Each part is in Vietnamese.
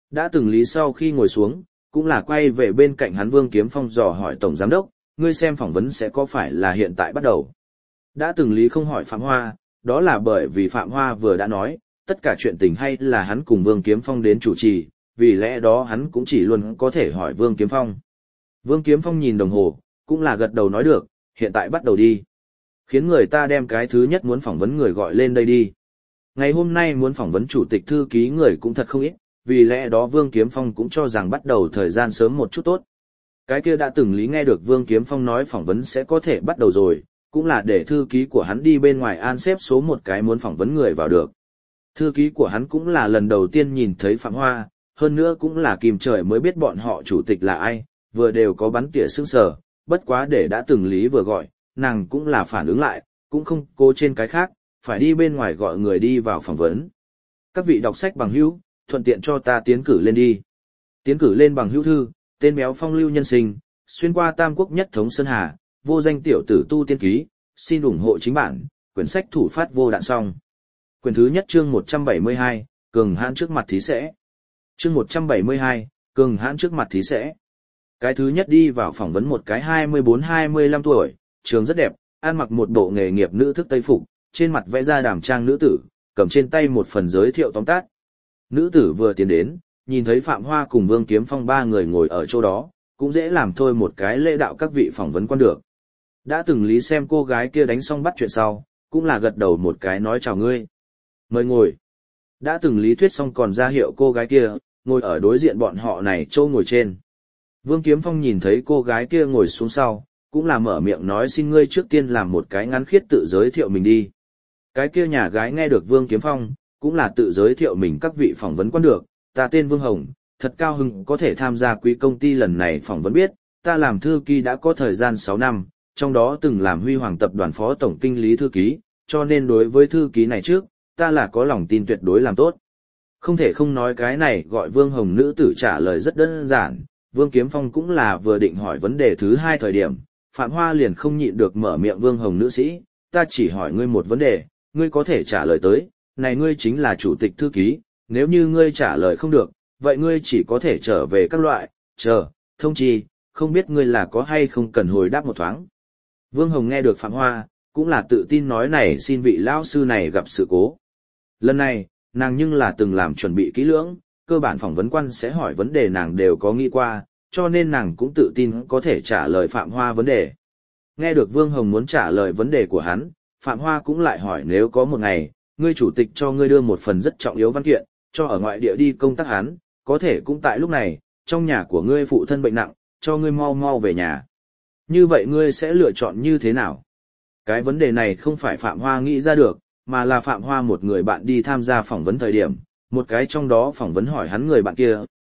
Đã từng Lý sau khi ngồi xuống, cũng là quay về bên cạnh hắn Vương Kiếm Phong dò hỏi Tổng Giám đốc, ngươi xem phỏng vấn sẽ có phải là hiện tại bắt đầu. Đã từng Lý không hỏi Phạm Hoa, đó là bởi vì Phạm Hoa vừa đã nói, tất cả chuyện tình hay là hắn cùng Vương Kiếm Phong đến chủ trì, vì lẽ đó hắn cũng chỉ luôn có thể hỏi Vương Kiếm Phong. Vương Kiếm Phong nhìn đồng hồ, cũng là gật đầu nói được, hiện tại bắt đầu đi. Khiến người ta đem cái thứ nhất muốn phỏng vấn người gọi lên đây đi. Ngày hôm nay muốn phỏng vấn chủ tịch thư ký người cũng thật không ít, vì lẽ đó Vương Kiếm Phong cũng cho rằng bắt đầu thời gian sớm một chút tốt. Cái kia đã từng Lý nghe được Vương Kiếm Phong nói phỏng vấn sẽ có thể bắt đầu rồi, cũng là để thư ký của hắn đi bên ngoài an xếp số một cái muốn phỏng vấn người vào được. Thư ký của hắn cũng là lần đầu tiên nhìn thấy Phạm Hoa, hơn nữa cũng là kìm trời mới biết bọn họ chủ tịch là ai, vừa đều có bắn tỉa sững sờ, bất quá để đã từng Lý vừa gọi, nàng cũng là phản ứng lại, cũng không cố trên cái khác, phải đi bên ngoài gọi người đi vào phỏng vấn. Các vị đọc sách bằng hữu, thuận tiện cho ta tiến cử lên đi. Tiến cử lên bằng hữu thư, tên béo phong lưu nhân sinh, xuyên qua Tam Quốc nhất thống Sơn Hà, vô danh tiểu tử tu tiên ký, xin ủng hộ chính bản, quyển sách thủ phát vô đạn xong. Quyển thứ nhất chương 172, cường hãn trước mặt thí sẽ. Chương 172, cường hãn trước mặt thí sẽ. Cái thứ nhất đi vào phỏng vấn một cái 24-25 tuổi, trường rất đẹp, ăn mặc một bộ nghề nghiệp nữ thức tây phục, trên mặt vẽ ra đàm trang nữ tử, cầm trên tay một phần giới thiệu tóm tắt. Nữ tử vừa tiến đến, nhìn thấy Phạm Hoa cùng Vương Kiếm Phong ba người ngồi ở chỗ đó, cũng dễ làm thôi một cái lễ đạo các vị phỏng vấn quan được. Đã từng Lý xem cô gái kia đánh xong bắt chuyện sau, cũng là gật đầu một cái nói chào ngươi. Mời ngồi. Đã từng Lý thuyết xong còn ra hiệu cô gái kia, ngồi ở đối diện bọn họ này châu ngồi trên. Vương Kiếm Phong nhìn thấy cô gái kia ngồi xuống sau, cũng là mở miệng nói xin ngươi trước tiên làm một cái ngắn khiết tự giới thiệu mình đi. Cái kia nhà gái nghe được Vương Kiếm Phong, cũng là tự giới thiệu mình các vị phỏng vấn quan được, ta tên Vương Hồng, thật cao hứng có thể tham gia quý công ty lần này phỏng vấn biết, ta làm thư ký đã có thời gian 6 năm, trong đó từng làm Huy Hoàng tập đoàn phó tổng kinh lý thư ký, cho nên đối với thư ký này trước, ta là có lòng tin tuyệt đối làm tốt. Không thể không nói cái này gọi Vương Hồng nữ tử trả lời rất đơn giản, Vương Kiếm Phong cũng là vừa định hỏi vấn đề thứ hai thời điểm, Phạm Hoa liền không nhịn được mở miệng Vương Hồng nữ sĩ, ta chỉ hỏi ngươi một vấn đề, ngươi có thể trả lời tới, này ngươi chính là chủ tịch thư ký, nếu như ngươi trả lời không được, vậy ngươi chỉ có thể trở về các loại, thông chi, không biết ngươi là có hay không cần hồi đáp một thoáng. Vương Hồng nghe được Phạm Hoa, cũng là tự tin nói này xin vị lão sư này gặp sự cố. Lần này, nàng nhưng là từng làm chuẩn bị kỹ lưỡng, cơ bản phỏng vấn quan sẽ hỏi vấn đề nàng đều có nghĩ qua, cho nên nàng cũng tự tin có thể trả lời Phạm Hoa vấn đề. Nghe được Vương Hồng muốn trả lời vấn đề của hắn, Phạm Hoa cũng lại hỏi nếu có một ngày, ngươi chủ tịch cho ngươi đưa một phần rất trọng yếu văn kiện, cho ở ngoại địa đi công tác hắn, có thể cũng tại lúc này, trong nhà của ngươi phụ thân bệnh nặng, cho ngươi mau mau về nhà. Như vậy ngươi sẽ lựa chọn như thế nào? Cái vấn đề này không phải Phạm Hoa nghĩ ra được, mà là Phạm Hoa một người bạn đi tham gia phỏng vấn thời điểm, một cái trong đó phỏng vấn hỏi hắn người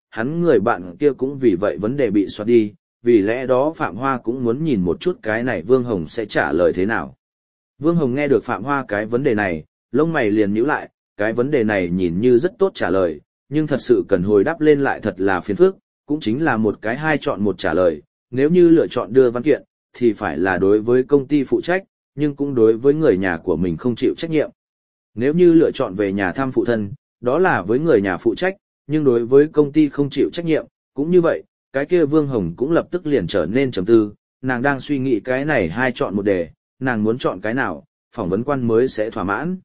bạn kia cũng vì vậy vấn đề bị xóa đi, vì lẽ đó Phạm Hoa cũng muốn nhìn một chút cái này Vương Hồng sẽ trả lời thế nào. Vương Hồng nghe được Phạm Hoa cái vấn đề này, lông mày liền nhíu lại, cái vấn đề này nhìn như rất tốt trả lời, nhưng thật sự cần hồi đáp lên lại thật là phiền phức, cũng chính là một cái hai chọn một trả lời, nếu như lựa chọn đưa văn kiện, thì phải là đối với công ty phụ trách, nhưng cũng đối với người nhà của mình không chịu trách nhiệm. Nếu như lựa chọn về nhà thăm phụ thân, đó là với người nhà phụ trách, nhưng đối với công ty không chịu trách nhiệm, cũng như vậy, cái kia Vương Hồng cũng lập tức liền trở nên trầm tư, nàng đang suy nghĩ cái này hai chọn một đề, nàng muốn chọn cái nào, phỏng vấn quan mới sẽ thỏa mãn.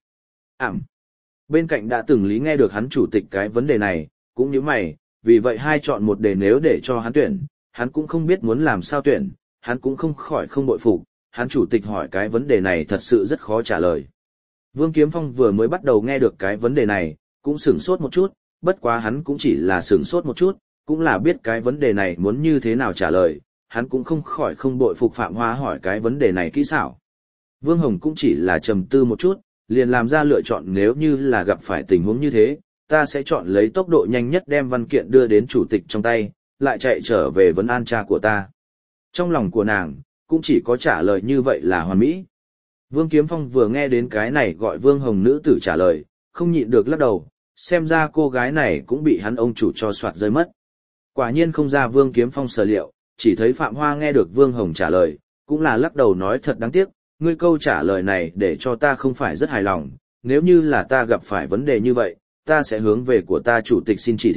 Bên cạnh đã từng Lý nghe được hắn chủ tịch cái vấn đề này, cũng như mày, vì vậy hai chọn một đề nếu để cho hắn tuyển, hắn cũng không biết muốn làm sao tuyển, hắn cũng không khỏi không bội phục, hắn chủ tịch hỏi cái vấn đề này thật sự rất khó trả lời. Vương Kiếm Phong vừa mới bắt đầu nghe được cái vấn đề này, cũng sửng sốt một chút, bất quá hắn cũng chỉ là sửng sốt một chút, cũng là biết cái vấn đề này muốn như thế nào trả lời, hắn cũng không khỏi không bội phục Phạm Hoa hỏi cái vấn đề này kỹ xảo. Vương Hồng cũng chỉ là trầm tư một chút, liền làm ra lựa chọn nếu như là gặp phải tình huống như thế, ta sẽ chọn lấy tốc độ nhanh nhất đem văn kiện đưa đến chủ tịch trong tay, lại chạy trở về vấn an cha của ta. Trong lòng của nàng, cũng chỉ có trả lời như vậy là hoàn mỹ. Vương Kiếm Phong vừa nghe đến cái này gọi Vương Hồng nữ tử trả lời, không nhịn được lắc đầu, xem ra cô gái này cũng bị hắn ông chủ cho soạt rơi mất. Quả nhiên không ra Vương Kiếm Phong sở liệu, chỉ thấy Phạm Hoa nghe được Vương Hồng trả lời, cũng là lắc đầu nói thật đáng tiếc, ngươi câu trả lời này để cho ta không phải rất hài lòng, nếu như là ta gặp phải vấn đề như vậy, ta sẽ hướng về của ta chủ tịch xin chỉ thị,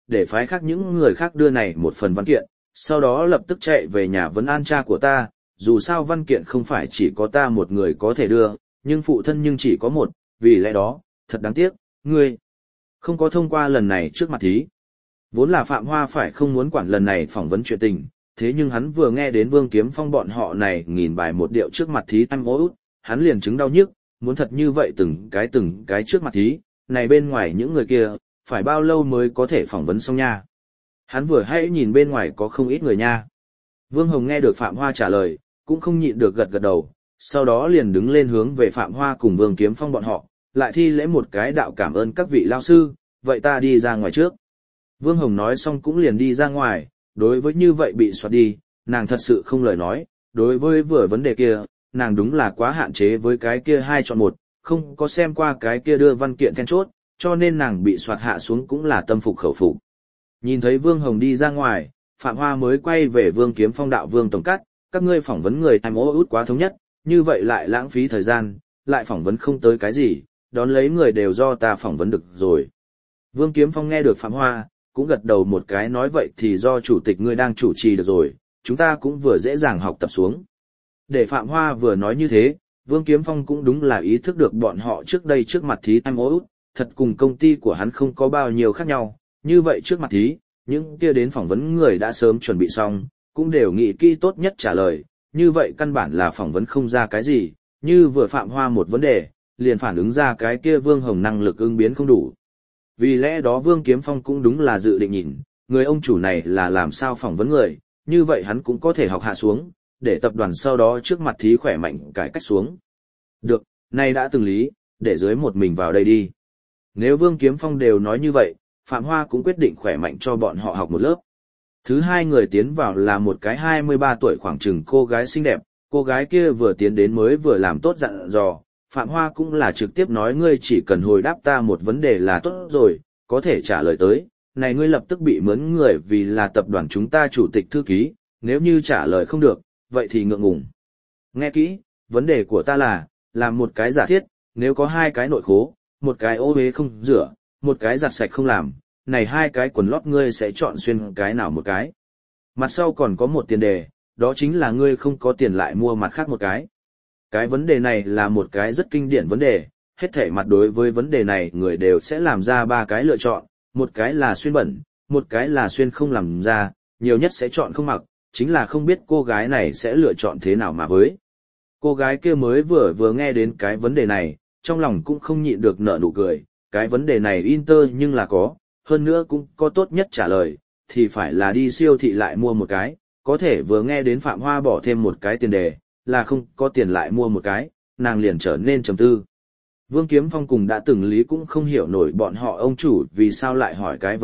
để phái khác những người khác đưa này một phần văn kiện, sau đó lập tức chạy về nhà vấn an cha của ta, dù sao văn kiện không phải chỉ có ta một người có thể đưa, nhưng phụ thân nhưng chỉ có một, vì lẽ đó, thật đáng tiếc, ngươi không có thông qua lần này trước mặt thí. Vốn là Phạm Hoa phải không muốn quản lần này phỏng vấn chuyện tình, thế nhưng hắn vừa nghe đến Vương Kiếm Phong bọn họ này nghìn bài một điệu trước mặt thí anh út, hắn liền chứng đau nhức, muốn thật như vậy từng cái trước mặt thí, này bên ngoài những người kia, phải bao lâu mới có thể phỏng vấn xong nha. Hắn vừa hãy nhìn bên ngoài có không ít người nha. Vương Hồng nghe được Phạm Hoa trả lời, cũng không nhịn được gật gật đầu, sau đó liền đứng lên hướng về Phạm Hoa cùng Vương Kiếm Phong bọn họ, lại thi lễ một cái đạo cảm ơn các vị lao sư, vậy ta đi ra ngoài trước. Vương Hồng nói xong cũng liền đi ra ngoài, đối với như vậy bị soạt đi, nàng thật sự không lời nói, đối với vừa vấn đề kia, nàng đúng là quá hạn chế với cái kia 2 chọn 1, không có xem qua cái kia đưa văn kiện then chốt, cho nên nàng bị soạt hạ xuống cũng là tâm phục khẩu phục. Nhìn thấy Vương Hồng đi ra ngoài, Phạm Hoa mới quay về Vương Kiếm Phong đạo Vương Tổng Cát, các ngươi phỏng vấn người time út quá thống nhất, như vậy lại lãng phí thời gian, lại phỏng vấn không tới cái gì, đón lấy người đều do ta phỏng vấn được rồi. Vương Kiếm Phong nghe được Phạm Hoa, cũng gật đầu một cái nói vậy thì do chủ tịch ngươi đang chủ trì được rồi, chúng ta cũng vừa dễ dàng học tập xuống. Để Phạm Hoa vừa nói như thế, Vương Kiếm Phong cũng đúng là ý thức được bọn họ trước đây trước mặt thí time út, thật cùng công ty của hắn không có bao nhiêu khác nhau, như vậy trước mặt thí, những kia đến phỏng vấn người đã sớm chuẩn bị xong, cũng đều nghĩ kỹ tốt nhất trả lời, như vậy căn bản là phỏng vấn không ra cái gì, như vừa Phạm Hoa một vấn đề, liền phản ứng ra cái kia Vương Hồng năng lực ứng biến không đủ. Vì lẽ đó Vương Kiếm Phong cũng đúng là dự định nhìn, người ông chủ này là làm sao phỏng vấn người, như vậy hắn cũng có thể học hạ xuống, để tập đoàn sau đó trước mặt thí khỏe mạnh cải cách xuống. Được, nay đã từng lý, để dưới một mình vào đây đi. Nếu Vương Kiếm Phong đều nói như vậy, Phạm Hoa cũng quyết định khỏe mạnh cho bọn họ học một lớp. Thứ hai người tiến vào là một cái 23 tuổi khoảng chừng cô gái xinh đẹp, cô gái kia vừa tiến đến mới vừa làm tốt dặn dò, Phạm Hoa cũng là trực tiếp nói ngươi chỉ cần hồi đáp ta một vấn đề là tốt rồi, có thể trả lời tới, này ngươi lập tức bị mướn người vì là tập đoàn chúng ta chủ tịch thư ký, nếu như trả lời không được, vậy thì ngượng ngùng. Nghe kỹ, vấn đề của ta là, làm một cái giả thiết, nếu có 2 cái nội khố, một cái ô uế không rửa, một cái giặt sạch không làm, này 2 cái quần lót ngươi sẽ chọn xuyên cái nào một cái. Mặt sau còn có một tiền đề, đó chính là ngươi không có tiền lại mua mặt khác một cái. Cái vấn đề này là một cái rất kinh điển vấn đề, hết thảy mặt đối với vấn đề này người đều sẽ làm ra 3 cái lựa chọn, một cái là xuyên bẩn, một cái là xuyên không làm ra, nhiều nhất sẽ chọn không mặc, chính là không biết cô gái này sẽ lựa chọn thế nào mà với. Cô gái kia mới vừa nghe đến cái vấn đề này, trong lòng cũng không nhịn được nở nụ cười, cái vấn đề này Inter nhưng là có, hơn nữa cũng có tốt nhất trả lời, thì phải là đi siêu thị lại mua một cái, có thể vừa nghe đến Phạm Hoa bỏ thêm một cái tiền đề, là không có tiền lại mua một cái, nàng liền trở nên trầm tư. Vương Kiếm Phong cùng đã từng lý cũng không hiểu nổi bọn họ ông chủ vì sao lại hỏi cái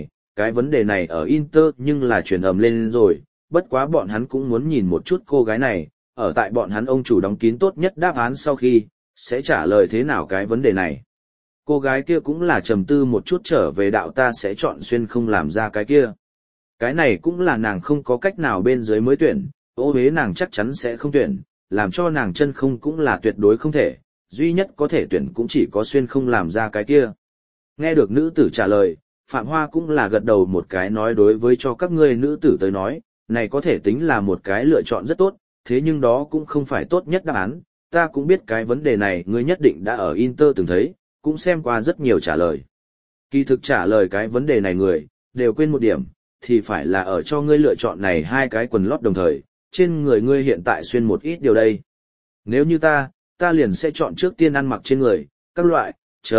vấn đề này ở Inter nhưng là truyền ầm lên rồi, bất quá bọn hắn cũng muốn nhìn một chút cô gái này, ở tại bọn hắn ông chủ đóng kín tốt nhất đáp án sau khi, sẽ trả lời thế nào cái vấn đề này. Cô gái kia cũng là trầm tư một chút trở về đạo ta sẽ chọn xuyên không làm ra cái kia. Cái này cũng là nàng không có cách nào bên dưới mới tuyển, ô hế nàng chắc chắn sẽ không tuyển, làm cho nàng chân không cũng là tuyệt đối không thể, duy nhất có thể tuyển cũng chỉ có xuyên không làm ra cái kia. Nghe được nữ tử trả lời, Phạm Hoa cũng là gật đầu một cái nói đối với cho các ngươi nữ tử tới nói, này có thể tính là một cái lựa chọn rất tốt, thế nhưng đó cũng không phải tốt nhất đáp án, ta cũng biết cái vấn đề này ngươi nhất định đã ở Inter từng thấy, cũng xem qua rất nhiều trả lời. Kỳ thực trả lời cái vấn đề này người, đều quên một điểm, thì phải là ở cho ngươi lựa chọn này 2 cái quần lót đồng thời, trên người ngươi hiện tại xuyên một ít điều đây. Nếu như ta liền sẽ chọn trước tiên ăn mặc trên người, các loại,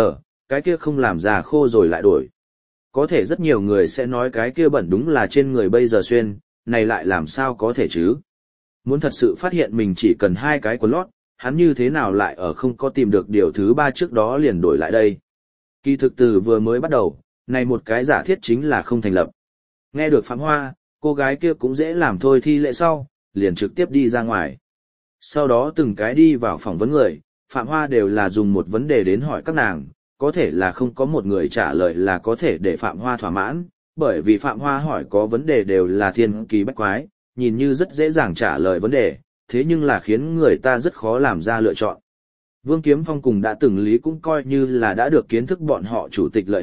cái kia không làm già khô rồi lại đổi. Có thể rất nhiều người sẽ nói cái kia bẩn đúng là trên người bây giờ xuyên, này lại làm sao có thể chứ? Muốn thật sự phát hiện mình chỉ cần 2 cái quần lót, hắn như thế nào lại ở không có tìm được điều thứ 3 trước đó liền đổi lại đây. Kỳ thực từ vừa mới bắt đầu, này một cái giả thiết chính là không thành lập. Nghe được Phạm Hoa, cô gái kia cũng dễ làm thôi thi lễ sau, liền trực tiếp đi ra ngoài. Sau đó từng cái đi vào phỏng vấn người, Phạm Hoa đều là dùng một vấn đề đến hỏi các nàng, có thể là không có một người trả lời là có thể để Phạm Hoa thỏa mãn, bởi vì Phạm Hoa hỏi có vấn đề đều là thiên kỳ bách quái, nhìn như rất dễ dàng trả lời vấn đề, thế nhưng là khiến người ta rất khó làm ra lựa chọn. Vương Kiếm Phong cùng đã từng lý cũng coi như là đã được kiến thức bọn họ chủ tịch lợi hại,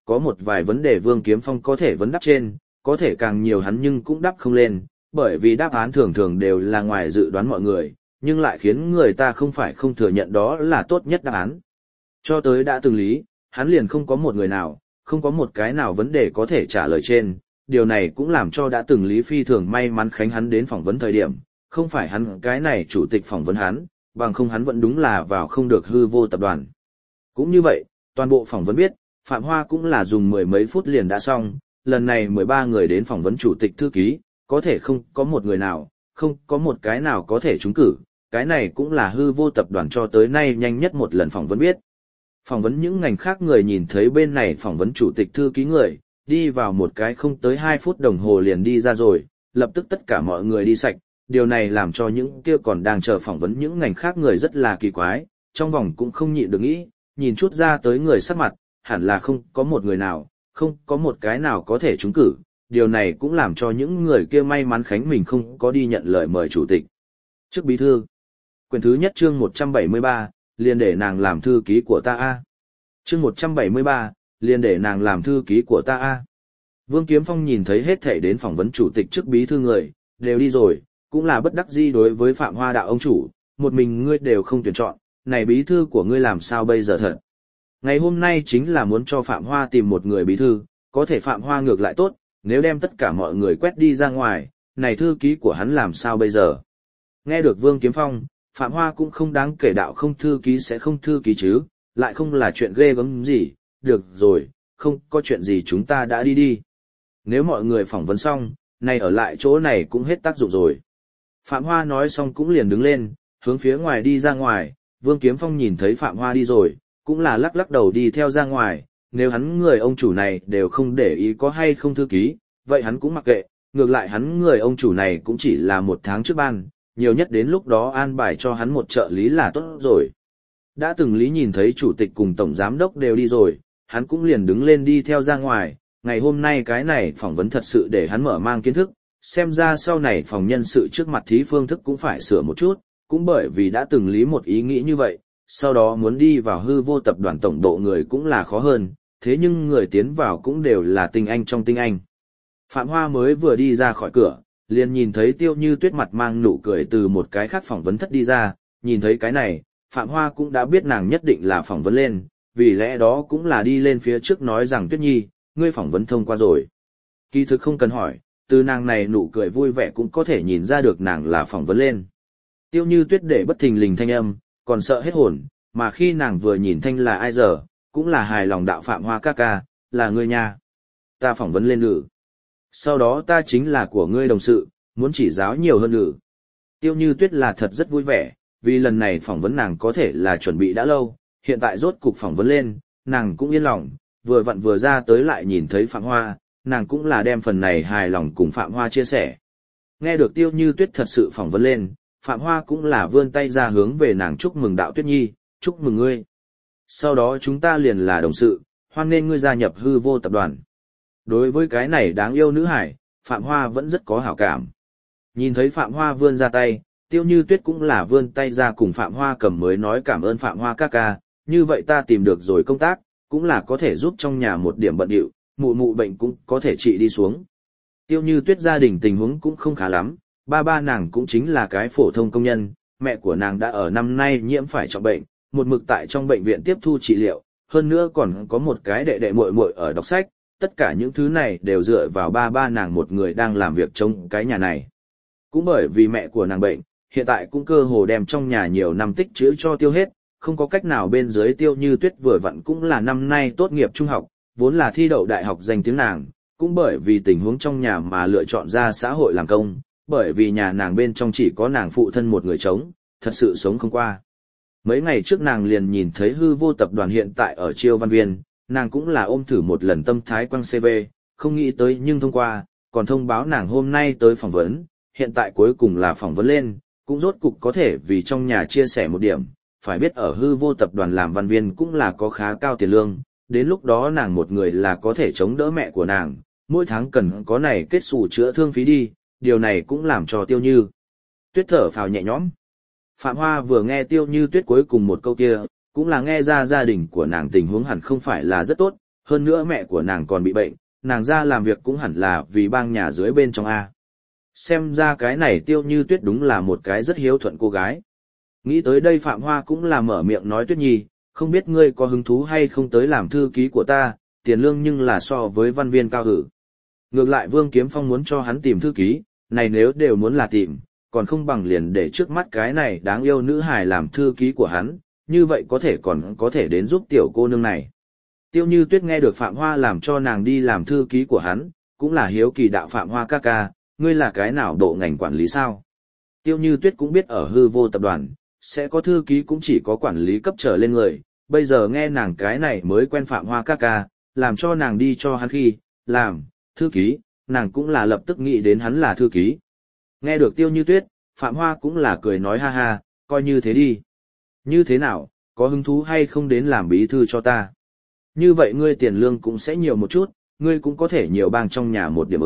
có một vài vấn đề Vương Kiếm Phong có thể vấn đáp trên, có thể càng nhiều hắn nhưng cũng đáp không lên, bởi vì đáp án thường thường đều là ngoài dự đoán mọi người, nhưng lại khiến người ta không phải không thừa nhận đó là tốt nhất đáp án. Cho tới đã từng lý, hắn liền không có một người nào, không có một cái nào vấn đề có thể trả lời trên, điều này cũng làm cho đã từng lý phi thường may mắn khánh hắn đến phỏng vấn thời điểm, không phải hắn cái này chủ tịch phỏng vấn hắn, bằng không hắn vẫn đúng là vào không được hư vô tập đoàn. Cũng như vậy, toàn bộ phỏng vấn biết, Phạm Hoa cũng là dùng mười mấy phút liền đã xong, lần này 13 người đến phỏng vấn chủ tịch thư ký, có thể không có một người nào, không có một cái nào có thể trúng cử, cái này cũng là hư vô tập đoàn cho tới nay nhanh nhất một lần phỏng vấn biết. Phỏng vấn những ngành khác người nhìn thấy bên này phỏng vấn chủ tịch thư ký người, đi vào một cái không tới 2 phút đồng hồ liền đi ra rồi, lập tức tất cả mọi người đi sạch, điều này làm cho những kia còn đang chờ phỏng vấn những ngành khác người rất là kỳ quái, trong vòng cũng không nhịn được nghĩ, nhìn chút ra tới người sắc mặt, hẳn là không có một người nào, không có một cái nào có thể trúng cử, điều này cũng làm cho những người kia may mắn khánh mình không có đi nhận lời mời chủ tịch. Trước bí thư, quyển thứ nhất chương 173, liền để nàng làm thư ký của ta a. Chương 173, liền để nàng làm thư ký của ta a. Vương Kiếm Phong nhìn thấy hết thảy đến phỏng vấn chủ tịch trước bí thư người, đều đi rồi, cũng là bất đắc dĩ đối với Phạm Hoa đạo ông chủ, một mình ngươi đều không tuyển chọn, này bí thư của ngươi làm sao bây giờ thật. Ngày hôm nay chính là muốn cho Phạm Hoa tìm một người bí thư, có thể Phạm Hoa ngược lại tốt, nếu đem tất cả mọi người quét đi ra ngoài, này thư ký của hắn làm sao bây giờ. Nghe được Vương Kiếm Phong, Phạm Hoa cũng không đáng kể đạo không thư ký sẽ không thư ký chứ, lại không là chuyện ghê gớm gì, được rồi, không có chuyện gì chúng ta đã đi đi. Nếu mọi người phỏng vấn xong, này ở lại chỗ này cũng hết tác dụng rồi. Phạm Hoa nói xong cũng liền đứng lên, hướng phía ngoài đi ra ngoài, Vương Kiếm Phong nhìn thấy Phạm Hoa đi rồi, cũng là lắc lắc đầu đi theo ra ngoài, nếu hắn người ông chủ này đều không để ý có hay không thư ký, vậy hắn cũng mặc kệ, ngược lại hắn người ông chủ này cũng chỉ là 1 tháng trước ban, nhiều nhất đến lúc đó an bài cho hắn một trợ lý là tốt rồi. Đã từng lý nhìn thấy chủ tịch cùng tổng giám đốc đều đi rồi, hắn cũng liền đứng lên đi theo ra ngoài, ngày hôm nay cái này phỏng vấn thật sự để hắn mở mang kiến thức, xem ra sau này phòng nhân sự trước mặt thí phương thức cũng phải sửa một chút, cũng bởi vì đã từng lý một ý nghĩ như vậy, sau đó muốn đi vào hư vô tập đoàn tổng độ người cũng là khó hơn, thế nhưng người tiến vào cũng đều là tinh anh trong tinh anh. Phạm Hoa mới vừa đi ra khỏi cửa, liền nhìn thấy Tiêu Như Tuyết mặt mang nụ cười từ một cái khác phỏng vấn thất đi ra, nhìn thấy cái này, Phạm Hoa cũng đã biết nàng nhất định là phỏng vấn lên, vì lẽ đó cũng là đi lên phía trước nói rằng Tuyết Nhi, ngươi phỏng vấn thông qua rồi. Kỳ thực không cần hỏi, từ nàng này nụ cười vui vẻ cũng có thể nhìn ra được nàng là phỏng vấn lên. Tiêu Như Tuyết để bất thình lình thanh âm, còn sợ hết hồn, mà khi nàng vừa nhìn thanh là ai giờ, cũng là hài lòng đạo Phạm Hoa ca ca, là ngươi nha. Ta phỏng vấn lên nữ. Sau đó ta chính là của ngươi đồng sự, muốn chỉ giáo nhiều hơn nữ. Tiêu Như Tuyết là thật rất vui vẻ, vì lần này phỏng vấn nàng có thể là chuẩn bị đã lâu, hiện tại rốt cục phỏng vấn lên, nàng cũng yên lòng, vừa vặn vừa ra tới lại nhìn thấy Phạm Hoa, nàng cũng là đem phần này hài lòng cùng Phạm Hoa chia sẻ. Nghe được Tiêu Như Tuyết thật sự phỏng vấn lên, Phạm Hoa cũng là vươn tay ra hướng về nàng chúc mừng đạo Tuyết Nhi, chúc mừng ngươi. Sau đó chúng ta liền là đồng sự, hoan nên ngươi gia nhập hư vô tập đoàn. Đối với cái này đáng yêu nữ hải, Phạm Hoa vẫn rất có hảo cảm. Nhìn thấy Phạm Hoa vươn ra tay, Tiêu Như Tuyết cũng là vươn tay ra cùng Phạm Hoa cầm mới nói cảm ơn Phạm Hoa ca ca, như vậy ta tìm được rồi công tác, cũng là có thể giúp trong nhà một điểm bận điệu, mụ mụ bệnh cũng có thể trị đi xuống. Tiêu Như Tuyết gia đình tình huống cũng không khá lắm, ba nàng cũng chính là cái phổ thông công nhân, mẹ của nàng đã ở năm nay nhiễm phải trọng bệnh, một mực tại trong bệnh viện tiếp thu trị liệu, hơn nữa còn có một cái đệ đệ muội muội ở đọc sách, tất cả những thứ này đều dựa vào ba nàng một người đang làm việc trong cái nhà này. Cũng bởi vì mẹ của nàng bệnh, hiện tại cũng cơ hồ đem trong nhà nhiều năm tích trữ cho tiêu hết, không có cách nào bên dưới Tiêu Như Tuyết vừa vặn cũng là năm nay tốt nghiệp trung học, vốn là thi đậu đại học danh tiếng nàng, cũng bởi vì tình huống trong nhà mà lựa chọn ra xã hội làm công, bởi vì nhà nàng bên trong chỉ có nàng phụ thân một người trống, thật sự sống không qua. Mấy ngày trước nàng liền nhìn thấy hư vô tập đoàn hiện tại ở Chiêu Văn Viên, nàng cũng là ôm thử một lần tâm thái quăng CV, không nghĩ tới nhưng thông qua, còn thông báo nàng hôm nay tới phỏng vấn, hiện tại cuối cùng là phỏng vấn lên, cũng rốt cục có thể vì trong nhà chia sẻ một điểm, phải biết ở hư vô tập đoàn làm văn viên cũng là có khá cao tiền lương, đến lúc đó nàng một người là có thể chống đỡ mẹ của nàng, mỗi tháng cần có này kết xù chữa thương phí đi, điều này cũng làm cho Tiêu Như Tuyết thở phào nhẹ nhõm. Phạm Hoa vừa nghe Tiêu Như Tuyết cuối cùng một câu kia, cũng là nghe ra gia đình của nàng tình huống hẳn không phải là rất tốt, hơn nữa mẹ của nàng còn bị bệnh, nàng ra làm việc cũng hẳn là vì bang nhà dưới bên trong A. Xem ra cái này Tiêu Như Tuyết đúng là một cái rất hiếu thuận cô gái. Nghĩ tới đây Phạm Hoa cũng là mở miệng nói Tuyết Nhi, không biết ngươi có hứng thú hay không tới làm thư ký của ta, tiền lương nhưng là so với văn viên cao hử. Ngược lại Vương Kiếm Phong muốn cho hắn tìm thư ký, này nếu đều muốn là tìm, còn không bằng liền để trước mắt cái này đáng yêu nữ hài làm thư ký của hắn, như vậy còn có thể đến giúp tiểu cô nương này. Tiêu Như Tuyết nghe được Phạm Hoa làm cho nàng đi làm thư ký của hắn, cũng là hiếu kỳ đạo Phạm Hoa ca ca, ngươi là cái nào độ ngành quản lý sao? Tiêu Như Tuyết cũng biết ở Hư Vô tập đoàn, sẽ có thư ký cũng chỉ có quản lý cấp trở lên người, bây giờ nghe nàng cái này mới quen Phạm Hoa ca ca, làm cho nàng đi cho hắn khi, làm, thư ký, nàng cũng là lập tức nghĩ đến hắn là thư ký. Nghe được Tiêu Như Tuyết, Phạm Hoa cũng là cười nói ha ha, coi như thế đi. Như thế nào, có hứng thú hay không đến làm bí thư cho ta? Như vậy ngươi tiền lương cũng sẽ nhiều một chút, ngươi cũng có thể nhiều bang trong nhà một điểm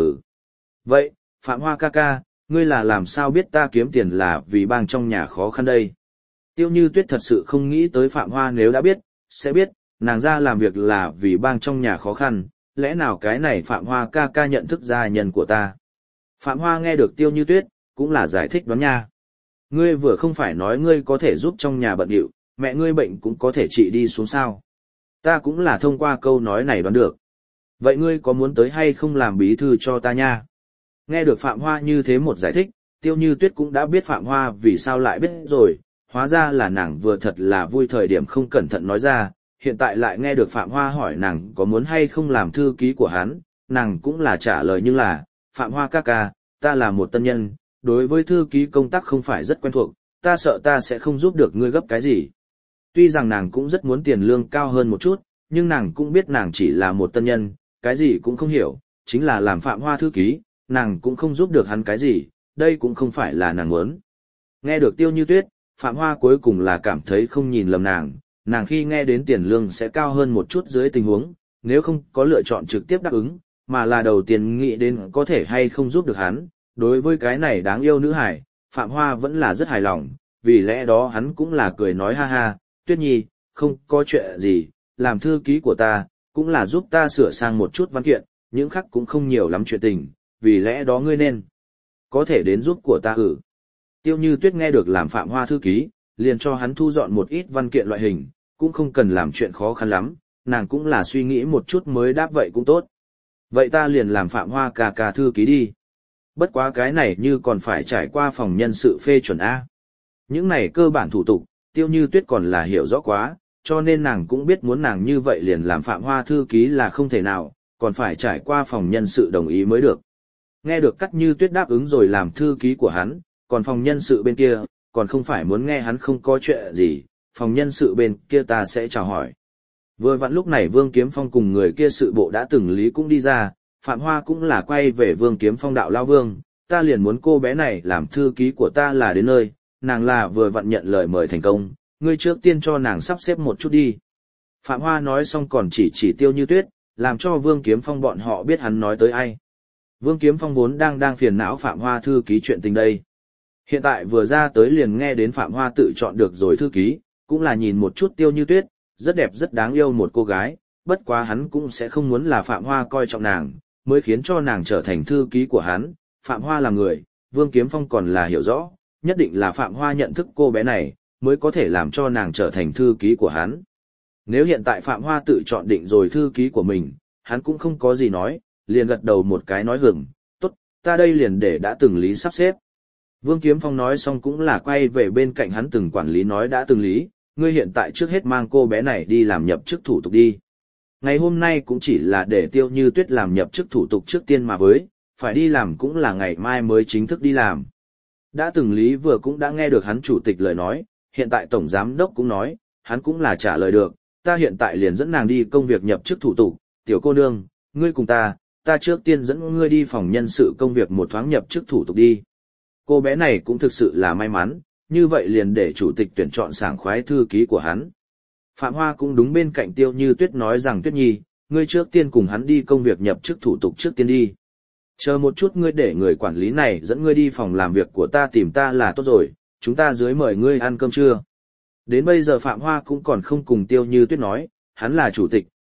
Vậy, Phạm Hoa ca ca, ngươi là làm sao biết ta kiếm tiền là vì bang trong nhà khó khăn đây? Tiêu Như Tuyết thật sự không nghĩ tới Phạm Hoa nếu đã biết, sẽ biết, nàng ra làm việc là vì bang trong nhà khó khăn, lẽ nào cái này Phạm Hoa ca ca nhận thức gia nhân của ta? Phạm Hoa nghe được Tiêu Như Tuyết, cũng là giải thích đoán nha. Ngươi vừa không phải nói ngươi có thể giúp trong nhà bận điệu, mẹ ngươi bệnh cũng có thể trị đi xuống sao. Ta cũng là thông qua câu nói này đoán được. Vậy ngươi có muốn tới hay không làm bí thư cho ta nha? Nghe được Phạm Hoa như thế một giải thích, Tiêu Như Tuyết cũng đã biết Phạm Hoa vì sao lại biết rồi, hóa ra là nàng vừa thật là vui thời điểm không cẩn thận nói ra, hiện tại lại nghe được Phạm Hoa hỏi nàng có muốn hay không làm thư ký của hắn, nàng cũng là trả lời nhưng là, Phạm Hoa ca ca, ta là một tân nhân, đối với thư ký công tác không phải rất quen thuộc, ta sợ ta sẽ không giúp được ngươi gấp cái gì. Tuy rằng nàng cũng rất muốn tiền lương cao hơn một chút, nhưng nàng cũng biết nàng chỉ là một tân nhân, cái gì cũng không hiểu, chính là làm Phạm Hoa thư ký, nàng cũng không giúp được hắn cái gì, đây cũng không phải là nàng muốn. Nghe được Tiêu Như Tuyết, Phạm Hoa cuối cùng là cảm thấy không nhìn lầm nàng khi nghe đến tiền lương sẽ cao hơn một chút dưới tình huống, nếu không có lựa chọn trực tiếp đáp ứng, mà là đầu tiên nghĩ đến có thể hay không giúp được hắn, đối với cái này đáng yêu nữ hải, Phạm Hoa vẫn là rất hài lòng, vì lẽ đó hắn cũng là cười nói ha ha, Tuyết Nhi, không có chuyện gì, làm thư ký của ta, cũng là giúp ta sửa sang một chút văn kiện, những khác cũng không nhiều lắm chuyện tình, vì lẽ đó ngươi nên có thể đến giúp của ta Tiêu Như Tuyết nghe được làm Phạm Hoa thư ký, liền cho hắn thu dọn một ít văn kiện loại hình, cũng không cần làm chuyện khó khăn lắm, nàng cũng là suy nghĩ một chút mới đáp vậy cũng tốt. Vậy ta liền làm Phạm Hoa ca ca thư ký đi. Bất quá cái này như còn phải trải qua phòng nhân sự phê chuẩn A. Những này cơ bản thủ tục, Tiêu Như Tuyết còn là hiểu rõ quá, cho nên nàng cũng biết muốn nàng như vậy liền làm Phạm Hoa thư ký là không thể nào, còn phải trải qua phòng nhân sự đồng ý mới được. Nghe được Cát Như Tuyết đáp ứng rồi làm thư ký của hắn, còn phòng nhân sự bên kia, còn không phải muốn nghe hắn không có chuyện gì, phòng nhân sự bên kia ta sẽ chào hỏi. Vừa vặn lúc này Vương Kiếm Phong cùng người kia sự bộ đã từng lý cũng đi ra, Phạm Hoa cũng là quay về Vương Kiếm Phong đạo lao vương, ta liền muốn cô bé này làm thư ký của ta là đến nơi, nàng là vừa vặn nhận lời mời thành công, ngươi trước tiên cho nàng sắp xếp một chút đi. Phạm Hoa nói xong còn chỉ Tiêu Như Tuyết, làm cho Vương Kiếm Phong bọn họ biết hắn nói tới ai. Vương Kiếm Phong vốn đang phiền não Phạm Hoa thư ký chuyện tình đây. Hiện tại vừa ra tới liền nghe đến Phạm Hoa tự chọn được rồi thư ký, cũng là nhìn một chút Tiêu Như Tuyết, rất đẹp rất đáng yêu một cô gái, bất quá hắn cũng sẽ không muốn là Phạm Hoa coi trọng nàng, mới khiến cho nàng trở thành thư ký của hắn. Phạm Hoa là người, Vương Kiếm Phong còn là hiểu rõ, nhất định là Phạm Hoa nhận thức cô bé này, mới có thể làm cho nàng trở thành thư ký của hắn. Nếu hiện tại Phạm Hoa tự chọn định rồi thư ký của mình, hắn cũng không có gì nói, liền gật đầu một cái nói hửng, tốt, ta đây liền để đã từng lý sắp xếp. Vương Kiếm Phong nói xong cũng là quay về bên cạnh hắn từng quản lý nói đã từng lý, ngươi hiện tại trước hết mang cô bé này đi làm nhập chức thủ tục đi. Ngày hôm nay cũng chỉ là để Tiêu Như Tuyết làm nhập chức thủ tục trước tiên mà với, phải đi làm cũng là ngày mai mới chính thức đi làm. Đã từng lý vừa cũng đã nghe được hắn chủ tịch lời nói, hiện tại tổng giám đốc cũng nói, hắn cũng là trả lời được, ta hiện tại liền dẫn nàng đi công việc nhập chức thủ tục, tiểu cô nương, ngươi cùng ta trước tiên dẫn ngươi đi phòng nhân sự công việc một thoáng nhập chức thủ tục đi. Cô bé này cũng thực sự là may mắn, như vậy liền để chủ tịch tuyển chọn sảng khoái thư ký của hắn. Phạm Hoa cũng đúng bên cạnh Tiêu Như Tuyết nói rằng Tuyết Nhi, ngươi trước tiên cùng hắn đi công việc nhập chức thủ tục trước tiên đi. Chờ một chút ngươi để người quản lý này dẫn ngươi đi phòng làm việc của ta tìm ta là tốt rồi, chúng ta dưới mời ngươi ăn cơm trưa. Đến bây giờ Phạm Hoa cũng còn không cùng Tiêu Như Tuyết nói, hắn là chủ tịch,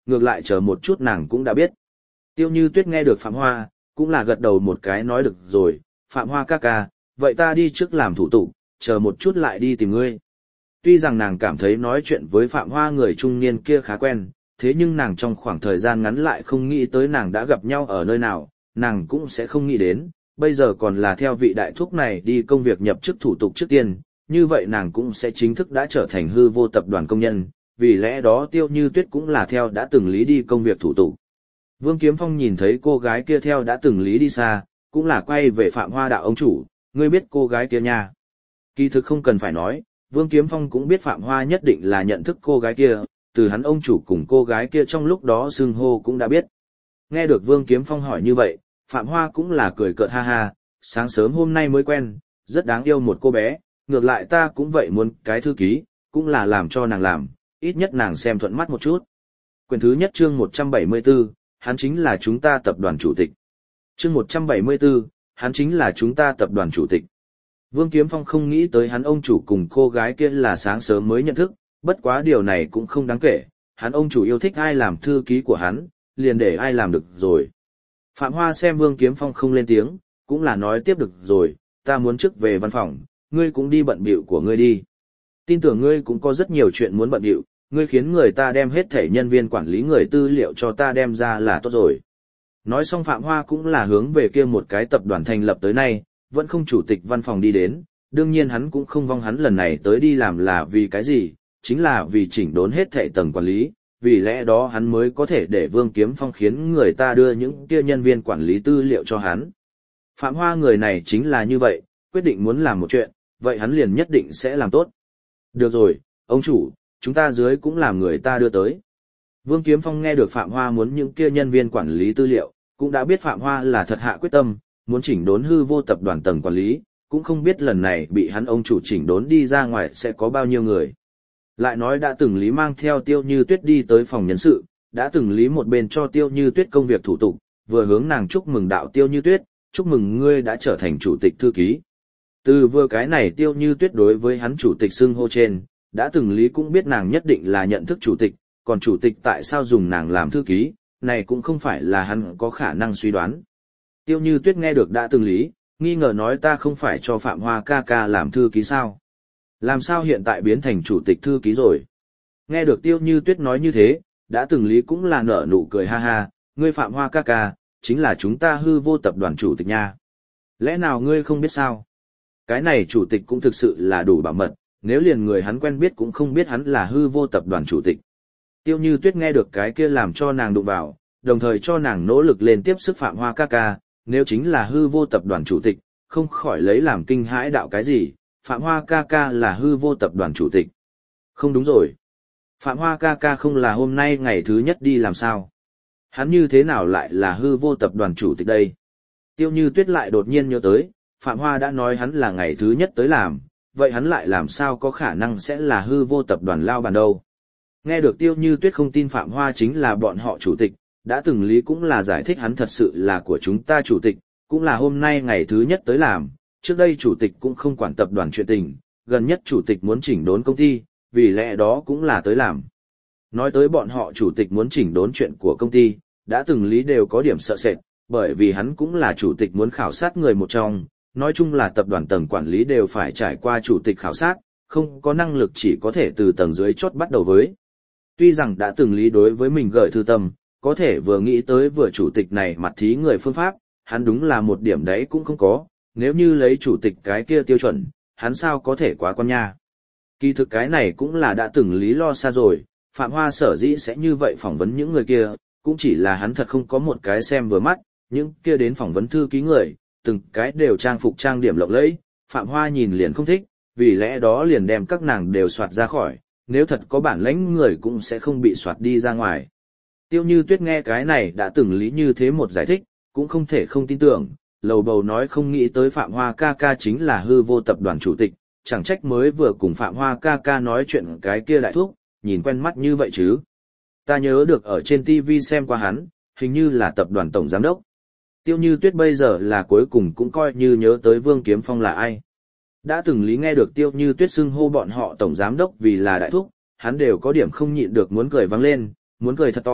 ngược lại chờ một chút nàng cũng đã biết. Tiêu Như Tuyết nghe được Phạm Hoa, cũng là gật đầu một cái nói được rồi, Phạm Hoa ca ca, vậy ta đi trước làm thủ tục, chờ một chút lại đi tìm ngươi. Tuy rằng nàng cảm thấy nói chuyện với Phạm Hoa người trung niên kia khá quen, thế nhưng nàng trong khoảng thời gian ngắn lại không nghĩ tới nàng đã gặp nhau ở nơi nào, nàng cũng sẽ không nghĩ đến, bây giờ còn là theo vị đại thúc này đi công việc nhập chức thủ tục trước tiên, như vậy nàng cũng sẽ chính thức đã trở thành hư vô tập đoàn công nhân, vì lẽ đó Tiêu Như Tuyết cũng là theo đã từng lý đi công việc thủ tục. Vương Kiếm Phong nhìn thấy cô gái kia theo đã từng lý đi xa, cũng là quay về Phạm Hoa đạo ông chủ, ngươi biết cô gái kia nha. Kỳ thực không cần phải nói, Vương Kiếm Phong cũng biết Phạm Hoa nhất định là nhận thức cô gái kia, từ hắn ông chủ cùng cô gái kia trong lúc đó xưng hô cũng đã biết. Nghe được Vương Kiếm Phong hỏi như vậy, Phạm Hoa cũng là cười cợt ha ha, sáng sớm hôm nay mới quen, rất đáng yêu một cô bé, ngược lại ta cũng vậy muốn cái thư ký, cũng là làm cho nàng làm, ít nhất nàng xem thuận mắt một chút. Quyển thứ nhất chương 174, hắn chính là chúng ta tập đoàn chủ tịch. Chương 174, hắn chính là chúng ta tập đoàn chủ tịch. Vương Kiếm Phong không nghĩ tới hắn ông chủ cùng cô gái kia là sáng sớm mới nhận thức, bất quá điều này cũng không đáng kể, hắn ông chủ yêu thích ai làm thư ký của hắn, liền để ai làm được rồi. Phạm Hoa xem Vương Kiếm Phong không lên tiếng, cũng là nói tiếp được rồi, ta muốn trước về văn phòng, ngươi cũng đi bận bịu của ngươi đi. Tin tưởng ngươi cũng có rất nhiều chuyện muốn bận bịu, ngươi khiến người ta đem hết thể nhân viên quản lý người tư liệu cho ta đem ra là tốt rồi. Nói xong Phạm Hoa cũng là hướng về kia một cái tập đoàn thành lập tới nay, vẫn không chủ tịch văn phòng đi đến, đương nhiên hắn cũng không vong hắn lần này tới đi làm là vì cái gì, chính là vì chỉnh đốn hết thệ tầng quản lý, vì lẽ đó hắn mới có thể để Vương Kiếm Phong khiến người ta đưa những kia nhân viên quản lý tư liệu cho hắn. Phạm Hoa người này chính là như vậy, quyết định muốn làm một chuyện, vậy hắn liền nhất định sẽ làm tốt. Được rồi, ông chủ, chúng ta dưới cũng làm người ta đưa tới. Vương Kiếm Phong nghe được Phạm Hoa muốn những kia nhân viên quản lý tư liệu, cũng đã biết Phạm Hoa là thật hạ quyết tâm, muốn chỉnh đốn hư vô tập đoàn tầng quản lý, cũng không biết lần này bị hắn ông chủ chỉnh đốn đi ra ngoài sẽ có bao nhiêu người. Lại nói đã từng Lý mang theo Tiêu Như Tuyết đi tới phòng nhân sự, đã từng Lý một bên cho Tiêu Như Tuyết công việc thủ tục, vừa hướng nàng chúc mừng đạo Tiêu Như Tuyết, chúc mừng ngươi đã trở thành chủ tịch thư ký. Từ vừa cái này Tiêu Như Tuyết đối với hắn chủ tịch xưng hô trên, đã từng Lý cũng biết nàng nhất định là nhận thức chủ tịch, còn chủ tịch tại sao dùng nàng làm thư ký, này cũng không phải là hắn có khả năng suy đoán. Tiêu Như Tuyết nghe được đã từng Lý, nghi ngờ nói ta không phải cho Phạm Hoa ca ca làm thư ký sao? Làm sao hiện tại biến thành chủ tịch thư ký rồi? Nghe được Tiêu Như Tuyết nói như thế, đã từng Lý cũng là nở nụ cười ha ha, ngươi Phạm Hoa ca ca, chính là chúng ta hư vô tập đoàn chủ tịch nha. Lẽ nào ngươi không biết sao? Cái này chủ tịch cũng thực sự là đủ bảo mật, nếu liền người hắn quen biết cũng không biết hắn là hư vô tập đoàn chủ tịch. Tiêu Như Tuyết nghe được cái kia làm cho nàng đụng vào, đồng thời cho nàng nỗ lực lên tiếp sức Phạm Hoa ca ca, nếu chính là hư vô tập đoàn chủ tịch, không khỏi lấy làm kinh hãi đạo cái gì, Phạm Hoa ca ca là hư vô tập đoàn chủ tịch. Không đúng rồi. Phạm Hoa ca ca không là hôm nay ngày thứ nhất đi làm sao? Hắn như thế nào lại là hư vô tập đoàn chủ tịch đây? Tiêu Như Tuyết lại đột nhiên nhớ tới, Phạm Hoa đã nói hắn là ngày thứ nhất tới làm, vậy hắn lại làm sao có khả năng sẽ là hư vô tập đoàn lao bàn đâu? Nghe được Tiêu Như Tuyết không tin Phạm Hoa chính là bọn họ chủ tịch, đã từng Lý cũng là giải thích hắn thật sự là của chúng ta chủ tịch, cũng là hôm nay ngày thứ nhất tới làm, trước đây chủ tịch cũng không quản tập đoàn chuyện tình, gần nhất chủ tịch muốn chỉnh đốn công ty, vì lẽ đó cũng là tới làm. Nói tới bọn họ chủ tịch muốn chỉnh đốn chuyện của công ty, đã từng Lý đều có điểm sợ sệt, bởi vì hắn cũng là chủ tịch muốn khảo sát người một trong, nói chung là tập đoàn tầng quản lý đều phải trải qua chủ tịch khảo sát, không có năng lực chỉ có thể từ tầng dưới chốt bắt đầu với. Tuy rằng đã từng Lý đối với mình gửi thư tâm, có thể vừa nghĩ tới vừa chủ tịch này mặt thí người phương pháp, hắn đúng là một điểm đấy cũng không có, nếu như lấy chủ tịch cái kia tiêu chuẩn, hắn sao có thể quá con nha. Kỳ thực cái này cũng là đã từng Lý lo xa rồi, Phạm Hoa sở dĩ sẽ như vậy phỏng vấn những người kia, cũng chỉ là hắn thật không có một cái xem vừa mắt, những kia đến phỏng vấn thư ký người, từng cái đều trang phục trang điểm lộng lẫy, Phạm Hoa nhìn liền không thích, vì lẽ đó liền đem các nàng đều soạt ra khỏi, nếu thật có bản lãnh người cũng sẽ không bị soạt đi ra ngoài. Tiêu Như Tuyết nghe cái này đã từng Lý như thế một giải thích, cũng không thể không tin tưởng, lầu bầu nói không nghĩ tới Phạm Hoa ca ca chính là hư vô tập đoàn chủ tịch, chẳng trách mới vừa cùng Phạm Hoa ca ca nói chuyện cái kia đại thuốc, nhìn quen mắt như vậy chứ. Ta nhớ được ở trên TV xem qua hắn, hình như là tập đoàn tổng giám đốc. Tiêu Như Tuyết bây giờ là cuối cùng cũng coi như nhớ tới Vương Kiếm Phong là ai. Đã từng Lý nghe được Tiêu Như Tuyết xưng hô bọn họ tổng giám đốc vì là đại thúc, hắn đều có điểm không nhịn được muốn cười vang lên, muốn cười thật to,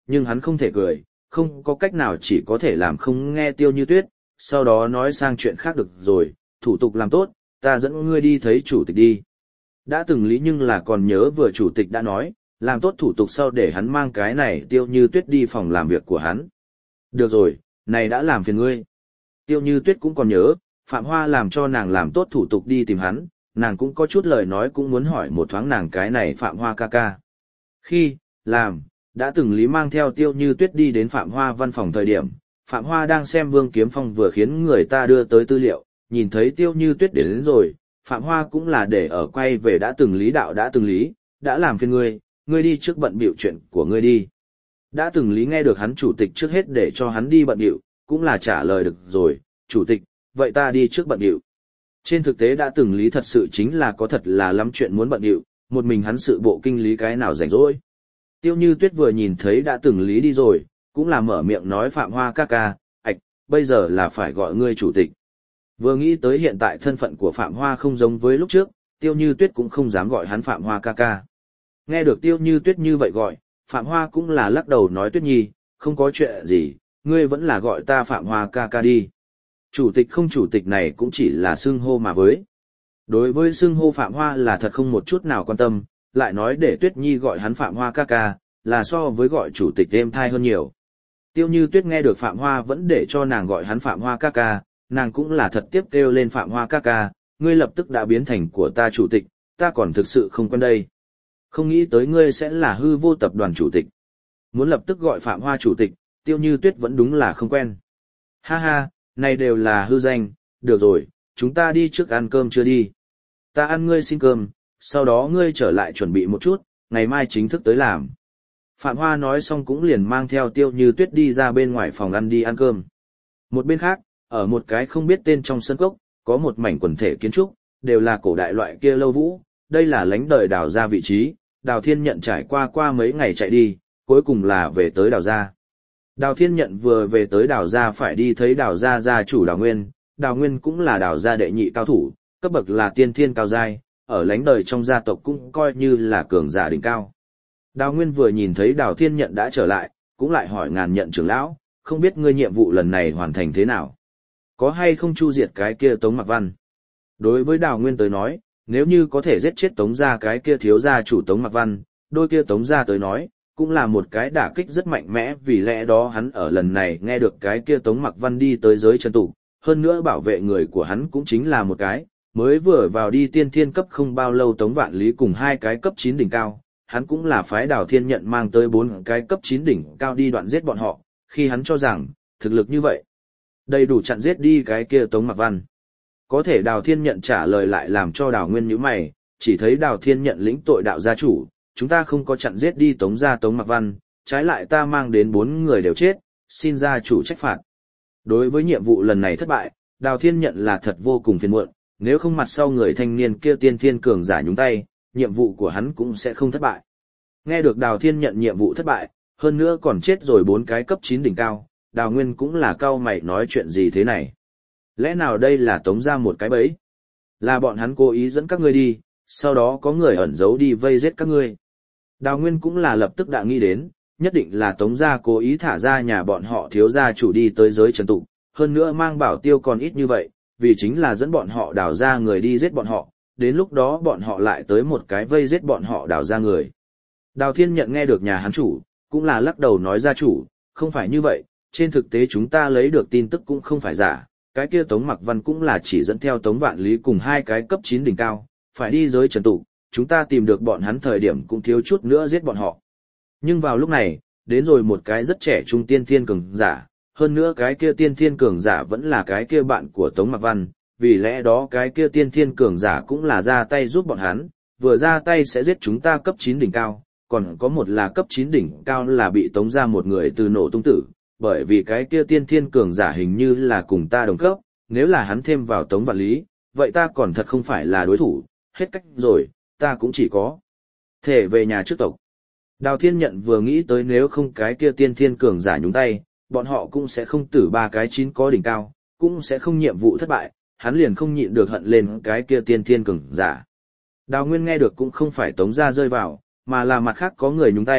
nhưng hắn không thể cười, không có cách nào chỉ có thể làm không nghe Tiêu Như Tuyết, sau đó nói sang chuyện khác được rồi, thủ tục làm tốt, ta dẫn ngươi đi thấy chủ tịch đi. Đã từng lý nhưng là còn nhớ vừa chủ tịch đã nói, làm tốt thủ tục sau để hắn mang cái này Tiêu Như Tuyết đi phòng làm việc của hắn. Được rồi, này đã làm phiền ngươi. Tiêu Như Tuyết cũng còn nhớ, Phạm Hoa làm cho nàng làm tốt thủ tục đi tìm hắn, nàng cũng có chút lời nói cũng muốn hỏi một thoáng nàng cái này Phạm Hoa ca ca. Khi, làm, đã từng lý mang theo Tiêu Như Tuyết đi đến Phạm Hoa văn phòng thời điểm, Phạm Hoa đang xem Vương Kiếm Phong vừa khiến người ta đưa tới tư liệu, nhìn thấy Tiêu Như Tuyết đến rồi, Phạm Hoa cũng là để ở quay về đã từng lý đạo đã từng lý, đã làm phiền ngươi đi trước bận bịu chuyện của ngươi đi. Đã từng lý nghe được hắn chủ tịch trước hết để cho hắn đi bận bịu, cũng là trả lời được rồi, chủ tịch, vậy ta đi trước bận bịu. Trên thực tế đã từng lý thật sự chính là có thật là lắm chuyện muốn bận bịu, một mình hắn sự bộ kinh lý cái nào rảnh rỗi. Tiêu Như Tuyết vừa nhìn thấy đã từng lý đi rồi, cũng là mở miệng nói Phạm Hoa ca ca, ạch, bây giờ là phải gọi ngươi chủ tịch. Vừa nghĩ tới hiện tại thân phận của Phạm Hoa không giống với lúc trước, Tiêu Như Tuyết cũng không dám gọi hắn Phạm Hoa ca ca. Nghe được Tiêu Như Tuyết như vậy gọi, Phạm Hoa cũng là lắc đầu nói Tuyết Nhi, không có chuyện gì, ngươi vẫn là gọi ta Phạm Hoa ca ca đi. Chủ tịch không chủ tịch này cũng chỉ là xưng hô mà với. Đối với xưng hô Phạm Hoa là thật không một chút nào quan tâm, lại nói để Tuyết Nhi gọi hắn Phạm Hoa ca ca, là so với gọi chủ tịch êm thai hơn nhiều. Tiêu Như Tuyết nghe được Phạm Hoa vẫn để cho nàng gọi hắn Phạm Hoa ca ca, nàng cũng là thật tiếp kêu lên Phạm Hoa ca ca, ngươi lập tức đã biến thành của ta chủ tịch, ta còn thực sự không quen đây. Không nghĩ tới ngươi sẽ là hư vô tập đoàn chủ tịch. Muốn lập tức gọi Phạm Hoa chủ tịch, Tiêu Như Tuyết vẫn đúng là không quen. Ha ha, này đều là hư danh, được rồi, chúng ta đi trước ăn cơm chưa đi. Ta ăn ngươi xin cơm, sau đó ngươi trở lại chuẩn bị một chút, ngày mai chính thức tới làm. Phạm Hoa nói xong cũng liền mang theo Tiêu Như Tuyết đi ra bên ngoài phòng ăn đi ăn cơm. Một bên khác, ở một cái không biết tên trong sân cốc, có một mảnh quần thể kiến trúc, đều là cổ đại loại kia lâu vũ, đây là lánh đời Đào gia vị trí, Đào Thiên Nhận trải qua mấy ngày chạy đi, cuối cùng là về tới Đào gia. Đào Thiên Nhận vừa về tới Đào gia phải đi thấy Đào gia gia chủ Đào Nguyên cũng là Đào gia đệ nhị cao thủ, cấp bậc là tiên thiên cao giai, ở lánh đời trong gia tộc cũng coi như là cường giả đỉnh cao. Đào Nguyên vừa nhìn thấy Đào Thiên Nhận đã trở lại, cũng lại hỏi Ngàn Nhận trưởng lão, không biết ngươi nhiệm vụ lần này hoàn thành thế nào? Có hay không chu diệt cái kia Tống Mặc Văn? Đối với Đào Nguyên tới nói, nếu như có thể giết chết Tống gia cái kia thiếu gia chủ Tống Mặc Văn, đôi kia Tống gia tới nói, cũng là một cái đả kích rất mạnh mẽ, vì lẽ đó hắn ở lần này nghe được cái kia Tống Mặc Văn đi tới giới chân tụ, hơn nữa bảo vệ người của hắn cũng chính là một cái, mới vừa vào đi tiên thiên cấp không bao lâu Tống Vạn Lý cùng hai cái cấp 9 đỉnh cao, hắn cũng là phái Đào Thiên Nhận mang tới 4 cái cấp 9 đỉnh cao đi đoạn giết bọn họ, khi hắn cho rằng, thực lực như vậy, đầy đủ chặn giết đi cái kia Tống Mặc Văn. Có thể Đào Thiên Nhận trả lời lại làm cho Đào Nguyên nhíu mày, chỉ thấy Đào Thiên Nhận lĩnh tội đạo gia chủ, chúng ta không có chặn giết đi Tống gia Tống Mặc Văn, trái lại ta mang đến 4 người đều chết, xin gia chủ trách phạt. Đối với nhiệm vụ lần này thất bại, Đào Thiên Nhận là thật vô cùng phiền muộn, nếu không mặt sau người thanh niên kia tiên thiên cường giả nhúng tay, nhiệm vụ của hắn cũng sẽ không thất bại. Nghe được Đào Thiên Nhận nhiệm vụ thất bại, hơn nữa còn chết rồi 4 cái cấp 9 đỉnh cao, Đào Nguyên cũng là cau mày nói chuyện gì thế này. Lẽ nào đây là Tống ra một cái bẫy? Là bọn hắn cố ý dẫn các ngươi đi, sau đó có người ẩn giấu đi vây giết các ngươi. Đào Nguyên cũng là lập tức đã nghĩ đến, nhất định là Tống gia cố ý thả ra nhà bọn họ thiếu gia chủ đi tới giới trần tụ, hơn nữa mang bảo tiêu còn ít như vậy, vì chính là dẫn bọn họ Đào ra người đi giết bọn họ, đến lúc đó bọn họ lại tới một cái vây giết bọn họ Đào ra người. Đào Thiên Nhận nghe được nhà hắn chủ, cũng là lắc đầu nói gia chủ, không phải như vậy, trên thực tế chúng ta lấy được tin tức cũng không phải giả, cái kia Tống Mặc Văn cũng là chỉ dẫn theo Tống Vạn Lý cùng hai cái cấp 9 đỉnh cao, phải đi giới trần tụ, chúng ta tìm được bọn hắn thời điểm cũng thiếu chút nữa giết bọn họ. Nhưng vào lúc này, đến rồi một cái rất trẻ trung tiên thiên cường giả, hơn nữa cái kia tiên thiên cường giả vẫn là cái kia bạn của Tống Mặc Văn, vì lẽ đó cái kia tiên thiên cường giả cũng là ra tay giúp bọn hắn, vừa ra tay sẽ giết chúng ta cấp 9 đỉnh cao, còn có một là cấp 9 đỉnh cao là bị tống ra một người từ nổ tung tử, bởi vì cái kia tiên thiên cường giả hình như là cùng ta đồng cấp, nếu là hắn thêm vào Tống Vạn Lý, vậy ta còn thật không phải là đối thủ, hết cách rồi, ta cũng chỉ có thể về nhà trước tộc. Đào Thiên Nhận vừa nghĩ tới nếu không cái kia tiên thiên cường giả nhúng tay, bọn họ cũng sẽ không tử 3 cái 9 có đỉnh cao, cũng sẽ không nhiệm vụ thất bại, hắn liền không nhịn được hận lên cái kia tiên thiên cường giả. Đào Nguyên nghe được cũng không phải tống ra rơi vào, mà là mặt khác có người nhúng tay,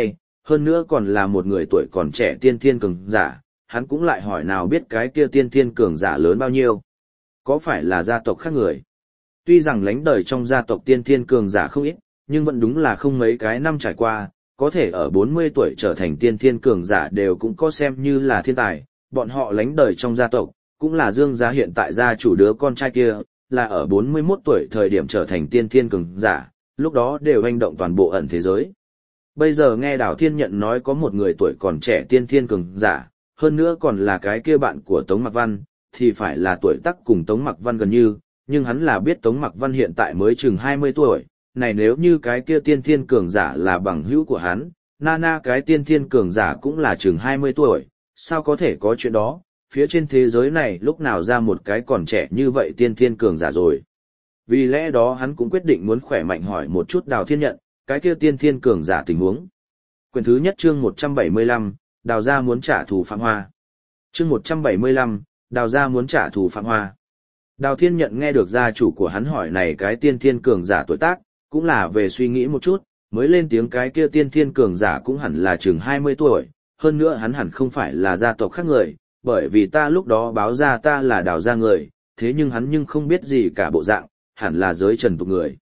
hơn nữa còn là một người tuổi còn trẻ tiên thiên cường giả, hắn cũng lại hỏi nào biết cái kia tiên thiên cường giả lớn bao nhiêu. Có phải là gia tộc khác người? Tuy rằng lánh đời trong gia tộc tiên thiên cường giả không ít, nhưng vẫn đúng là không mấy cái năm trải qua, có thể ở 40 tuổi trở thành tiên thiên cường giả đều cũng có xem như là thiên tài, bọn họ lánh đời trong gia tộc, cũng là Dương gia hiện tại gia chủ đứa con trai kia, là ở 41 tuổi thời điểm trở thành tiên thiên cường giả, lúc đó đều hành động toàn bộ ẩn thế giới. Bây giờ nghe Đào Thiên Nhận nói có một người tuổi còn trẻ tiên thiên cường giả, hơn nữa còn là cái kia bạn của Tống Mặc Văn, thì phải là tuổi tác cùng Tống Mặc Văn gần như, nhưng hắn là biết Tống Mặc Văn hiện tại mới chừng 20 tuổi, này nếu như cái kia tiên thiên cường giả là bằng hữu của hắn, Nana cái tiên thiên cường giả cũng là chừng 20 tuổi, sao có thể có chuyện đó, phía trên thế giới này lúc nào ra một cái còn trẻ như vậy tiên thiên cường giả rồi. Vì lẽ đó hắn cũng quyết định muốn khỏe mạnh hỏi một chút Đào Thiên Nhận, cái kia tiên thiên cường giả tình huống. Quyển thứ nhất chương 175, Đào gia muốn trả thù Phạm Hoa. Chương 175, Đào gia muốn trả thù Phạm Hoa. Đào Thiên Nhận nghe được gia chủ của hắn hỏi này cái tiên thiên cường giả tuổi tác, cũng là về suy nghĩ một chút, mới lên tiếng cái kia tiên thiên cường giả cũng hẳn là chừng 20 tuổi, hơn nữa hắn hẳn không phải là gia tộc khác người, bởi vì ta lúc đó báo ra ta là Đào gia người, thế nhưng hắn nhưng không biết gì cả bộ dạng, hẳn là giới trần tục người.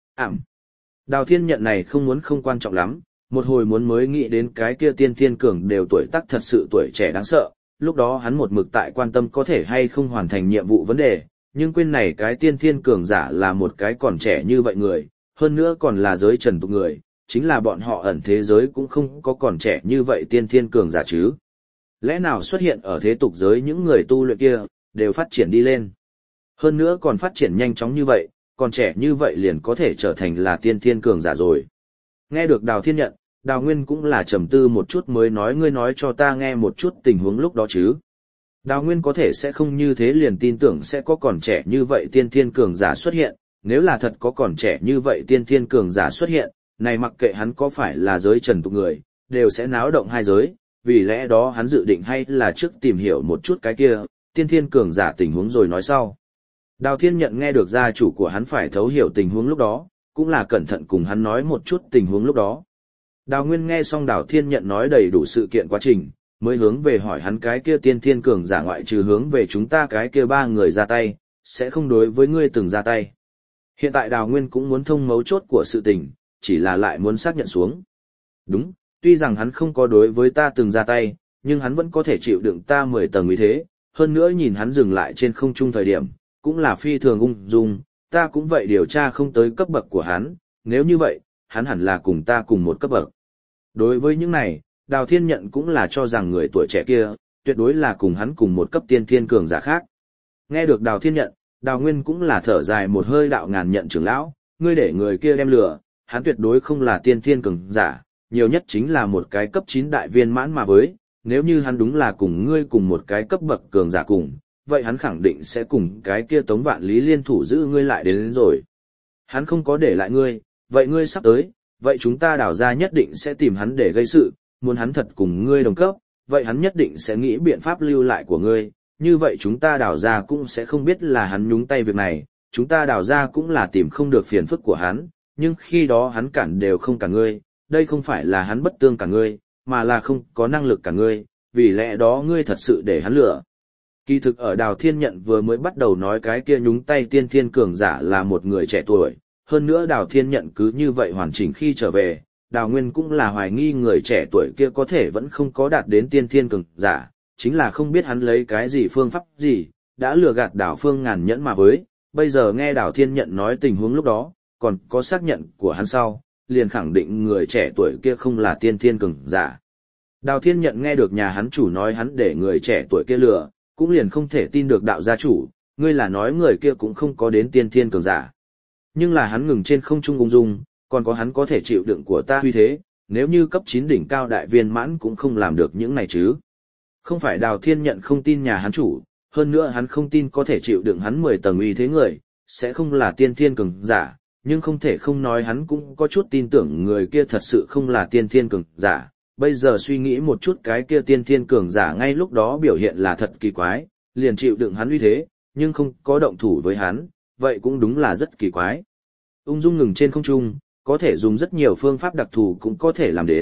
Đào Thiên Nhận này không muốn không quan trọng lắm, một hồi muốn mới nghĩ đến cái kia tiên thiên cường đều tuổi tác thật sự tuổi trẻ đáng sợ, lúc đó hắn một mực tại quan tâm có thể hay không hoàn thành nhiệm vụ vấn đề, nhưng quên này cái tiên thiên cường giả là một cái còn trẻ như vậy người, hơn nữa còn là giới trần tục người, chính là bọn họ ẩn thế giới cũng không có còn trẻ như vậy tiên thiên cường giả chứ. Lẽ nào xuất hiện ở thế tục giới những người tu luyện kia, đều phát triển đi lên. Hơn nữa còn phát triển nhanh chóng như vậy, còn trẻ như vậy liền có thể trở thành là tiên thiên cường giả rồi. Nghe được Đào Thiên Nhận, Đào Nguyên cũng là trầm tư một chút mới nói ngươi nói cho ta nghe một chút tình huống lúc đó chứ. Đào Nguyên có thể sẽ không như thế liền tin tưởng sẽ có còn trẻ như vậy tiên thiên cường giả xuất hiện, nếu là thật có còn trẻ như vậy tiên thiên cường giả xuất hiện, này mặc kệ hắn có phải là giới trần tục người, đều sẽ náo động hai giới, vì lẽ đó hắn dự định hay là trước tìm hiểu một chút cái kia, tiên thiên cường giả tình huống rồi nói sau. Đào Thiên Nhận nghe được gia chủ của hắn phải thấu hiểu tình huống lúc đó, cũng là cẩn thận cùng hắn nói một chút tình huống lúc đó. Đào Nguyên nghe xong Đào Thiên Nhận nói đầy đủ sự kiện quá trình, mới hướng về hỏi hắn cái kia tiên thiên cường giả ngoại trừ hướng về chúng ta cái kia ba người ra tay, sẽ không đối với ngươi từng ra tay. Hiện tại Đào Nguyên cũng muốn thông mấu chốt của sự tình, chỉ là lại muốn xác nhận xuống. Đúng, tuy rằng hắn không có đối với ta từng ra tay, nhưng hắn vẫn có thể chịu đựng ta 10 tầng uy thế, hơn nữa nhìn hắn dừng lại trên không trung thời điểm, cũng là phi thường ung dung, ta cũng vậy điều tra không tới cấp bậc của hắn, nếu như vậy, hắn hẳn là cùng ta cùng một cấp bậc. Đối với những này, Đào Thiên Nhận cũng là cho rằng người tuổi trẻ kia, tuyệt đối là cùng hắn cùng một cấp tiên thiên cường giả khác. Nghe được Đào Thiên Nhận, Đào Nguyên cũng là thở dài một hơi đạo ngàn nhận trưởng lão, ngươi để người kia đem lừa, hắn tuyệt đối không là tiên thiên cường giả, nhiều nhất chính là một cái cấp 9 đại viên mãn mà với, nếu như hắn đúng là cùng ngươi cùng một cái cấp bậc cường giả cùng, vậy hắn khẳng định sẽ cùng cái kia Tống Vạn Lý liên thủ giữ ngươi lại đến rồi. Hắn không có để lại ngươi, vậy ngươi sắp tới, vậy chúng ta Đào gia nhất định sẽ tìm hắn để gây sự, muốn hắn thật cùng ngươi đồng cấp, vậy hắn nhất định sẽ nghĩ biện pháp lưu lại của ngươi, như vậy chúng ta Đào gia cũng sẽ không biết là hắn nhúng tay việc này, chúng ta Đào gia cũng là tìm không được phiền phức của hắn, nhưng khi đó hắn cản đều không cả ngươi, đây không phải là hắn bất tương cả ngươi, mà là không có năng lực cả ngươi, vì lẽ đó ngươi thật sự để hắn lừa. Kỳ thực ở Đào Thiên Nhận vừa mới bắt đầu nói cái kia nhúng tay tiên thiên cường giả là một người trẻ tuổi, hơn nữa Đào Thiên Nhận cứ như vậy hoàn chỉnh khi trở về, Đào Nguyên cũng là hoài nghi người trẻ tuổi kia có thể vẫn không có đạt đến tiên thiên cường giả, chính là không biết hắn lấy cái gì phương pháp gì, đã lừa gạt Đào Phương ngàn nhẫn mà với, bây giờ nghe Đào Thiên Nhận nói tình huống lúc đó, còn có xác nhận của hắn sau, liền khẳng định người trẻ tuổi kia không là tiên thiên cường giả. Đào Thiên Nhận nghe được nhà hắn chủ nói hắn để người trẻ tuổi kia lừa, cũng liền không thể tin được đạo gia chủ, ngươi là nói người kia cũng không có đến tiên thiên cường giả. Nhưng là hắn ngừng trên không trung ung dung, còn có hắn có thể chịu đựng của ta uy thế, nếu như cấp 9 đỉnh cao đại viên mãn cũng không làm được những này chứ. Không phải Đào Thiên Nhận không tin nhà hắn chủ, hơn nữa hắn không tin có thể chịu đựng hắn 10 tầng uy thế người, sẽ không là tiên thiên cường giả, nhưng không thể không nói hắn cũng có chút tin tưởng người kia thật sự không là tiên thiên cường giả. Bây giờ suy nghĩ một chút cái kia tiên thiên cường giả ngay lúc đó biểu hiện là thật kỳ quái, liền chịu đựng hắn uy thế, nhưng không có động thủ với hắn, vậy cũng đúng là rất kỳ quái. Ung dung ngừng trên không trung, có thể dùng rất nhiều phương pháp đặc thù cũng có thể làm đến,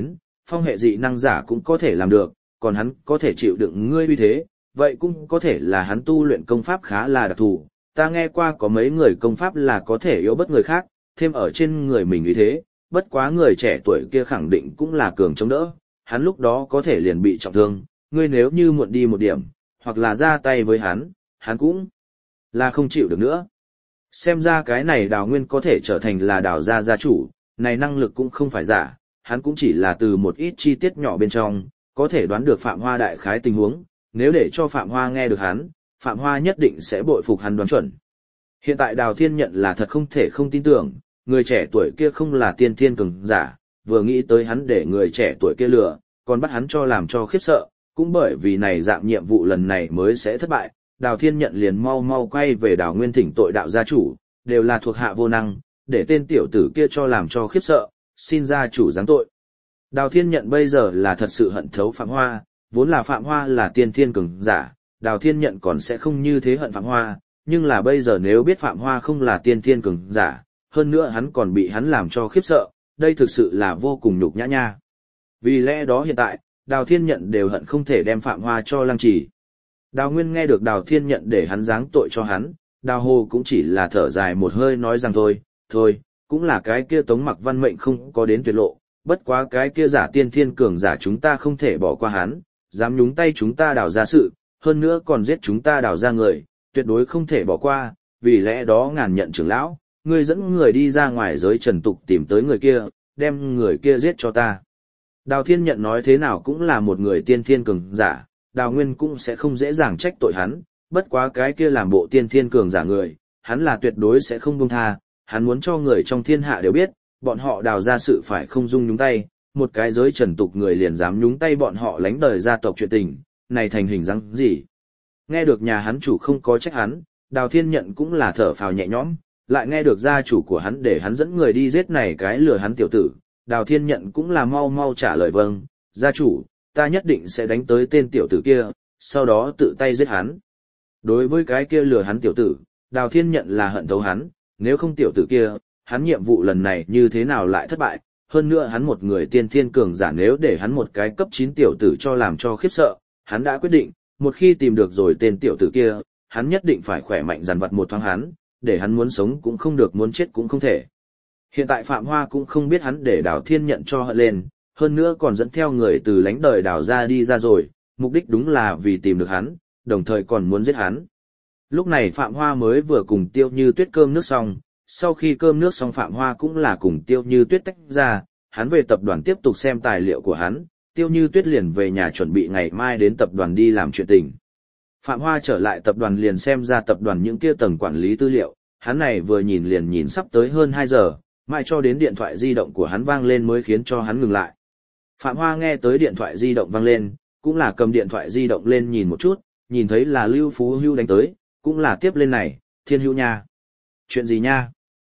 phong hệ dị năng giả cũng có thể làm được, còn hắn có thể chịu đựng ngươi uy thế, vậy cũng có thể là hắn tu luyện công pháp khá là đặc thù. Ta nghe qua có mấy người công pháp là có thể yếu bất người khác, thêm ở trên người mình uy thế, bất quá người trẻ tuổi kia khẳng định cũng là cường chống đỡ, hắn lúc đó có thể liền bị trọng thương, ngươi nếu như muộn đi một điểm, hoặc là ra tay với hắn cũng là không chịu được nữa. Xem ra cái này Đào Nguyên có thể trở thành là Đào gia gia chủ, này năng lực cũng không phải giả, hắn cũng chỉ là từ một ít chi tiết nhỏ bên trong, có thể đoán được Phạm Hoa đại khái tình huống, nếu để cho Phạm Hoa nghe được hắn, Phạm Hoa nhất định sẽ bội phục hắn đoán chuẩn. Hiện tại Đào Thiên Nhận là thật không thể không tin tưởng, người trẻ tuổi kia không là tiên thiên cường giả, vừa nghĩ tới hắn để người trẻ tuổi kia lừa, còn bắt hắn cho làm cho khiếp sợ, cũng bởi vì này dạng nhiệm vụ lần này mới sẽ thất bại, Đào Thiên Nhận liền mau mau quay về Đào Nguyên thỉnh tội đạo gia chủ, đều là thuộc hạ vô năng, để tên tiểu tử kia cho làm cho khiếp sợ, xin gia chủ giáng tội. Đào Thiên Nhận bây giờ là thật sự hận thấu Phạm Hoa, vốn là Phạm Hoa là tiên thiên cường giả, Đào Thiên Nhận còn sẽ không như thế hận Phạm Hoa, nhưng là bây giờ nếu biết Phạm Hoa không là tiên thiên cường giả, hơn nữa hắn còn bị hắn làm cho khiếp sợ, đây thực sự là vô cùng nhục nhã nha. Vì lẽ đó hiện tại, Đào Thiên Nhận đều hận không thể đem Phạm Hoa cho lăng trì. Đào Nguyên nghe được Đào Thiên Nhận để hắn giáng tội cho hắn, Đào Hồ cũng chỉ là thở dài một hơi nói rằng thôi, cũng là cái kia Tống Mặc Văn mệnh không có đến tuyệt lộ, bất quá cái kia giả tiên thiên cường giả chúng ta không thể bỏ qua hắn, dám nhúng tay chúng ta Đào ra sự, hơn nữa còn giết chúng ta Đào ra người, tuyệt đối không thể bỏ qua, vì lẽ đó Ngàn Nhận trưởng lão, ngươi dẫn người đi ra ngoài giới trần tục tìm tới người kia, đem người kia giết cho ta. Đào Thiên Nhận nói thế nào cũng là một người tiên thiên cường giả, Đào Nguyên cũng sẽ không dễ dàng trách tội hắn, bất quá cái kia làm bộ tiên thiên cường giả người, hắn là tuyệt đối sẽ không buông tha, hắn muốn cho người trong thiên hạ đều biết, bọn họ Đào ra sự phải không dung nhúng tay, một cái giới trần tục người liền dám nhúng tay bọn họ lánh đời gia tộc chuyện tình, này thành hình dáng gì. Nghe được nhà hắn chủ không có trách hắn, Đào Thiên Nhận cũng là thở phào nhẹ nhõm, lại nghe được gia chủ của hắn để hắn dẫn người đi giết này cái lừa hắn tiểu tử, Đào Thiên Nhận cũng là mau mau trả lời vâng, gia chủ, ta nhất định sẽ đánh tới tên tiểu tử kia, sau đó tự tay giết hắn. Đối với cái kia lừa hắn tiểu tử, Đào Thiên Nhận là hận thấu hắn, nếu không tiểu tử kia, hắn nhiệm vụ lần này như thế nào lại thất bại, hơn nữa hắn một người tiên thiên cường giả nếu để hắn một cái cấp 9 tiểu tử cho làm cho khiếp sợ, hắn đã quyết định, một khi tìm được rồi tên tiểu tử kia, hắn nhất định phải khỏe mạnh dằn vặt một thoáng hắn, để hắn muốn sống cũng không được muốn chết cũng không thể. Hiện tại Phạm Hoa cũng không biết hắn để Đào Thiên Nhận cho hận lên, hơn nữa còn dẫn theo người từ lánh đời Đào ra đi ra rồi, mục đích đúng là vì tìm được hắn, đồng thời còn muốn giết hắn. Lúc này Phạm Hoa mới vừa cùng Tiêu Như Tuyết cơm nước xong, sau khi cơm nước xong Phạm Hoa cũng là cùng Tiêu Như Tuyết tách ra, hắn về tập đoàn tiếp tục xem tài liệu của hắn, Tiêu Như Tuyết liền về nhà chuẩn bị ngày mai đến tập đoàn đi làm chuyện tình. Phạm Hoa trở lại tập đoàn liền xem ra tập đoàn những kia tầng quản lý tư liệu, hắn này vừa nhìn liền nhìn sắp tới hơn 2 giờ, mãi cho đến điện thoại di động của hắn vang lên mới khiến cho hắn ngừng lại. Phạm Hoa nghe tới điện thoại di động vang lên, cũng là cầm điện thoại di động lên nhìn một chút, nhìn thấy là Lưu Phú Hưu đánh tới, cũng là tiếp lên này, Thiên Hữu nha. Chuyện gì nha?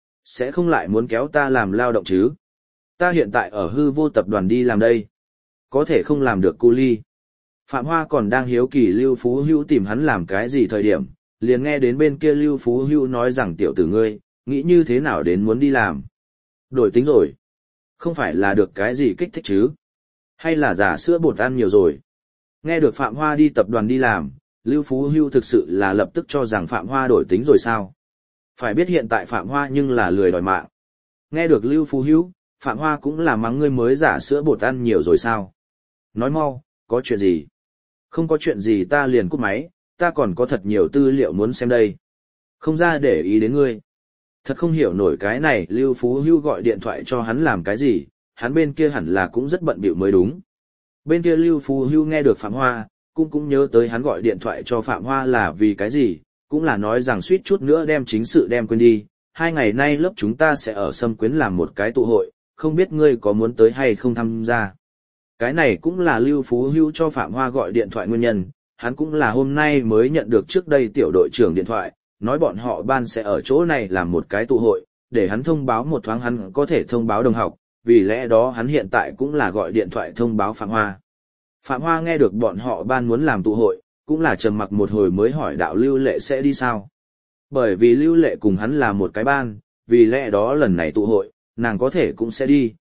Sẽ không lại muốn kéo ta làm lao động chứ? Ta hiện tại ở hư vô tập đoàn đi làm đây. Có thể không làm được cu ly. Phạm Hoa còn đang hiếu kỳ Lưu Phú Hưu tìm hắn làm cái gì thời điểm, liền nghe đến bên kia Lưu Phú Hưu nói rằng tiểu tử ngươi, nghĩ như thế nào đến muốn đi làm. Đổi tính rồi. Không phải là được cái gì kích thích chứ? Hay là giả sữa bột ăn nhiều rồi? Nghe được Phạm Hoa đi tập đoàn đi làm, Lưu Phú Hưu thực sự là lập tức cho rằng Phạm Hoa đổi tính rồi sao? Phải biết hiện tại Phạm Hoa nhưng là lười đòi mạng. Nghe được Lưu Phú Hưu, Phạm Hoa cũng là mắng ngươi mới giả sữa bột ăn nhiều rồi sao? Nói mau, có chuyện gì? Không có chuyện gì ta liền cúp máy, ta còn có thật nhiều tư liệu muốn xem đây. Không ra để ý đến ngươi. Thật không hiểu nổi cái này Lưu Phú Hưu gọi điện thoại cho hắn làm cái gì, hắn bên kia hẳn là cũng rất bận bịu mới đúng. Bên kia Lưu Phú Hưu nghe được Phạm Hoa, cũng nhớ tới hắn gọi điện thoại cho Phạm Hoa là vì cái gì, cũng là nói rằng suýt chút nữa đem chính sự đem quên đi. 2 ngày nay lớp chúng ta sẽ ở Sâm Quyến làm một cái tụ hội, không biết ngươi có muốn tới hay không tham gia. Cái này cũng là Lưu Phú Hưu cho Phạm Hoa gọi điện thoại nguyên nhân, hắn cũng là hôm nay mới nhận được trước đây tiểu đội trưởng điện thoại, nói bọn họ ban sẽ ở chỗ này làm một cái tụ hội, để hắn thông báo một thoáng hắn có thể thông báo đồng học, vì lẽ đó hắn hiện tại cũng là gọi điện thoại thông báo Phạm Hoa. Phạm Hoa nghe được bọn họ ban muốn làm tụ hội, cũng là trầm mặc một hồi mới hỏi đạo Lưu Lệ sẽ đi sao. Bởi vì Lưu Lệ cùng hắn là một cái ban, vì lẽ đó lần này tụ hội, nàng có thể cũng sẽ đi,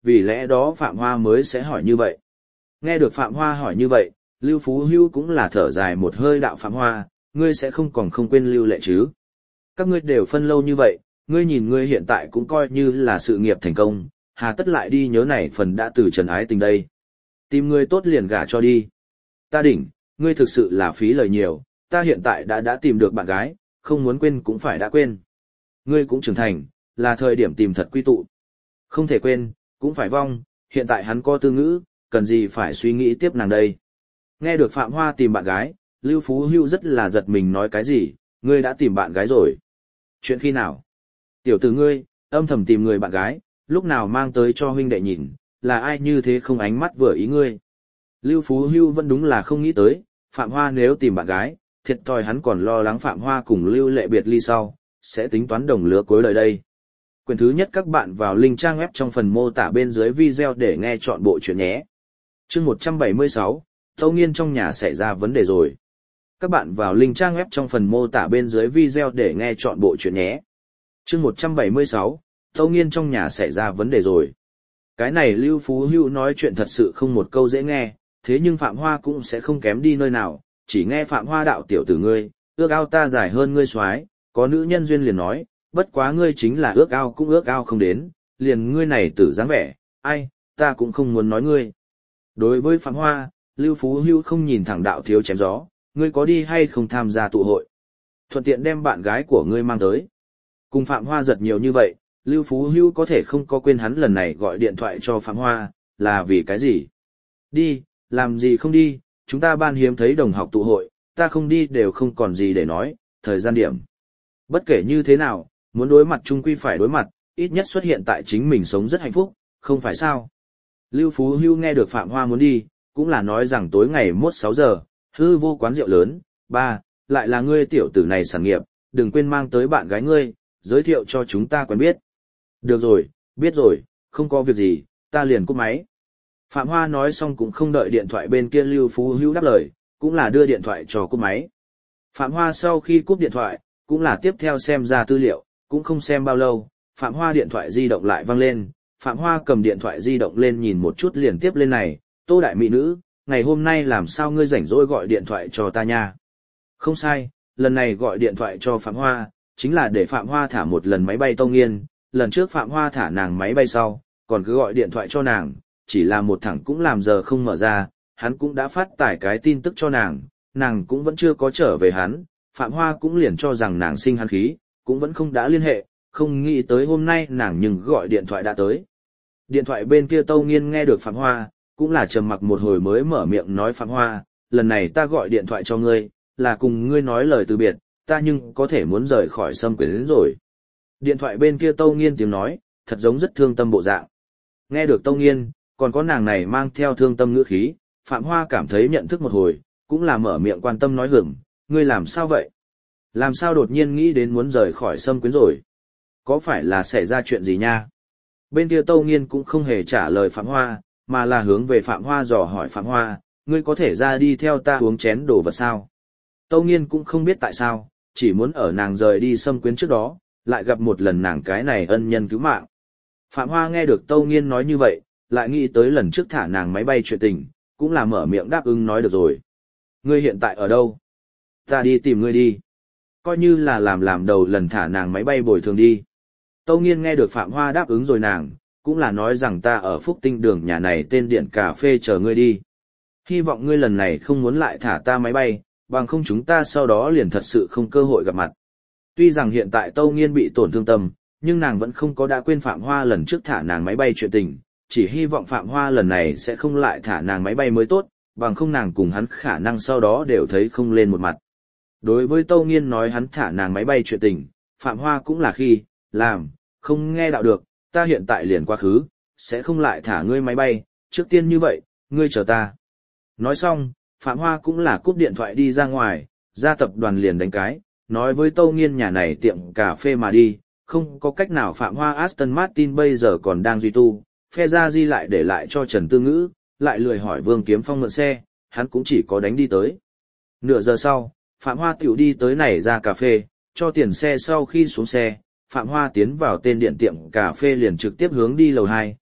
vì lẽ đó Phạm Hoa mới sẽ hỏi như vậy. Nghe được Phạm Hoa hỏi như vậy, Lưu Phú Hưu cũng là thở dài một hơi đạo Phạm Hoa, ngươi sẽ không còn không quên Lưu Lệ chứ. Các ngươi đều phân lâu như vậy, ngươi nhìn ngươi hiện tại cũng coi như là sự nghiệp thành công, hà tất lại đi nhớ này phần đã từ trần ái tình đây. Tìm ngươi tốt liền gả cho đi. Ta đỉnh, ngươi thực sự là phí lời nhiều, ta hiện tại đã tìm được bạn gái, không muốn quên cũng phải đã quên. Ngươi cũng trưởng thành, là thời điểm tìm thật quy tụ. Không thể quên, cũng phải vong, hiện tại hắn có tư ngữ, cần gì phải suy nghĩ tiếp nàng đây. Nghe được Phạm Hoa tìm bạn gái, Lưu Phú Hưu rất là giật mình nói cái gì, ngươi đã tìm bạn gái rồi. Chuyện khi nào? Tiểu tử ngươi, âm thầm tìm người bạn gái, lúc nào mang tới cho huynh đệ nhìn, là ai như thế không ánh mắt vừa ý ngươi. Lưu Phú Hưu vẫn đúng là không nghĩ tới, Phạm Hoa nếu tìm bạn gái, thiệt thòi hắn còn lo lắng Phạm Hoa cùng Lưu Lệ biệt ly sau, sẽ tính toán đồng lứa cuối đời đây. Quyển thứ nhất các bạn vào link trang web trong phần mô tả bên dưới video để nghe chọn bộ chuyện nhé. Chương 176, Tâu Nghiên trong nhà xảy ra vấn đề rồi. Các bạn vào link trang web trong phần mô tả bên dưới video để nghe chọn bộ chuyện nhé. Chương 176, Tâu Nghiên trong nhà xảy ra vấn đề rồi. Cái này Lưu Phú Hưu nói chuyện thật sự không một câu dễ nghe, thế nhưng Phạm Hoa cũng sẽ không kém đi nơi nào, chỉ nghe Phạm Hoa đạo tiểu tử ngươi, ước ao ta dài hơn ngươi soái, có nữ nhân duyên liền nói, bất quá ngươi chính là ước ao cũng ước ao không đến, liền ngươi này tử dáng vẻ, ai, ta cũng không muốn nói ngươi. Đối với Phạm Hoa, Lưu Phú Hưu không nhìn thẳng đạo thiếu chém gió, ngươi có đi hay không tham gia tụ hội. Thuận tiện đem bạn gái của ngươi mang tới. Cùng Phạm Hoa giật nhiều như vậy, Lưu Phú Hưu có thể không có quên hắn lần này gọi điện thoại cho Phạm Hoa, là vì cái gì? Đi, làm gì không đi, chúng ta ban hiếm thấy đồng học tụ hội, ta không đi đều không còn gì để nói, thời gian điểm. Bất kể như thế nào, muốn đối mặt chung quy phải đối mặt, ít nhất xuất hiện tại chính mình sống rất hạnh phúc, không phải sao? Lưu Phú Hưu nghe được Phạm Hoa muốn đi, cũng là nói rằng tối ngày mốt 6 giờ, hư vô quán rượu lớn, lại là ngươi tiểu tử này sản nghiệp, đừng quên mang tới bạn gái ngươi, giới thiệu cho chúng ta quen biết. Được rồi, biết rồi, không có việc gì, ta liền cúp máy. Phạm Hoa nói xong cũng không đợi điện thoại bên kia Lưu Phú Hưu đáp lời, cũng là đưa điện thoại cho cúp máy. Phạm Hoa sau khi cúp điện thoại, cũng là tiếp theo xem ra tư liệu, cũng không xem bao lâu, Phạm Hoa điện thoại di động lại vang lên, Phạm Hoa cầm điện thoại di động lên nhìn một chút liền tiếp lên này, Tô đại mỹ nữ, ngày hôm nay làm sao ngươi rảnh rỗi gọi điện thoại cho ta nha. Không sai, lần này gọi điện thoại cho Phạm Hoa, chính là để Phạm Hoa thả một lần máy bay Tâu Nghiên, lần trước Phạm Hoa thả nàng máy bay sau, còn cứ gọi điện thoại cho nàng, chỉ là một thẳng cũng làm giờ không mở ra, hắn cũng đã phát tải cái tin tức cho nàng cũng vẫn chưa có trở về hắn, Phạm Hoa cũng liền cho rằng nàng sinh hắn khí, cũng vẫn không đã liên hệ, không nghĩ tới hôm nay nàng nhưng gọi điện thoại đã tới. Điện thoại bên kia Tâu Nghiên nghe được Phạm Hoa, cũng là trầm mặc một hồi mới mở miệng nói Phạm Hoa, lần này ta gọi điện thoại cho ngươi, là cùng ngươi nói lời từ biệt, ta nhưng có thể muốn rời khỏi Sâm Quyến đến rồi. Điện thoại bên kia Tâu Nghiên tiếng nói, thật giống rất thương tâm bộ dạng. Nghe được Tâu Nghiên, còn có nàng này mang theo thương tâm ngữ khí, Phạm Hoa cảm thấy nhận thức một hồi, cũng là mở miệng quan tâm nói hửng, ngươi làm sao vậy? Làm sao đột nhiên nghĩ đến muốn rời khỏi Sâm Quyến rồi? Có phải là xảy ra chuyện gì nha? Bên kia Tâu Nghiên cũng không hề trả lời Phạm Hoa, mà là hướng về Phạm Hoa dò hỏi Phạm Hoa, ngươi có thể ra đi theo ta uống chén đồ vật sao? Tâu Nghiên cũng không biết tại sao, chỉ muốn ở nàng rời đi Sâm Quyến trước đó, lại gặp một lần nàng cái này ân nhân cứu mạng. Phạm Hoa nghe được Tâu Nghiên nói như vậy, lại nghĩ tới lần trước thả nàng máy bay chuyện tình, cũng là mở miệng đáp ứng nói được rồi. Ngươi hiện tại ở đâu? Ta đi tìm ngươi đi. Coi như là làm đầu lần thả nàng máy bay bồi thường đi. Tâu Nghiên nghe được Phạm Hoa đáp ứng rồi nàng, cũng là nói rằng ta ở Phúc Tinh đường nhà này tên điện cà phê chờ ngươi đi. Hy vọng ngươi lần này không muốn lại thả ta máy bay, bằng không chúng ta sau đó liền thật sự không cơ hội gặp mặt. Tuy rằng hiện tại Tâu Nghiên bị tổn thương tâm, nhưng nàng vẫn không có đã quên Phạm Hoa lần trước thả nàng máy bay chuyện tình, chỉ hy vọng Phạm Hoa lần này sẽ không lại thả nàng máy bay mới tốt, bằng không nàng cùng hắn khả năng sau đó đều thấy không lên một mặt. Đối với Tâu Nghiên nói hắn thả nàng máy bay chuyện tình, Phạm Hoa cũng là khi, làm, không nghe đạo được, ta hiện tại liền quá khứ, sẽ không lại thả ngươi máy bay, trước tiên như vậy, ngươi chờ ta. Nói xong, Phạm Hoa cũng là cúp điện thoại đi ra ngoài, ra tập đoàn liền đánh cái, nói với Tâu Nghiên nhà này tiệm cà phê mà đi, không có cách nào Phạm Hoa Aston Martin bây giờ còn đang duy tu, phe ra di lại để lại cho Trần Tư Ngữ, lại lười hỏi Vương Kiếm Phong mượn xe, hắn cũng chỉ có đánh đi tới. Nửa giờ sau, Phạm Hoa tiểu đi tới này ra cà phê, cho tiền xe sau khi xuống xe, Phạm Hoa tiến vào tên điện tiệm cà phê liền trực tiếp hướng đi lầu 2,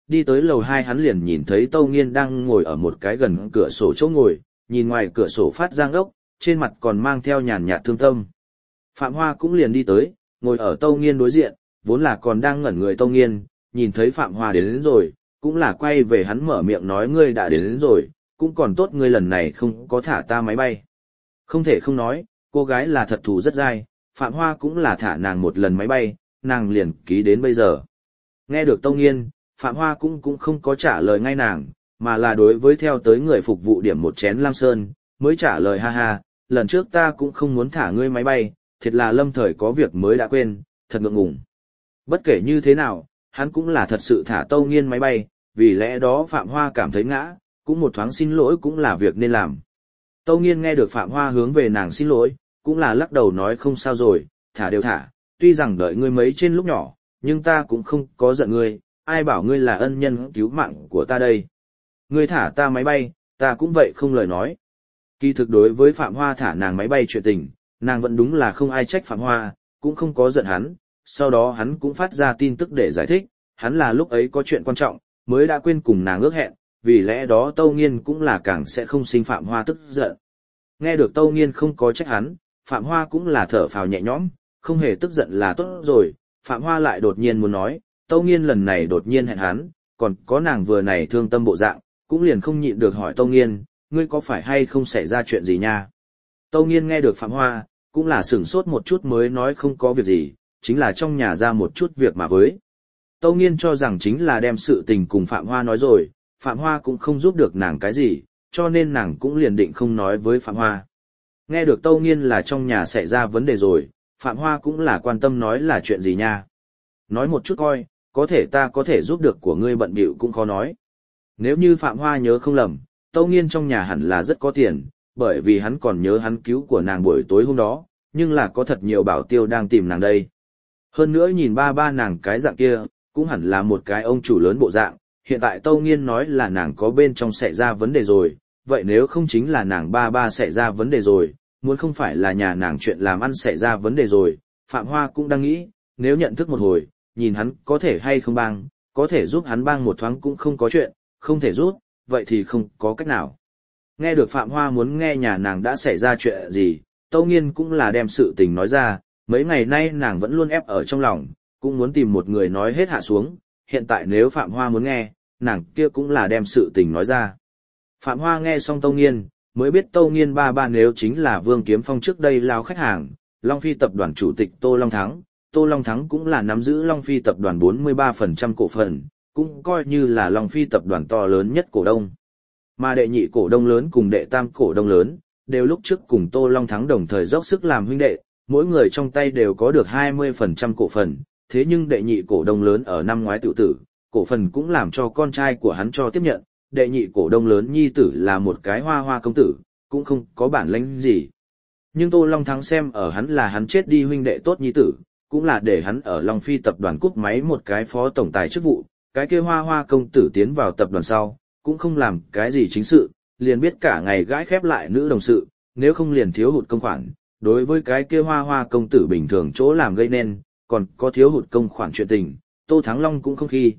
đi tới lầu 2 hắn liền nhìn thấy Tâu Nghiên đang ngồi ở một cái gần cửa sổ chỗ ngồi, nhìn ngoài cửa sổ phát giang đốc, trên mặt còn mang theo nhàn nhạt thương tâm. Phạm Hoa cũng liền đi tới, ngồi ở Tâu Nghiên đối diện, vốn là còn đang ngẩn người Tâu Nghiên, nhìn thấy Phạm Hoa đến rồi, cũng là quay về hắn mở miệng nói ngươi đã đến rồi, cũng còn tốt ngươi lần này không có thả ta máy bay. Không thể không nói, cô gái là thật thù rất dai, Phạm Hoa cũng là thả nàng một lần máy bay, nàng liền ký đến bây giờ. Nghe được Tâu Nghiên, Phạm Hoa cũng không có trả lời ngay nàng, mà là đối với theo tới người phục vụ điểm một chén Lam Sơn, mới trả lời ha ha, lần trước ta cũng không muốn thả ngươi máy bay, thiệt là lâm thời có việc mới đã quên, thật ngượng ngùng. Bất kể như thế nào, hắn cũng là thật sự thả Tâu Nghiên máy bay, vì lẽ đó Phạm Hoa cảm thấy ngã, cũng một thoáng xin lỗi cũng là việc nên làm. Tâu Nghiên nghe được Phạm Hoa hướng về nàng xin lỗi, cũng là lắc đầu nói không sao rồi, thả đều thả, tuy rằng đợi ngươi mấy trên lúc nhỏ, nhưng ta cũng không có giận ngươi, ai bảo ngươi là ân nhân cứu mạng của ta đây. Ngươi thả ta máy bay, ta cũng vậy không lời nói. Kỳ thực đối với Phạm Hoa thả nàng máy bay chuyện tình, nàng vẫn đúng là không ai trách Phạm Hoa, cũng không có giận hắn, sau đó hắn cũng phát ra tin tức để giải thích, hắn là lúc ấy có chuyện quan trọng, mới đã quên cùng nàng ước hẹn, vì lẽ đó Tâu Nghiên cũng là càng sẽ không sinh Phạm Hoa tức giận. Nghe được Tâu Nghiên không có trách hắn, Phạm Hoa cũng là thở phào nhẹ nhõm, không hề tức giận là tốt rồi, Phạm Hoa lại đột nhiên muốn nói, Tâu Nghiên lần này đột nhiên hẹn hắn, còn có nàng vừa này thương tâm bộ dạng, cũng liền không nhịn được hỏi Tâu Nghiên, ngươi có phải hay không xảy ra chuyện gì nha? Tâu Nghiên nghe được Phạm Hoa, cũng là sửng sốt một chút mới nói không có việc gì, chính là trong nhà ra một chút việc mà với. Tâu Nghiên cho rằng chính là đem sự tình cùng Phạm Hoa nói rồi, Phạm Hoa cũng không giúp được nàng cái gì, cho nên nàng cũng liền định không nói với Phạm Hoa. Nghe được Tâu Nghiên là trong nhà xảy ra vấn đề rồi, Phạm Hoa cũng là quan tâm nói là chuyện gì nha. Nói một chút coi, có thể ta có thể giúp được của ngươi bận bịu cũng khó nói. Nếu như Phạm Hoa nhớ không lầm, Tâu Nghiên trong nhà hẳn là rất có tiền, bởi vì hắn còn nhớ hắn cứu của nàng buổi tối hôm đó, nhưng là có thật nhiều bảo tiêu đang tìm nàng đây. Hơn nữa nhìn ba nàng cái dạng kia, cũng hẳn là một cái ông chủ lớn bộ dạng, hiện tại Tâu Nghiên nói là nàng có bên trong xảy ra vấn đề rồi, vậy nếu không chính là nàng ba xảy ra vấn đề rồi, muốn không phải là nhà nàng chuyện làm ăn xảy ra vấn đề rồi, Phạm Hoa cũng đang nghĩ, nếu nhận thức một hồi, nhìn hắn có thể hay không bang, có thể giúp hắn bang một thoáng cũng không có chuyện, không thể giúp, vậy thì không có cách nào. Nghe được Phạm Hoa muốn nghe nhà nàng đã xảy ra chuyện gì, Tâu Nghiên cũng là đem sự tình nói ra, mấy ngày nay nàng vẫn luôn ép ở trong lòng, cũng muốn tìm một người nói hết hạ xuống, hiện tại nếu Phạm Hoa muốn nghe, nàng kia cũng là đem sự tình nói ra. Phạm Hoa nghe xong Tâu Nghiên, mới biết Tâu Nghiên ba nếu chính là Vương Kiếm Phong trước đây lao khách hàng, Long Phi tập đoàn chủ tịch Tô Long Thắng. Tô Long Thắng cũng là nắm giữ Long Phi tập đoàn 43% cổ phần, cũng coi như là Long Phi tập đoàn to lớn nhất cổ đông. Mà đệ nhị cổ đông lớn cùng đệ tam cổ đông lớn, đều lúc trước cùng Tô Long Thắng đồng thời dốc sức làm huynh đệ, mỗi người trong tay đều có được 20% cổ phần, thế nhưng đệ nhị cổ đông lớn ở năm ngoái tự tử, cổ phần cũng làm cho con trai của hắn cho tiếp nhận, đệ nhị cổ đông lớn nhi tử là một cái hoa công tử, cũng không có bản lĩnh gì. Nhưng Tô Long Thắng xem ở hắn là hắn chết đi huynh đệ tốt nhi tử, cũng là để hắn ở Long Phi tập đoàn cúp máy một cái phó tổng tài chức vụ, cái kia hoa công tử tiến vào tập đoàn sau, cũng không làm cái gì chính sự, liền biết cả ngày gãi khép lại nữ đồng sự, nếu không liền thiếu hụt công khoản, đối với cái kia hoa công tử bình thường chỗ làm gây nên, còn có thiếu hụt công khoản chuyện tình, Tô Thắng Long cũng không khi,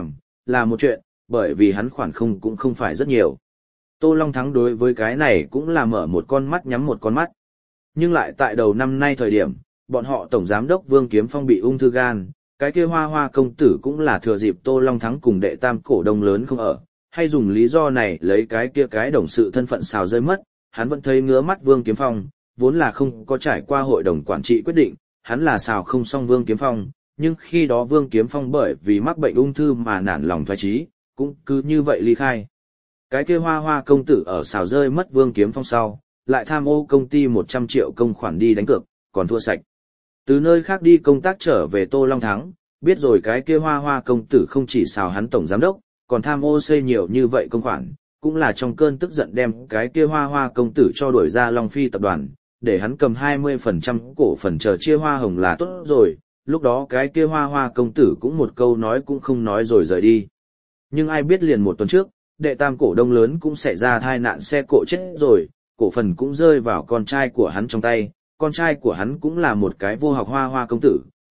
là một chuyện, bởi vì hắn khoản cũng không phải rất nhiều. Tô Long Thắng đối với cái này cũng là mở một con mắt nhắm một con mắt. Nhưng lại tại đầu năm nay thời điểm, bọn họ tổng giám đốc Vương Kiếm Phong bị ung thư gan, cái kia hoa công tử cũng là thừa dịp Tô Long Thắng cùng đệ tam cổ đông lớn không ở, hay dùng lý do này lấy cái kia cái đồng sự thân phận xào rơi mất, hắn vẫn thấy ngứa mắt Vương Kiếm Phong, vốn là không có trải qua hội đồng quản trị quyết định, hắn là xào không xong Vương Kiếm Phong, nhưng khi đó Vương Kiếm Phong bởi vì mắc bệnh ung thư mà nản lòng thoái chí, cũng cứ như vậy ly khai. Cái kia hoa công tử ở xào rơi mất Vương Kiếm Phong sau, lại tham ô công ty 100 triệu công khoản đi đánh cược, còn thua sạch. Từ nơi khác đi công tác trở về Tô Long Thắng, biết rồi cái kia hoa công tử không chỉ xào hắn tổng giám đốc, còn tham ô xây nhiều như vậy công khoản, cũng là trong cơn tức giận đem cái kia hoa công tử cho đuổi ra Long Phi tập đoàn, để hắn cầm 20% cổ phần chờ chia hoa hồng là tốt rồi, lúc đó cái kia hoa công tử cũng một câu nói cũng không nói rồi rời đi. Nhưng ai biết liền một tuần trước, đệ tam cổ đông lớn cũng xảy ra tai nạn xe cộ chết rồi, cổ phần cũng rơi vào con trai của hắn trong tay, con trai của hắn cũng là một cái vô học hoa công tử,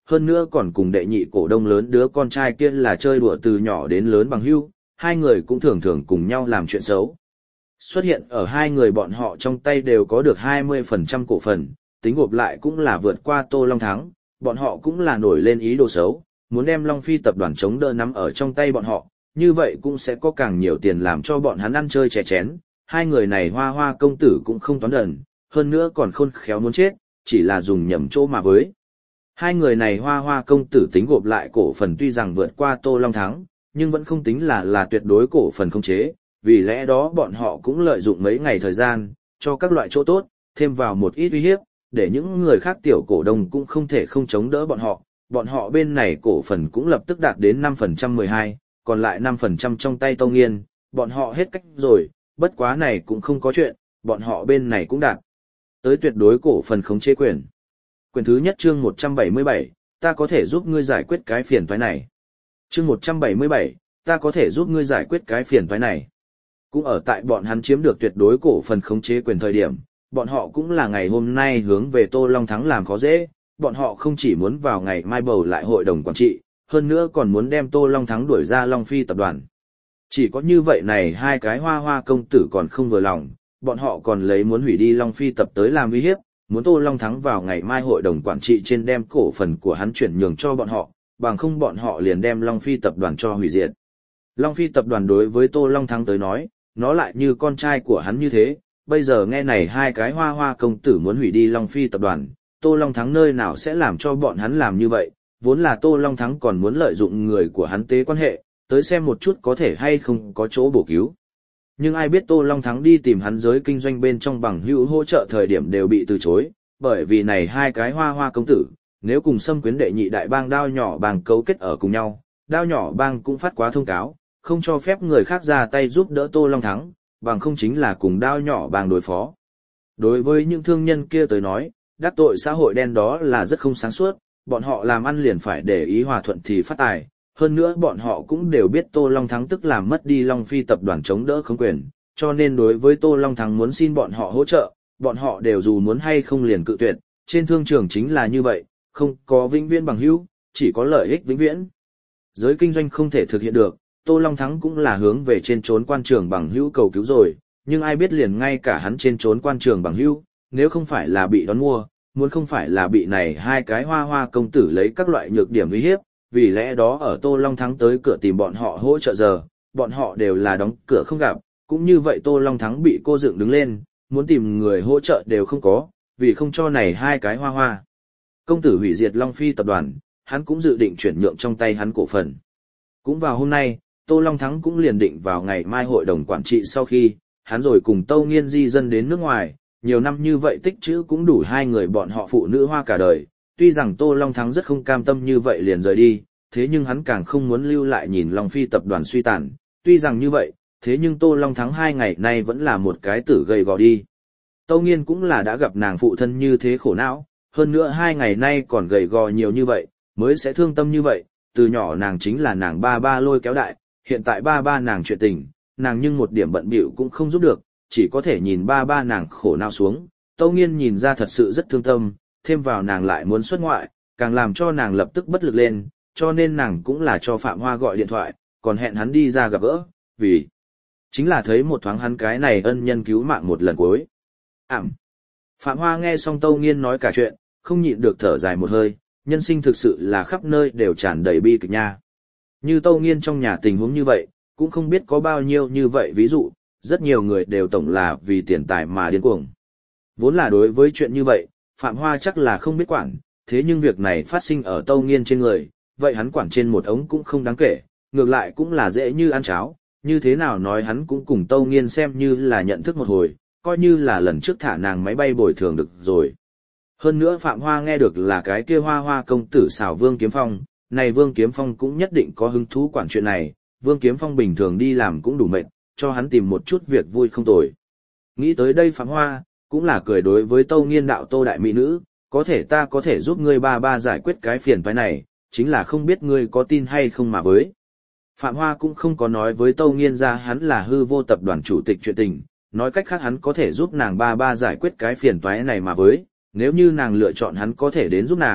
hơn nữa còn cùng đệ nhị cổ đông lớn đứa con trai kia là chơi đùa từ nhỏ đến lớn bằng hữu, hai người cũng thường thường cùng nhau làm chuyện xấu. Xuất hiện ở hai người bọn họ trong tay đều có được 20% cổ phần, tính gộp lại cũng là vượt qua Tô Long Thắng, bọn họ cũng là nổi lên ý đồ xấu, muốn đem Long Phi tập đoàn chống đỡ nắm ở trong tay bọn họ, như vậy cũng sẽ có càng nhiều tiền làm cho bọn hắn ăn chơi chè chén. Hai người này Hoa Hoa công tử cũng không toán đần, hơn nữa còn khôn khéo muốn chết, chỉ là dùng nhầm chỗ mà với. Hai người này Hoa Hoa công tử tính gộp lại cổ phần tuy rằng vượt qua Tô Long Thắng, nhưng vẫn không tính là tuyệt đối cổ phần khống chế, vì lẽ đó bọn họ cũng lợi dụng mấy ngày thời gian, cho các loại chỗ tốt, thêm vào một ít uy hiếp, để những người khác tiểu cổ đông cũng không thể không chống đỡ bọn họ bên này cổ phần cũng lập tức đạt đến 5% 12, còn lại 5% trong tay Tâu Nghiên, bọn họ hết cách rồi, bất quá này cũng không có chuyện, bọn họ bên này cũng đạt tới tuyệt đối cổ phần khống chế quyền. Quyền thứ nhất chương 177, ta có thể giúp ngươi giải quyết cái phiền toái này. Chương 177, ta có thể giúp ngươi giải quyết cái phiền toái này. Cũng ở tại bọn hắn chiếm được tuyệt đối cổ phần khống chế quyền thời điểm, bọn họ cũng là ngày hôm nay hướng về Tô Long Thắng làm khó dễ, bọn họ không chỉ muốn vào ngày mai bầu lại hội đồng quản trị, hơn nữa còn muốn đem Tô Long Thắng đuổi ra Long Phi tập đoàn. Chỉ có như vậy này hai cái Hoa Hoa công tử còn không vừa lòng, bọn họ còn lấy muốn hủy đi Long Phi tập tới làm uy hiếp, muốn Tô Long Thắng vào ngày mai hội đồng quản trị trên đem cổ phần của hắn chuyển nhường cho bọn họ, bằng không bọn họ liền đem Long Phi tập đoàn cho hủy diệt. Long Phi tập đoàn đối với Tô Long Thắng tới nói, nó lại như con trai của hắn như thế, bây giờ nghe này hai cái Hoa Hoa công tử muốn hủy đi Long Phi tập đoàn, Tô Long Thắng nơi nào sẽ làm cho bọn hắn làm như vậy, vốn là Tô Long Thắng còn muốn lợi dụng người của hắn tế quan hệ, tới xem một chút có thể hay không có chỗ bổ cứu. Nhưng ai biết Tô Long Thắng đi tìm hắn giới kinh doanh bên trong bằng hữu hỗ trợ thời điểm đều bị từ chối, bởi vì này hai cái Hoa Hoa công tử, nếu cùng xâm quyến đệ nhị đại bang Đao Nhỏ Bang cấu kết ở cùng nhau, Đao Nhỏ Bang cũng phát quá thông cáo, không cho phép người khác ra tay giúp đỡ Tô Long Thắng, bằng không chính là cùng Đao Nhỏ Bang đối phó. Đối với những thương nhân kia tới nói, đắc tội xã hội đen đó là rất không sáng suốt, bọn họ làm ăn liền phải để ý hòa thuận thì phát tài, hơn nữa bọn họ cũng đều biết Tô Long Thắng tức làm mất đi Long Phi tập đoàn chống đỡ khống quyền, cho nên đối với Tô Long Thắng muốn xin bọn họ hỗ trợ, bọn họ đều dù muốn hay không liền cự tuyệt, trên thương trường chính là như vậy, không có vĩnh viễn bằng hữu, chỉ có lợi ích vĩnh viễn. Giới kinh doanh không thể thực hiện được, Tô Long Thắng cũng là hướng về trên trốn quan trường bằng hữu cầu cứu rồi, nhưng ai biết liền ngay cả hắn trên trốn quan trường bằng hữu, nếu không phải là bị đón mua, muốn không phải là bị này hai cái Hoa Hoa công tử lấy các loại nhược điểm uy hiếp, vì lẽ đó ở Tô Long Thắng tới cửa tìm bọn họ hỗ trợ giờ, bọn họ đều là đóng cửa không gặp, cũng như vậy Tô Long Thắng bị cô dựng đứng lên, muốn tìm người hỗ trợ đều không có, vì không cho này hai cái Hoa Hoa công tử hủy diệt Long Phi tập đoàn, hắn cũng dự định chuyển nhượng trong tay hắn cổ phần. Cũng vào hôm nay, Tô Long Thắng cũng liền định vào ngày mai hội đồng quản trị sau khi, hắn rồi cùng Tâu Nghiên di dân đến nước ngoài, nhiều năm như vậy tích trữ cũng đủ hai người bọn họ phụ nữ Hoa cả đời. Tuy rằng Tô Long Thắng rất không cam tâm như vậy liền rời đi, thế nhưng hắn càng không muốn lưu lại nhìn Long Phi tập đoàn suy tàn. Tuy rằng như vậy, thế nhưng Tô Long Thắng 2 ngày nay vẫn là một cái tử gầy gò đi. Tâu Nghiên cũng là đã gặp nàng phụ thân như thế khổ não, hơn nữa 2 ngày nay còn gầy gò nhiều như vậy, mới sẽ thương tâm như vậy. Từ nhỏ nàng chính là nàng ba ba lôi kéo đại, hiện tại ba ba nàng chuyện tình, nàng nhưng một điểm bận bịu cũng không giúp được, chỉ có thể nhìn ba ba nàng khổ não xuống. Tâu Nghiên nhìn ra thật sự rất thương tâm, thêm vào nàng lại muốn xuất ngoại, càng làm cho nàng lập tức bất lực lên, cho nên nàng cũng là cho Phạm Hoa gọi điện thoại, còn hẹn hắn đi ra gặp gỡ, vì chính là thấy một thoáng hắn cái này ân nhân cứu mạng một lần cuối. Phạm Hoa nghe xong Tâu Nghiên nói cả chuyện, không nhịn được thở dài một hơi, nhân sinh thực sự là khắp nơi đều tràn đầy bi kịch nha. Như Tâu Nghiên trong nhà tình huống như vậy, cũng không biết có bao nhiêu như vậy ví dụ, rất nhiều người đều tổng là vì tiền tài mà điên cuồng. Vốn là đối với chuyện như vậy, Phạm Hoa chắc là không biết quản, thế nhưng việc này phát sinh ở Tâu Nghiên trên người, vậy hắn quản trên một ống cũng không đáng kể, ngược lại cũng là dễ như ăn cháo, như thế nào nói hắn cũng cùng Tâu Nghiên xem như là nhận thức một hồi, coi như là lần trước thả nàng máy bay bồi thường được rồi. Hơn nữa Phạm Hoa nghe được là cái kia Hoa Hoa công tử xảo Vương Kiếm Phong, này Vương Kiếm Phong cũng nhất định có hứng thú quản chuyện này, Vương Kiếm Phong bình thường đi làm cũng đủ mệt, cho hắn tìm một chút việc vui không tồi. Nghĩ tới đây Phạm Hoa, cũng là cười đối với Tâu Nghiên đạo: Tô đại mỹ nữ, có thể ta có thể giúp ngươi ba ba giải quyết cái phiền toái này, chính là không biết ngươi có tin hay không mà với. Phạm Hoa cũng không có nói với Tâu Nghiên ra hắn là Hư Vô tập đoàn chủ tịch chuyện tình, nói cách khác hắn có thể giúp nàng ba ba giải quyết cái phiền toái này mà với, nếu như nàng lựa chọn hắn có thể đến giúp nàng,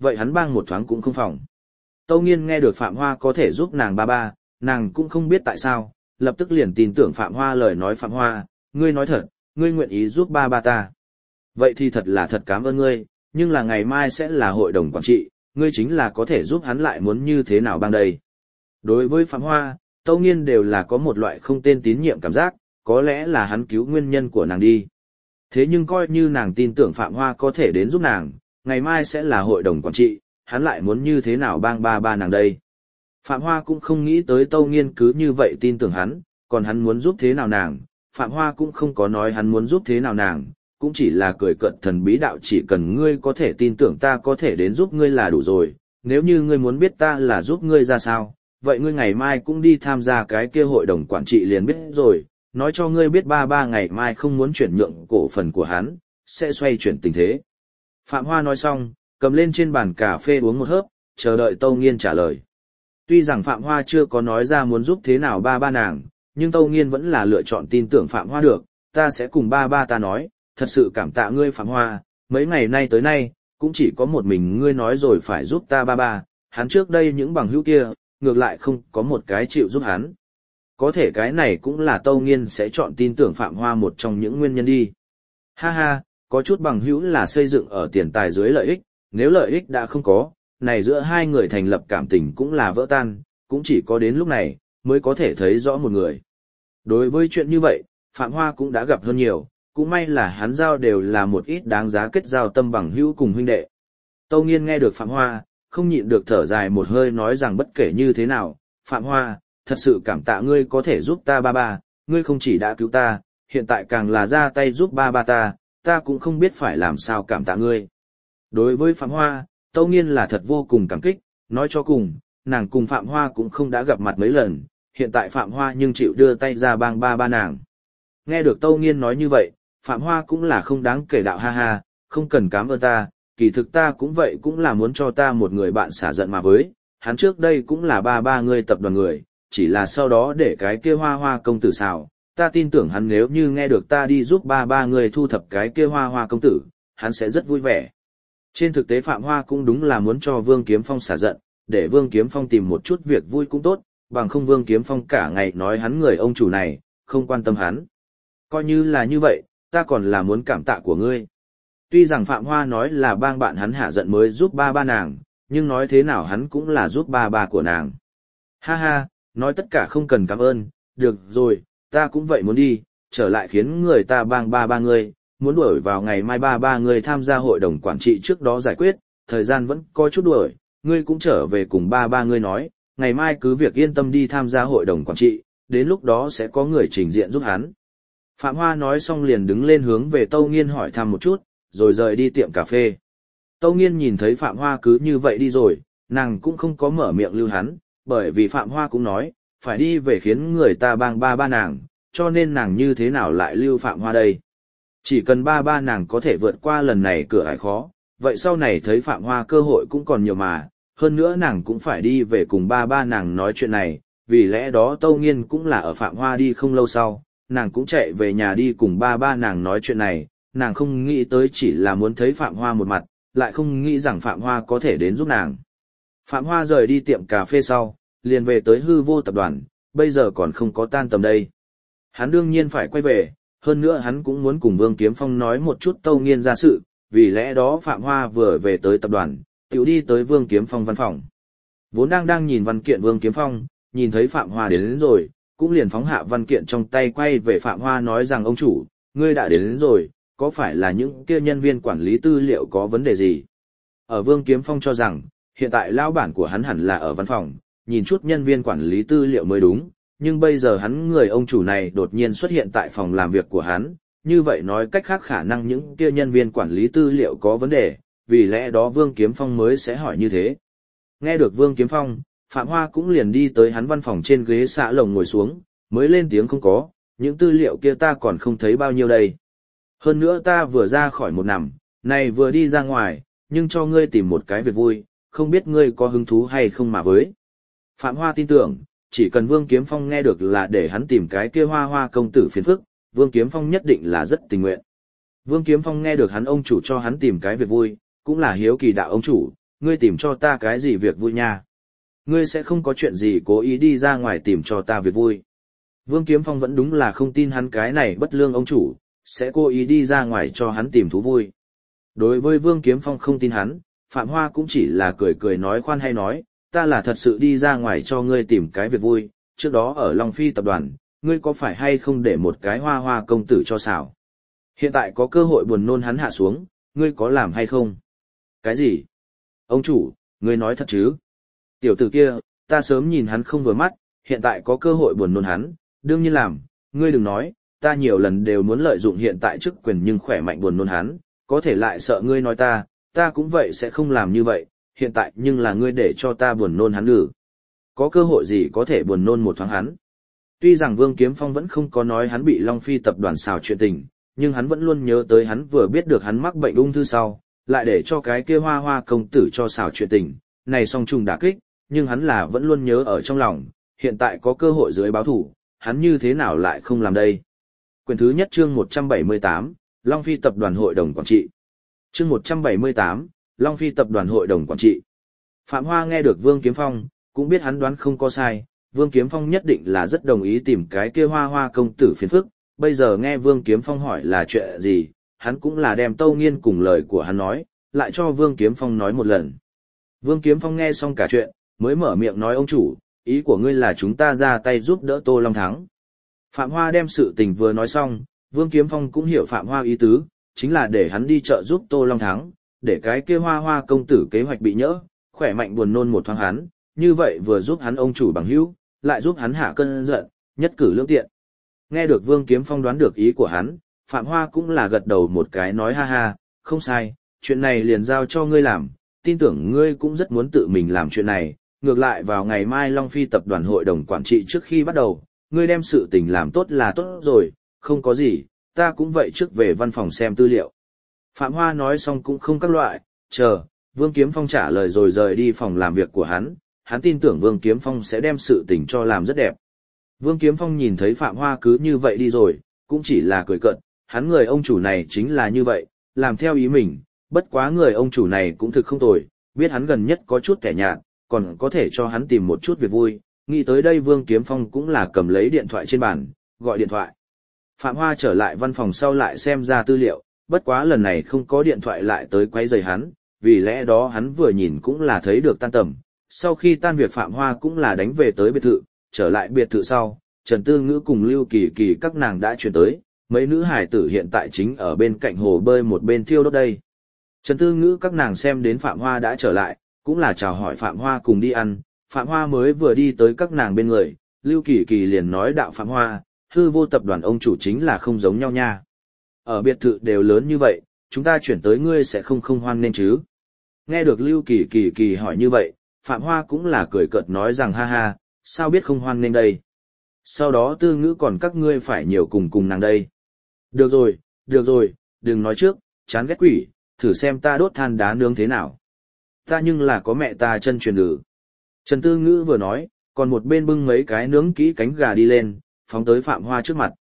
vậy hắn bang một thoáng cũng không phòng. Tâu Nghiên nghe được Phạm Hoa có thể giúp nàng ba ba, nàng cũng không biết tại sao, lập tức liền tin tưởng Phạm Hoa lời nói. Phạm Hoa, ngươi nói thật, ngươi nguyện ý giúp ba ba ta. Vậy thì thật là thật cảm ơn ngươi, nhưng là ngày mai sẽ là hội đồng quản trị, ngươi chính là có thể giúp hắn lại muốn như thế nào bang đây. Đối với Phạm Hoa, Tâu Nghiên đều là có một loại không tên tín nhiệm cảm giác, có lẽ là hắn cứu nguyên nhân của nàng đi. Thế nhưng coi như nàng tin tưởng Phạm Hoa có thể đến giúp nàng, ngày mai sẽ là hội đồng quản trị, hắn lại muốn như thế nào bang ba ba nàng đây. Phạm Hoa cũng không nghĩ tới Tâu Nghiên cứ như vậy tin tưởng hắn, còn hắn muốn giúp thế nào nàng, Phạm Hoa cũng không có nói hắn muốn giúp thế nào nàng, cũng chỉ là cười cợt thần bí đạo, chỉ cần ngươi có thể tin tưởng ta có thể đến giúp ngươi là đủ rồi, nếu như ngươi muốn biết ta là giúp ngươi ra sao, vậy ngươi ngày mai cũng đi tham gia cái kia hội đồng quản trị liền biết rồi, nói cho ngươi biết ba ba ngày mai không muốn chuyển nhượng cổ phần của hắn, sẽ xoay chuyển tình thế. Phạm Hoa nói xong, cầm lên trên bàn cà phê uống một hớp, chờ đợi Tâu Nghiên trả lời. Tuy rằng Phạm Hoa chưa có nói ra muốn giúp thế nào ba ba nàng, nhưng Tâu Nghiên vẫn là lựa chọn tin tưởng Phạm Hoa được, ta sẽ cùng ba ba ta nói, thật sự cảm tạ ngươi Phạm Hoa, mấy ngày nay tới nay, cũng chỉ có một mình ngươi nói rồi phải giúp ta ba ba, hắn trước đây những bằng hữu kia, ngược lại không có một cái chịu giúp hắn. Có thể cái này cũng là Tâu Nghiên sẽ chọn tin tưởng Phạm Hoa một trong những nguyên nhân đi. Ha ha, có chút bằng hữu là xây dựng ở tiền tài dưới lợi ích, nếu lợi ích đã không có, này giữa hai người thành lập cảm tình cũng là vỡ tan, cũng chỉ có đến lúc này, mới có thể thấy rõ một người. Đối với chuyện như vậy, Phạm Hoa cũng đã gặp hơn nhiều, cũng may là hắn giao đều là một ít đáng giá kết giao tâm bằng hữu cùng huynh đệ. Tâu Nghiên nghe được Phạm Hoa, không nhịn được thở dài một hơi nói rằng bất kể như thế nào, Phạm Hoa, thật sự cảm tạ ngươi có thể giúp ta ba ba, ngươi không chỉ đã cứu ta, hiện tại càng là ra tay giúp ba ba ta cũng không biết phải làm sao cảm tạ ngươi. Đối với Phạm Hoa, Tâu Nghiên là thật vô cùng cảm kích, nói cho cùng, nàng cùng Phạm Hoa cũng không đã gặp mặt mấy lần, hiện tại Phạm Hoa nhưng chịu đưa tay ra bang ba ba nàng. Nghe được Tâu Nghiên nói như vậy, Phạm Hoa cũng là không đáng kể đạo ha ha, không cần cảm ơn ta, kỳ thực ta cũng vậy cũng là muốn cho ta một người bạn xả giận mà với, hắn trước đây cũng là ba ba ngươi tập đoàn người, chỉ là sau đó để cái kia Hoa Hoa công tử xào, ta tin tưởng hắn nếu như nghe được ta đi giúp ba ba ngươi thu thập cái kia Hoa Hoa công tử, hắn sẽ rất vui vẻ. Trên thực tế Phạm Hoa cũng đúng là muốn cho Vương Kiếm Phong xả giận, để Vương Kiếm Phong tìm một chút việc vui cũng tốt, bằng không Vương Kiếm Phong cả ngày nói hắn người ông chủ này, không quan tâm hắn. Coi như là như vậy, ta còn là muốn cảm tạ của ngươi. Tuy rằng Phạm Hoa nói là bang bạn hắn hạ giận mới giúp ba ba nàng, nhưng nói thế nào hắn cũng là giúp ba ba của nàng. Ha ha, nói tất cả không cần cảm ơn, được rồi, ta cũng vậy muốn đi, trở lại khiến người ta bang ba ba ngươi, muốn đuổi vào ngày mai ba ba ngươi tham gia hội đồng quản trị trước đó giải quyết, thời gian vẫn có chút đuổi, ngươi cũng trở về cùng ba ba ngươi nói, ngày mai cứ việc yên tâm đi tham gia hội đồng quản trị, đến lúc đó sẽ có người trình diện giúp hắn. Phạm Hoa nói xong liền đứng lên hướng về Tâu Nghiên hỏi thăm một chút, rồi rời đi tiệm cà phê. Tâu Nghiên nhìn thấy Phạm Hoa cứ như vậy đi rồi, nàng cũng không có mở miệng lưu hắn, bởi vì Phạm Hoa cũng nói, phải đi về khiến người ta bang ba ba nàng, cho nên nàng như thế nào lại lưu Phạm Hoa đây. Chỉ cần ba ba nàng có thể vượt qua lần này cửa ải khó, vậy sau này thấy Phạm Hoa cơ hội cũng còn nhiều mà, hơn nữa nàng cũng phải đi về cùng ba ba nàng nói chuyện này, vì lẽ đó Tâu Nghiên cũng là ở Phạm Hoa đi không lâu sau, nàng cũng chạy về nhà đi cùng ba ba nàng nói chuyện này, nàng không nghĩ tới chỉ là muốn thấy Phạm Hoa một mặt, lại không nghĩ rằng Phạm Hoa có thể đến giúp nàng. Phạm Hoa rời đi tiệm cà phê sau, liền về tới Hư Vô tập đoàn, bây giờ còn không có tan tầm đây. Hắn đương nhiên phải quay về, hơn nữa hắn cũng muốn cùng Vương Kiếm Phong nói một chút Tâu Nghiên ra sự, vì lẽ đó Phạm Hoa vừa về tới tập đoàn, tiểu đi tới Vương Kiếm Phong văn phòng. Vốn đang nhìn văn kiện Vương Kiếm Phong, nhìn thấy Phạm Hoa đến rồi, cũng liền phóng hạ văn kiện trong tay quay về Phạm Hoa nói rằng ông chủ, ngươi đã đến rồi, có phải là những kia nhân viên quản lý tư liệu có vấn đề gì? Ở Vương Kiếm Phong cho rằng, hiện tại lão bản của hắn hẳn là ở văn phòng, nhìn chút nhân viên quản lý tư liệu mới đúng, nhưng bây giờ hắn người ông chủ này đột nhiên xuất hiện tại phòng làm việc của hắn, như vậy nói cách khác khả năng những kia nhân viên quản lý tư liệu có vấn đề, vì lẽ đó Vương Kiếm Phong mới sẽ hỏi như thế. Nghe được Vương Kiếm Phong, Phạm Hoa cũng liền đi tới hắn văn phòng trên ghế xạ lồng ngồi xuống, mới lên tiếng không có, những tư liệu kia ta còn không thấy bao nhiêu đây. Hơn nữa ta vừa ra khỏi một nằm, này vừa đi ra ngoài, nhưng cho ngươi tìm một cái việc vui, không biết ngươi có hứng thú hay không mà với. Phạm Hoa tin tưởng, chỉ cần Vương Kiếm Phong nghe được là để hắn tìm cái kia Hoa Hoa công tử phiền phức, Vương Kiếm Phong nhất định là rất tình nguyện. Vương Kiếm Phong nghe được hắn ông chủ cho hắn tìm cái việc vui, cũng là hiếu kỳ đạo ông chủ, ngươi tìm cho ta cái gì việc vui nha? Ngươi sẽ không có chuyện gì cố ý đi ra ngoài tìm cho ta việc vui. Vương Kiếm Phong vẫn đúng là không tin hắn cái này bất lương ông chủ, sẽ cố ý đi ra ngoài cho hắn tìm thú vui. Đối với Vương Kiếm Phong không tin hắn, Phạm Hoa cũng chỉ là cười cười nói khoan hay nói, ta là thật sự đi ra ngoài cho ngươi tìm cái việc vui, trước đó ở Long Phi tập đoàn, ngươi có phải hay không để một cái hoa hoa công tử cho xảo. Hiện tại có cơ hội buồn nôn hắn hạ xuống, ngươi có làm hay không? Cái gì? Ông chủ, ngươi nói thật chứ? Tiểu tử kia, ta sớm nhìn hắn không vừa mắt, hiện tại có cơ hội buồn nôn hắn, đương nhiên làm, ngươi đừng nói, ta nhiều lần đều muốn lợi dụng hiện tại chức quyền nhưng khỏe mạnh buồn nôn hắn, có thể lại sợ ngươi nói ta cũng vậy sẽ không làm như vậy, hiện tại nhưng là ngươi để cho ta buồn nôn hắn ư. Có cơ hội gì có thể buồn nôn một thoáng hắn. Tuy rằng Vương Kiếm Phong vẫn không có nói hắn bị Long Phi tập đoàn xào chuyện tình, nhưng hắn vẫn luôn nhớ tới hắn vừa biết được hắn mắc bệnh ung thư sau, lại để cho cái kia hoa hoa công tử cho xào chuyện tình, này song trùng đả kích, nhưng hắn là vẫn luôn nhớ ở trong lòng, hiện tại có cơ hội dưới báo thủ, hắn như thế nào lại không làm đây. Quyển thứ nhất chương 178, Long Phi tập đoàn hội đồng quản trị. Chương 178, Long Phi tập đoàn hội đồng quản trị. Phạm Hoa nghe được Vương Kiếm Phong, cũng biết hắn đoán không có sai, Vương Kiếm Phong nhất định là rất đồng ý tìm cái kia hoa hoa công tử phiền phức, bây giờ nghe Vương Kiếm Phong hỏi là chuyện gì, hắn cũng là đem Tâu Nghiên cùng lời của hắn nói, lại cho Vương Kiếm Phong nói một lần. Vương Kiếm Phong nghe xong cả chuyện, mới mở miệng nói ông chủ, ý của ngươi là chúng ta ra tay giúp đỡ Tô Long thắng. Phạm Hoa đem sự tình vừa nói xong, Vương Kiếm Phong cũng hiểu Phạm Hoa ý tứ, chính là để hắn đi chợ giúp Tô Long thắng, để cái kia hoa hoa công tử kế hoạch bị nhỡ, khỏe mạnh buồn nôn một thoáng hắn, như vậy vừa giúp hắn ông chủ bằng hữu, lại giúp hắn hạ cơn giận, nhất cử lưỡng tiện. Nghe được Vương Kiếm Phong đoán được ý của hắn, Phạm Hoa cũng là gật đầu một cái nói ha ha, không sai, chuyện này liền giao cho ngươi làm, tin tưởng ngươi cũng rất muốn tự mình làm chuyện này, ngược lại vào ngày mai Long Phi tập đoàn hội đồng quản trị trước khi bắt đầu, ngươi đem sự tình làm tốt là tốt rồi, không có gì, ta cũng vậy trước về văn phòng xem tư liệu. Phạm Hoa nói xong cũng không các loại, chờ, Vương Kiếm Phong trả lời rồi rời đi phòng làm việc của hắn tin tưởng Vương Kiếm Phong sẽ đem sự tình cho làm rất đẹp. Vương Kiếm Phong nhìn thấy Phạm Hoa cứ như vậy đi rồi, cũng chỉ là cười cợt, hắn người ông chủ này chính là như vậy, làm theo ý mình, bất quá người ông chủ này cũng thực không tồi, biết hắn gần nhất có chút kẻ nhạt, còn có thể cho hắn tìm một chút việc vui, nghĩ tới đây Vương Kiếm Phong cũng là cầm lấy điện thoại trên bàn, gọi điện thoại. Phạm Hoa trở lại văn phòng sau lại xem ra tư liệu, bất quá lần này không có điện thoại lại tới quấy rầy hắn, vì lẽ đó hắn vừa nhìn cũng là thấy được tan tầm. Sau khi tan việc Phạm Hoa cũng là đánh về tới biệt thự, trở lại biệt thự sau, Trần Tư Ngữ cùng Lưu Kỳ Kỳ các nàng đã chuyển tới, mấy nữ hải tử hiện tại chính ở bên cạnh hồ bơi một bên thiêu đốt đây. Trần Tư Ngữ các nàng xem đến Phạm Hoa đã trở lại, cũng là chào hỏi Phạm Hoa cùng đi ăn, Phạm Hoa mới vừa đi tới các nàng bên người, Lưu Kỳ Kỳ liền nói đạo Phạm Hoa, hư vô tập đoàn ông chủ chính là không giống nhau nha. Ở biệt thự đều lớn như vậy, chúng ta chuyển tới ngươi sẽ không hoan nên chứ. Nghe được Lưu Kỳ Kỳ hỏi như vậy, Phạm Hoa cũng là cười cợt nói rằng ha ha, sao biết không hoan nên đây. Sau đó Tư Ngữ còn các ngươi phải nhiều cùng nàng đây. Được rồi, đừng nói trước, chán ghét quỷ, thử xem ta đốt than đá nướng thế nào. Ta nhưng là có mẹ ta chân truyền lử. Trần Tư Ngữ vừa nói, còn một bên bưng mấy cái nướng kỹ cánh gà đi lên, phóng tới Phạm Hoa trước mặt.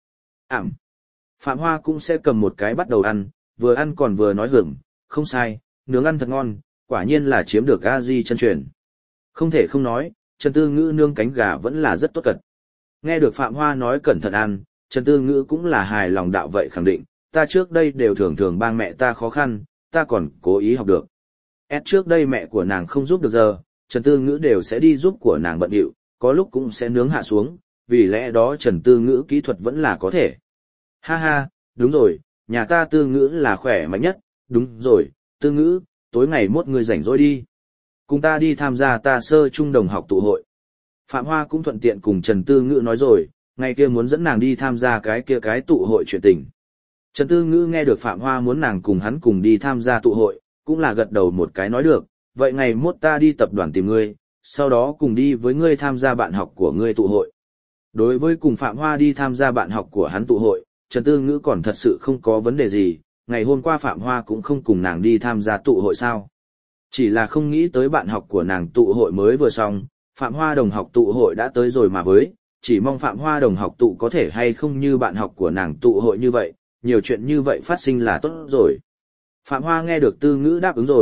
Phạm Hoa cũng sẽ cầm một cái bắt đầu ăn, vừa ăn còn vừa nói hưởng, không sai, nướng ăn thật ngon, quả nhiên là chiếm được a di chân truyền. Không thể không nói, Trần Tư Ngữ nướng cánh gà vẫn là rất tốt cật. Nghe được Phạm Hoa nói cẩn thận ăn, Trần Tư Ngữ cũng là hài lòng đạo vậy khẳng định, ta trước đây đều thường bang mẹ ta khó khăn, ta còn cố ý học được. Trước đây mẹ của nàng không giúp được giờ, Trần Tư Ngữ đều sẽ đi giúp của nàng bận điệu, có lúc cũng sẽ nướng hạ xuống, vì lẽ đó Trần Tư Ngữ kỹ thuật vẫn là có thể. Ha ha, đúng rồi, nhà ta Tư Ngữ là khỏe mạnh nhất, đúng rồi, Tư Ngữ, tối ngày mốt người rảnh rỗi đi. Cùng ta đi tham gia ta sơ trung đồng học tụ hội. Phạm Hoa cũng thuận tiện cùng Trần Tư Ngữ nói rồi, ngày kia muốn dẫn nàng đi tham gia cái tụ hội chuyện tình. Trần Tư Ngữ nghe được Phạm Hoa muốn nàng cùng hắn cùng đi tham gia tụ hội, cũng là gật đầu một cái nói được, vậy ngày mốt ta đi tập đoàn tìm ngươi, sau đó cùng đi với ngươi tham gia bạn học của ngươi tụ hội. Đối với cùng Phạm Hoa đi tham gia bạn học của hắn tụ hội, Trần Tư Ngữ còn thật sự không có vấn đề gì, ngày hôm qua Phạm Hoa cũng không cùng nàng đi tham gia tụ hội sao. Chỉ là không nghĩ tới bạn học của nàng tụ hội mới vừa xong, Phạm Hoa đồng học tụ hội đã tới rồi mà với, chỉ mong Phạm Hoa đồng học tụ có thể hay không như bạn học của nàng tụ hội như vậy, nhiều chuyện như vậy phát sinh là tốt rồi. Phạm Hoa nghe được Tư Ngữ đáp ứng rồi,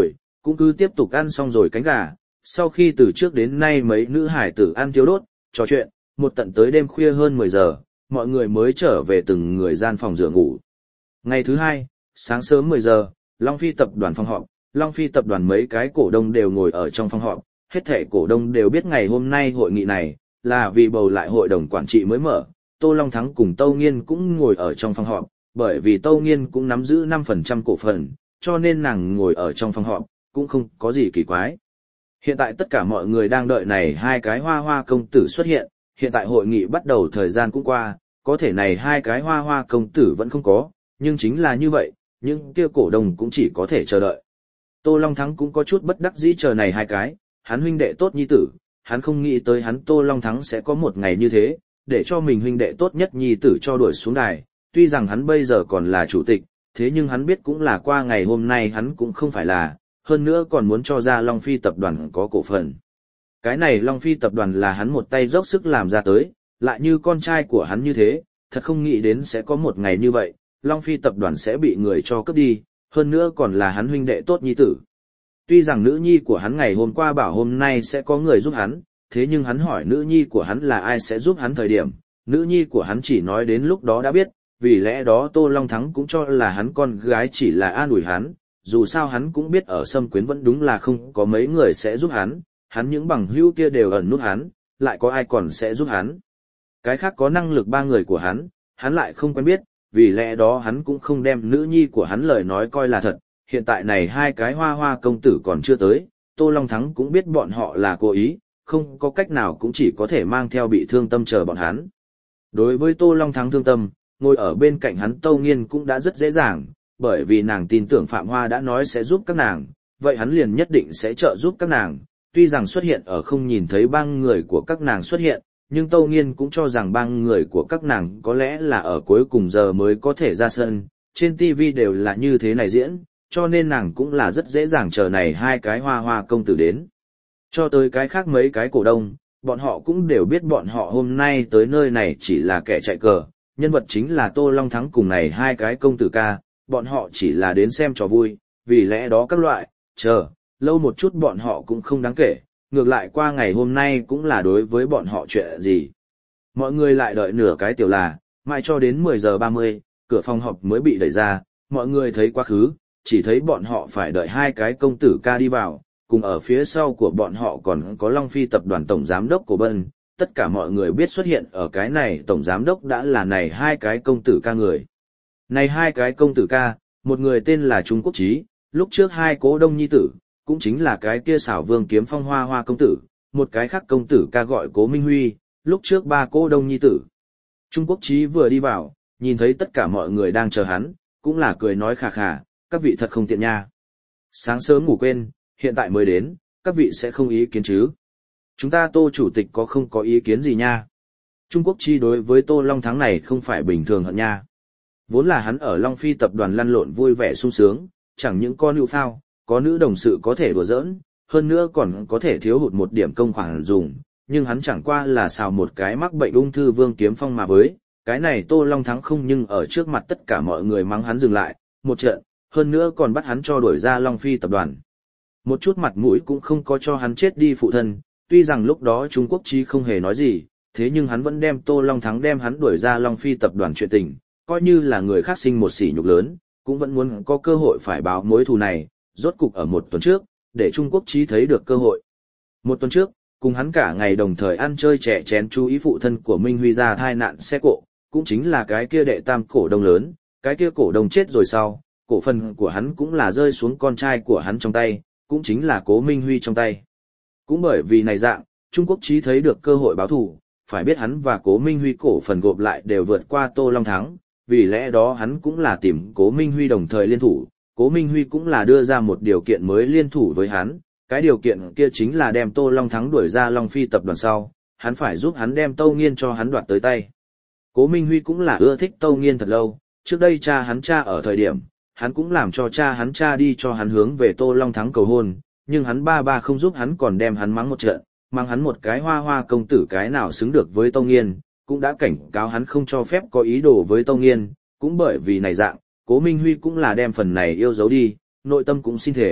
cũng cứ tiếp tục ăn xong rồi cánh gà. Sau khi từ trước đến nay mấy nữ hải tử ăn thiếu đốt, trò chuyện, một tận tới đêm khuya hơn 10 giờ, mọi người mới trở về từng người gian phòng rửa ngủ. Ngày thứ hai, sáng sớm 10 giờ, Long Phi tập đoàn phòng họp, Long Phi tập đoàn mấy cái cổ đông đều ngồi ở trong phòng họp, hết thảy cổ đông đều biết ngày hôm nay hội nghị này là vì bầu lại hội đồng quản trị mới mở. Tô Long Thắng cùng Tâu Nghiên cũng ngồi ở trong phòng họp, bởi vì Tâu Nghiên cũng nắm giữ 5% cổ phần, cho nên nàng ngồi ở trong phòng họp, cũng không có gì kỳ quái. Hiện tại tất cả mọi người đang đợi này hai cái hoa hoa công tử xuất hiện, hiện tại hội nghị bắt đầu thời gian cũng qua, có thể này hai cái hoa hoa công tử vẫn không có, nhưng chính là như vậy, những kia cổ đông cũng chỉ có thể chờ đợi. Tô Long Thắng cũng có chút bất đắc dĩ chờ này hai cái, hắn huynh đệ tốt nhi tử, hắn không nghĩ tới hắn Tô Long Thắng sẽ có một ngày như thế, để cho mình huynh đệ tốt nhất nhi tử cho đuổi xuống đài, tuy rằng hắn bây giờ còn là chủ tịch, thế nhưng hắn biết cũng là qua ngày hôm nay hắn cũng không phải là, hơn nữa còn muốn cho ra Long Phi tập đoàn có cổ phần. Cái này Long Phi tập đoàn là hắn một tay dốc sức làm ra tới, lại như con trai của hắn như thế, thật không nghĩ đến sẽ có một ngày như vậy, Long Phi tập đoàn sẽ bị người cho cướp đi, hơn nữa còn là hắn huynh đệ tốt nhi tử. Tuy rằng nữ nhi của hắn ngày hôm qua bảo hôm nay sẽ có người giúp hắn, thế nhưng hắn hỏi nữ nhi của hắn là ai sẽ giúp hắn thời điểm, nữ nhi của hắn chỉ nói đến lúc đó đã biết, vì lẽ đó Tô Long Thắng cũng cho là hắn con gái chỉ là an ủi hắn, dù sao hắn cũng biết ở Sâm Quyến vẫn đúng là không có mấy người sẽ giúp hắn những bằng hữu kia đều ẩn nút hắn, lại có ai còn sẽ giúp hắn. Cái khác có năng lực ba người của hắn lại không quen biết, vì lẽ đó hắn cũng không đem nữ nhi của hắn lời nói coi là thật, hiện tại này hai cái hoa hoa công tử còn chưa tới, Tô Long Thắng cũng biết bọn họ là cố ý, không có cách nào cũng chỉ có thể mang theo bị thương tâm chờ bọn hắn. Đối với Tô Long Thắng thương tâm, ngồi ở bên cạnh hắn Tâu Nghiên cũng đã rất dễ dàng, bởi vì nàng tin tưởng Phạm Hoa đã nói sẽ giúp các nàng, vậy hắn liền nhất định sẽ trợ giúp các nàng, tuy rằng xuất hiện ở không nhìn thấy bang người của các nàng xuất hiện, nhưng Tâu Nghiên cũng cho rằng bang người của các nàng có lẽ là ở cuối cùng giờ mới có thể ra sân, trên TV đều là như thế này diễn, cho nên nàng cũng là rất dễ dàng chờ này hai cái hoa hoa công tử đến. Cho tới cái khác mấy cái cổ đông, bọn họ cũng đều biết bọn họ hôm nay tới nơi này chỉ là kẻ chạy cờ, nhân vật chính là Tô Long Thắng cùng này hai cái công tử ca, bọn họ chỉ là đến xem trò vui, vì lẽ đó các loại, chờ, lâu một chút bọn họ cũng không đáng kể, ngược lại qua ngày hôm nay cũng là đối với bọn họ chuyện gì. Mọi người lại đợi nửa cái tiểu là, mãi cho đến 10 giờ 30, cửa phòng họp mới bị đẩy ra, mọi người thấy quá khứ, chỉ thấy bọn họ phải đợi hai cái công tử ca đi vào, cùng ở phía sau của bọn họ còn có Long Phi tập đoàn tổng giám đốc của Bân, tất cả mọi người biết xuất hiện ở cái này tổng giám đốc đã là này hai cái công tử ca người. Này hai cái công tử ca, một người tên là Trung Quốc Chí, lúc trước hai cố đông nhi tử, cũng chính là cái kia xảo vương kiếm phong hoa hoa công tử, một cái khác công tử ca gọi Cố Minh Huy, lúc trước ba cố đông nhi tử. Trung Quốc Chí vừa đi vào, nhìn thấy tất cả mọi người đang chờ hắn, cũng là cười nói khà khà, các vị thật không tiện nha. Sáng sớm ngủ quên, hiện tại mới đến, các vị sẽ không ý kiến chứ. Chúng ta Tô chủ tịch có không có ý kiến gì nha. Trung Quốc Chí đối với Tô Long Thắng này không phải bình thường hận nha. Vốn là hắn ở Long Phi tập đoàn lăn lộn vui vẻ sung sướng, chẳng những con hữu phao, có nữ đồng sự có thể đùa giỡn, hơn nữa còn có thể thiếu hụt một điểm công khoản dùng, nhưng hắn chẳng qua là xào một cái mắc bệnh ung thư Vương Kiếm Phong mà với, cái này Tô Long Thắng không nhưng ở trước mặt tất cả mọi người mắng hắn dừng lại, một trận, hơn nữa còn bắt hắn cho đuổi ra Long Phi tập đoàn. Một chút mặt mũi cũng không có cho hắn chết đi phụ thân, tuy rằng lúc đó Trung Quốc Chí không hề nói gì, thế nhưng hắn vẫn đem Tô Long Thắng đem hắn đuổi ra Long Phi tập đoàn chuyện tình, coi như là người khác sinh một sỉ nhục lớn, cũng vẫn muốn có cơ hội phải báo mối thù này, rốt cục ở một tuần trước, để Trung Quốc Chí thấy được cơ hội. Một tuần trước, cùng hắn cả ngày đồng thời ăn chơi trẻ chén chú ý phụ thân của Minh Huy ra thai nạn xe cộ, cũng chính là cái kia đệ tam cổ đông lớn, cái kia cổ đông chết rồi sau, cổ phần của hắn cũng là rơi xuống con trai của hắn trong tay, cũng chính là Cố Minh Huy trong tay. Cũng bởi vì này dạng, Trung Quốc Chí thấy được cơ hội báo thù, phải biết hắn và Cố Minh Huy cổ phần gộp lại đều vượt qua Tô Long Thắng, vì lẽ đó hắn cũng là tìm Cố Minh Huy đồng thời liên thủ, Cố Minh Huy cũng là đưa ra một điều kiện mới liên thủ với hắn, cái điều kiện kia chính là đem Tô Long Thắng đuổi ra Long Phi tập đoàn sau, hắn phải giúp hắn đem Tâu Nghiên cho hắn đoạt tới tay. Cố Minh Huy cũng là ưa thích Tâu Nghiên thật lâu, trước đây cha hắn ở thời điểm, hắn cũng làm cho cha hắn đi cho hắn hướng về Tô Long Thắng cầu hôn, nhưng hắn ba không giúp hắn còn đem hắn mắng một trận, mang hắn một cái hoa hoa công tử cái nào xứng được với Tâu Nghiên, cũng đã cảnh cáo hắn không cho phép có ý đồ với Tâu Nghiên, cũng bởi vì này dạng, Cố Minh Huy cũng là đem phần này yêu giấu đi, nội tâm cũng xin thể,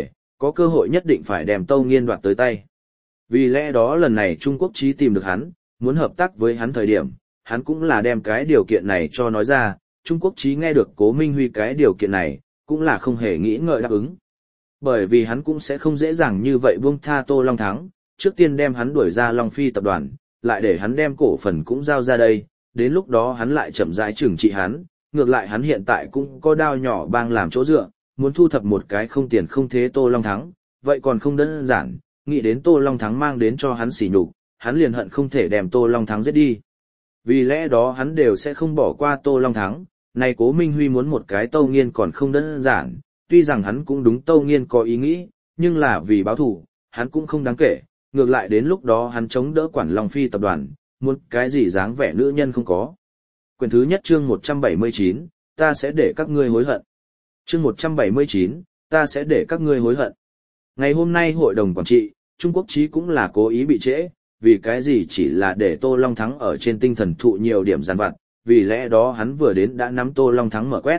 có cơ hội nhất định phải đem Tâu Nghiên đoạt tới tay. Vì lẽ đó lần này Trung Quốc Chí tìm được hắn, muốn hợp tác với hắn thời điểm, hắn cũng là đem cái điều kiện này cho nói ra, Trung Quốc Chí nghe được Cố Minh Huy cái điều kiện này, cũng là không hề nghĩ ngợi đáp ứng. Bởi vì hắn cũng sẽ không dễ dàng như vậy buông tha Tô Long Thắng, trước tiên đem hắn đuổi ra Long Phi tập đoàn, lại để hắn đem cổ phần cũng giao ra đây, đến lúc đó hắn lại chậm rãi trừng trị hắn, ngược lại hắn hiện tại cũng có đao nhỏ bang làm chỗ dựa, muốn thu thập một cái không tiền không thế Tô Long Thắng, vậy còn không đơn giản, nghĩ đến Tô Long Thắng mang đến cho hắn sỉ nhục, hắn liền hận không thể đem Tô Long Thắng giết đi. Vì lẽ đó hắn đều sẽ không bỏ qua Tô Long Thắng, này Cố Minh Huy muốn một cái Tâu Nghiên còn không đơn giản, tuy rằng hắn cũng đúng Tâu Nghiên có ý nghĩ, nhưng là vì báo thù, hắn cũng không đáng kể, ngược lại đến lúc đó hắn chống đỡ quản Long Phi tập đoàn, muốn cái gì dáng vẻ nữ nhân không có. Quyển thứ nhất chương 179, ta sẽ để các ngươi hối hận. Chương 179, ta sẽ để các ngươi hối hận. Ngày hôm nay hội đồng quản trị, Trung Quốc Chí cũng là cố ý bị trễ, vì cái gì chỉ là để Tô Long Thắng ở trên tinh thần thụ nhiều điểm giàn vặt, vì lẽ đó hắn vừa đến đã nắm Tô Long Thắng mở quét.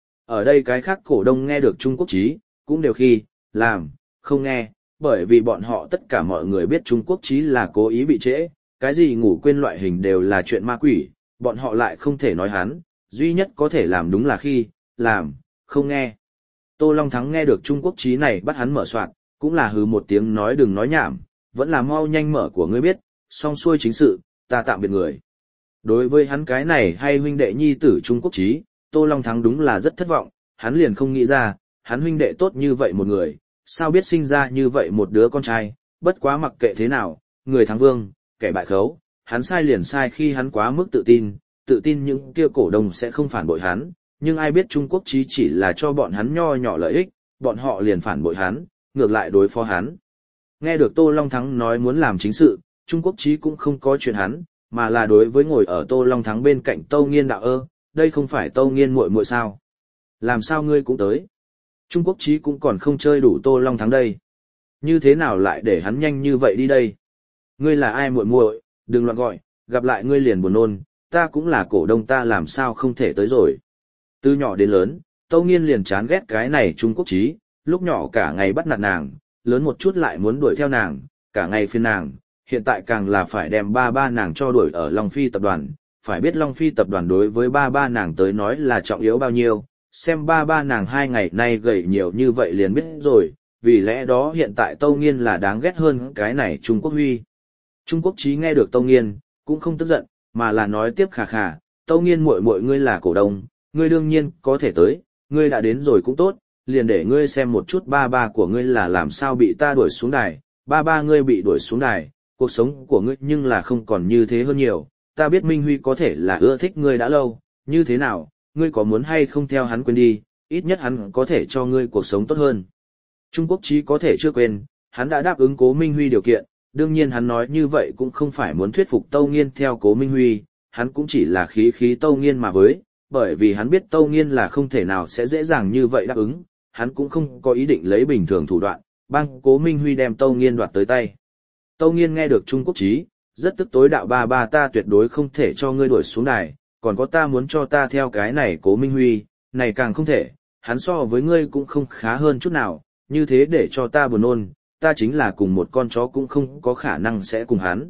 Ở đây cái khác cổ đông nghe được Trung Quốc Chí, cũng đều khi, làm, không nghe, bởi vì bọn họ tất cả mọi người biết Trung Quốc Chí là cố ý bị trễ, cái gì ngủ quên loại hình đều là chuyện ma quỷ, bọn họ lại không thể nói hắn, duy nhất có thể làm đúng là khi, làm, không nghe. Tô Long Thắng nghe được Trung Quốc Chí này bắt hắn mở soạn, cũng là hừ một tiếng nói đừng nói nhảm, vẫn là mau nhanh mở của ngươi biết, xong xuôi chính sự, ta tạm biệt người. Đối với hắn cái này hay huynh đệ nhi tử Trung Quốc Chí, Tô Long Thắng đúng là rất thất vọng, hắn liền không nghĩ ra, hắn huynh đệ tốt như vậy một người, sao biết sinh ra như vậy một đứa con trai, bất quá mặc kệ thế nào, người thắng vương, kẻ bại khấu, hắn sai liền sai khi hắn quá mức tự tin những kia cổ đông sẽ không phản bội hắn, nhưng ai biết Trung Quốc Chí chỉ là cho bọn hắn nho nhỏ lợi ích, bọn họ liền phản bội hắn, ngược lại đối phó hắn. Nghe được Tô Long Thắng nói muốn làm chính sự, Trung Quốc Chí cũng không có chuyện hắn, mà là đối với ngồi ở Tô Long Thắng bên cạnh Tâu Nghiên đạo đây không phải Tâu Nghiên muội muội sao? Làm sao ngươi cũng tới? Trung Quốc Chí cũng còn không chơi đủ Tô Long Thắng đây. Như thế nào lại để hắn nhanh như vậy đi đây? Ngươi là ai muội muội, đừng loạn gọi, gặp lại ngươi liền buồn nôn, ta cũng là cổ đông ta làm sao không thể tới rồi. Từ nhỏ đến lớn, Tâu Nghiên liền chán ghét cái này Trung Quốc Chí, lúc nhỏ cả ngày bắt nạt nàng, lớn một chút lại muốn đuổi theo nàng, cả ngày phiền nàng, hiện tại càng là phải đem ba nàng cho đuổi ở Long Phi tập đoàn, phải biết Long Phi tập đoàn đối với ba nàng tới nói là trọng yếu bao nhiêu, xem ba nàng 2 ngày nay gầy nhiều như vậy liền biết rồi, vì lẽ đó hiện tại Tâu Nghiên là đáng ghét hơn cái này Trung Quốc Huy. Trung Quốc Chí nghe được Tâu Nghiên, cũng không tức giận, mà là nói tiếp khà khà, Tâu Nghiên muội ngươi là cổ đông, ngươi đương nhiên có thể tới, ngươi đã đến rồi cũng tốt, liền để ngươi xem một chút ba của ngươi là làm sao bị ta đuổi xuống đài, ba ngươi bị đuổi xuống đài, cuộc sống của ngươi nhưng là không còn như thế hơn nhiều, ta biết Minh Huy có thể là ưa thích ngươi đã lâu, như thế nào, ngươi có muốn hay không theo hắn quên đi, ít nhất hắn có thể cho ngươi cuộc sống tốt hơn. Trung Quốc Chí có thể chưa quên, hắn đã đáp ứng Cố Minh Huy điều kiện, đương nhiên hắn nói như vậy cũng không phải muốn thuyết phục Tâu Nghiên theo Cố Minh Huy, hắn cũng chỉ là khí Tâu Nghiên mà với, bởi vì hắn biết Tâu Nghiên là không thể nào sẽ dễ dàng như vậy đáp ứng, hắn cũng không có ý định lấy bình thường thủ đoạn, bang Cố Minh Huy đem Tâu Nghiên đoạt tới tay. Tâu Nghiên nghe được Trung Quốc Chí, rất tức tối đạo ba ta tuyệt đối không thể cho ngươi đuổi xuống đài, còn có ta muốn cho ta theo cái này Cố Minh Huy, này càng không thể, hắn so với ngươi cũng không khá hơn chút nào, như thế để cho ta buồn nôn, ta chính là cùng một con chó cũng không có khả năng sẽ cùng hắn.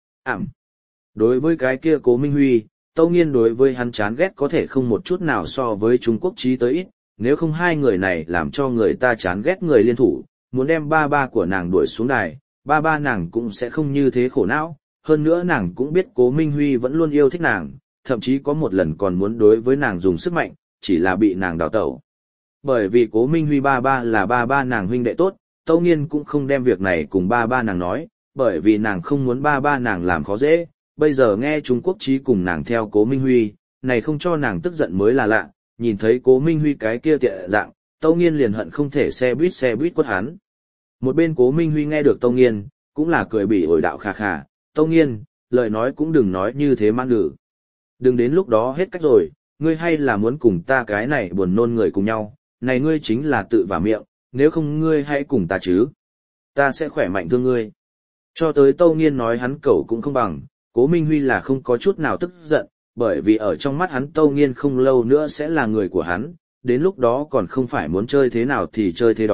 Đối với cái kia Cố Minh Huy, Tâu Nghiên đối với hắn chán ghét có thể không một chút nào so với Trung Quốc Chí tới ít, nếu không hai người này làm cho người ta chán ghét người liên thủ, muốn đem ba của nàng đuổi xuống đài, ba nàng cũng sẽ không như thế khổ não, hơn nữa nàng cũng biết Cố Minh Huy vẫn luôn yêu thích nàng, thậm chí có một lần còn muốn đối với nàng dùng sức mạnh, chỉ là bị nàng đào tẩu. Bởi vì Cố Minh Huy ba là ba nàng huynh đệ tốt, Tâu Nghiên cũng không đem việc này cùng ba nàng nói, bởi vì nàng không muốn ba nàng làm khó dễ, bây giờ nghe Trung Quốc Chí cùng nàng theo Cố Minh Huy, này không cho nàng tức giận mới là lạ, nhìn thấy Cố Minh Huy cái kia tiện dạng, Tâu Nghiên liền hận không thể xe buýt quất hắn. Một bên Cố Minh Huy nghe được Tâu Nghiên, cũng là cười bỉ ổi đạo khà khà, Tâu Nghiên, lời nói cũng đừng nói như thế mang ngữ. Đừng đến lúc đó hết cách rồi, ngươi hay là muốn cùng ta cái này buồn nôn người cùng nhau, này ngươi chính là tự vả miệng, nếu không ngươi hãy cùng ta chứ. Ta sẽ khỏe mạnh thương ngươi. Cho tới Tâu Nghiên nói hắn cẩu cũng không bằng, Cố Minh Huy là không có chút nào tức giận, bởi vì ở trong mắt hắn Tâu Nghiên không lâu nữa sẽ là người của hắn, đến lúc đó còn không phải muốn chơi thế nào thì chơi thế đó,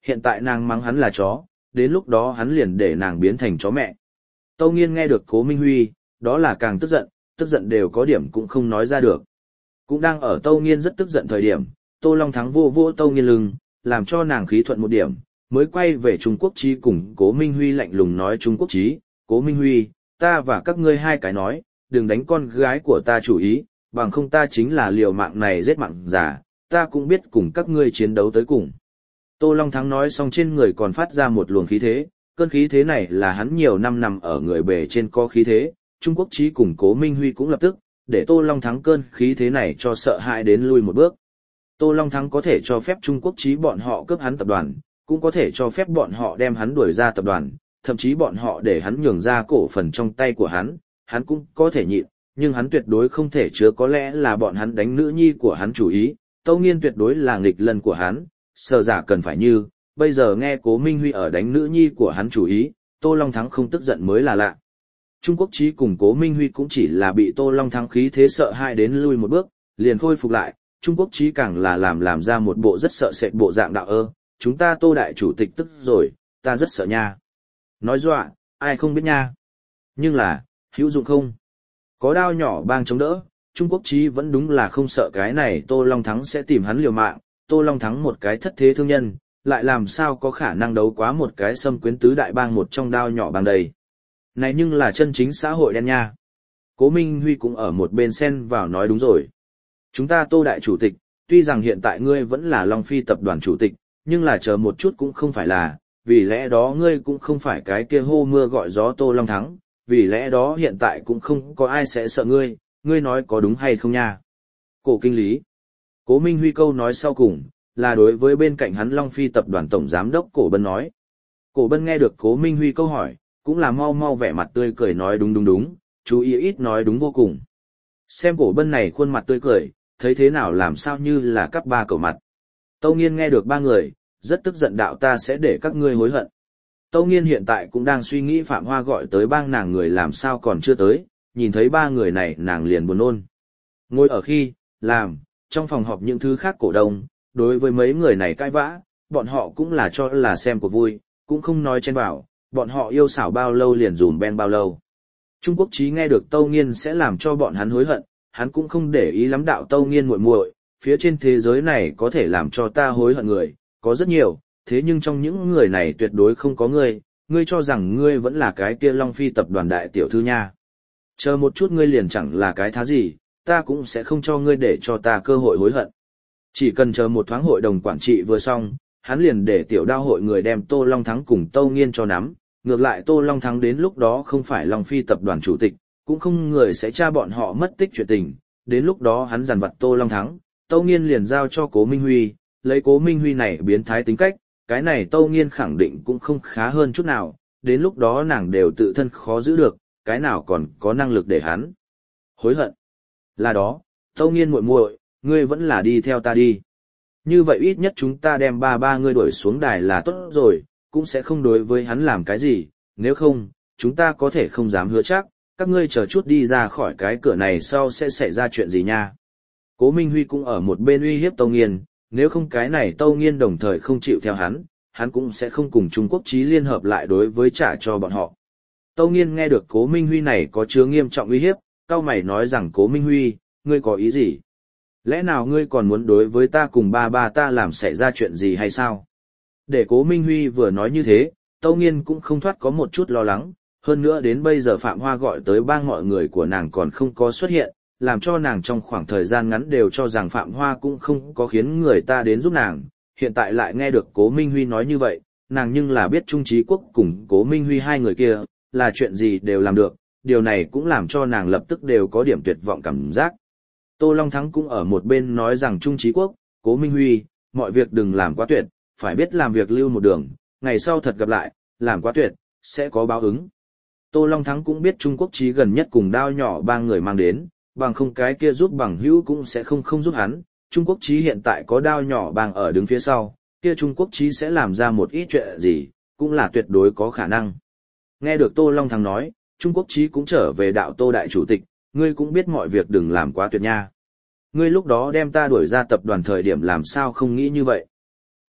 hiện tại nàng mắng hắn là chó, đến lúc đó hắn liền để nàng biến thành chó mẹ. Tâu Nghiên nghe được Cố Minh Huy, đó là càng tức giận đều có điểm cũng không nói ra được. Cũng đang ở Tâu Nghiên rất tức giận thời điểm, Tô Long Thắng vô vô Tâu Nghiên lưng, làm cho nàng khí thuận một điểm, mới quay về Trung Quốc Chí cùng Cố Minh Huy lạnh lùng nói Trung Quốc Chí, Cố Minh Huy, ta và các ngươi hai cái nói, đừng đánh con gái của ta chủ ý, bằng không ta chính là liều mạng này giết mạng giả, ta cũng biết cùng các ngươi chiến đấu tới cùng. Tô Long Thắng nói xong trên người còn phát ra một luồng khí thế, cơn khí thế này là hắn nhiều năm nằm ở người bề trên có khí thế, Trung Quốc Chí cùng Cố Minh Huy cũng lập tức, để Tô Long Thắng cơn khí thế này cho sợ hãi đến lui một bước. Tô Long Thắng có thể cho phép Trung Quốc Chí bọn họ cướp hắn tập đoàn, cũng có thể cho phép bọn họ đem hắn đuổi ra tập đoàn, thậm chí bọn họ để hắn nhường ra cổ phần trong tay của hắn cũng có thể nhịn, nhưng hắn tuyệt đối không thể chứa có lẽ là bọn hắn đánh nữ nhi của hắn chủ ý, Tâu Nghiên tuyệt đối là nghịch lân của hắn, sợ giả cần phải như, bây giờ nghe Cố Minh Huy ở đánh nữ nhi của hắn chủ ý, Tô Long Thắng không tức giận mới là lạ. Trung Quốc Chí cùng Cố Minh Huy cũng chỉ là bị Tô Long Thắng khí thế sợ hãi đến lui một bước, liền khôi phục lại, Trung Quốc Chí càng là làm ra một bộ rất sợ sệt bộ dạng đạo ơ, chúng ta Tô đại chủ tịch tức rồi, ta rất sợ nha. Nói dọa, ai không biết nha. Nhưng là, hữu dụng không? Có đao nhỏ bang chống đỡ, Trung Quốc Chí vẫn đúng là không sợ cái này Tô Long Thắng sẽ tìm hắn liều mạng, Tô Long Thắng một cái thất thế thương nhân, lại làm sao có khả năng đấu quá một cái xâm quyến tứ đại bang một trong đao nhỏ bang đầy. Này nhưng là chân chính xã hội đen nha. Cố Minh Huy cũng ở một bên xen vào nói đúng rồi. Chúng ta Tô đại chủ tịch, tuy rằng hiện tại ngươi vẫn là Long Phi tập đoàn chủ tịch, nhưng là chờ một chút cũng không phải là, vì lẽ đó ngươi cũng không phải cái kia hô mưa gọi gió Tô Long Thắng, vì lẽ đó hiện tại cũng không có ai sẽ sợ ngươi nói có đúng hay không nha. Cổ kinh lý. Cố Minh Huy câu nói sau cùng, là đối với bên cạnh hắn Long Phi tập đoàn tổng giám đốc Cổ Bân nói. Cổ Bân nghe được Cố Minh Huy câu hỏi, cũng là mau mau vẻ mặt tươi cười nói đúng, chú ý ít nói đúng vô cùng. Xem Cổ Bân này khuôn mặt tươi cười, thấy thế nào làm sao như là cắp ba cầu mặt. Tâu Nghiên nghe được ba người, rất tức giận đạo ta sẽ để các ngươi hối hận. Tâu Nghiên hiện tại cũng đang suy nghĩ Phạm Hoa gọi tới bang nàng người làm sao còn chưa tới, nhìn thấy ba người này nàng liền buồn nôn. Ngồi ở khi, làm, trong phòng họp những thứ khác cổ đông, đối với mấy người này cãi vã, bọn họ cũng là cho là xem cuộc vui, cũng không nói chen vào, bọn họ yêu xảo bao lâu liền dùm ben bao lâu. Trung Quốc Chí nghe được Tâu Nghiên sẽ làm cho bọn hắn hối hận, hắn cũng không để ý lắm đạo Tâu Nghiên muội muội, phía trên thế giới này có thể làm cho ta hối hận người, có rất nhiều, thế nhưng trong những người này tuyệt đối không có ngươi cho rằng ngươi vẫn là cái kia Long Phi tập đoàn đại tiểu thư nha. Chờ một chút ngươi liền chẳng là cái thá gì, ta cũng sẽ không cho ngươi để cho ta cơ hội hối hận. Chỉ cần chờ một thoáng hội đồng quản trị vừa xong, hắn liền để tiểu đao hội người đem Tô Long Thắng cùng Tâu Nghiên cho nắm, ngược lại Tô Long Thắng đến lúc đó không phải Long Phi tập đoàn chủ tịch, cũng không người sẽ tra bọn họ mất tích chuyện tình, đến lúc đó hắn dằn vặt Tô Long Thắng, Tâu Nghiên liền giao cho Cố Minh Huy, lấy Cố Minh Huy này biến thái tính cách, cái này Tâu Nghiên khẳng định cũng không khá hơn chút nào, đến lúc đó nàng đều tự thân khó giữ được, cái nào còn có năng lực để hắn hối hận. Là đó, Tâu Nghiên muội muội, ngươi vẫn là đi theo ta đi. Như vậy ít nhất chúng ta đem ba ngươi đuổi xuống đài là tốt rồi, cũng sẽ không đối với hắn làm cái gì, nếu không, chúng ta có thể không dám hứa chắc, các ngươi chờ chút đi ra khỏi cái cửa này sau sẽ xảy ra chuyện gì nha. Cố Minh Huy cũng ở một bên uy hiếp Tâu Nghiên, nếu không cái này Tâu Nghiên đồng thời không chịu theo hắn cũng sẽ không cùng Trung Quốc Chí liên hợp lại đối với trả cho bọn họ. Tâu Nghiên nghe được Cố Minh Huy này có chứa nghiêm trọng uy hiếp, cau mày nói rằng Cố Minh Huy, ngươi có ý gì? Lẽ nào ngươi còn muốn đối với ta cùng ba ta làm xảy ra chuyện gì hay sao? Để Cố Minh Huy vừa nói như thế, Tâu Nghiên cũng không thoát có một chút lo lắng, hơn nữa đến bây giờ Phạm Hoa gọi tới bang mọi người của nàng còn không có xuất hiện, làm cho nàng trong khoảng thời gian ngắn đều cho rằng Phạm Hoa cũng không có khiến người ta đến giúp nàng, hiện tại lại nghe được Cố Minh Huy nói như vậy, nàng nhưng là biết Trung Chí Quốc cùng Cố Minh Huy hai người kia, là chuyện gì đều làm được, điều này cũng làm cho nàng lập tức đều có điểm tuyệt vọng cảm giác. Tô Long Thắng cũng ở một bên nói rằng Trung Chí Quốc, Cố Minh Huy, mọi việc đừng làm quá tuyệt, phải biết làm việc lưu một đường, ngày sau thật gặp lại, làm quá tuyệt, sẽ có báo ứng. Tô Long Thắng cũng biết Trung Quốc Chí gần nhất cùng đao nhỏ ba người mang đến, bằng không cái kia giúp bằng hữu cũng sẽ không giúp hắn. Trung Quốc Chí hiện tại có đao nhỏ bang ở đứng phía sau, kia Trung Quốc Chí sẽ làm ra một ít chuyện gì, cũng là tuyệt đối có khả năng. Nghe được Tô Long Thắng nói, Trung Quốc Chí cũng trở về đạo Tô đại chủ tịch, ngươi cũng biết mọi việc đừng làm quá tuyệt nha. Ngươi lúc đó đem ta đuổi ra tập đoàn thời điểm làm sao không nghĩ như vậy.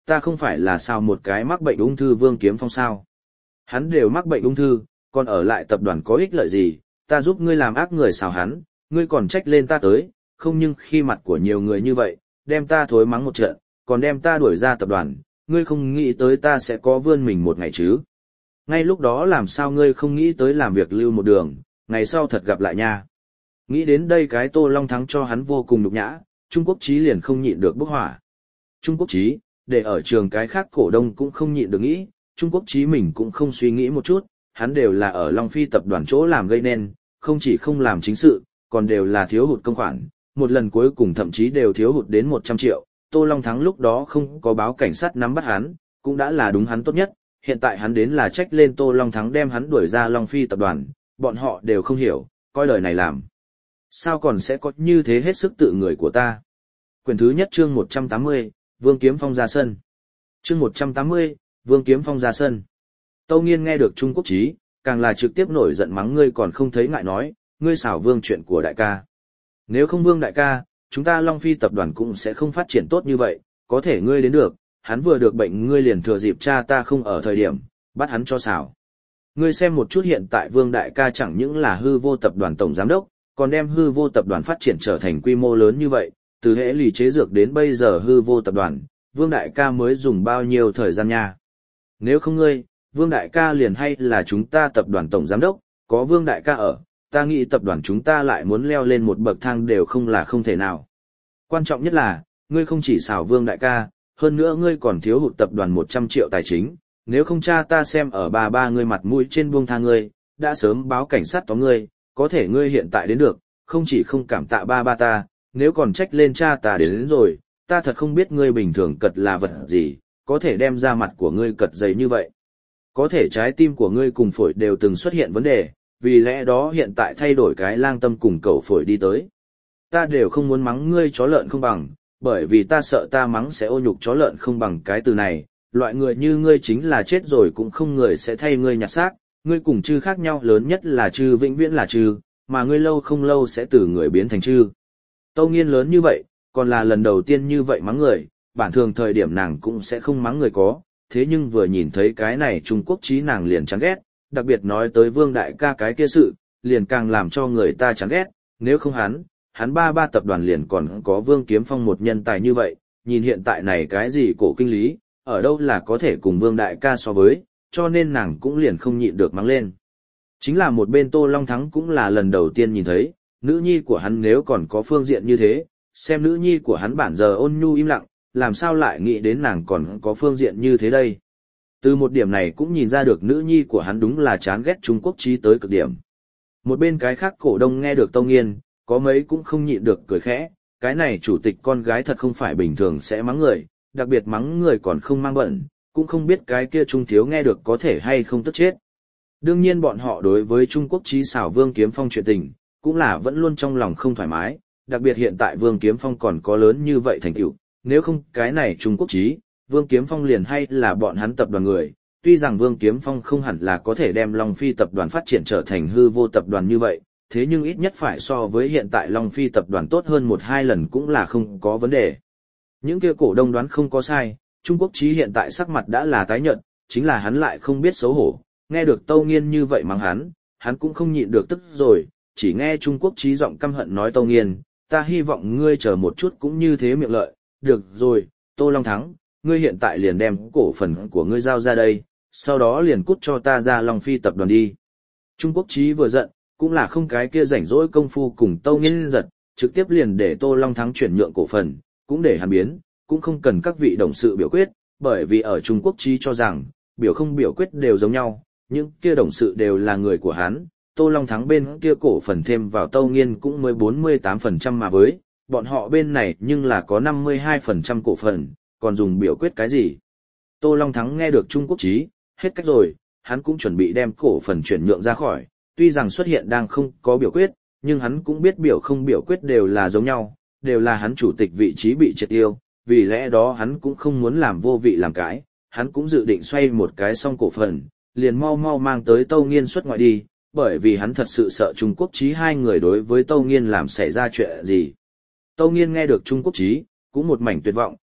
ta không phải là sao một cái mắc bệnh ung thư Vương Kiếm Phong sao? Hắn đều mắc bệnh ung thư, còn ở lại tập đoàn có ích lợi gì, ta giúp ngươi làm ác người xào hắn, ngươi còn trách lên ta tới, không nhưng khi mặt của nhiều người như vậy, đem ta thối mắng một trận, còn đem ta đuổi ra tập đoàn, ngươi không nghĩ tới ta sẽ có vươn mình một ngày chứ. Ngay lúc đó làm sao ngươi không nghĩ tới làm việc lưu một đường, ngày sau thật gặp lại nha. Nghĩ đến đây cái Tô Long Thắng cho hắn vô cùng nhục nhã, Trung Quốc Chí liền không nhịn được bốc hỏa. Trung Quốc Chí, để ở trường cái khác cổ đông cũng không nhịn được nghĩ, Trung Quốc Chí mình cũng không suy nghĩ một chút, hắn đều là ở Long Phi tập đoàn chỗ làm gây nên, không chỉ không làm chính sự, còn đều là thiếu hụt công khoản, một lần cuối cùng thậm chí đều thiếu hụt đến 100 triệu, Tô Long Thắng lúc đó không có báo cảnh sát nắm bắt hắn, cũng đã là đúng hắn tốt nhất, hiện tại hắn đến là trách lên Tô Long Thắng đem hắn đuổi ra Long Phi tập đoàn, bọn họ đều không hiểu, coi lời này làm. Sao còn sẽ có như thế hết sức tự người của ta? Quyển thứ nhất chương 180, Vương Kiếm Phong ra sân. Chương 180, Vương Kiếm Phong ra sân. Tâu Nghiên nghe được Trung Quốc Chí, càng là trực tiếp nổi giận mắng ngươi còn không thấy ngại nói, ngươi xảo Vương chuyện của đại ca. Nếu không Vương đại ca, chúng ta Long Phi tập đoàn cũng sẽ không phát triển tốt như vậy, có thể ngươi đến được, hắn vừa được bệnh ngươi liền thừa dịp cha ta không ở thời điểm, bắt hắn cho xảo. Ngươi xem một chút hiện tại Vương đại ca chẳng những là hư vô tập đoàn tổng giám đốc, còn đem hư vô tập đoàn phát triển trở thành quy mô lớn như vậy, từ hễ lì chế dược đến bây giờ hư vô tập đoàn, Vương đại ca mới dùng bao nhiêu thời gian nha. Nếu không ngươi, Vương đại ca liền hay là chúng ta tập đoàn tổng giám đốc, có Vương đại ca ở, ta nghĩ tập đoàn chúng ta lại muốn leo lên một bậc thang đều không là không thể nào. Quan trọng nhất là, ngươi không chỉ xảo Vương đại ca, hơn nữa ngươi còn thiếu hụt tập đoàn 100 triệu tài chính, nếu không cha ta xem ở ba ngươi mặt mũi trên buông tha ngươi, đã sớm báo cảnh sát tóm ngươi, có thể ngươi hiện tại đến được, không chỉ không cảm tạ ba ta, nếu còn trách lên cha ta đến rồi, ta thật không biết ngươi bình thường cật là vật gì, có thể đem ra mặt của ngươi cật dày như vậy. Có thể trái tim của ngươi cùng phổi đều từng xuất hiện vấn đề, vì lẽ đó hiện tại thay đổi cái lang tâm cùng cầu phổi đi tới. Ta đều không muốn mắng ngươi chó lợn không bằng, bởi vì ta sợ ta mắng sẽ ô nhục chó lợn không bằng cái từ này, loại người như ngươi chính là chết rồi cũng không người sẽ thay ngươi nhặt xác, ngươi cùng chư khác nhau lớn nhất là chư vĩnh viễn là chư, mà ngươi lâu không lâu sẽ từ người biến thành chư. Tâu Nghiên lớn như vậy, còn là lần đầu tiên như vậy mắng người, bản thường thời điểm nàng cũng sẽ không mắng người có, thế nhưng vừa nhìn thấy cái này Trung Quốc Chí nàng liền chán ghét, đặc biệt nói tới Vương đại ca cái kia sự, liền càng làm cho người ta chán ghét, nếu không hắn ba tập đoàn liền còn có Vương Kiếm Phong một nhân tài như vậy, nhìn hiện tại này cái gì cổ kinh lý, ở đâu là có thể cùng Vương đại ca so với, cho nên nàng cũng liền không nhịn được mắng lên. Chính là một bên Tô Long Thắng cũng là lần đầu tiên nhìn thấy, nữ nhi của hắn nếu còn có phương diện như thế, xem nữ nhi của hắn bản giờ ôn nhu im lặng, làm sao lại nghĩ đến nàng còn có phương diện như thế đây. Từ một điểm này cũng nhìn ra được nữ nhi của hắn đúng là chán ghét Trung Quốc Chí tới cực điểm. Một bên cái khác cổ đông nghe được Tâu Nghiên, có mấy cũng không nhịn được cười khẽ, cái này chủ tịch con gái thật không phải bình thường sẽ mắng người, đặc biệt mắng người còn không mang bận, cũng không biết cái kia Trung thiếu nghe được có thể hay không tức chết. Đương nhiên bọn họ đối với Trung Quốc Chí xảo Vương Kiếm Phong chuyện tình, cũng là vẫn luôn trong lòng không thoải mái, đặc biệt hiện tại Vương Kiếm Phong còn có lớn như vậy thành tựu, nếu không cái này Trung Quốc Chí, Vương Kiếm Phong liền hay là bọn hắn tập đoàn người, tuy rằng Vương Kiếm Phong không hẳn là có thể đem Long Phi tập đoàn phát triển trở thành hư vô tập đoàn như vậy, thế nhưng ít nhất phải so với hiện tại Long Phi tập đoàn tốt hơn 1-2 lần cũng là không có vấn đề. Những kia cổ đông đoán không có sai, Trung Quốc Chí hiện tại sắc mặt đã là tái nhợt, chính là hắn lại không biết xấu hổ, nghe được Tâu Nghiên như vậy mắng hắn cũng không nhịn được tức rồi, chỉ nghe Trung Quốc Chí giọng căm hận nói Tâu Nghiên, ta hy vọng ngươi chờ một chút cũng như thế miệng lợi, được rồi, Tô Long Thắng, ngươi hiện tại liền đem cổ phần của ngươi giao ra đây, sau đó liền cút cho ta ra Long Phi tập đoàn đi. Trung Quốc Chí vừa giận, cũng là không cái kia rảnh rỗi công phu cùng Tâu Nghiên giật, trực tiếp liền để Tô Long Thắng chuyển nhượng cổ phần, cũng để hắn biến, cũng không cần các vị đồng sự biểu quyết, bởi vì ở Trung Quốc Chí cho rằng, biểu không biểu quyết đều giống nhau, những kia đồng sự đều là người của hắn, Tô Long Thắng bên kia cổ phần thêm vào Tâu Nghiên cũng mới 48% mà với, bọn họ bên này nhưng là có 52% cổ phần, còn dùng biểu quyết cái gì. Tô Long Thắng nghe được Trung Quốc Chí, hết cách rồi, hắn cũng chuẩn bị đem cổ phần chuyển nhượng ra khỏi, tuy rằng xuất hiện đang không có biểu quyết, nhưng hắn cũng biết biểu không biểu quyết đều là giống nhau, đều là hắn chủ tịch vị trí bị triệt tiêu, vì lẽ đó hắn cũng không muốn làm vô vị làm cái, hắn cũng dự định xoay một cái xong cổ phần, liền mau mau mang tới Tâu Nghiên xuất ngoại đi, bởi vì hắn thật sự sợ Trung Quốc Chí hai người đối với Tâu Nghiên làm xảy ra chuyện gì. Tâu Nghiên nghe được Trung Quốc Chí, cũng một mảnh tuyệt vọng,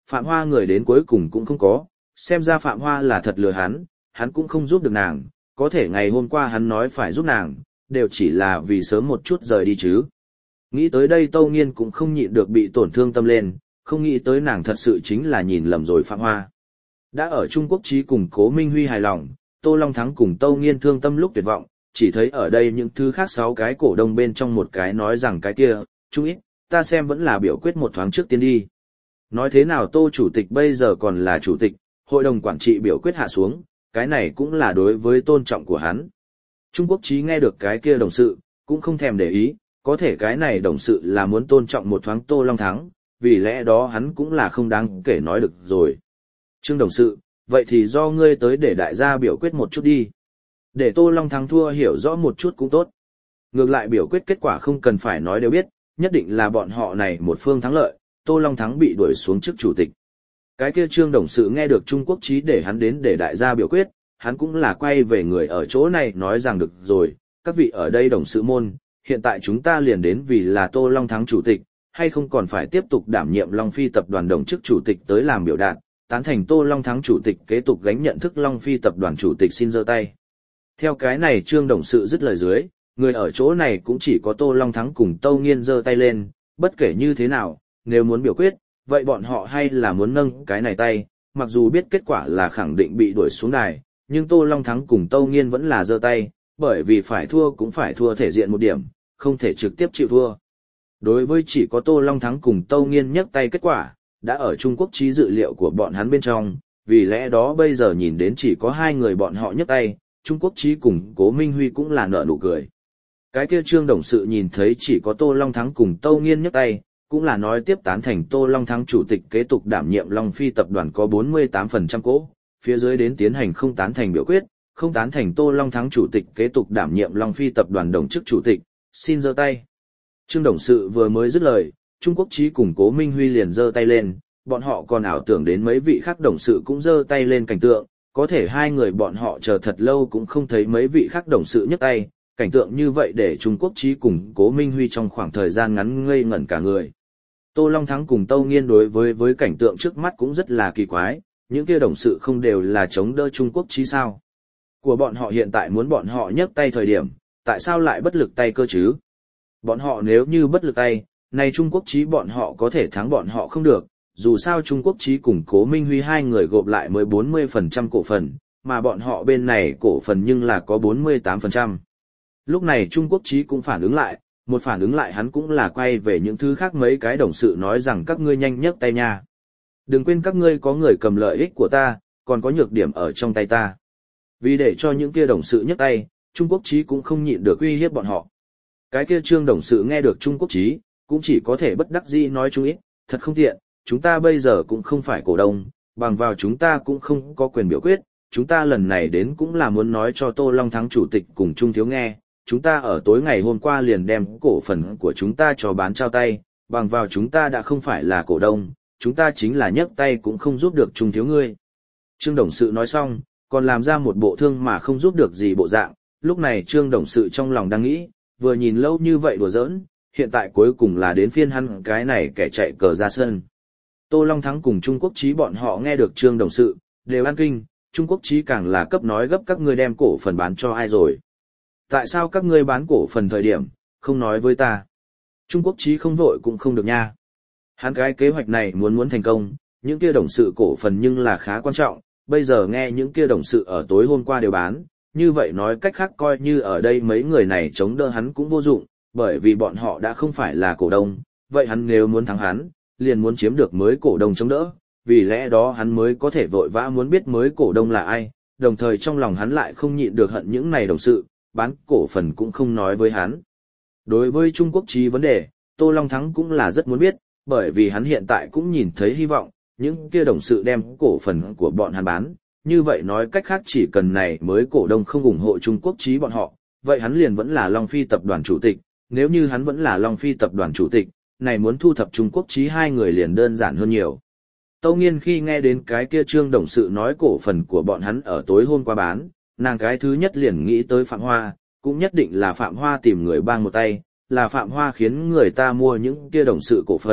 Phạm Hoa người đến cuối cùng cũng không có, xem ra Phạm Hoa là thật lừa hắn cũng không giúp được nàng, có thể ngày hôm qua hắn nói phải giúp nàng, đều chỉ là vì sớm một chút rời đi chứ. Nghĩ tới đây Tâu Nghiên cũng không nhịn được bị tổn thương tâm lên, không nghĩ tới nàng thật sự chính là nhìn lầm rồi Phạm Hoa. Đã ở Trung Quốc Chí cùng Cố Minh Huy hài lòng, Tô Long Thắng cùng Tâu Nghiên thương tâm lúc tuyệt vọng, chỉ thấy ở đây những thứ khác 6 cái cổ đông bên trong một cái nói rằng cái kia, chung ít, ta xem vẫn là biểu quyết một thoáng trước tiên đi. Nói thế nào Tô chủ tịch bây giờ còn là chủ tịch, hội đồng quản trị biểu quyết hạ xuống, cái này cũng là đối với tôn trọng của hắn. Trung Quốc Chí nghe được cái kia đồng sự, cũng không thèm để ý, có thể cái này đồng sự là muốn tôn trọng một thoáng Tô Long Thắng, vì lẽ đó hắn cũng là không đáng kể nói được rồi. Trương đồng sự, vậy thì do ngươi tới để đại gia biểu quyết một chút đi. Để Tô Long Thắng thua hiểu rõ một chút cũng tốt. Ngược lại biểu quyết kết quả không cần phải nói đều biết, nhất định là bọn họ này một phương thắng lợi, Tô Long Thắng bị đuổi xuống chức chủ tịch. Cái kia Trương đồng sự nghe được Trung Quốc Chí để hắn đến để đại gia biểu quyết, hắn cũng là quay về người ở chỗ này nói rằng được rồi, các vị ở đây đồng sự môn, hiện tại chúng ta liền đến vì là Tô Long Thắng chủ tịch, hay không còn phải tiếp tục đảm nhiệm Long Phi tập đoàn đồng chức chủ tịch tới làm biểu đạt, tán thành Tô Long Thắng chủ tịch kế tục gánh nhận thức Long Phi tập đoàn chủ tịch xin giơ tay. Theo cái này Trương đồng sự dứt lời dưới, người ở chỗ này cũng chỉ có Tô Long Thắng cùng Tâu Nghiên giơ tay lên, bất kể như thế nào, nếu muốn biểu quyết, vậy bọn họ hay là muốn nâng cái này tay, mặc dù biết kết quả là khẳng định bị đuổi xuống đài, nhưng Tô Long Thắng cùng Tâu Nghiên vẫn là giơ tay, bởi vì phải thua cũng phải thua thể diện một điểm, không thể trực tiếp chịu thua. Đối với chỉ có Tô Long Thắng cùng Tâu Nghiên nhấc tay kết quả, đã ở Trung Quốc Chí dự liệu của bọn hắn bên trong, vì lẽ đó bây giờ nhìn đến chỉ có 2 người bọn họ nhấc tay, Trung Quốc Chí cùng Cố Minh Huy cũng là nở nụ cười. Cái kia Trương đồng sự nhìn thấy chỉ có Tô Long Thắng cùng Tâu Nghiên nhấc tay, cũng là nói tiếp tán thành Tô Long Thắng chủ tịch kế tục đảm nhiệm Long Phi tập đoàn có 48% cố, phía dưới đến tiến hành không tán thành biểu quyết, không tán thành Tô Long Thắng chủ tịch kế tục đảm nhiệm Long Phi tập đoàn đồng chức chủ tịch, xin giơ tay. Trương đồng sự vừa mới dứt lời, Trung Quốc Chí cùng Cố Minh Huy liền giơ tay lên, bọn họ còn ảo tưởng đến mấy vị khác đồng sự cũng giơ tay lên cảnh tượng, có thể 2 người bọn họ chờ thật lâu cũng không thấy mấy vị khác đồng sự nhấc tay, cảnh tượng như vậy để Trung Quốc Chí cùng Cố Minh Huy trong khoảng thời gian ngắn ngây ngẩn cả người. Tô Long Thắng cùng Tâu Nghiên đối với cảnh tượng trước mắt cũng rất là kỳ quái, những kia đồng sự không đều là chống đỡ Trung Quốc Chí sao? Của bọn họ hiện tại muốn bọn họ nhấc tay thời điểm, tại sao lại bất lực tay cơ chứ? Bọn họ nếu như bất lực tay, này Trung Quốc Chí bọn họ có thể thắng bọn họ không được, dù sao Trung Quốc Chí cùng Cố Minh Huy 2 người gộp lại mới 40% cổ phần, mà bọn họ bên này cổ phần nhưng là có 48%. Lúc này Trung Quốc Chí cũng phản ứng lại, một phản ứng lại hắn cũng là quay về những thứ khác mấy cái đồng sự nói rằng các ngươi nhanh nhấc tay nha. Đừng quên các ngươi có người cầm lợi ích của ta, còn có nhược điểm ở trong tay ta. Vì để cho những kia đồng sự nhấc tay, Trung Quốc Chí cũng không nhịn được uy hiếp bọn họ. Cái kia Trương đồng sự nghe được Trung Quốc Chí, cũng chỉ có thể bất đắc dĩ nói chung ít, thật không tiện, chúng ta bây giờ cũng không phải cổ đông, bằng vào chúng ta cũng không có quyền biểu quyết, chúng ta lần này đến cũng là muốn nói cho Tô Long Thắng chủ tịch cùng Trung Thiếu nghe, chúng ta ở tối ngày hôm qua liền đem cổ phần của chúng ta cho bán trao tay, bằng vào chúng ta đã không phải là cổ đông, chúng ta chính là nhấc tay cũng không giúp được Trung Thiếu ngươi. Trương đồng sự nói xong, còn làm ra một bộ thương mà không giúp được gì bộ dạng, lúc này Trương đồng sự trong lòng đang nghĩ, vừa nhìn lâu như vậy đùa giỡn, hiện tại cuối cùng là đến phiên hắn cái này kẻ chạy cờ ra sân. Tô Long Thắng cùng Trung Quốc Chí bọn họ nghe được Trương đồng sự, đều ăn kinh, Trung Quốc Chí càng là cấp nói gấp các ngươi đem cổ phần bán cho ai rồi. Tại sao các ngươi bán cổ phần thời điểm, không nói với ta? Trung Quốc Chí không vội cũng không được nha. Hắn cái kế hoạch này muốn thành công, những kia đồng sự cổ phần nhưng là khá quan trọng, bây giờ nghe những kia đồng sự ở tối hôm qua đều bán, như vậy nói cách khác coi như ở đây mấy người này chống đỡ hắn cũng vô dụng, bởi vì bọn họ đã không phải là cổ đông, vậy hắn nếu muốn thắng hắn, liền muốn chiếm được mới cổ đông chống đỡ, vì lẽ đó hắn mới có thể vội vã muốn biết mới cổ đông là ai, đồng thời trong lòng hắn lại không nhịn được hận những này đồng sự, bán cổ phần cũng không nói với hắn. Đối với Trung Quốc Chí vấn đề, Tô Long Thắng cũng là rất muốn biết, bởi vì hắn hiện tại cũng nhìn thấy hy vọng, những kia đồng sự đem cổ phần của bọn hắn bán, như vậy nói cách khác chỉ cần này mới cổ đông không ủng hộ Trung Quốc Chí bọn họ, vậy hắn liền vẫn là Long Phi tập đoàn chủ tịch, nếu như hắn vẫn là Long Phi tập đoàn chủ tịch, này muốn thu thập Trung Quốc Chí 2 người liền đơn giản hơn nhiều. Tâu Nghiên khi nghe đến cái kia Trương đồng sự nói cổ phần của bọn hắn ở tối hôm qua bán, nàng cái thứ nhất liền nghĩ tới Phạm Hoa, cũng nhất định là Phạm Hoa tìm người bang một tay, là Phạm Hoa khiến người ta mua những kia đồng sự cổ phần,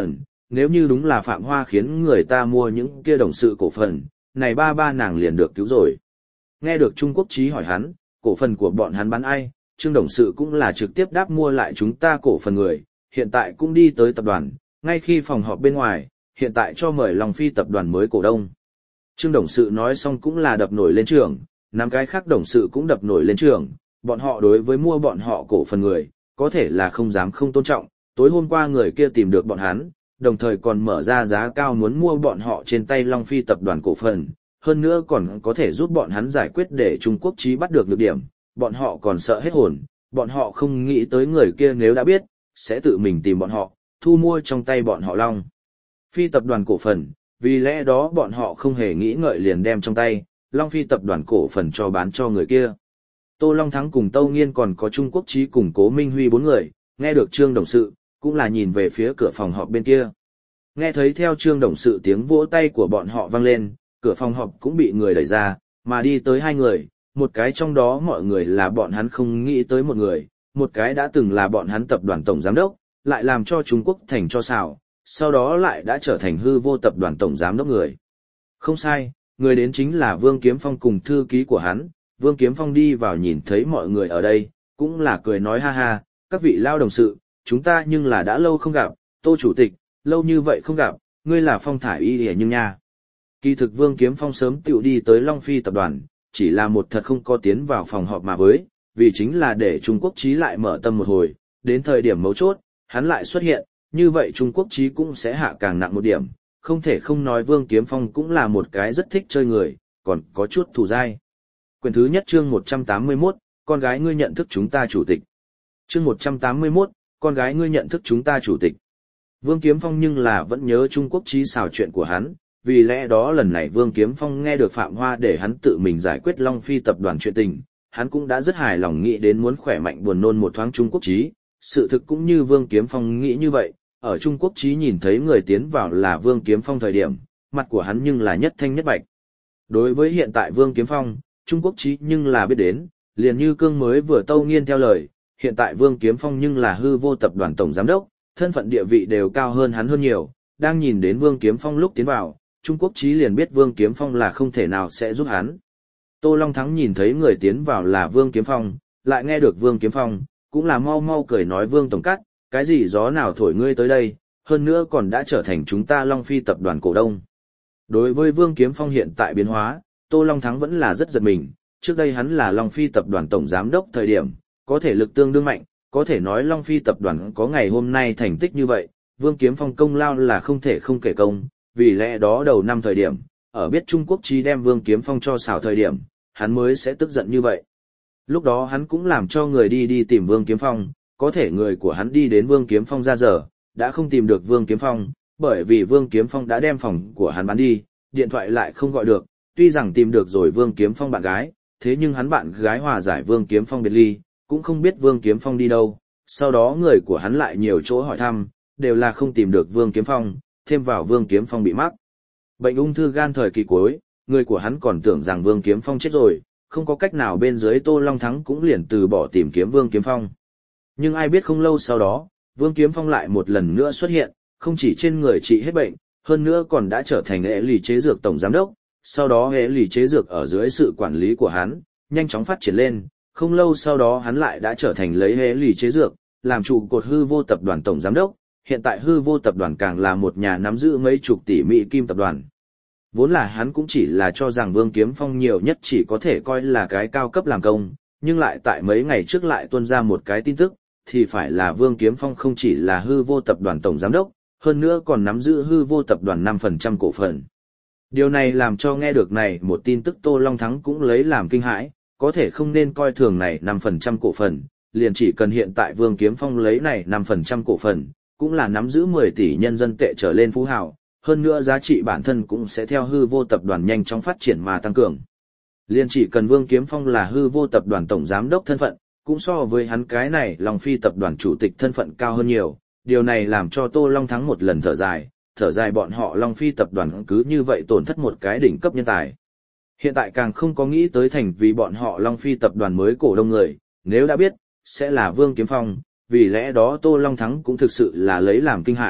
nếu như đúng là Phạm Hoa khiến người ta mua những kia đồng sự cổ phần, này ba nàng liền được cứu rồi. Nghe được Trung Quốc Chí hỏi hắn, cổ phần của bọn hắn bán ai, Trương đồng sự cũng là trực tiếp đáp mua lại chúng ta cổ phần người, hiện tại cũng đi tới tập đoàn, ngay khi phòng họp bên ngoài, hiện tại cho mời Long Phi tập đoàn mới cổ đông. Trương đồng sự nói xong cũng là đập nổi lên trường, năm cái khác đồng sự cũng đập nổi lên trường, bọn họ đối với mua bọn họ cổ phần người, có thể là không dám không tôn trọng, tối hôm qua người kia tìm được bọn hắn, đồng thời còn mở ra giá cao muốn mua bọn họ trên tay Long Phi tập đoàn cổ phần, hơn nữa còn có thể giúp bọn hắn giải quyết để Trung Quốc Chí bắt được nhược điểm, bọn họ còn sợ hết hồn, bọn họ không nghĩ tới người kia nếu đã biết, sẽ tự mình tìm bọn họ, thu mua trong tay bọn họ Long Phi tập đoàn cổ phần, vì lẽ đó bọn họ không hề nghĩ ngợi liền đem trong tay Long Phi tập đoàn cổ phần cho bán cho người kia. Tô Long Thắng cùng Tâu Nghiên còn có Trung Quốc Chí cùng Cố Minh Huy 4 người, nghe được Trương đồng sự, cũng là nhìn về phía cửa phòng họp bên kia. Nghe thấy theo Trương đồng sự tiếng vỗ tay của bọn họ vang lên, cửa phòng họp cũng bị người đẩy ra, mà đi tới 2 người, một cái trong đó mọi người là bọn hắn không nghĩ tới một người, một cái đã từng là bọn hắn tập đoàn tổng giám đốc, lại làm cho Trung Quốc thành cho xào, sau đó lại đã trở thành hư vô tập đoàn tổng giám đốc người. Không sai, người đến chính là Vương Kiếm Phong cùng thư ký của hắn. Vương Kiếm Phong đi vào nhìn thấy mọi người ở đây, cũng là cười nói ha ha, các vị lao đồng sự, chúng ta nhưng là đã lâu không gặp, Tô chủ tịch, lâu như vậy không gặp, ngươi là Phong Thải Y hề nhưng nha. Kỳ thực Vương Kiếm Phong sớm tựu đi tới Long Phi tập đoàn, chỉ là một thật không có tiến vào phòng họp mà với, vì chính là để Trung Quốc Chí lại mở tâm một hồi, đến thời điểm mấu chốt, hắn lại xuất hiện, như vậy Trung Quốc Chí cũng sẽ hạ càng nặng một điểm, không thể không nói Vương Kiếm Phong cũng là một cái rất thích chơi người, còn có chút thù dai. Quyển thứ nhất chương 181, con gái ngươi nhận thức chúng ta chủ tịch. Chương 181, con gái ngươi nhận thức chúng ta chủ tịch. Vương Kiếm Phong nhưng là vẫn nhớ Trung Quốc Chí xào chuyện của hắn, vì lẽ đó lần này Vương Kiếm Phong nghe được Phạm Hoa để hắn tự mình giải quyết Long Phi tập đoàn chuyện tình, hắn cũng đã rất hài lòng nghĩ đến muốn khỏe mạnh buồn nôn một thoáng Trung Quốc Chí. Sự thực cũng như Vương Kiếm Phong nghĩ như vậy, ở Trung Quốc Chí nhìn thấy người tiến vào là Vương Kiếm Phong thời điểm, mặt của hắn nhưng là nhất thanh nhất bạch. Đối với hiện tại Vương Kiếm Phong, Trung Quốc Chí nhưng là biết đến, liền như Cương mới vừa Tâu Nghiên theo lời, hiện tại Vương Kiếm Phong nhưng là hư vô tập đoàn tổng giám đốc, thân phận địa vị đều cao hơn hắn hơn nhiều, đang nhìn đến Vương Kiếm Phong lúc tiến vào, Trung Quốc Chí liền biết Vương Kiếm Phong là không thể nào sẽ giúp hắn. Tô Long Thắng nhìn thấy người tiến vào là Vương Kiếm Phong, lại nghe được Vương Kiếm Phong, cũng là mau mau cười nói Vương Tổng Cát, cái gì gió nào thổi ngươi tới đây, hơn nữa còn đã trở thành chúng ta Long Phi tập đoàn cổ đông. Đối với Vương Kiếm Phong hiện tại biến hóa, Tô Long Thắng vẫn là rất giật mình, trước đây hắn là Long Phi tập đoàn tổng giám đốc thời điểm, có thể lực tương đương mạnh, có thể nói Long Phi tập đoàn có ngày hôm nay thành tích như vậy, Vương Kiếm Phong công lao là không thể không kể công, vì lẽ đó đầu năm thời điểm, ở biết Trung Quốc Chí đem Vương Kiếm Phong cho xảo thời điểm, hắn mới sẽ tức giận như vậy. Lúc đó hắn cũng làm cho người đi tìm Vương Kiếm Phong, có thể người của hắn đi đến Vương Kiếm Phong ra giờ, đã không tìm được Vương Kiếm Phong, bởi vì Vương Kiếm Phong đã đem phòng của hắn bán đi, điện thoại lại không gọi được, tuy rằng tìm được rồi Vương Kiếm Phong bạn gái, thế nhưng hắn bạn gái hòa giải Vương Kiếm Phong biệt ly, cũng không biết Vương Kiếm Phong đi đâu, sau đó người của hắn lại nhiều chỗ hỏi thăm, đều là không tìm được Vương Kiếm Phong, thêm vào Vương Kiếm Phong bị mắc bệnh ung thư gan thời kỳ cuối, người của hắn còn tưởng rằng Vương Kiếm Phong chết rồi, không có cách nào bên dưới Tô Long Thắng cũng liền từ bỏ tìm kiếm Vương Kiếm Phong. Nhưng ai biết không lâu sau đó, Vương Kiếm Phong lại một lần nữa xuất hiện, không chỉ trên người trị hết bệnh, hơn nữa còn đã trở thành hệ lì chế dược tổng giám đốc, sau đó hệ lì chế dược ở dưới sự quản lý của hắn, nhanh chóng phát triển lên, không lâu sau đó hắn lại đã trở thành lấy hệ lì chế dược, làm trụ cột hư vô tập đoàn tổng giám đốc, hiện tại hư vô tập đoàn càng là một nhà nắm giữ mấy chục tỷ Mỹ kim tập đoàn. Vốn là hắn cũng chỉ là cho rằng Vương Kiếm Phong nhiều nhất chỉ có thể coi là cái cao cấp làm công, nhưng lại tại mấy ngày trước lại tuôn ra một cái tin tức, thì phải là Vương Kiếm Phong không chỉ là hư vô tập đoàn tổng giám đốc, hơn nữa còn nắm giữ hư vô tập đoàn 5% cổ phần. Điều này làm cho nghe được này một tin tức Tô Long Thắng cũng lấy làm kinh hãi, có thể không nên coi thường này 5% cổ phần, liền chỉ cần hiện tại Vương Kiếm Phong lấy này 5% cổ phần, cũng là nắm giữ 10 tỷ nhân dân tệ trở lên phú hào, hơn nữa giá trị bản thân cũng sẽ theo hư vô tập đoàn nhanh chóng phát triển mà tăng cường. Liền chỉ cần Vương Kiếm Phong là hư vô tập đoàn tổng giám đốc thân phận, cũng so với hắn cái này Long Phi tập đoàn chủ tịch thân phận cao hơn nhiều, điều này làm cho Tô Long Thắng một lần thở dài bọn họ Long Phi tập đoàn cứ như vậy tổn thất một cái đỉnh cấp nhân tài. Hiện tại càng không có nghĩ tới thành vì bọn họ Long Phi tập đoàn mới cổ đông người, nếu đã biết, sẽ là Vương Kiếm Phong, vì lẽ đó Tô Long Thắng cũng thực sự là lấy làm kinh hãi,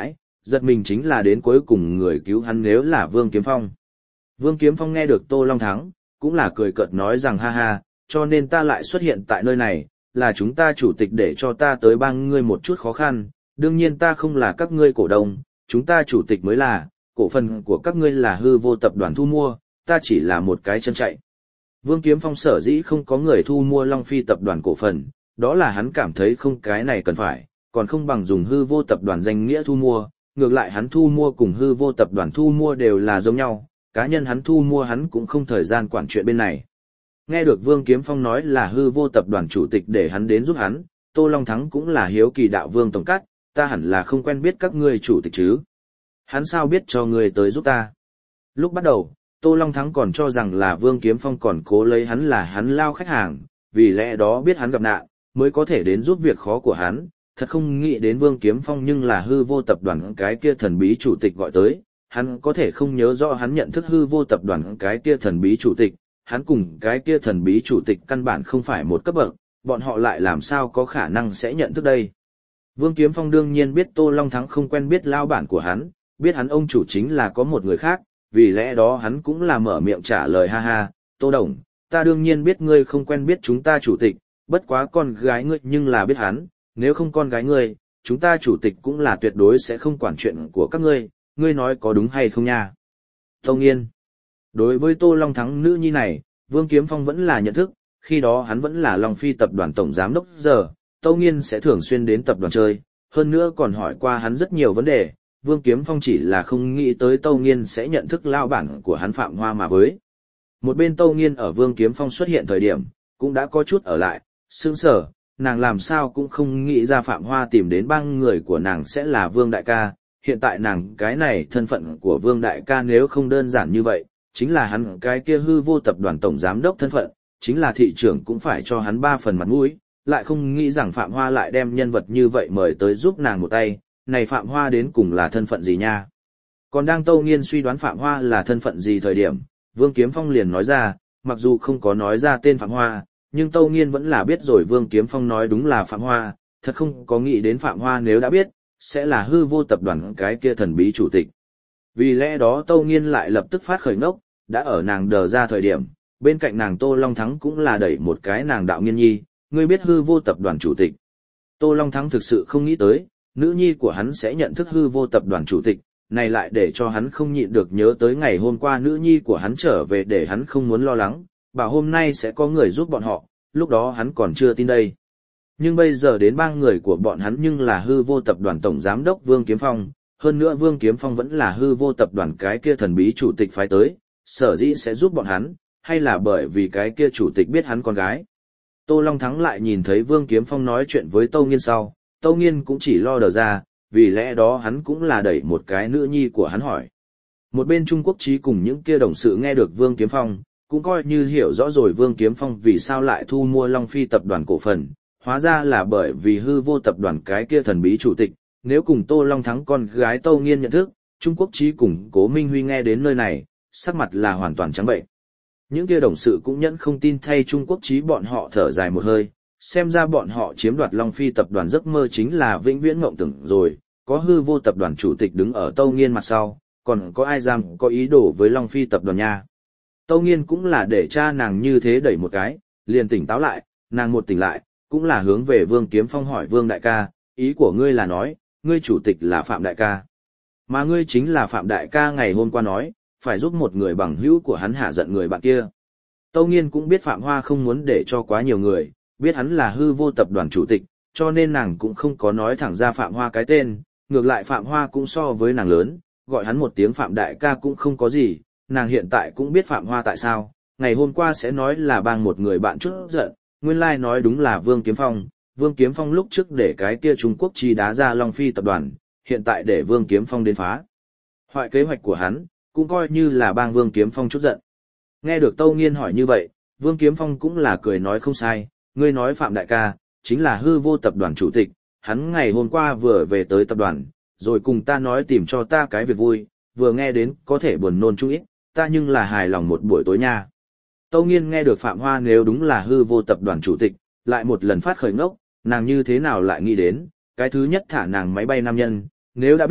giật mình chính là đến cuối cùng người cứu hắn nếu là Vương Kiếm Phong. Vương Kiếm Phong nghe được Tô Long Thắng, cũng là cười cợt nói rằng ha ha, cho nên ta lại xuất hiện tại nơi này, là chúng ta chủ tịch để cho ta tới帮ngươi một chút khó khăn, đương nhiên ta không là các ngươi cổ đông, chúng ta chủ tịch mới là, cổ phần của các ngươi là hư vô tập đoàn thu mua, ta chỉ là một cái chân chạy. Vương Kiếm Phong sở dĩ không có người thu mua Long Phi tập đoàn cổ phần, đó là hắn cảm thấy không cái này cần phải, còn không bằng dùng hư vô tập đoàn danh nghĩa thu mua, ngược lại hắn thu mua cùng hư vô tập đoàn thu mua đều là giống nhau, cá nhân hắn thu mua hắn cũng không thời gian quản chuyện bên này. Nghe được Vương Kiếm Phong nói là hư vô tập đoàn chủ tịch để hắn đến giúp hắn, Tô Long Thắng cũng là hiếu kỳ đạo Vương Tổng Cát, ta hẳn là không quen biết các ngươi chủ tịch chứ. Hắn sao biết cho ngươi tới giúp ta? Lúc bắt đầu, Tô Long Thắng còn cho rằng là Vương Kiếm Phong còn cố lấy hắn là hắn lao khách hàng, vì lẽ đó biết hắn gặp nạn, mới có thể đến giúp việc khó của hắn, thật không nghĩ đến Vương Kiếm Phong nhưng là hư vô tập đoàn cái kia thần bí chủ tịch gọi tới, hắn có thể không nhớ rõ hắn nhận thức hư vô tập đoàn cái kia thần bí chủ tịch, hắn cùng cái kia thần bí chủ tịch căn bản không phải một cấp bậc, bọn họ lại làm sao có khả năng sẽ nhận thức đây. Vương Kiếm Phong đương nhiên biết Tô Long Thắng không quen biết lao bản của hắn, biết hắn ông chủ chính là có một người khác, vì lẽ đó hắn cũng là mở miệng trả lời ha ha, Tô Đồng, ta đương nhiên biết ngươi không quen biết chúng ta chủ tịch, bất quá con gái ngươi nhưng là biết hắn, nếu không con gái ngươi, chúng ta chủ tịch cũng là tuyệt đối sẽ không quản chuyện của các ngươi nói có đúng hay không nha. Tô Nghiên. Đối với Tô Long Thắng nữ nhi này, Vương Kiếm Phong vẫn là nhận thức, khi đó hắn vẫn là Long Phi tập đoàn tổng giám đốc giờ, Tô Nghiên sẽ thường xuyên đến tập đoàn chơi, hơn nữa còn hỏi qua hắn rất nhiều vấn đề, Vương Kiếm Phong chỉ là không nghĩ tới Tô Nghiên sẽ nhận thức lao bản của hắn Phạm Hoa mà với. Một bên Tô Nghiên ở Vương Kiếm Phong xuất hiện thời điểm, cũng đã có chút ở lại, sững sờ, nàng làm sao cũng không nghĩ ra Phạm Hoa tìm đến bang người của nàng sẽ là Vương Đại ca, hiện tại nàng cái này thân phận của Vương Đại ca nếu không đơn giản như vậy, chính là hắn cái kia hư vô tập đoàn tổng giám đốc thân phận, chính là thị trưởng cũng phải cho hắn 3 phần mặt mũi, lại không nghĩ rằng Phạm Hoa lại đem nhân vật như vậy mời tới giúp nàng một tay, này Phạm Hoa đến cùng là thân phận gì nha. Còn đang Tô Nghiên suy đoán Phạm Hoa là thân phận gì thời điểm, Vương Kiếm Phong liền nói ra, mặc dù không có nói ra tên Phạm Hoa, nhưng Tô Nghiên vẫn là biết rồi Vương Kiếm Phong nói đúng là Phạm Hoa, thật không có nghĩ đến Phạm Hoa nếu đã biết, sẽ là hư vô tập đoàn cái kia thần bí chủ tịch. Vì lẽ đó Tô Nghiên lại lập tức phát khởi ngốc, đã ở nàng đờ ra thời điểm, bên cạnh nàng Tô Long Thắng cũng là đẩy một cái nàng Đạo Nghiên nhi, ngươi biết hư vô tập đoàn chủ tịch. Tô Long Thắng thực sự không nghĩ tới, nữ nhi của hắn sẽ nhận thức hư vô tập đoàn chủ tịch, này lại để cho hắn không nhịn được nhớ tới ngày hôm qua nữ nhi của hắn trở về để hắn không muốn lo lắng, bảo hôm nay sẽ có người giúp bọn họ, lúc đó hắn còn chưa tin đây. Nhưng bây giờ đến bang người của bọn hắn nhưng là hư vô tập đoàn tổng giám đốc Vương Kiếm Phong, hơn nữa Vương Kiếm Phong vẫn là hư vô tập đoàn cái kia thần bí chủ tịch phái tới, sở dĩ sẽ giúp bọn hắn, hay là bởi vì cái kia chủ tịch biết hắn con gái. Tô Long Thắng lại nhìn thấy Vương Kiếm Phong nói chuyện với Tô Nghiên sau, Tô Nghiên cũng chỉ lo đờ ra, vì lẽ đó hắn cũng là đẩy một cái nữ nhi của hắn hỏi. Một bên Trung Quốc Chí cùng những kia đồng sự nghe được Vương Kiếm Phong, cũng coi như hiểu rõ rồi Vương Kiếm Phong vì sao lại thu mua Long Phi tập đoàn cổ phần, hóa ra là bởi vì hư vô tập đoàn cái kia thần bí chủ tịch, nếu cùng Tô Long Thắng con gái Tô Nghiên nhận thức, Trung Quốc Chí cùng Cố Minh Huy nghe đến nơi này, sắc mặt là hoàn toàn trắng bệnh. Những kia đồng sự cũng nhẫn không tin thay Trung Quốc Chí bọn họ thở dài một hơi, xem ra bọn họ chiếm đoạt Long Phi tập đoàn giấc mơ chính là vĩnh viễn mộng tưởng rồi, có hư vô tập đoàn chủ tịch đứng ở Tô Nghiên mặt sau, còn có ai dám có ý đồ với Long Phi tập đoàn nha. Tô Nghiên cũng là để cha nàng như thế đẩy một cái, liền tỉnh táo lại, nàng một tỉnh lại, cũng là hướng về Vương Kiếm Phong hỏi Vương Đại ca, ý của ngươi là nói, ngươi chủ tịch là Phạm Đại ca. Mà ngươi chính là Phạm Đại ca ngày hôm qua nói, phải giúp một người bằng hữu của hắn hạ giận người bạn kia. Tô Nghiên cũng biết Phạm Hoa không muốn để cho quá nhiều người, biết hắn là hư vô tập đoàn chủ tịch, cho nên nàng cũng không có nói thẳng ra Phạm Hoa cái tên, ngược lại Phạm Hoa cũng so với nàng lớn, gọi hắn một tiếng Phạm Đại ca cũng không có gì, nàng hiện tại cũng biết Phạm Hoa tại sao, ngày hôm qua sẽ nói là bang một người bạn chút giận, nguyên lai nói đúng là Vương Kiếm Phong. Vương Kiếm Phong lúc trước để cái kia Trung Quốc Chí đá ra Long Phi tập đoàn, hiện tại để Vương Kiếm Phong đến phá hoại kế hoạch của hắn, cũng coi như là bang Vương Kiếm Phong chút giận. Nghe được Tô Nghiên hỏi như vậy, Vương Kiếm Phong cũng là cười nói không sai, ngươi nói Phạm Đại ca, chính là hư vô tập đoàn chủ tịch, hắn ngày hôm qua vừa về tới tập đoàn, rồi cùng ta nói tìm cho ta cái việc vui, vừa nghe đến có thể buồn nôn chút ít, ta nhưng là hài lòng một buổi tối nha. Tô Nghiên nghe được Phạm Hoa nếu đúng là hư vô tập đoàn chủ tịch, lại một lần phát khởi ngốc, nàng như thế nào lại nghĩ đến, cái thứ nhất thả nàng máy bay nam nhân, nếu đã biết,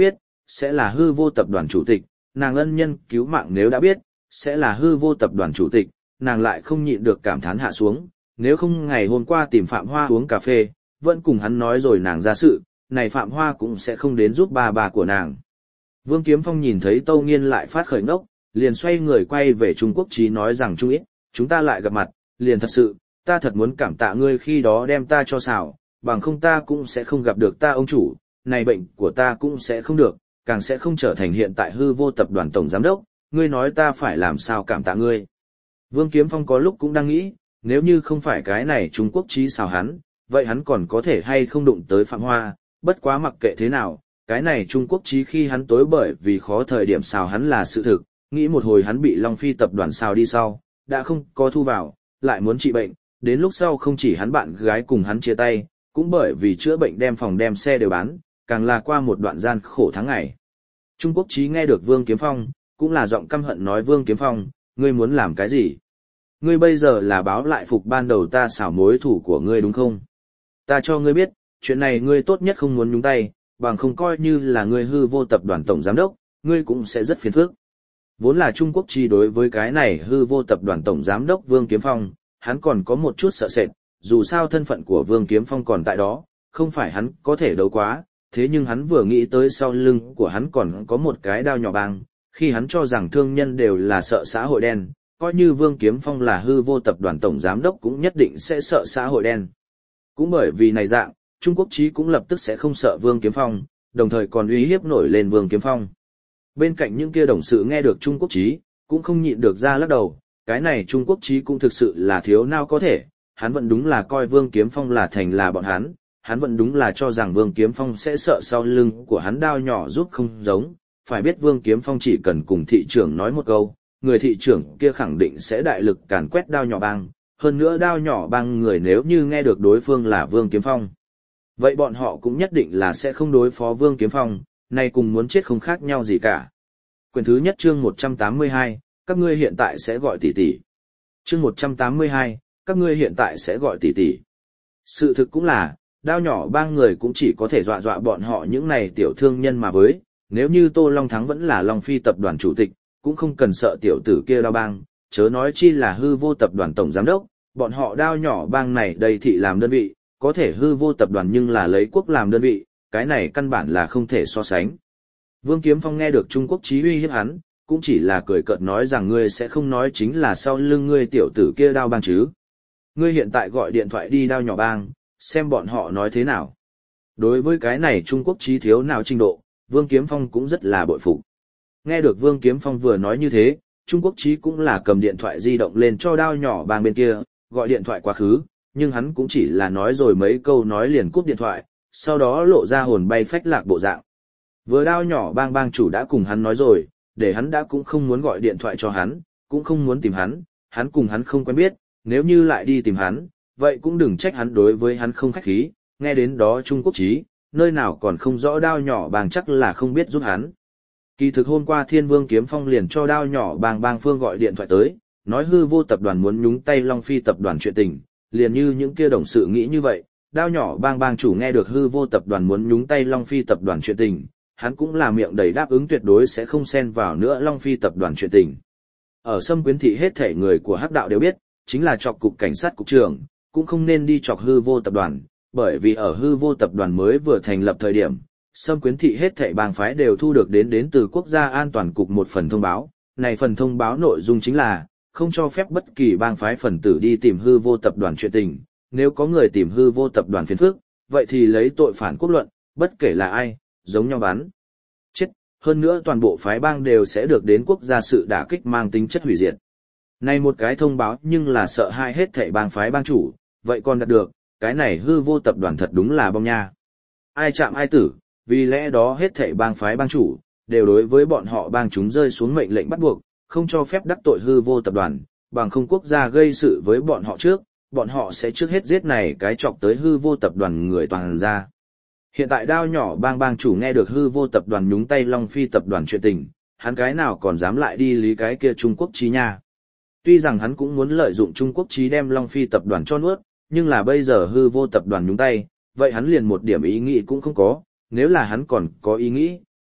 sẽ là hư vô tập đoàn chủ tịch, nàng ân nhân cứu mạng nếu đã biết, sẽ là hư vô tập đoàn chủ tịch, nàng lại không nhịn được cảm thán hạ xuống, nếu không ngày hôm qua tìm Phạm Hoa uống cà phê, vẫn cùng hắn nói rồi nàng ra sự, này Phạm Hoa cũng sẽ không đến giúp bà của nàng. Vương Kiếm Phong nhìn thấy Tâu Nghiên lại phát khởi ngốc, liền xoay người quay về Trung Quốc Chí nói rằng Trung Ít, chúng ta lại gặp mặt, liền thật sự, ta thật muốn cảm tạ ngươi khi đó đem ta cho xảo, bằng không ta cũng sẽ không gặp được ta ông chủ, này bệnh của ta cũng sẽ không được, càng sẽ không trở thành hiện tại hư vô tập đoàn tổng giám đốc, ngươi nói ta phải làm sao cảm tạ ngươi. Vương Kiếm Phong có lúc cũng đang nghĩ, nếu như không phải cái này Trung Quốc Chí xào hắn, vậy hắn còn có thể hay không đụng tới Phạm Hoa, bất quá mặc kệ thế nào, cái này Trung Quốc Chí khi hắn tối bởi vì khó thời điểm xào hắn là sự thực, nghĩ một hồi hắn bị Long Phi tập đoàn xào đi sau, đã không có thu vào, lại muốn trị bệnh, đến lúc sau không chỉ hắn bạn gái cùng hắn chia tay, cũng bởi vì chữa bệnh đem phòng đem xe đều bán, càng là qua một đoạn gian khổ tháng ngày. Trung Quốc Chí nghe được Vương Kiếm Phong, cũng là giọng căm hận nói Vương Kiếm Phong, ngươi muốn làm cái gì? Ngươi bây giờ là báo lại phục ban đầu ta xảo mối thủ của ngươi đúng không? Ta cho ngươi biết, chuyện này ngươi tốt nhất không muốn nhúng tay, bằng không coi như là ngươi hư vô tập đoàn tổng giám đốc, ngươi cũng sẽ rất phiền phức. Vốn là Trung Quốc Chí đối với cái này hư vô tập đoàn tổng giám đốc Vương Kiếm Phong, hắn còn có một chút sợ sệt, dù sao thân phận của Vương Kiếm Phong còn tại đó, không phải hắn có thể đấu quá, thế nhưng hắn vừa nghĩ tới sau lưng của hắn còn có một cái đao nhỏ băng, khi hắn cho rằng thương nhân đều là sợ xã hội đen, coi như Vương Kiếm Phong là hư vô tập đoàn tổng giám đốc cũng nhất định sẽ sợ xã hội đen. Cũng bởi vì này dạng, Trung Quốc Chí cũng lập tức sẽ không sợ Vương Kiếm Phong, đồng thời còn uy hiếp nổi lên Vương Kiếm Phong. Bên cạnh những kia đồng sự nghe được Trung Quốc Chí, cũng không nhịn được ra lắc đầu, cái này Trung Quốc Chí cũng thực sự là thiếu nào có thể, hắn vẫn đúng là coi Vương Kiếm Phong là thành là bọn hắn vẫn đúng là cho rằng Vương Kiếm Phong sẽ sợ sau lưng của hắn đao nhỏ giúp không giống, phải biết Vương Kiếm Phong chỉ cần cùng thị trưởng nói một câu, người thị trưởng kia khẳng định sẽ đại lực càn quét đao nhỏ bang, hơn nữa đao nhỏ bang người nếu như nghe được đối phương là Vương Kiếm Phong. Vậy bọn họ cũng nhất định là sẽ không đối phó Vương Kiếm Phong, nay cùng muốn chết không khác nhau gì cả. Quyển thứ nhất chương 182, các ngươi hiện tại sẽ gọi tỷ tỷ. Chương 182, các ngươi hiện tại sẽ gọi tỷ tỷ. Sự thực cũng là, đao nhỏ bang người cũng chỉ có thể dọa dọa bọn họ những này tiểu thương nhân mà với, nếu như Tô Long Thắng vẫn là Long Phi tập đoàn chủ tịch, cũng không cần sợ tiểu tử kia đao bang, chớ nói chi là hư vô tập đoàn tổng giám đốc, bọn họ đao nhỏ bang này đầy thị làm đơn vị, có thể hư vô tập đoàn nhưng là lấy quốc làm đơn vị, cái này căn bản là không thể so sánh. Vương Kiếm Phong nghe được Trung Quốc Chí uy hiếp hắn, cũng chỉ là cười cợt nói rằng ngươi sẽ không nói chính là sau lưng ngươi tiểu tử kia đao bang chứ. Ngươi hiện tại gọi điện thoại đi đao nhỏ bang, xem bọn họ nói thế nào. Đối với cái này Trung Quốc Chí thiếu nào trình độ, Vương Kiếm Phong cũng rất là bội phục. Nghe được Vương Kiếm Phong vừa nói như thế, Trung Quốc Chí cũng là cầm điện thoại di động lên cho đao nhỏ bang bên kia, gọi điện thoại quá khứ, nhưng hắn cũng chỉ là nói rồi mấy câu nói liền cúp điện thoại, sau đó lộ ra hồn bay phách lạc bộ dạng. Vừa đao nhỏ bang chủ đã cùng hắn nói rồi, để hắn đã cũng không muốn gọi điện thoại cho hắn, cũng không muốn tìm hắn cùng hắn không quen biết, nếu như lại đi tìm hắn, vậy cũng đừng trách hắn đối với hắn không khách khí, nghe đến đó Trung Quốc Chí, nơi nào còn không rõ đao nhỏ bang chắc là không biết giúp hắn. Kỳ thực hôm qua Thiên Vương Kiếm Phong liền cho đao nhỏ bang Phương gọi điện thoại tới, nói hư vô tập đoàn muốn nhúng tay Long Phi tập đoàn chuyện tình, liền như những kia đồng sự nghĩ như vậy, đao nhỏ bang chủ nghe được hư vô tập đoàn muốn nhúng tay Long Phi tập đoàn chuyện tình, hắn cũng là miệng đầy đáp ứng tuyệt đối sẽ không xen vào nữa Long Phi tập đoàn chuyện tình. Ở Sâm Quyến thị hết thể người của Hắc đạo đều biết, chính là chọc cục cảnh sát cục trưởng, cũng không nên đi chọc hư vô tập đoàn, bởi vì ở hư vô tập đoàn mới vừa thành lập thời điểm, Sâm Quyến thị hết thảy bang phái đều thu được đến từ quốc gia an toàn cục một phần thông báo, này phần thông báo nội dung chính là không cho phép bất kỳ bang phái phần tử đi tìm hư vô tập đoàn chuyện tình, nếu có người tìm hư vô tập đoàn phiền phức, vậy thì lấy tội phản quốc luận, bất kể là ai, giống nhau bắn chết, hơn nữa toàn bộ phái bang đều sẽ được đến quốc gia sự đả kích mang tính chất hủy diệt. Này một cái thông báo nhưng là sợ hai hết thảy bang phái bang chủ, vậy còn đạt được, cái này hư vô tập đoàn thật đúng là bom nha. Ai chạm ai tử, vì lẽ đó hết thảy bang phái bang chủ, đều đối với bọn họ bang chúng rơi xuống mệnh lệnh bắt buộc, không cho phép đắc tội hư vô tập đoàn, bằng không quốc gia gây sự với bọn họ trước, bọn họ sẽ trước hết giết này cái chọc tới hư vô tập đoàn người toàn ra. Hiện tại đao nhỏ bang chủ nghe được hư vô tập đoàn nhúng tay Long Phi tập đoàn chuyện tình, hắn cái nào còn dám lại đi lý cái kia Trung Quốc Chí nha. Tuy rằng hắn cũng muốn lợi dụng Trung Quốc Chí đem Long Phi tập đoàn cho nuốt, nhưng là bây giờ hư vô tập đoàn nhúng tay, vậy hắn liền một điểm ý nghĩ cũng không có, nếu là hắn còn có ý nghĩ,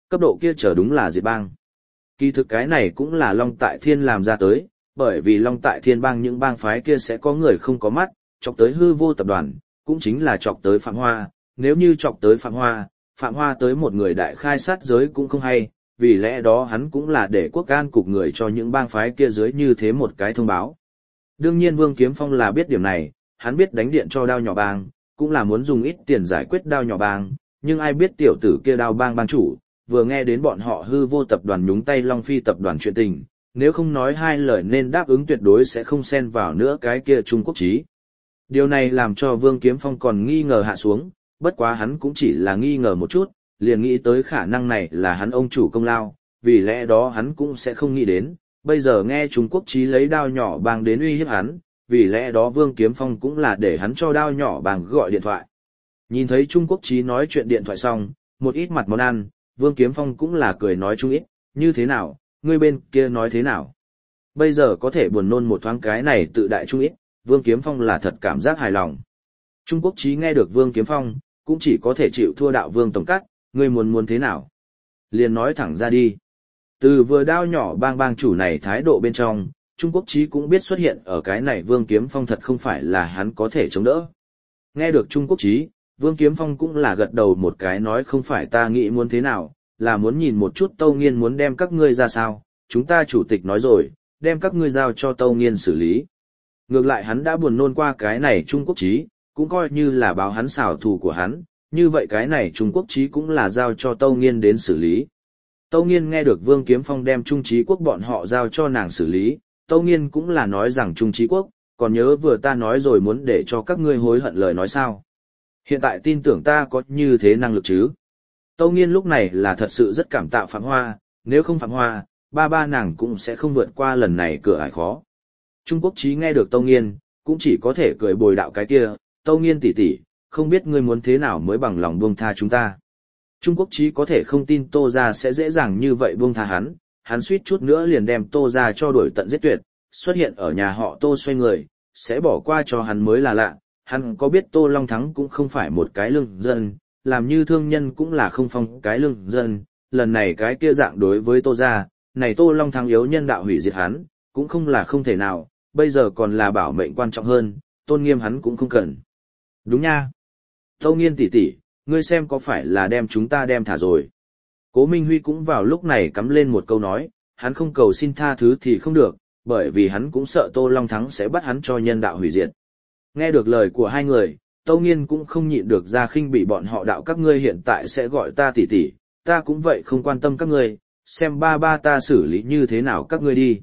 cấp độ kia trở đúng là diệt bang. Kỳ thực cái này cũng là Long Tại Thiên làm ra tới, bởi vì Long Tại Thiên bang những bang phái kia sẽ có người không có mắt, chọc tới hư vô tập đoàn, cũng chính là chọc tới Phạm Hoa, nếu như chọc tới Phạm Hoa tới một người đại khai sát giới cũng không hay, vì lẽ đó hắn cũng là để quốc an cục người cho những bang phái kia dưới như thế một cái thông báo. Đương nhiên Vương Kiếm Phong là biết điểm này, hắn biết đánh điện cho Đao Nhỏ Bang, cũng là muốn dùng ít tiền giải quyết Đao Nhỏ Bang, nhưng ai biết tiểu tử kia Đao Bang bang chủ, vừa nghe đến bọn họ hư vô tập đoàn nhúng tay Long Phi tập đoàn chuyện tình, nếu không nói hai lời nên đáp ứng tuyệt đối sẽ không xen vào nữa cái kia Trung Quốc chí. Điều này làm cho Vương Kiếm Phong còn nghi ngờ hạ xuống, bất quá hắn cũng chỉ là nghi ngờ một chút, liền nghĩ tới khả năng này là hắn ông chủ công lao, vì lẽ đó hắn cũng sẽ không nghĩ đến, bây giờ nghe Trung Quốc chí lấy Đao Nhỏ Bang đến uy hiếp hắn, vì lẽ đó Vương Kiếm Phong cũng là để hắn cho Đao Nhỏ Bang gọi điện thoại. Nhìn thấy Trung Quốc chí nói chuyện điện thoại xong, một ít mặt món ăn, Vương Kiếm Phong cũng là cười nói chung ít, như thế nào, ngươi bên kia nói thế nào. Bây giờ có thể buồn nôn một thoáng cái này tự đại chung ít, Vương Kiếm Phong là thật cảm giác hài lòng. Trung Quốc chí nghe được Vương Kiếm Phong, cũng chỉ có thể chịu thua đạo Vương Tổng Cát, ngươi muốn thế nào. Liền nói thẳng ra đi. Từ vừa Đao Nhỏ bang chủ này thái độ bên trong, Trung Quốc chí cũng biết xuất hiện ở cái này Vương Kiếm Phong thật không phải là hắn có thể chống đỡ. Nghe được Trung Quốc chí, Vương Kiếm Phong cũng là gật đầu một cái nói không phải ta nghĩ muốn thế nào, là muốn nhìn một chút Tâu Nghiên muốn đem các ngươi ra sao, chúng ta chủ tịch nói rồi, đem các ngươi giao cho Tâu Nghiên xử lý. Ngược lại hắn đã buồn nôn qua cái này Trung Quốc chí, cũng coi như là báo hắn xảo thù của hắn, như vậy cái này Trung Quốc chí cũng là giao cho Tâu Nghiên đến xử lý. Tâu Nghiên nghe được Vương Kiếm Phong đem Trung Chí Quốc bọn họ giao cho nàng xử lý, Tâu Nghiên cũng là nói rằng Trung Chí Quốc, còn nhớ vừa ta nói rồi muốn để cho các ngươi hối hận lời nói sao. Hiện tại tin tưởng ta có như thế năng lực chứ. Tâu Nghiên lúc này là thật sự rất cảm tạ Phạm Hoa, nếu không Phạm Hoa, ba nàng cũng sẽ không vượt qua lần này cửa ải khó. Trung Quốc chí nghe được Tâu Nghiên, cũng chỉ có thể cười bồi đạo cái kia, Tâu Nghiên tỷ tỷ, không biết ngươi muốn thế nào mới bằng lòng buông tha chúng ta. Trung Quốc chí có thể không tin Tô gia sẽ dễ dàng như vậy buông tha hắn suýt chút nữa liền đem Tô gia cho đuổi tận giết tuyệt, xuất hiện ở nhà họ Tô xoay người, sẽ bỏ qua cho hắn mới là lạ. Hắn có biết Tô Long Thắng cũng không phải một cái lương dân, làm như thương nhân cũng là không phong cái lương dân, lần này cái kia dạng đối với Tô gia, này Tô Long Thắng yếu nhân đạo hủy diệt hắn, cũng không là không thể nào, bây giờ còn là bảo mệnh quan trọng hơn, tôn nghiêm hắn cũng không cần. Đúng nha. Tâu Nghiên tỷ tỷ, ngươi xem có phải là đem chúng ta đem thả rồi. Cố Minh Huy cũng vào lúc này cắm lên một câu nói, hắn không cầu xin tha thứ thì không được, bởi vì hắn cũng sợ Tô Long Thắng sẽ bắt hắn cho nhân đạo hủy diệt. Nghe được lời của hai người, Tâu Nghiên cũng không nhịn được ra khinh bị bọn họ đạo các ngươi hiện tại sẽ gọi ta tỷ tỷ, ta cũng vậy không quan tâm các ngươi, xem ba ta xử lý như thế nào các ngươi đi.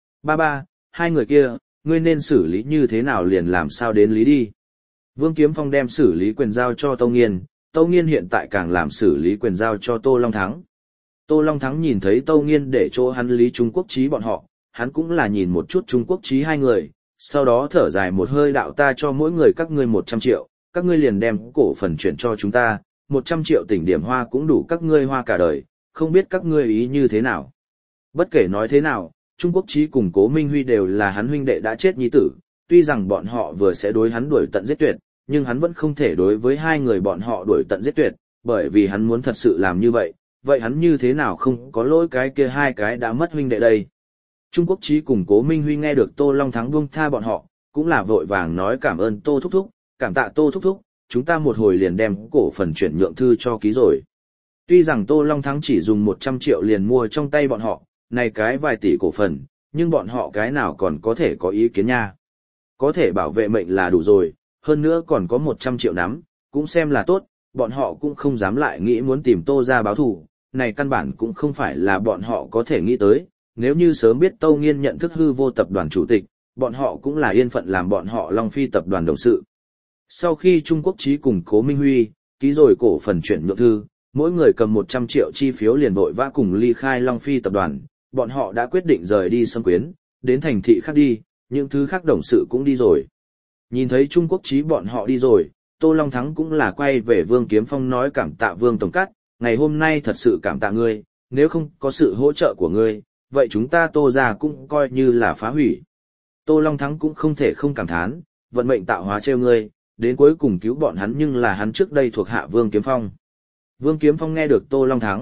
Ba, hai người kia, ngươi nên xử lý như thế nào liền làm sao đến lý đi. Vương Kiếm Phong đem xử lý quyền giao cho Tâu Nghiên hiện tại càng làm xử lý quyền giao cho Tô Long Thắng. Tô Long Thắng nhìn thấy Tâu Nghiên để chỗ hắn lý Trung Quốc chí bọn họ, hắn cũng là nhìn một chút Trung Quốc chí hai người, sau đó thở dài một hơi đạo ta cho mỗi người các ngươi 100 triệu, các ngươi liền đem cổ phần chuyển cho chúng ta, 100 triệu tỉnh điểm hoa cũng đủ các ngươi hoa cả đời, không biết các ngươi ý như thế nào. Bất kể nói thế nào, Trung Quốc chí cùng Cố Minh Huy đều là hắn huynh đệ đã chết nhi tử, tuy rằng bọn họ vừa sẽ đối hắn đuổi tận giết tuyệt, nhưng hắn vẫn không thể đối với hai người bọn họ đuổi tận giết tuyệt, bởi vì hắn muốn thật sự làm như vậy hắn như thế nào không có lỗi cái kia hai cái đã mất huynh đệ đây. Trung Quốc chí cùng Cố Minh Huy nghe được Tô Long Thắng buông tha bọn họ, cũng là vội vàng nói cảm ơn Tô Thúc Thúc, cảm tạ Tô Thúc Thúc, chúng ta một hồi liền đem cổ phần chuyển nhượng thư cho ký rồi. Tuy rằng Tô Long Thắng chỉ dùng 100 triệu liền mua trong tay bọn họ, này cái vài tỷ cổ phần, nhưng bọn họ cái nào còn có thể có ý kiến nha. Có thể bảo vệ mệnh là đủ rồi, hơn nữa còn có 100 triệu nắm, cũng xem là tốt, bọn họ cũng không dám lại nghĩ muốn tìm Tô ra báo thù, này căn bản cũng không phải là bọn họ có thể nghĩ tới, nếu như sớm biết Tâu Nghiên nhận thức hư vô tập đoàn chủ tịch, bọn họ cũng là yên phận làm bọn họ Long Phi tập đoàn đồng sự. Sau khi Trung Quốc chí cùng Cố Minh Huy ký rồi cổ phần chuyển nhượng thư, mỗi người cầm 100 triệu chi phiếu liền vội vã cùng ly khai Long Phi tập đoàn, bọn họ đã quyết định rời đi Sâm Quyến, đến thành thị khác đi, những thứ khác đồng sự cũng đi rồi. Nhìn thấy Trung Quốc chí bọn họ đi rồi, Tô Long Thắng cũng là quay về Vương Kiếm Phong nói cảm tạ Vương Tổng Cát, ngày hôm nay thật sự cảm tạ ngươi, nếu không có sự hỗ trợ của ngươi, vậy chúng ta Tô ra cũng coi như là phá hủy. Tô Long Thắng cũng không thể không cảm thán, vận mệnh tạo hóa trêu ngươi, đến cuối cùng cứu bọn hắn nhưng là hắn trước đây thuộc hạ Vương Kiếm Phong. Vương Kiếm Phong nghe được Tô Long Thắng,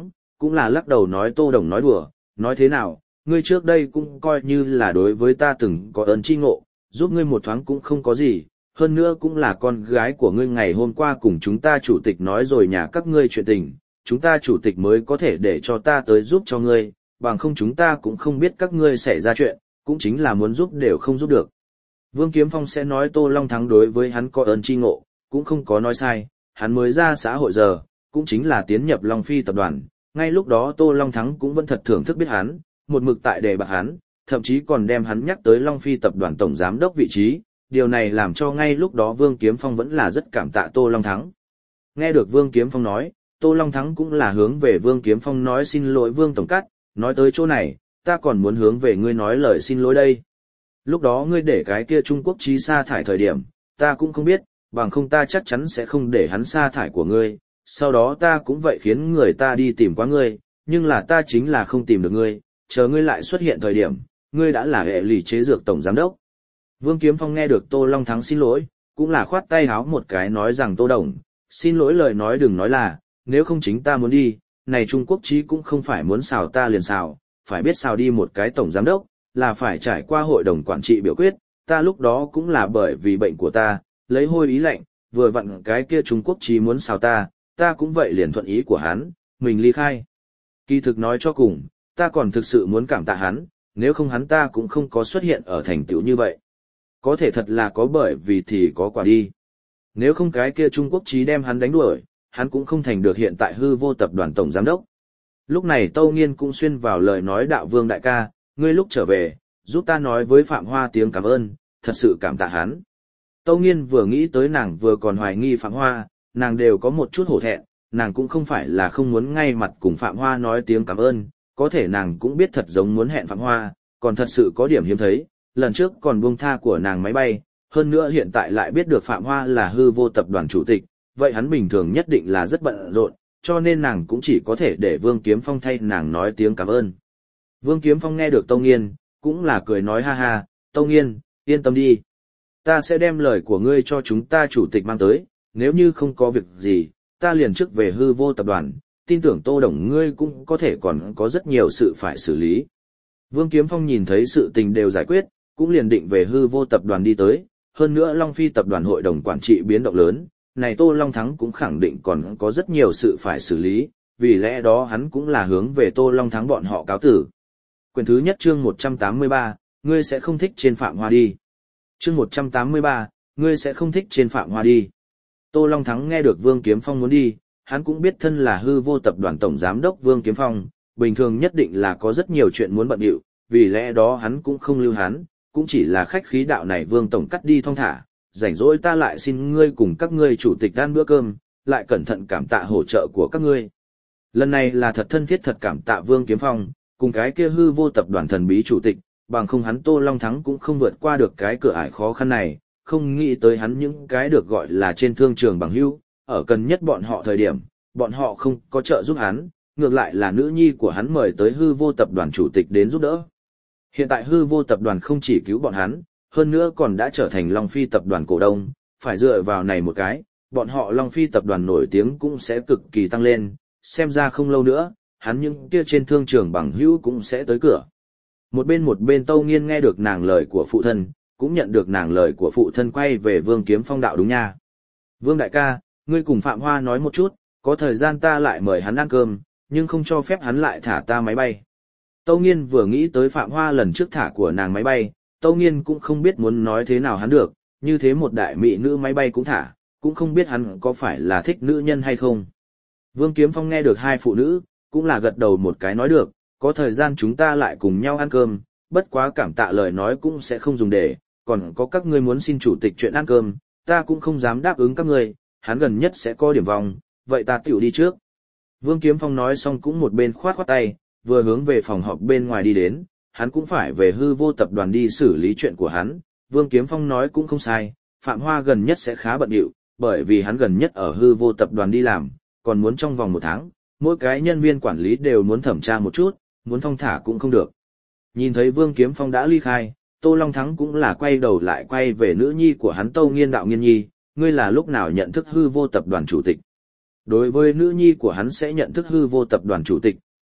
cũng là lắc đầu nói Tô Đồng nói đùa, nói thế nào, ngươi trước đây cũng coi như là đối với ta từng có ơn chi ngộ, giúp ngươi một thoáng cũng không có gì, hơn nữa cũng là con gái của ngươi ngày hôm qua cùng chúng ta chủ tịch nói rồi nhà các ngươi chuyện tình, chúng ta chủ tịch mới có thể để cho ta tới giúp cho ngươi, bằng không chúng ta cũng không biết các ngươi xảy ra chuyện, cũng chính là muốn giúp đều không giúp được. Vương Kiếm Phong sẽ nói Tô Long Thắng đối với hắn có ơn chi ngộ, cũng không có nói sai, hắn mới ra xã hội giờ, cũng chính là tiến nhập Long Phi tập đoàn, ngay lúc đó Tô Long Thắng cũng vẫn thật thưởng thức biết hắn, một mực tại đề bạc hắn, thậm chí còn đem hắn nhắc tới Long Phi tập đoàn tổng giám đốc vị trí, điều này làm cho ngay lúc đó Vương Kiếm Phong vẫn là rất cảm tạ Tô Long Thắng. Nghe được Vương Kiếm Phong nói, Tô Long Thắng cũng là hướng về Vương Kiếm Phong nói xin lỗi Vương Tổng Cát, nói tới chỗ này, ta còn muốn hướng về ngươi nói lời xin lỗi đây. Lúc đó ngươi để cái kia Trung Quốc chí sa thải thời điểm, ta cũng không biết, bằng không ta chắc chắn sẽ không để hắn sa thải của ngươi, sau đó ta cũng vậy khiến người ta đi tìm qua ngươi, nhưng là ta chính là không tìm được ngươi, chờ ngươi lại xuất hiện thời điểm, ngươi đã là hệ lì chế dược tổng giám đốc. Vương Kiếm Phong nghe được Tô Long Thắng xin lỗi, cũng là khoát tay háo một cái nói rằng Tô Đồng, xin lỗi lời nói đừng nói là, nếu không chính ta muốn đi, này Trung Quốc chí cũng không phải muốn xào ta liền xào, phải biết xào đi một cái tổng giám đốc, là phải trải qua hội đồng quản trị biểu quyết, ta lúc đó cũng là bởi vì bệnh của ta, lấy hôi ý lệnh, vừa vặn cái kia Trung Quốc chí muốn xào ta cũng vậy liền thuận ý của hắn, mình ly khai. Kỳ thực nói cho cùng, ta còn thực sự muốn cảm tạ hắn, nếu không hắn ta cũng không có xuất hiện ở thành tựu như vậy. Có thể thật là có bởi vì thì có quả đi. Nếu không cái kia Trung Quốc chí đem hắn đánh đuổi, hắn cũng không thành được hiện tại hư vô tập đoàn tổng giám đốc. Lúc này Tâu Nghiên cũng xuyên vào lời nói đạo Vương đại ca, ngươi lúc trở về, giúp ta nói với Phạm Hoa tiếng cảm ơn, thật sự cảm tạ hắn. Tâu Nghiên vừa nghĩ tới nàng vừa còn hoài nghi Phạm Hoa, nàng đều có một chút hổ thẹn, nàng cũng không phải là không muốn ngay mặt cùng Phạm Hoa nói tiếng cảm ơn, có thể nàng cũng biết thật giống muốn hẹn Phạm Hoa, còn thật sự có điểm hiếm thấy, lần trước còn buông tha của nàng máy bay, hơn nữa hiện tại lại biết được Phạm Hoa là hư vô tập đoàn chủ tịch, vậy hắn bình thường nhất định là rất bận rộn, cho nên nàng cũng chỉ có thể để Vương Kiếm Phong thay nàng nói tiếng cảm ơn. Vương Kiếm Phong nghe được Tâu Nghiên, cũng là cười nói ha ha, Tâu Nghiên, yên tâm đi. Ta sẽ đem lời của ngươi cho chúng ta chủ tịch mang tới, nếu như không có việc gì, ta liền trước về hư vô tập đoàn, tin tưởng Tô Đồng ngươi cũng có thể còn có rất nhiều sự phải xử lý. Vương Kiếm Phong nhìn thấy sự tình đều giải quyết, cũng liền định về hư vô tập đoàn đi tới, hơn nữa Long Phi tập đoàn hội đồng quản trị biến động lớn, này Tô Long Thắng cũng khẳng định còn có rất nhiều sự phải xử lý, vì lẽ đó hắn cũng là hướng về Tô Long Thắng bọn họ cáo tử. Quyển thứ nhất chương 183, ngươi sẽ không thích trên Phạm Hoa đi. Chương 183, ngươi sẽ không thích trên Phạm Hoa đi. Tô Long Thắng nghe được Vương Kiếm Phong muốn đi, hắn cũng biết thân là hư vô tập đoàn tổng giám đốc Vương Kiếm Phong, bình thường nhất định là có rất nhiều chuyện muốn bận điệu, vì lẽ đó hắn cũng không lưu hắn, cũng chỉ là khách khí đạo này Vương Tổng cắt đi thong thả, rảnh rỗi ta lại xin ngươi cùng các ngươi chủ tịch ăn bữa cơm, lại cẩn thận cảm tạ hỗ trợ của các ngươi. Lần này là thật thân thiết thật cảm tạ Vương Kiếm Phong, cùng cái kia hư vô tập đoàn thần bí chủ tịch, bằng không hắn Tô Long Thắng cũng không vượt qua được cái cửa ải khó khăn này, không nghĩ tới hắn những cái được gọi là trên thương trường bằng hữu, ở cần nhất bọn họ thời điểm, bọn họ không có trợ giúp hắn, ngược lại là nữ nhi của hắn mời tới hư vô tập đoàn chủ tịch đến giúp đỡ. Hiện tại hư vô tập đoàn không chỉ cứu bọn hắn, hơn nữa còn đã trở thành Long Phi tập đoàn cổ đông, phải dựa vào này một cái, bọn họ Long Phi tập đoàn nổi tiếng cũng sẽ cực kỳ tăng lên, xem ra không lâu nữa, hắn những kia trên thương trường bằng hữu cũng sẽ tới cửa. Một bên Tâu Nghiên nghe được nàng lời của phụ thân, cũng nhận được nàng lời của phụ thân quay về Vương Kiếm Phong đạo đúng nha. Vương đại ca, ngươi cùng Phạm Hoa nói một chút, có thời gian ta lại mời hắn ăn cơm, nhưng không cho phép hắn lại thả ta máy bay. Tâu Nghiên vừa nghĩ tới Phạm Hoa lần trước thả của nàng máy bay, Tâu Nghiên cũng không biết muốn nói thế nào hắn được, như thế một đại mỹ nữ máy bay cũng thả, cũng không biết hắn có phải là thích nữ nhân hay không. Vương Kiếm Phong nghe được hai phụ nữ, cũng là gật đầu một cái nói được, có thời gian chúng ta lại cùng nhau ăn cơm, bất quá cảm tạ lời nói cũng sẽ không dùng để, còn có các ngươi muốn xin chủ tịch chuyện ăn cơm, ta cũng không dám đáp ứng các ngươi, hắn gần nhất sẽ có điểm vòng, vậy ta tiểu đi trước. Vương Kiếm Phong nói xong cũng một bên khoát khoát tay, vừa hướng về phòng họp bên ngoài đi đến, hắn cũng phải về hư vô tập đoàn đi xử lý chuyện của hắn. Vương Kiếm Phong nói cũng không sai, Phạm Hoa gần nhất sẽ khá bận rộn, bởi vì hắn gần nhất ở hư vô tập đoàn đi làm, còn muốn trong vòng 1 tháng, mỗi cái nhân viên quản lý đều muốn thẩm tra một chút, muốn thong thả cũng không được. Nhìn thấy Vương Kiếm Phong đã ly khai, Tô Long Thắng cũng là quay đầu lại quay về nữ nhi của hắn Tâu Nghiên đạo Nghiên nhi, ngươi là lúc nào nhận thức hư vô tập đoàn chủ tịch. Đối với nữ nhi của hắn sẽ nhận thức hư vô tập đoàn chủ tịch,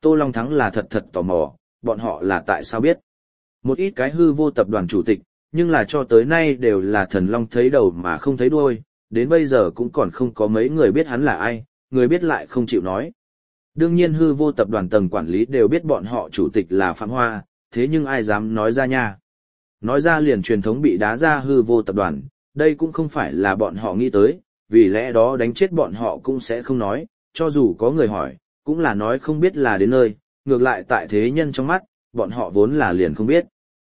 Tô Long Thắng là thật thật tò mò, bọn họ là tại sao biết. Một ít cái hư vô tập đoàn chủ tịch, nhưng là cho tới nay đều là thần long thấy đầu mà không thấy đuôi, đến bây giờ cũng còn không có mấy người biết hắn là ai, người biết lại không chịu nói. Đương nhiên hư vô tập đoàn tầng quản lý đều biết bọn họ chủ tịch là Phạm Hoa, thế nhưng ai dám nói ra nha. Nói ra liền truyền thống bị đá ra hư vô tập đoàn, đây cũng không phải là bọn họ nghĩ tới, vì lẽ đó đánh chết bọn họ cũng sẽ không nói, cho dù có người hỏi, cũng là nói không biết là đến nơi, ngược lại tại thế nhân trong mắt, bọn họ vốn là liền không biết.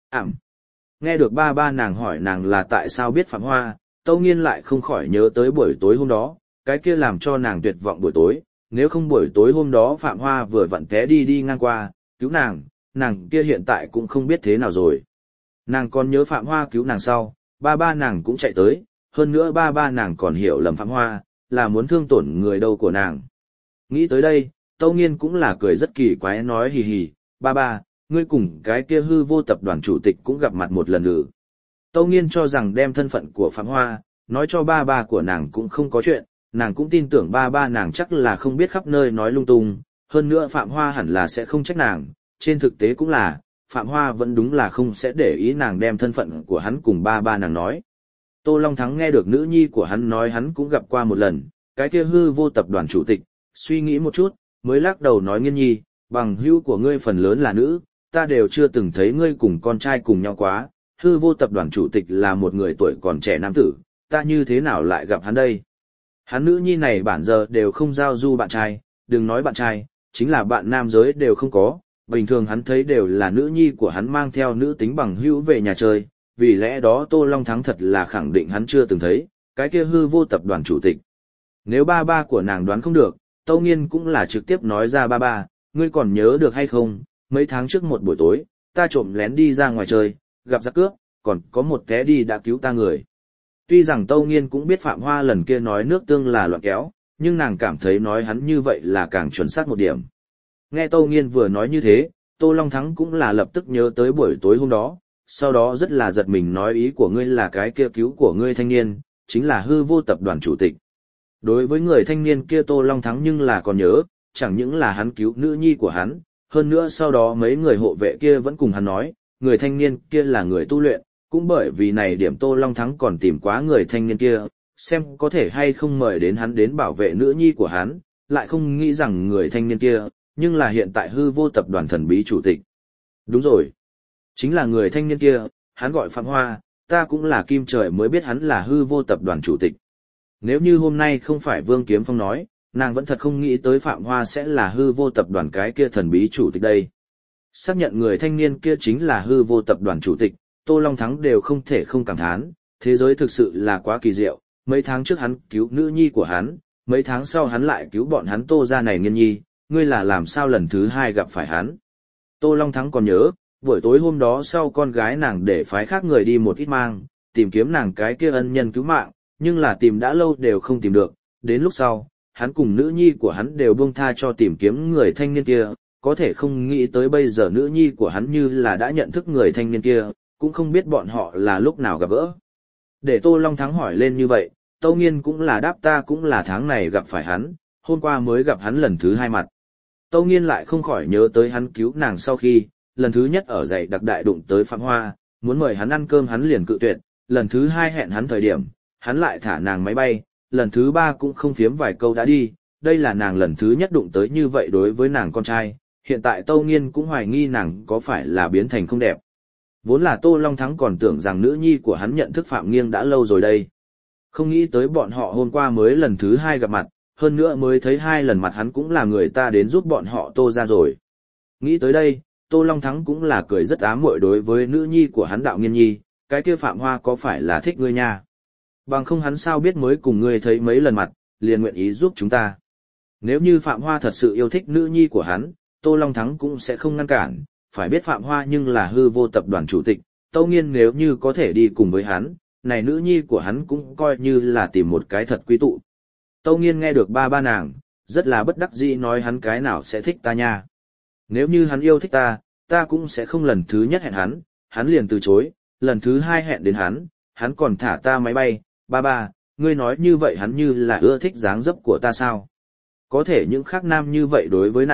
Nghe được ba nàng hỏi nàng là tại sao biết Phạm Hoa, Tâu Nghiên lại không khỏi nhớ tới buổi tối hôm đó, cái kia làm cho nàng tuyệt vọng buổi tối, nếu không buổi tối hôm đó Phạm Hoa vừa vặn té đi ngang qua, cứu nàng kia hiện tại cũng không biết thế nào rồi. Nàng còn nhớ Phạm Hoa cứu nàng sau, ba nàng cũng chạy tới, hơn nữa ba nàng còn hiểu lầm Phạm Hoa, là muốn thương tổn người đâu của nàng. Nghĩ tới đây, Tâu Nghiên cũng là cười rất kỳ quái nói hì hì, ba, ngươi cùng cái kia hư vô tập đoàn chủ tịch cũng gặp mặt một lần nữa. Tâu Nghiên cho rằng đem thân phận của Phạm Hoa, nói cho ba của nàng cũng không có chuyện, nàng cũng tin tưởng ba nàng chắc là không biết khắp nơi nói lung tung, hơn nữa Phạm Hoa hẳn là sẽ không trách nàng, trên thực tế cũng là, Phạm Hoa vẫn đúng là không sẽ để ý nàng đem thân phận của hắn cùng ba nàng nói. Tô Long Thắng nghe được nữ nhi của hắn nói hắn cũng gặp qua một lần, cái kia hư vô tập đoàn chủ tịch, suy nghĩ một chút, mới lắc đầu nói Nghiên nhi, bằng hữu của ngươi phần lớn là nữ, ta đều chưa từng thấy ngươi cùng con trai cùng nhau quá, hư vô tập đoàn chủ tịch là một người tuổi còn trẻ nam tử, ta như thế nào lại gặp hắn đây? Hắn nữ nhi này bản giờ đều không giao du bạn trai, đừng nói bạn trai, chính là bạn nam giới đều không có, bình thường hắn thấy đều là nữ nhi của hắn mang theo nữ tính bằng hữu về nhà chơi, vì lẽ đó Tô Long Thắng thật là khẳng định hắn chưa từng thấy, cái kia hư vô tập đoàn chủ tịch. Nếu ba của nàng đoán không được, Tâu Nghiên cũng là trực tiếp nói ra ba, ngươi còn nhớ được hay không, mấy tháng trước một buổi tối, ta trộm lén đi ra ngoài chơi, gặp giặc cướp, còn có một té đi đã cứu ta người. Tuy rằng Tâu Nghiên cũng biết Phạm Hoa lần kia nói nước tương là loạn kéo, nhưng nàng cảm thấy nói hắn như vậy là càng chuẩn xác một điểm. Nghe Tâu Nghiên vừa nói như thế, Tô Long Thắng cũng là lập tức nhớ tới buổi tối hôm đó, sau đó rất là giật mình nói ý của ngươi là cái kia cứu của ngươi thanh niên, chính là hư vô tập đoàn chủ tịch. Đối với người thanh niên kia Tô Long Thắng nhưng là còn nhớ, chẳng những là hắn cứu nữ nhi của hắn, hơn nữa sau đó mấy người hộ vệ kia vẫn cùng hắn nói, người thanh niên kia là người tu luyện, cũng bởi vì này điểm Tô Long Thắng còn tìm quá người thanh niên kia, xem có thể hay không mời đến hắn đến bảo vệ nữ nhi của hắn, lại không nghĩ rằng người thanh niên kia, nhưng là hiện tại hư vô tập đoàn thần bí chủ tịch. Đúng rồi, chính là người thanh niên kia, hắn gọi Phạm Hoa, ta cũng là kim trời mới biết hắn là hư vô tập đoàn chủ tịch. Nếu như hôm nay không phải Vương Kiếm Phong nói, nàng vẫn thật không nghĩ tới Phạm Hoa sẽ là hư vô tập đoàn cái kia thần bí chủ tịch đây. Xác nhận người thanh niên kia chính là hư vô tập đoàn chủ tịch, Tô Long Thắng đều không thể không cảm thán, thế giới thực sự là quá kỳ diệu, mấy tháng trước hắn cứu nữ nhi của hắn, mấy tháng sau hắn lại cứu bọn hắn Tô gia này Nghiên nhi, ngươi là làm sao lần thứ hai gặp phải hắn. Tô Long Thắng còn nhớ, buổi tối hôm đó sau con gái nàng để phái khác người đi một ít mang, tìm kiếm nàng cái kia ân nhân cứu mạng, nhưng là tìm đã lâu đều không tìm được, đến lúc sau, hắn cùng nữ nhi của hắn đều buông tha cho tìm kiếm người thanh niên kia, có thể không nghĩ tới bây giờ nữ nhi của hắn như là đã nhận thức người thanh niên kia, cũng không biết bọn họ là lúc nào gặp gỡ. Để Tô Long Thắng hỏi lên như vậy, Tâu Nghiên cũng là đáp ta cũng là tháng này gặp phải hắn, hôm qua mới gặp hắn lần thứ hai mặt. Tâu Nghiên lại không khỏi nhớ tới hắn cứu nàng sau khi, lần thứ nhất ở dãy đặc đại đụng tới Phạm Hoa, muốn mời hắn ăn cơm hắn liền cự tuyệt, lần thứ hai hẹn hắn thời điểm, hắn lại thả nàng máy bay, lần thứ ba cũng không phiếm vài câu đã đi, đây là nàng lần thứ nhất đụng tới như vậy đối với nàng con trai, hiện tại Tâu Nghiên cũng hoài nghi nàng có phải là biến thành không đẹp. Vốn là Tô Long Thắng còn tưởng rằng nữ nhi của hắn nhận thức Phạm Nghiên đã lâu rồi đây. Không nghĩ tới bọn họ hôm qua mới lần thứ hai gặp mặt, hơn nữa mới thấy hai lần mặt hắn cũng là người ta đến giúp bọn họ Tô ra rồi. Nghĩ tới đây, Tô Long Thắng cũng là cười rất ám muội đối với nữ nhi của hắn Đạo Nghiên nhi, cái kia Phạm Hoa có phải là thích ngươi nha? Bằng không hắn sao biết mới cùng ngươi thấy mấy lần mặt, liền nguyện ý giúp chúng ta. Nếu như Phạm Hoa thật sự yêu thích nữ nhi của hắn, Tô Long Thắng cũng sẽ không ngăn cản, phải biết Phạm Hoa nhưng là hư vô tập đoàn chủ tịch, Tâu Nghiên nếu như có thể đi cùng với hắn, này nữ nhi của hắn cũng coi như là tìm một cái thật quý tụ. Tâu Nghiên nghe được ba nàng, rất là bất đắc dĩ nói hắn cái nào sẽ thích ta nha. Nếu như hắn yêu thích ta, ta cũng sẽ không lần thứ nhất hẹn hắn liền từ chối, lần thứ hai hẹn đến hắn còn thả ta máy bay, ba, ngươi nói như vậy hắn như là ưa thích dáng dấp của ta sao? Có thể những khác nam như vậy đối với nàng,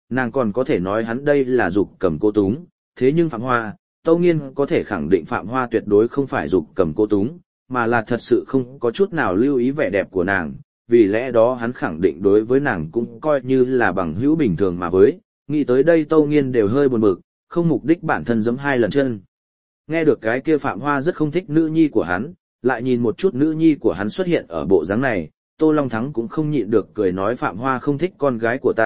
nàng còn có thể nói hắn đây là dục cầm cô túng, thế nhưng Phạm Hoa, Tâu Nghiên có thể khẳng định Phạm Hoa tuyệt đối không phải dục cầm cô túng, mà là thật sự không có chút nào lưu ý vẻ đẹp của nàng, vì lẽ đó hắn khẳng định đối với nàng cũng coi như là bằng hữu bình thường mà với, nghĩ tới đây Tâu Nghiên đều hơi buồn bực, không mục đích bản thân giẫm 2 lần chân. Nghe được cái kia Phạm Hoa rất không thích nữ nhi của hắn, lại nhìn một chút nữ nhi của hắn xuất hiện ở bộ dáng này, Tô Long Thắng cũng không nhịn được cười nói Phạm Hoa không thích con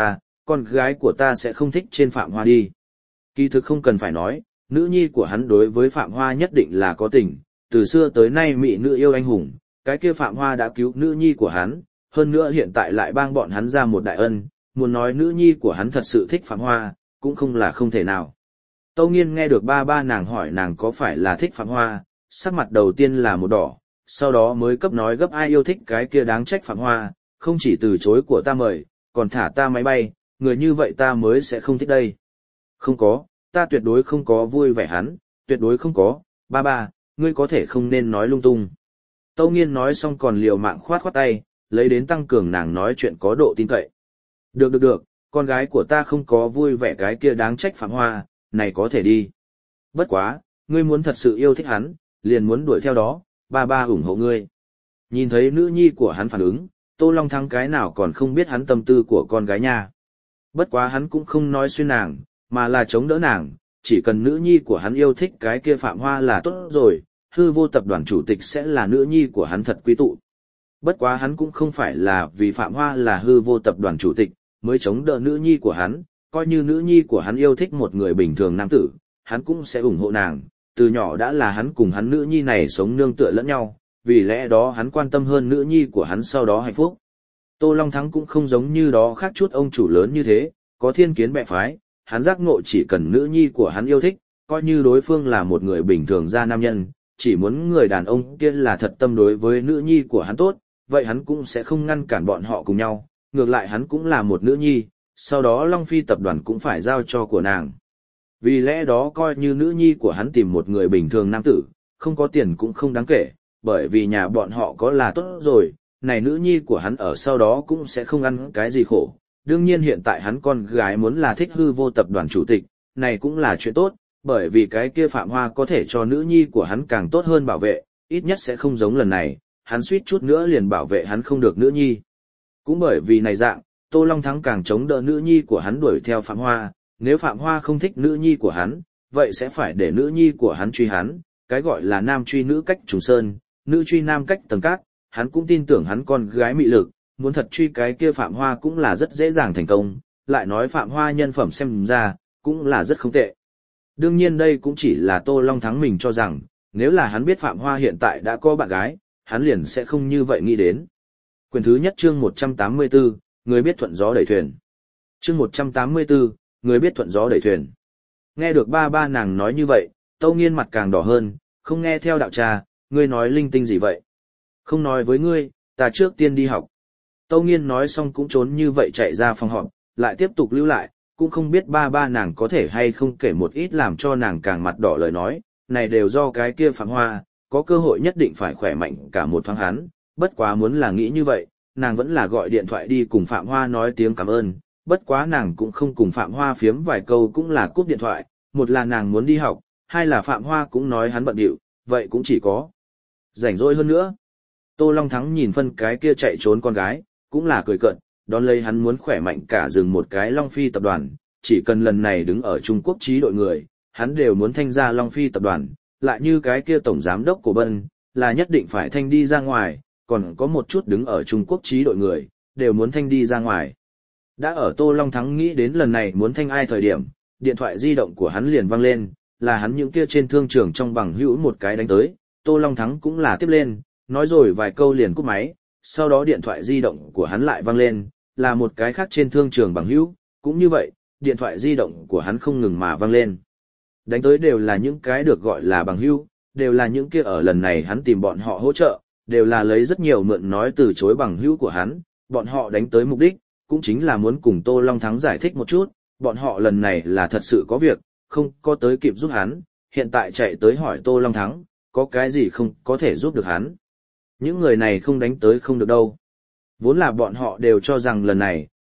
gái của ta sẽ không thích trên Phạm Hoa đi. Kỳ thực không cần phải nói, nữ nhi của hắn đối với Phạm Hoa nhất định là có tình, từ xưa tới nay mỹ nữ yêu anh hùng, cái kia Phạm Hoa đã cứu nữ nhi của hắn, hơn nữa hiện tại lại bang bọn hắn ra một đại ân, muốn nói nữ nhi của hắn thật sự thích Phạm Hoa, cũng không là không thể nào. Tâu Nghiên nghe được ba nàng hỏi nàng có phải là thích Phạm Hoa, sắc mặt đầu tiên là một đỏ, sau đó mới cấp nói gấp ai yêu thích cái kia đáng trách Phạm Hoa, không chỉ từ chối của ta mời, còn thả ta máy bay, người như vậy ta mới sẽ không thích đây. Không có, ta tuyệt đối không có vui vẻ hắn, tuyệt đối không có, ba, ngươi có thể không nên nói lung tung. Tâu Nghiên nói xong còn liều mạng khoát khoát tay, lấy đến tăng cường nàng nói chuyện có độ tin cậy. Được, con gái của ta không có vui vẻ cái kia đáng trách Phạm Hoa, này có thể đi. Bất quá, ngươi muốn thật sự yêu thích hắn, liền muốn đuổi theo đó, ba ủng hộ ngươi. Nhìn thấy nữ nhi của hắn phản ứng, Tô Long Thắng cái nào còn không biết hắn tâm tư của con gái nha. Bất quá hắn cũng không nói xuyên nàng, mà là chống đỡ nàng, chỉ cần nữ nhi của hắn yêu thích cái kia Phạm Hoa là tốt rồi, hư vô tập đoàn chủ tịch sẽ là nữ nhi của hắn thật quý tụ. Bất quá hắn cũng không phải là vì Phạm Hoa là hư vô tập đoàn chủ tịch, mới chống đỡ nữ nhi của hắn, coi như nữ nhi của hắn yêu thích một người bình thường nam tử, hắn cũng sẽ ủng hộ nàng, từ nhỏ đã là hắn cùng hắn nữ nhi này sống nương tựa lẫn nhau, vì lẽ đó hắn quan tâm hơn nữ nhi của hắn sau đó hạnh phúc. Tô Long Thắng cũng không giống như đó khác chút ông chủ lớn như thế, có thiên kiến bè phái, hắn giác ngộ chỉ cần nữ nhi của hắn yêu thích, coi như đối phương là một người bình thường ra nam nhân, chỉ muốn người đàn ông kia là thật tâm đối với nữ nhi của hắn tốt, vậy hắn cũng sẽ không ngăn cản bọn họ cùng nhau, ngược lại hắn cũng là một nữ nhi, sau đó Long Phi tập đoàn cũng phải giao cho của nàng. Vì lẽ đó coi như nữ nhi của hắn tìm một người bình thường nam tử, không có tiền cũng không đáng kể, bởi vì nhà bọn họ có là tốt rồi, này nữ nhi của hắn ở sau đó cũng sẽ không ăn cái gì khổ. Đương nhiên hiện tại hắn con gái muốn là thích hư vô tập đoàn chủ tịch, này cũng là chuyện tốt, bởi vì cái kia Phạm Hoa có thể cho nữ nhi của hắn càng tốt hơn bảo vệ, ít nhất sẽ không giống lần này, hắn suýt chút nữa liền bảo vệ hắn không được nữ nhi. Cũng bởi vì này dạng, Tô Long Thắng càng chống đỡ nữ nhi của hắn đuổi theo Phạm Hoa, nếu Phạm Hoa không thích nữ nhi của hắn, vậy sẽ phải để nữ nhi của hắn truy hắn, cái gọi là nam truy nữ cách trùng sơn, nữ truy nam cách tầng cát, hắn cũng tin tưởng hắn con gái mị lực, muốn thật truy cái kia Phạm Hoa cũng là rất dễ dàng thành công, lại nói Phạm Hoa nhân phẩm xem ra, cũng là rất không tệ. Đương nhiên đây cũng chỉ là Tô Long Thắng mình cho rằng, nếu là hắn biết Phạm Hoa hiện tại đã có bạn gái, hắn liền sẽ không như vậy nghĩ đến. Quyển thứ nhất chương 184, người biết thuận gió đẩy thuyền. Chương 184, người biết thuận gió đẩy thuyền. Nghe được ba nàng nói như vậy, Tâu Nghiên mặt càng đỏ hơn, không nghe theo đạo trà, ngươi nói linh tinh gì vậy? Không nói với ngươi, ta trước tiên đi học. Tâu Nghiên nói xong cũng trốn như vậy chạy ra phòng họp, lại tiếp tục lưu lại, cũng không biết ba nàng có thể hay không kể một ít làm cho nàng càng mặt đỏ lời nói, này đều do cái kia Phạm Hoa, có cơ hội nhất định phải khỏe mạnh cả một thoáng hắn, bất quá muốn là nghĩ như vậy, nàng vẫn là gọi điện thoại đi cùng Phạm Hoa nói tiếng cảm ơn, bất quá nàng cũng không cùng Phạm Hoa phiếm vài câu cũng là cúp điện thoại, một là nàng muốn đi học, hai là Phạm Hoa cũng nói hắn bận điệu, vậy cũng chỉ có rảnh rỗi hơn nữa. Tô Long Thắng nhìn phân cái kia chạy trốn con gái, cũng là cười cợt, đón lấy hắn muốn khỏe mạnh cả rừng một cái Long Phi tập đoàn, chỉ cần lần này đứng ở Trung Quốc trí đội người, hắn đều muốn thanh ra Long Phi tập đoàn, lại như cái kia tổng giám đốc của Bân, là nhất định phải thanh đi ra ngoài, còn có một chút đứng ở Trung Quốc trí đội người, đều muốn thanh đi ra ngoài. Đã ở Tô Long Thắng nghĩ đến lần này muốn thanh ai thời điểm, điện thoại di động của hắn liền vang lên, là hắn những kia trên thương trường trong bằng hữu một cái đánh tới, Tô Long Thắng cũng là tiếp lên, nói rồi vài câu liền cúp máy, sau đó điện thoại di động của hắn lại vang lên, là một cái khác trên thương trường bằng hữu, cũng như vậy, điện thoại di động của hắn không ngừng mà vang lên. Đánh tới đều là những cái được gọi là bằng hữu, đều là những kia ở lần này hắn tìm bọn họ hỗ trợ, đều là lấy rất nhiều mượn nói từ chối bằng hữu của hắn, bọn họ đánh tới mục đích, cũng chính là muốn cùng Tô Long Thắng giải thích một chút, bọn họ lần này là thật sự có việc, không có tới kịp giúp hắn, hiện tại chạy tới hỏi Tô Long Thắng, có cái gì không có thể giúp được hắn. Những người này không đánh tới không được đâu. Vốn là bọn họ đều cho rằng lần này,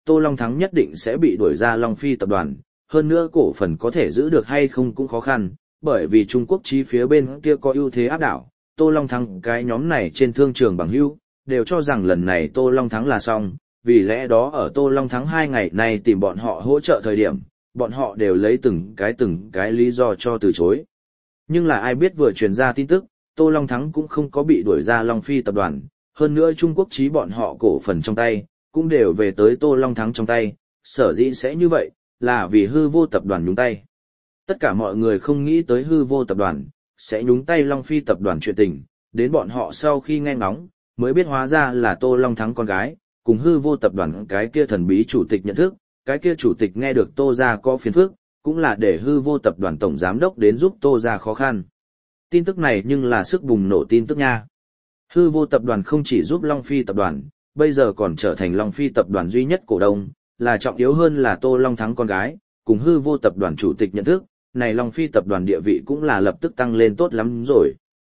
Tô Long Thắng nhất định sẽ bị đuổi ra Long Phi tập đoàn, hơn nữa cổ phần có thể giữ được hay không cũng khó khăn, bởi vì Trung Quốc chí phía bên kia có ưu thế áp đảo. Tô Long Thắng cái nhóm này trên thương trường bằng hữu đều cho rằng lần này Tô Long Thắng là xong, vì lẽ đó ở Tô Long Thắng 2 ngày này tìm bọn họ hỗ trợ thời điểm, bọn họ đều lấy từng cái lý do cho từ chối. Nhưng là ai biết vừa truyền ra tin tức, Tô Long Thắng cũng không có bị đuổi ra Long Phi tập đoàn, hơn nữa Trung Quốc chí bọn họ cổ phần trong tay, cũng đều về tới Tô Long Thắng trong tay, sở dĩ sẽ như vậy, là vì hư vô tập đoàn nhúng tay. Tất cả mọi người không nghĩ tới hư vô tập đoàn, sẽ nhúng tay Long Phi tập đoàn chuyện tình, đến bọn họ sau khi nghe ngóng, mới biết hóa ra là Tô Long Thắng con gái, cùng hư vô tập đoàn cái kia thần bí chủ tịch nhận thức, cái kia chủ tịch nghe được Tô gia có phiền phức, cũng là để hư vô tập đoàn tổng giám đốc đến giúp Tô gia khó khăn. Tin tức này nhưng là sức bùng nổ tin tức nha. Hư vô tập đoàn không chỉ giúp Long Phi tập đoàn, bây giờ còn trở thành Long Phi tập đoàn duy nhất cổ đông, là trọng yếu hơn là Tô Long Thắng con gái, cùng hư vô tập đoàn chủ tịch nhận thức, này Long Phi tập đoàn địa vị cũng là lập tức tăng lên tốt lắm rồi.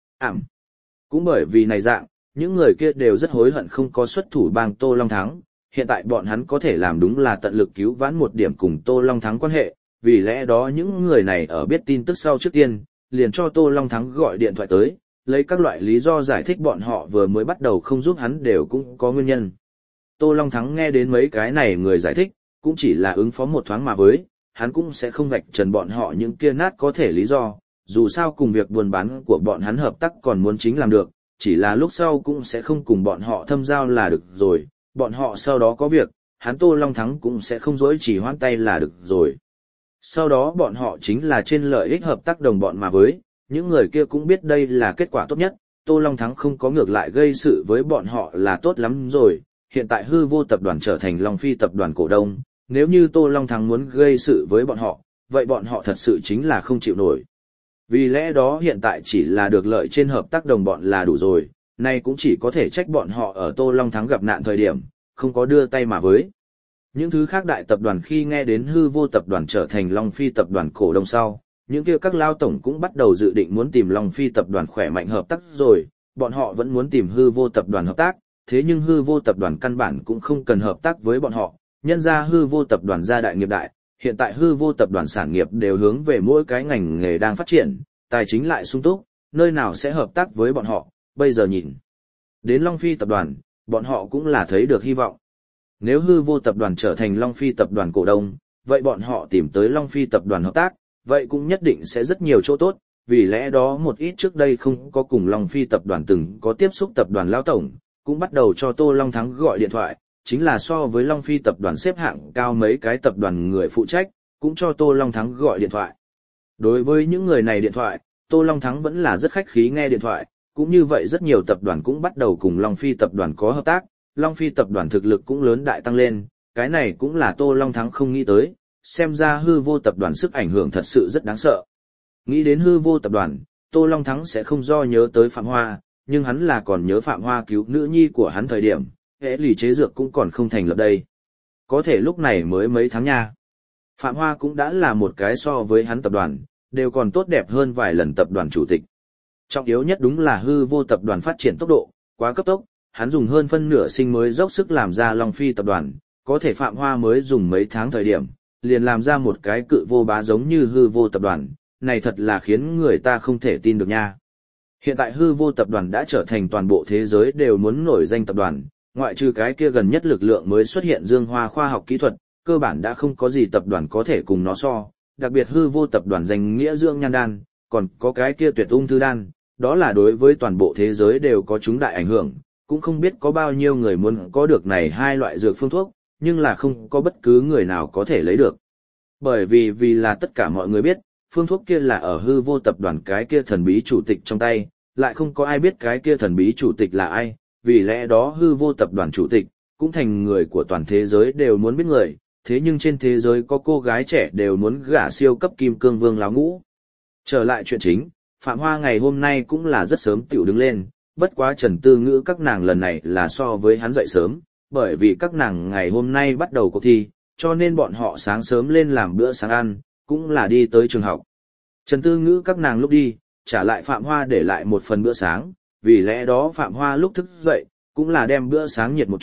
Cũng bởi vì này dạng, những người kia đều rất hối hận không có xuất thủ bang Tô Long Thắng, hiện tại bọn hắn có thể làm đúng là tận lực cứu vãn một điểm cùng Tô Long Thắng quan hệ, vì lẽ đó những người này ở biết tin tức sau trước tiên, liền cho Tô Long Thắng gọi điện thoại tới, lấy các loại lý do giải thích bọn họ vừa mới bắt đầu không giúp hắn đều cũng có nguyên nhân. Tô Long Thắng nghe đến mấy cái này người giải thích, cũng chỉ là ứng phó một thoáng mà với, hắn cũng sẽ không vạch trần bọn họ những kia nát có thể lý do, dù sao cùng việc buôn bán của bọn hắn hợp tác còn muốn chính làm được, chỉ là lúc sau cũng sẽ không cùng bọn họ thâm giao là được rồi, bọn họ sau đó có việc, hắn Tô Long Thắng cũng sẽ không dối chỉ hoãn tay là được rồi. Sau đó bọn họ chính là trên lợi ích hợp tác đồng bọn mà với, những người kia cũng biết đây là kết quả tốt nhất, Tô Long Thắng không có ngược lại gây sự với bọn họ là tốt lắm rồi, hiện tại hư vô tập đoàn trở thành Long Phi tập đoàn cổ đông, nếu như Tô Long Thắng muốn gây sự với bọn họ, vậy bọn họ thật sự chính là không chịu nổi. Vì lẽ đó hiện tại chỉ là được lợi trên hợp tác đồng bọn là đủ rồi, nay cũng chỉ có thể trách bọn họ ở Tô Long Thắng gặp nạn thời điểm, không có đưa tay mà với. Những thứ khác đại tập đoàn khi nghe đến hư vô tập đoàn trở thành Long Phi tập đoàn cổ đông sau, những kia các lao tổng cũng bắt đầu dự định muốn tìm Long Phi tập đoàn khỏe mạnh hợp tác rồi, bọn họ vẫn muốn tìm hư vô tập đoàn hợp tác, thế nhưng hư vô tập đoàn căn bản cũng không cần hợp tác với bọn họ, nhân ra hư vô tập đoàn gia đại nghiệp đại, hiện tại hư vô tập đoàn sản nghiệp đều hướng về mỗi cái ngành nghề đang phát triển, tài chính lại sung túc, nơi nào sẽ hợp tác với bọn họ, bây giờ nhìn. Đến Long Phi tập đoàn, bọn họ cũng là thấy được hy vọng. Nếu hư vô tập đoàn trở thành Long Phi tập đoàn cổ đông, vậy bọn họ tìm tới Long Phi tập đoàn hợp tác, vậy cũng nhất định sẽ rất nhiều chỗ tốt, vì lẽ đó một ít trước đây không có cùng Long Phi tập đoàn từng có tiếp xúc tập đoàn lão tổng, cũng bắt đầu cho Tô Long Thắng gọi điện thoại, chính là so với Long Phi tập đoàn xếp hạng cao mấy cái tập đoàn người phụ trách, cũng cho Tô Long Thắng gọi điện thoại. Đối với những người này điện thoại, Tô Long Thắng vẫn là rất khách khí nghe điện thoại, cũng như vậy rất nhiều tập đoàn cũng bắt đầu cùng Long Phi tập đoàn có hợp tác, Long Phi tập đoàn thực lực cũng lớn đại tăng lên, cái này cũng là Tô Long Thắng không nghĩ tới, xem ra hư vô tập đoàn sức ảnh hưởng thật sự rất đáng sợ. Nghĩ đến hư vô tập đoàn, Tô Long Thắng sẽ không do nhớ tới Phạm Hoa, nhưng hắn là còn nhớ Phạm Hoa cứu nữ nhi của hắn thời điểm, hệ lì chế dược cũng còn không thành lập đây. Có thể lúc này mới mấy tháng nha. Phạm Hoa cũng đã là một cái so với hắn tập đoàn, đều còn tốt đẹp hơn vài lần tập đoàn chủ tịch. Trọng yếu nhất đúng là hư vô tập đoàn phát triển tốc độ, quá cấp tốc, hắn dùng hơn phân nửa sinh mới dốc sức làm ra Long Phi tập đoàn, có thể Phạm Hoa mới dùng mấy tháng thời điểm, liền làm ra một cái cự vô bá giống như hư vô tập đoàn, này thật là khiến người ta không thể tin được nha. Hiện tại hư vô tập đoàn đã trở thành toàn bộ thế giới đều muốn nổi danh tập đoàn, ngoại trừ cái kia gần nhất lực lượng mới xuất hiện Dương Hoa khoa học kỹ thuật, cơ bản đã không có gì tập đoàn có thể cùng nó so, đặc biệt hư vô tập đoàn danh nghĩa dưỡng nhan đan, còn có cái kia tuyệt ung thư đan, đó là đối với toàn bộ thế giới đều có chúng đại ảnh hưởng, cũng không biết có bao nhiêu người muốn có được này hai loại dược phương thuốc, nhưng là không có bất cứ người nào có thể lấy được. Bởi vì là tất cả mọi người biết, phương thuốc kia là ở hư vô tập đoàn cái kia thần bí chủ tịch trong tay, lại không có ai biết cái kia thần bí chủ tịch là ai, vì lẽ đó hư vô tập đoàn chủ tịch, cũng thành người của toàn thế giới đều muốn biết người, thế nhưng trên thế giới có cô gái trẻ đều muốn gả siêu cấp kim cương vương láo ngũ. Trở lại chuyện chính, Phạm Hoa ngày hôm nay cũng là rất sớm tiểu đứng lên, bất quá Trần Tư Ngữ các nàng lần này là so với hắn dậy sớm, bởi vì các nàng ngày hôm nay bắt đầu cuộc thi, cho nên bọn họ sáng sớm lên làm bữa sáng ăn, cũng là đi tới trường học. Trần Tư Ngữ các nàng lúc đi, trả lại Phạm Hoa để lại một phần bữa sáng, vì lẽ đó Phạm Hoa lúc thức dậy, cũng là đem bữa sáng nhiệt một chút,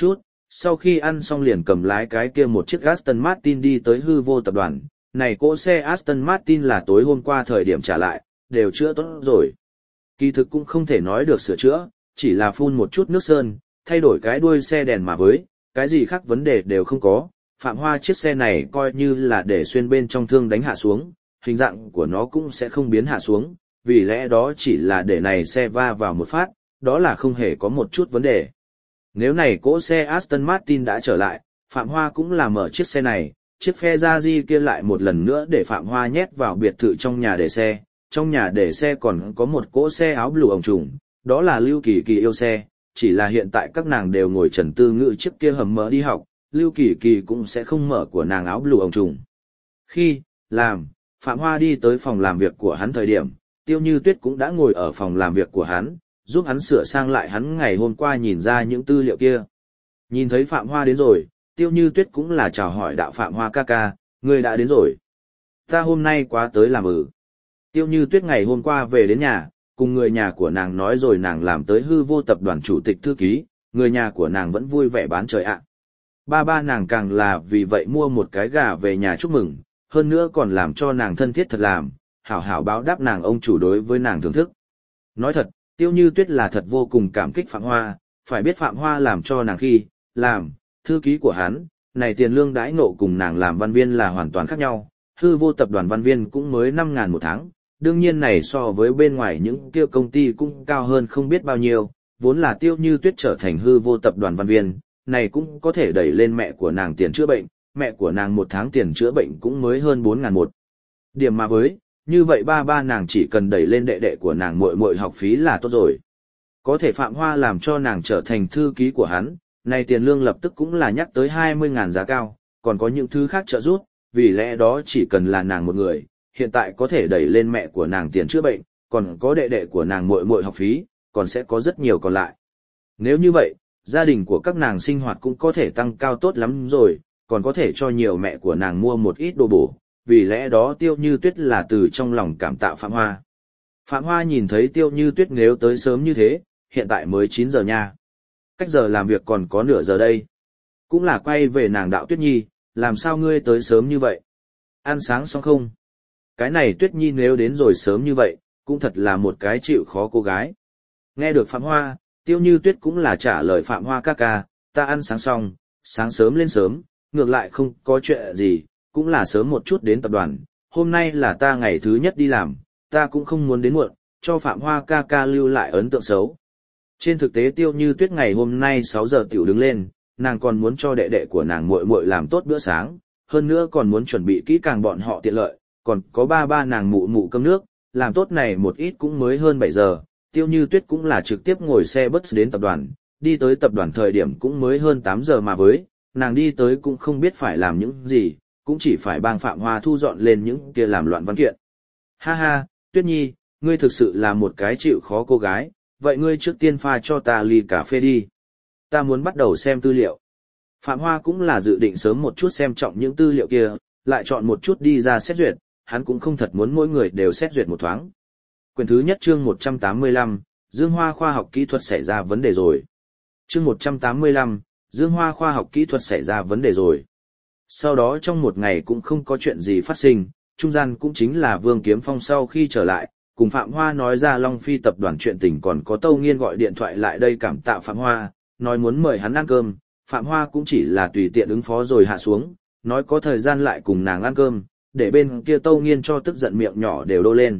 Sau khi ăn xong liền cầm lái cái kia một chiếc Aston Martin đi tới hư vô tập đoàn, này cỗ xe Aston Martin là tối hôm qua thời điểm trả lại, đều chữa tốt rồi. Kỳ thực cũng không thể nói được sửa chữa, chỉ là phun một chút nước sơn, thay đổi cái đuôi xe đèn mà với, cái gì khác vấn đề đều không có. Phạm Hoa chiếc xe này coi như là để xuyên bên trong thương đánh hạ xuống, hình dạng của nó cũng sẽ không biến hạ xuống, vì lẽ đó chỉ là để này xe va vào một phát, đó là không hề có một chút vấn đề. Nếu này cỗ xe Aston Martin đã trở lại, Phạm Hoa cũng là mở chiếc xe này, chiếc Ferrari kia lại một lần nữa để Phạm Hoa nhét vào biệt thự trong nhà để xe. Trong nhà để xe còn có một cỗ xe áo blue ổng trùng, đó là Lưu Kỳ Kỳ yêu xe, chỉ là hiện tại các nàng đều ngồi Trần Tư Ngữ chiếc kia hầm mỡ đi học, Lưu Kỳ Kỳ cũng sẽ không mở của nàng áo blue ổng trùng. Khi Phạm Hoa đi tới phòng làm việc của hắn thời điểm, Tiêu Như Tuyết cũng đã ngồi ở phòng làm việc của hắn, giúp hắn sửa sang lại hắn ngày hôm qua nhìn ra những tư liệu kia. Nhìn thấy Phạm Hoa đến rồi, Tiêu Như Tuyết cũng là chào hỏi đạo Phạm Hoa ca ca, ngươi đã đến rồi. Ta hôm nay quá tới làm Tiêu Như Tuyết ngày hôm qua về đến nhà, cùng người nhà của nàng nói rồi nàng làm tới hư vô tập đoàn chủ tịch thư ký, người nhà của nàng vẫn vui vẻ bán trời ạ. Ba nàng càng là vì vậy mua một cái gà về nhà chúc mừng, hơn nữa còn làm cho nàng thân thiết thật làm, hảo hảo báo đáp nàng ông chủ đối với nàng thưởng thức. Nói thật, Tiêu Như Tuyết là thật vô cùng cảm kích Phạm Hoa, phải biết Phạm Hoa làm cho nàng khi làm thư ký của hắn, này tiền lương đãi ngộ cùng nàng làm văn viên là hoàn toàn khác nhau, hư vô tập đoàn văn viên cũng mới 5.000 một tháng. Đương nhiên này so với bên ngoài những kia công ty cũng cao hơn không biết bao nhiêu, vốn là Tiêu Như Tuyết trở thành hư vô tập đoàn văn viên, này cũng có thể đẩy lên mẹ của nàng tiền chữa bệnh, mẹ của nàng một tháng tiền chữa bệnh cũng mới hơn 4.000 một. Điểm mà với, như vậy ba nàng chỉ cần đẩy lên đệ đệ của nàng muội học phí là tốt rồi. Có thể Phạm Hoa làm cho nàng trở thành thư ký của hắn, này tiền lương lập tức cũng là nhắc tới 20.000 giá cao, còn có những thứ khác trợ giúp, vì lẽ đó chỉ cần là nàng một người. Hiện tại có thể đẩy lên mẹ của nàng tiền chữa bệnh, còn có đệ đệ của nàng muội học phí, còn sẽ có rất nhiều còn lại. Nếu như vậy, gia đình của các nàng sinh hoạt cũng có thể tăng cao tốt lắm rồi, còn có thể cho nhiều mẹ của nàng mua một ít đồ bổ, vì lẽ đó Tiêu Như Tuyết là từ trong lòng cảm tạ Phạm Hoa. Phạm Hoa nhìn thấy Tiêu Như Tuyết nếu tới sớm như thế, hiện tại mới 9 giờ nha. Cách giờ làm việc còn có nửa giờ đây. Cũng là quay về nàng đạo Tuyết Nhi, làm sao ngươi tới sớm như vậy? Ăn sáng xong không? Cái này Tuyết Nhi nếu đến rồi sớm như vậy, cũng thật là một cái chịu khó cô gái. Nghe được Phạm Hoa, Tiêu Như Tuyết cũng là trả lời Phạm Hoa ca ca, ta ăn sáng xong, sáng sớm lên sớm, ngược lại không có chuyện gì, cũng là sớm một chút đến tập đoàn, hôm nay là ta ngày thứ nhất đi làm, ta cũng không muốn đến muộn, cho Phạm Hoa ca ca lưu lại ấn tượng xấu. Trên thực tế Tiêu Như Tuyết ngày hôm nay 6 giờ tiểu đứng lên, nàng còn muốn cho đệ đệ của nàng muội làm tốt bữa sáng, hơn nữa còn muốn chuẩn bị kỹ càng bọn họ tiện lợi, còn có ba nàng mụ cơm nước, làm tốt này một ít cũng mới hơn 7 giờ, Tiêu Như Tuyết cũng là trực tiếp ngồi xe bus đến tập đoàn, đi tới tập đoàn thời điểm cũng mới hơn 8 giờ mà với, nàng đi tới cũng không biết phải làm những gì, cũng chỉ phải bang Phạm Hoa thu dọn lên những kia làm loạn văn kiện. Ha ha, Tuyết Nhi, ngươi thực sự là một cái chịu khó cô gái, vậy ngươi trước tiên pha cho ta ly cà phê đi. Ta muốn bắt đầu xem tư liệu. Phạm Hoa cũng là dự định sớm một chút xem trọng những tư liệu kia, lại chọn một chút đi ra xét duyệt, hắn cũng không thật muốn mỗi người đều xét duyệt một thoáng. Quyển thứ nhất chương 185, Dương Hoa khoa học kỹ thuật xảy ra vấn đề rồi. Chương 185, Dương Hoa khoa học kỹ thuật xảy ra vấn đề rồi. Sau đó trong một ngày cũng không có chuyện gì phát sinh, trung gian cũng chính là Vương Kiếm Phong sau khi trở lại, cùng Phạm Hoa nói ra Long Phi tập đoàn chuyện tình, còn có Tâu Nghiên gọi điện thoại lại đây cảm tạ Phạm Hoa, nói muốn mời hắn ăn cơm, Phạm Hoa cũng chỉ là tùy tiện ứng phó rồi hạ xuống, nói có thời gian lại cùng nàng ăn cơm, để bên kia Tâu Nghiên cho tức giận miệng nhỏ đều đô lên.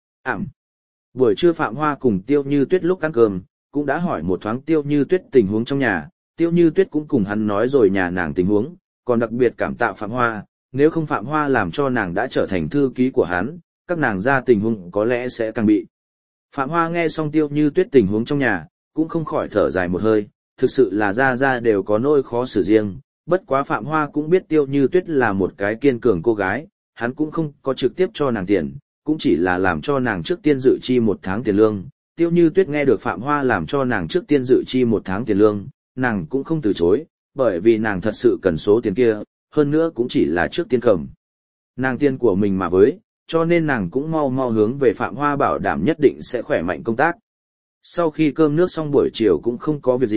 Buổi trưa Phạm Hoa cùng Tiêu Như Tuyết lúc ăn cơm, cũng đã hỏi một thoáng Tiêu Như Tuyết tình huống trong nhà, Tiêu Như Tuyết cũng cùng hắn nói rồi nhà nàng tình huống, còn đặc biệt cảm tạ Phạm Hoa, nếu không Phạm Hoa làm cho nàng đã trở thành thư ký của hắn, các nàng ra tình huống có lẽ sẽ càng bị. Phạm Hoa nghe xong Tiêu Như Tuyết tình huống trong nhà, cũng không khỏi thở dài một hơi, thực sự là ra đều có nỗi khó xử riêng, bất quá Phạm Hoa cũng biết Tiêu Như Tuyết là một cái kiên cường cô gái, hắn cũng không có trực tiếp cho nàng tiền, cũng chỉ là làm cho nàng trước tiên dự chi 1 tháng tiền lương. Tiêu Như Tuyết nghe được Phạm Hoa làm cho nàng trước tiên dự chi 1 tháng tiền lương, nàng cũng không từ chối, bởi vì nàng thật sự cần số tiền kia, hơn nữa cũng chỉ là trước tiên cầm. Nàng tiền của mình mà với, cho nên nàng cũng mau hướng về Phạm Hoa bảo đảm nhất định sẽ khỏe mạnh công tác. Sau khi cơm nước xong buổi chiều cũng không có việc gì,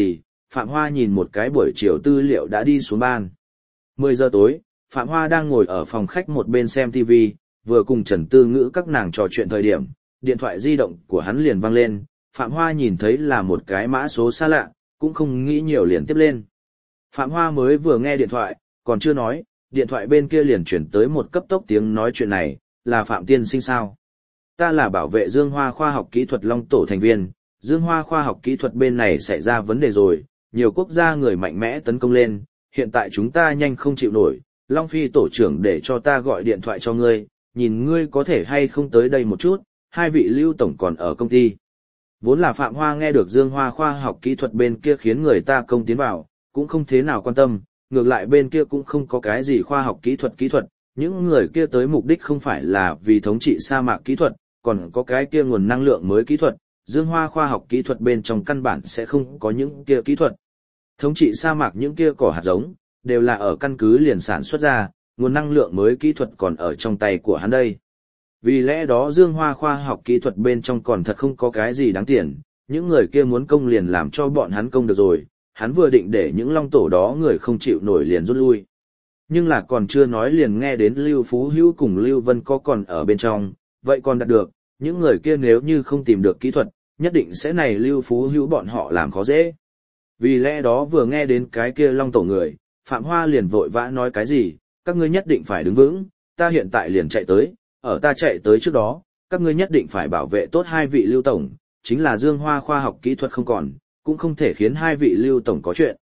Phạm Hoa nhìn một cái buổi chiều tư liệu đã đi xuống ban. 10 giờ tối, Phạm Hoa đang ngồi ở phòng khách một bên xem TV, vừa cùng Trần Tư Ngữ các nàng trò chuyện thời điểm, điện thoại di động của hắn liền vang lên, Phạm Hoa nhìn thấy là một cái mã số xa lạ, cũng không nghĩ nhiều liền tiếp lên. Phạm Hoa mới vừa nghe điện thoại, còn chưa nói, điện thoại bên kia liền chuyển tới một cấp tốc tiếng nói chuyện này, là Phạm Tiên Sinh sao? Ta là bảo vệ Dương Hoa khoa học kỹ thuật Long Tổ thành viên, Dương Hoa khoa học kỹ thuật bên này xảy ra vấn đề rồi, nhiều quốc gia người mạnh mẽ tấn công lên, hiện tại chúng ta nhanh không chịu nổi, Long Phi tổ trưởng để cho ta gọi điện thoại cho ngươi, nhìn ngươi có thể hay không tới đây một chút, hai vị Lưu tổng còn ở công ty. Vốn là Phạm Hoa nghe được Dương Hoa khoa học kỹ thuật bên kia khiến người ta công tiến vào, cũng không thế nào quan tâm, ngược lại bên kia cũng không có cái gì khoa học kỹ thuật, những người kia tới mục đích không phải là vì thống trị sa mạc kỹ thuật, còn có cái kia nguồn năng lượng mới kỹ thuật, Dương Hoa khoa học kỹ thuật bên trong căn bản sẽ không có những kia kỹ thuật. Thống trị sa mạc những kia cỏ hạt giống, đều là ở căn cứ liền sản xuất ra, nguồn năng lượng mới kỹ thuật còn ở trong tay của hắn đây. Vì lẽ đó Dương Hoa khoa học kỹ thuật bên trong còn thật không có cái gì đáng tiền, những người kia muốn công liền làm cho bọn hắn công được rồi, hắn vừa định để những long tổ đó người không chịu nổi liền rút lui. Nhưng là còn chưa nói liền nghe đến Lưu Phú Hữu cùng Lưu Vân có còn ở bên trong, vậy còn đạt được, những người kia nếu như không tìm được kỹ thuật, nhất định sẽ này Lưu Phú Hữu bọn họ làm khó dễ. Vì lẽ đó vừa nghe đến cái kia long tổ người, Phạm Hoa liền vội vã nói cái gì, các ngươi nhất định phải đứng vững, ta hiện tại liền chạy tới, ở ta chạy tới trước đó, các ngươi nhất định phải bảo vệ tốt hai vị Lưu tổng, chính là Dương Hoa khoa học kỹ thuật không còn, cũng không thể khiến hai vị Lưu tổng có chuyện.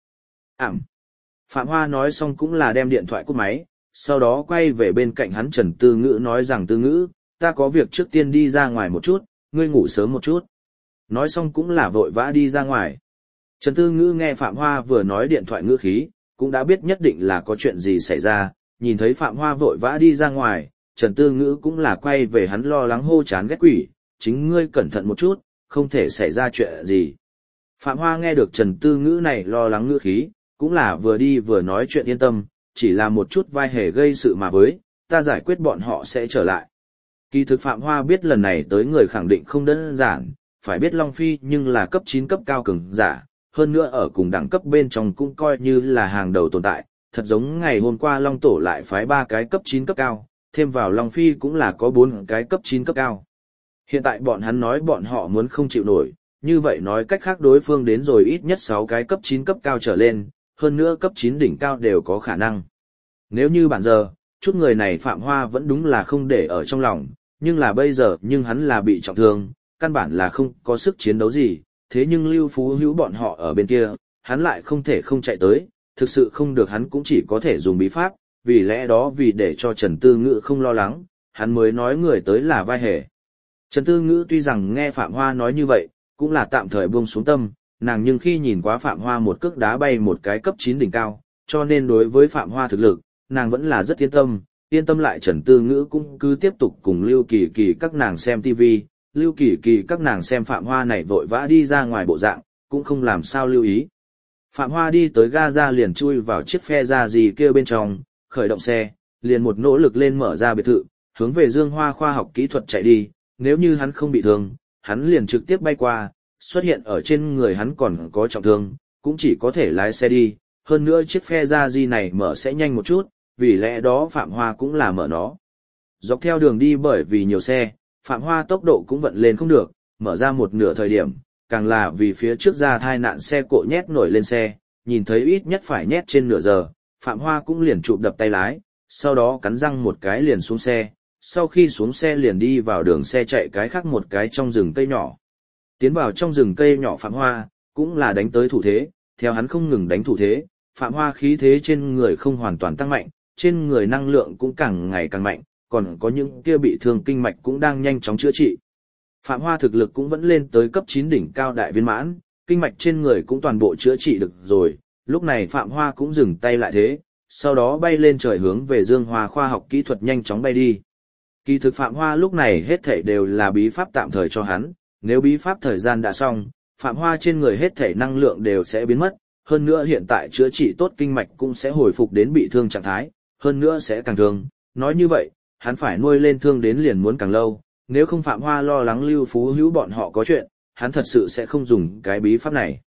Phạm Hoa nói xong cũng là đem điện thoại cúp máy, sau đó quay về bên cạnh hắn Trần Tư Ngữ nói rằng Tư Ngữ, ta có việc trước tiên đi ra ngoài một chút, ngươi ngủ sớm một chút. Nói xong cũng là vội vã đi ra ngoài. Trần Tư Ngữ nghe Phạm Hoa vừa nói điện thoại ngữ khí, cũng đã biết nhất định là có chuyện gì xảy ra, nhìn thấy Phạm Hoa vội vã đi ra ngoài, Trần Tư Ngữ cũng là quay về hắn lo lắng hô chán ghét quỷ, chính ngươi cẩn thận một chút, không thể xảy ra chuyện gì. Phạm Hoa nghe được Trần Tư Ngữ này lo lắng ngữ khí, cũng là vừa đi vừa nói chuyện yên tâm, chỉ là một chút vai hề gây sự mà với, ta giải quyết bọn họ sẽ trở lại. Kỳ thực Phạm Hoa biết lần này tới người khẳng định không đơn giản, phải biết Long Phi nhưng là cấp 9 cấp cao cường giả, hơn nữa ở cùng đẳng cấp bên trong cũng coi như là hàng đầu tồn tại, thật giống ngày hôm qua Long Tổ lại phái 3 cái cấp 9 cấp cao, thêm vào Long Phi cũng là có 4 cái cấp 9 cấp cao. Hiện tại bọn hắn nói bọn họ muốn không chịu nổi, như vậy nói cách khác đối phương đến rồi ít nhất 6 cái cấp 9 cấp cao trở lên, hơn nữa cấp 9 đỉnh cao đều có khả năng. Nếu như bản giờ, chút người này Phạm Hoa vẫn đúng là không để ở trong lòng, nhưng là bây giờ nhưng hắn là bị trọng thương, căn bản là không có sức chiến đấu gì, thế nhưng Lưu Phú Hữu bọn họ ở bên kia, hắn lại không thể không chạy tới, thực sự không được hắn cũng chỉ có thể dùng bí pháp, vì lẽ đó vì để cho Trần Tư Ngữ không lo lắng, hắn mới nói người tới là vai hề. Trần Tư Ngữ tuy rằng nghe Phạm Hoa nói như vậy, cũng là tạm thời buông xuống tâm, nàng nhưng khi nhìn quá Phạm Hoa một cước đá bay một cái cấp 9 đỉnh cao, cho nên đối với Phạm Hoa thực lực, nàng vẫn là rất yên tâm lại Trần Tư Ngữ cũng cứ tiếp tục cùng Lưu Kỳ Kỳ các nàng xem TV, Lưu Kỳ Kỳ các nàng xem Phạm Hoa này vội vã đi ra ngoài bộ dạng, cũng không làm sao lưu ý. Phạm Hoa đi tới ga ra liền chui vào chiếc phe ra gì kia bên trong, khởi động xe, liền một nỗ lực lên mở ra biệt thự, hướng về Dương Hoa khoa học kỹ thuật chạy đi, nếu như hắn không bị thương, hắn liền trực tiếp bay qua, xuất hiện ở trên người hắn còn có trọng thương, cũng chỉ có thể lái xe đi, hơn nữa chiếc phe ra gì này mở sẽ nhanh một chút, vì lẽ đó Phạm Hoa cũng là mở nó. Dọc theo đường đi bởi vì nhiều xe, Phạm Hoa tốc độ cũng vận lên không được, mở ra một nửa thời điểm, càng là vì phía trước ra thai nạn xe cộ nhét nổi lên xe, nhìn thấy ít nhất phải nhét trên nửa giờ, Phạm Hoa cũng liền chụp đập tay lái, sau đó cắn răng một cái liền xuống xe, sau khi xuống xe liền đi vào đường xe chạy cái khác một cái trong rừng cây nhỏ. Tiến vào trong rừng cây nhỏ Phạm Hoa, cũng là đánh tới thủ thế, theo hắn không ngừng đánh thủ thế, Phạm Hoa khí thế trên người không hoàn toàn tăng mạnh, trên người năng lượng cũng càng ngày càng mạnh, còn có những kia bị thương kinh mạch cũng đang nhanh chóng chữa trị. Phạm Hoa thực lực cũng vẫn lên tới cấp 9 đỉnh cao đại viên mãn, kinh mạch trên người cũng toàn bộ chữa trị được rồi, lúc này Phạm Hoa cũng dừng tay lại thế, sau đó bay lên trời hướng về Dương Hoa khoa học kỹ thuật nhanh chóng bay đi. Kỳ thực Phạm Hoa lúc này hết thảy đều là bí pháp tạm thời cho hắn, nếu bí pháp thời gian đã xong, Phạm Hoa trên người hết thảy năng lượng đều sẽ biến mất, hơn nữa hiện tại chữa trị tốt kinh mạch cũng sẽ hồi phục đến bị thương trạng thái, hơn nữa sẽ càng thương, nói như vậy, hắn phải nuôi lên thương đến liền muốn càng lâu, nếu không Phạm Hoa lo lắng Lưu Phú Hữu bọn họ có chuyện, hắn thật sự sẽ không dùng cái bí pháp này.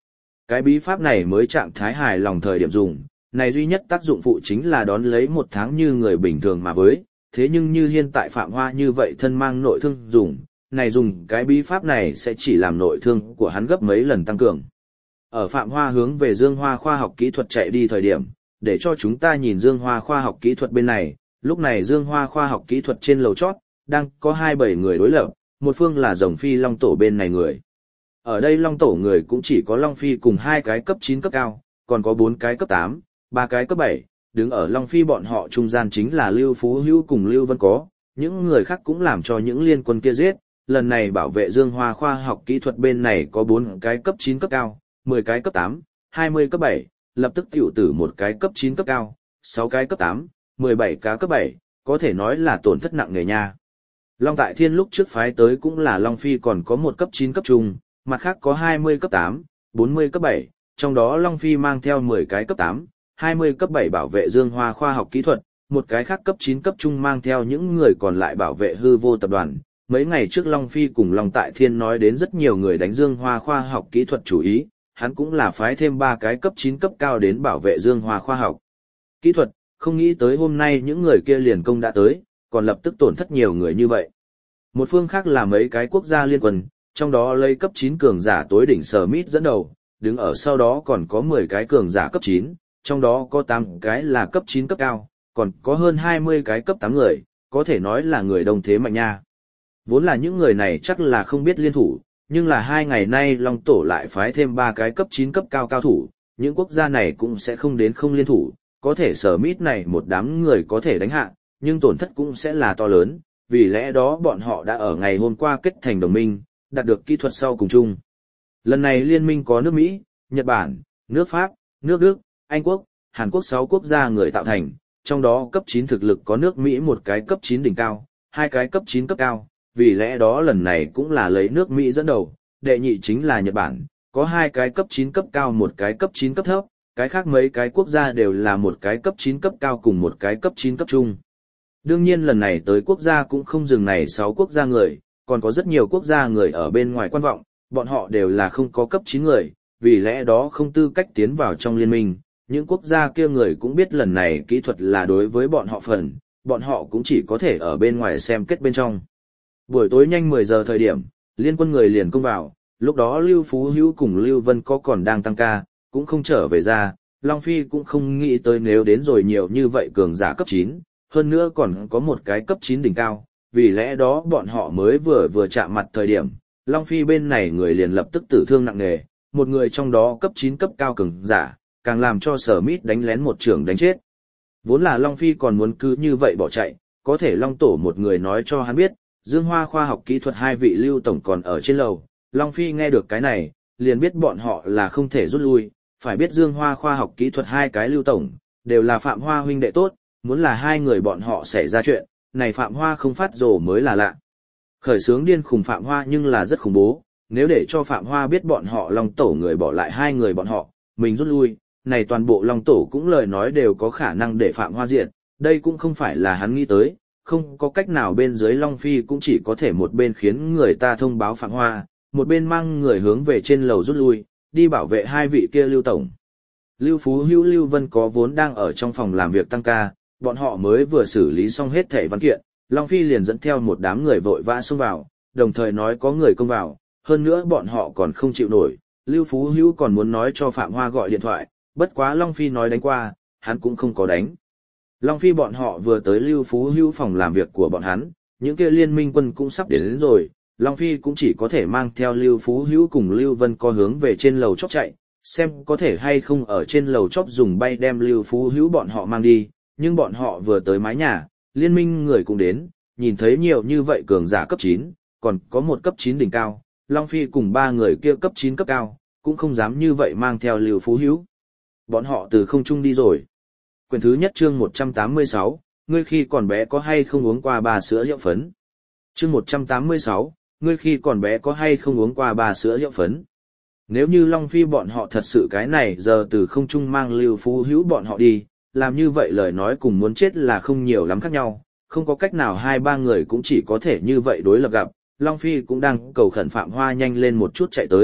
Cái bí pháp này mới trạng thái hài lòng thời điểm dùng, này duy nhất tác dụng phụ chính là đón lấy 1 tháng như người bình thường mà với, thế nhưng như hiện tại Phạm Hoa như vậy thân mang nội thương dùng, này dùng cái bí pháp này sẽ chỉ làm nội thương của hắn gấp mấy lần tăng cường. Ở Phạm Hoa hướng về Dương Hoa khoa học kỹ thuật chạy đi thời điểm, để cho chúng ta nhìn Dương Hoa khoa học kỹ thuật bên này, lúc này Dương Hoa khoa học kỹ thuật trên lầu chót, đang có 27 người đối lập, một phương là Rồng Phi Long Tổ bên này người. Ở đây Long Tổ người cũng chỉ có Long Phi cùng 2 cái cấp 9 cấp cao, còn có 4 cái cấp 8, 3 cái cấp 7, đứng ở Long Phi bọn họ trung gian chính là Lưu Phú Hữu cùng Lưu Vân Có, những người khác cũng làm cho những liên quân kia giết, lần này bảo vệ Dương Hoa khoa học kỹ thuật bên này có 4 cái cấp 9 cấp cao, 10 cái cấp 8, 20 cấp 7, lập tức tiểu tử 1 cái cấp 9 cấp cao, 6 cái cấp 8, 17 cái cấp 7, có thể nói là tổn thất nặng nề nha. Long Tại Thiên lúc trước phái tới cũng là Long Phi còn có 1 cấp 9 cấp trung, mặt khác có 20 cấp 8, 40 cấp 7, trong đó Long Phi mang theo 10 cái cấp 8, 20 cấp 7 bảo vệ Dương Hoa khoa học kỹ thuật, một cái khác cấp 9 cấp trung mang theo những người còn lại bảo vệ hư vô tập đoàn. Mấy ngày trước Long Phi cùng Long Tại Thiên nói đến rất nhiều người đánh Dương Hoa khoa học kỹ thuật chủ ý, hắn cũng là phái thêm 3 cái cấp 9 cấp cao đến bảo vệ Dương Hoa khoa học kỹ thuật, không nghĩ tới hôm nay những người kia liền công đã tới, còn lập tức tổn thất nhiều người như vậy. Một phương khác là mấy cái quốc gia liên quân, trong đó lấy cấp 9 cường giả tối đỉnh Smith dẫn đầu, đứng ở sau đó còn có 10 cái cường giả cấp 9, trong đó có 8 cái là cấp 9 cấp cao, còn có hơn 20 cái cấp 8 người, có thể nói là người đông thế mạnh nha. Vốn là những người này chắc là không biết liên thủ, nhưng là 2 ngày nay Long Tổ lại phái thêm 3 cái cấp 9 cấp cao cao thủ, những quốc gia này cũng sẽ không đến không liên thủ, có thể Smith này một đám người có thể đánh hạ, nhưng tổn thất cũng sẽ là to lớn, vì lẽ đó bọn họ đã ở ngày hôm qua kết thành đồng minh, đạt được kỹ thuật sau cùng chung. Lần này liên minh có nước Mỹ, Nhật Bản, nước Pháp, nước Đức, Anh Quốc, Hàn Quốc 6 quốc gia người tạo thành, trong đó cấp 9 thực lực có nước Mỹ 1 cái cấp 9 đỉnh cao, 2 cái cấp 9 cấp cao, vì lẽ đó lần này cũng là lấy nước Mỹ dẫn đầu, đệ nhị chính là Nhật Bản, có 2 cái cấp 9 cấp cao 1 cái cấp 9 cấp thấp, cái khác mấy cái quốc gia đều là 1 cái cấp 9 cấp cao cùng 1 cái cấp 9 cấp trung. Đương nhiên lần này tới quốc gia cũng không dừng này 6 quốc gia người, còn có rất nhiều quốc gia người ở bên ngoài quan vọng, bọn họ đều là không có cấp 9 người, vì lẽ đó không tư cách tiến vào trong liên minh. Những quốc gia kia người cũng biết lần này kỹ thuật là đối với bọn họ phần, bọn họ cũng chỉ có thể ở bên ngoài xem kết bên trong. Buổi tối nhanh 10 giờ thời điểm, liên quân người liền công vào, lúc đó Lưu Phú Hữu cùng Lưu Vân có còn đang tăng ca, cũng không trở về ra, Long Phi cũng không nghĩ tới nếu đến rồi nhiều như vậy cường giả cấp 9, hơn nữa còn có 1 cái cấp 9 đỉnh cao, vì lẽ đó bọn họ mới vừa chạm mặt thời điểm, Long Phi bên này người liền lập tức tử thương nặng nề, một người trong đó cấp 9 cấp cao cường giả, càng làm cho Smith đánh lén một trưởng đánh chết. Vốn là Long Phi còn muốn cứ như vậy bỏ chạy, có thể Long Tổ một người nói cho hắn biết, Dương Hoa khoa học kỹ thuật 2 vị Lưu Tổng còn ở trên lầu, Long Phi nghe được cái này, liền biết bọn họ là không thể rút lui, phải biết Dương Hoa khoa học kỹ thuật 2 cái Lưu Tổng, đều là Phạm Hoa huynh đệ tốt, muốn là 2 người bọn họ xảy ra chuyện, này Phạm Hoa không phát rồ mới là lạ. Khởi sướng điên khùng Phạm Hoa nhưng là rất khủng bố, nếu để cho Phạm Hoa biết bọn họ Long Tổ người bỏ lại 2 người bọn họ, mình rút lui, này toàn bộ Long Tổ cũng lời nói đều có khả năng để Phạm Hoa diệt, đây cũng không phải là hắn nghĩ tới, không có cách nào bên dưới Long Phi cũng chỉ có thể một bên khiến người ta thông báo Phạm Hoa, một bên mang người hướng về trên lầu rút lui, đi bảo vệ 2 vị kia Lưu Tổng. Lưu Phú Hữu Lưu Vân có vốn đang ở trong phòng làm việc tăng ca, bọn họ mới vừa xử lý xong hết thẻ văn kiện, Long Phi liền dẫn theo một đám người vội vã xông vào, đồng thời nói có người công vào, hơn nữa bọn họ còn không chịu nổi, Lưu Phú Hữu còn muốn nói cho Phạm Hoa gọi điện thoại, bất quá Long Phi nói đánh qua, hắn cũng không có đánh. Long Phi bọn họ vừa tới Lưu Phú Hữu phòng làm việc của bọn hắn, những kia liên minh quân cũng sắp đến rồi, Long Phi cũng chỉ có thể mang theo Lưu Phú Hữu cùng Lưu Vân có hướng về trên lầu chóp chạy, xem có thể hay không ở trên lầu chóp dùng bay đem Lưu Phú Hữu bọn họ mang đi, nhưng bọn họ vừa tới mái nhà, liên minh người cũng đến, nhìn thấy nhiều như vậy cường giả cấp 9, còn có 1 cấp 9 đỉnh cao, Long Phi cùng 3 người kia cấp 9 cấp cao, cũng không dám như vậy mang theo Lưu Phú Hữu. Bọn họ từ không trung đi rồi. Quyển thứ nhất chương 186, ngươi khi còn bé có hay không uống qua 3 sữa hiệu phấn? Chương 186, ngươi khi còn bé có hay không uống qua 3 sữa hiệu phấn? Nếu như Long Phi bọn họ thật sự cái này giờ từ không trung mang Lưu Phú Hữu bọn họ đi, làm như vậy lời nói cùng muốn chết là không nhiều lắm khác nhau, không có cách nào 2-3 người cũng chỉ có thể như vậy đối lập gặp. Long Phi cũng đang cầu khẩn Phạm Hoa nhanh lên một chút chạy tới,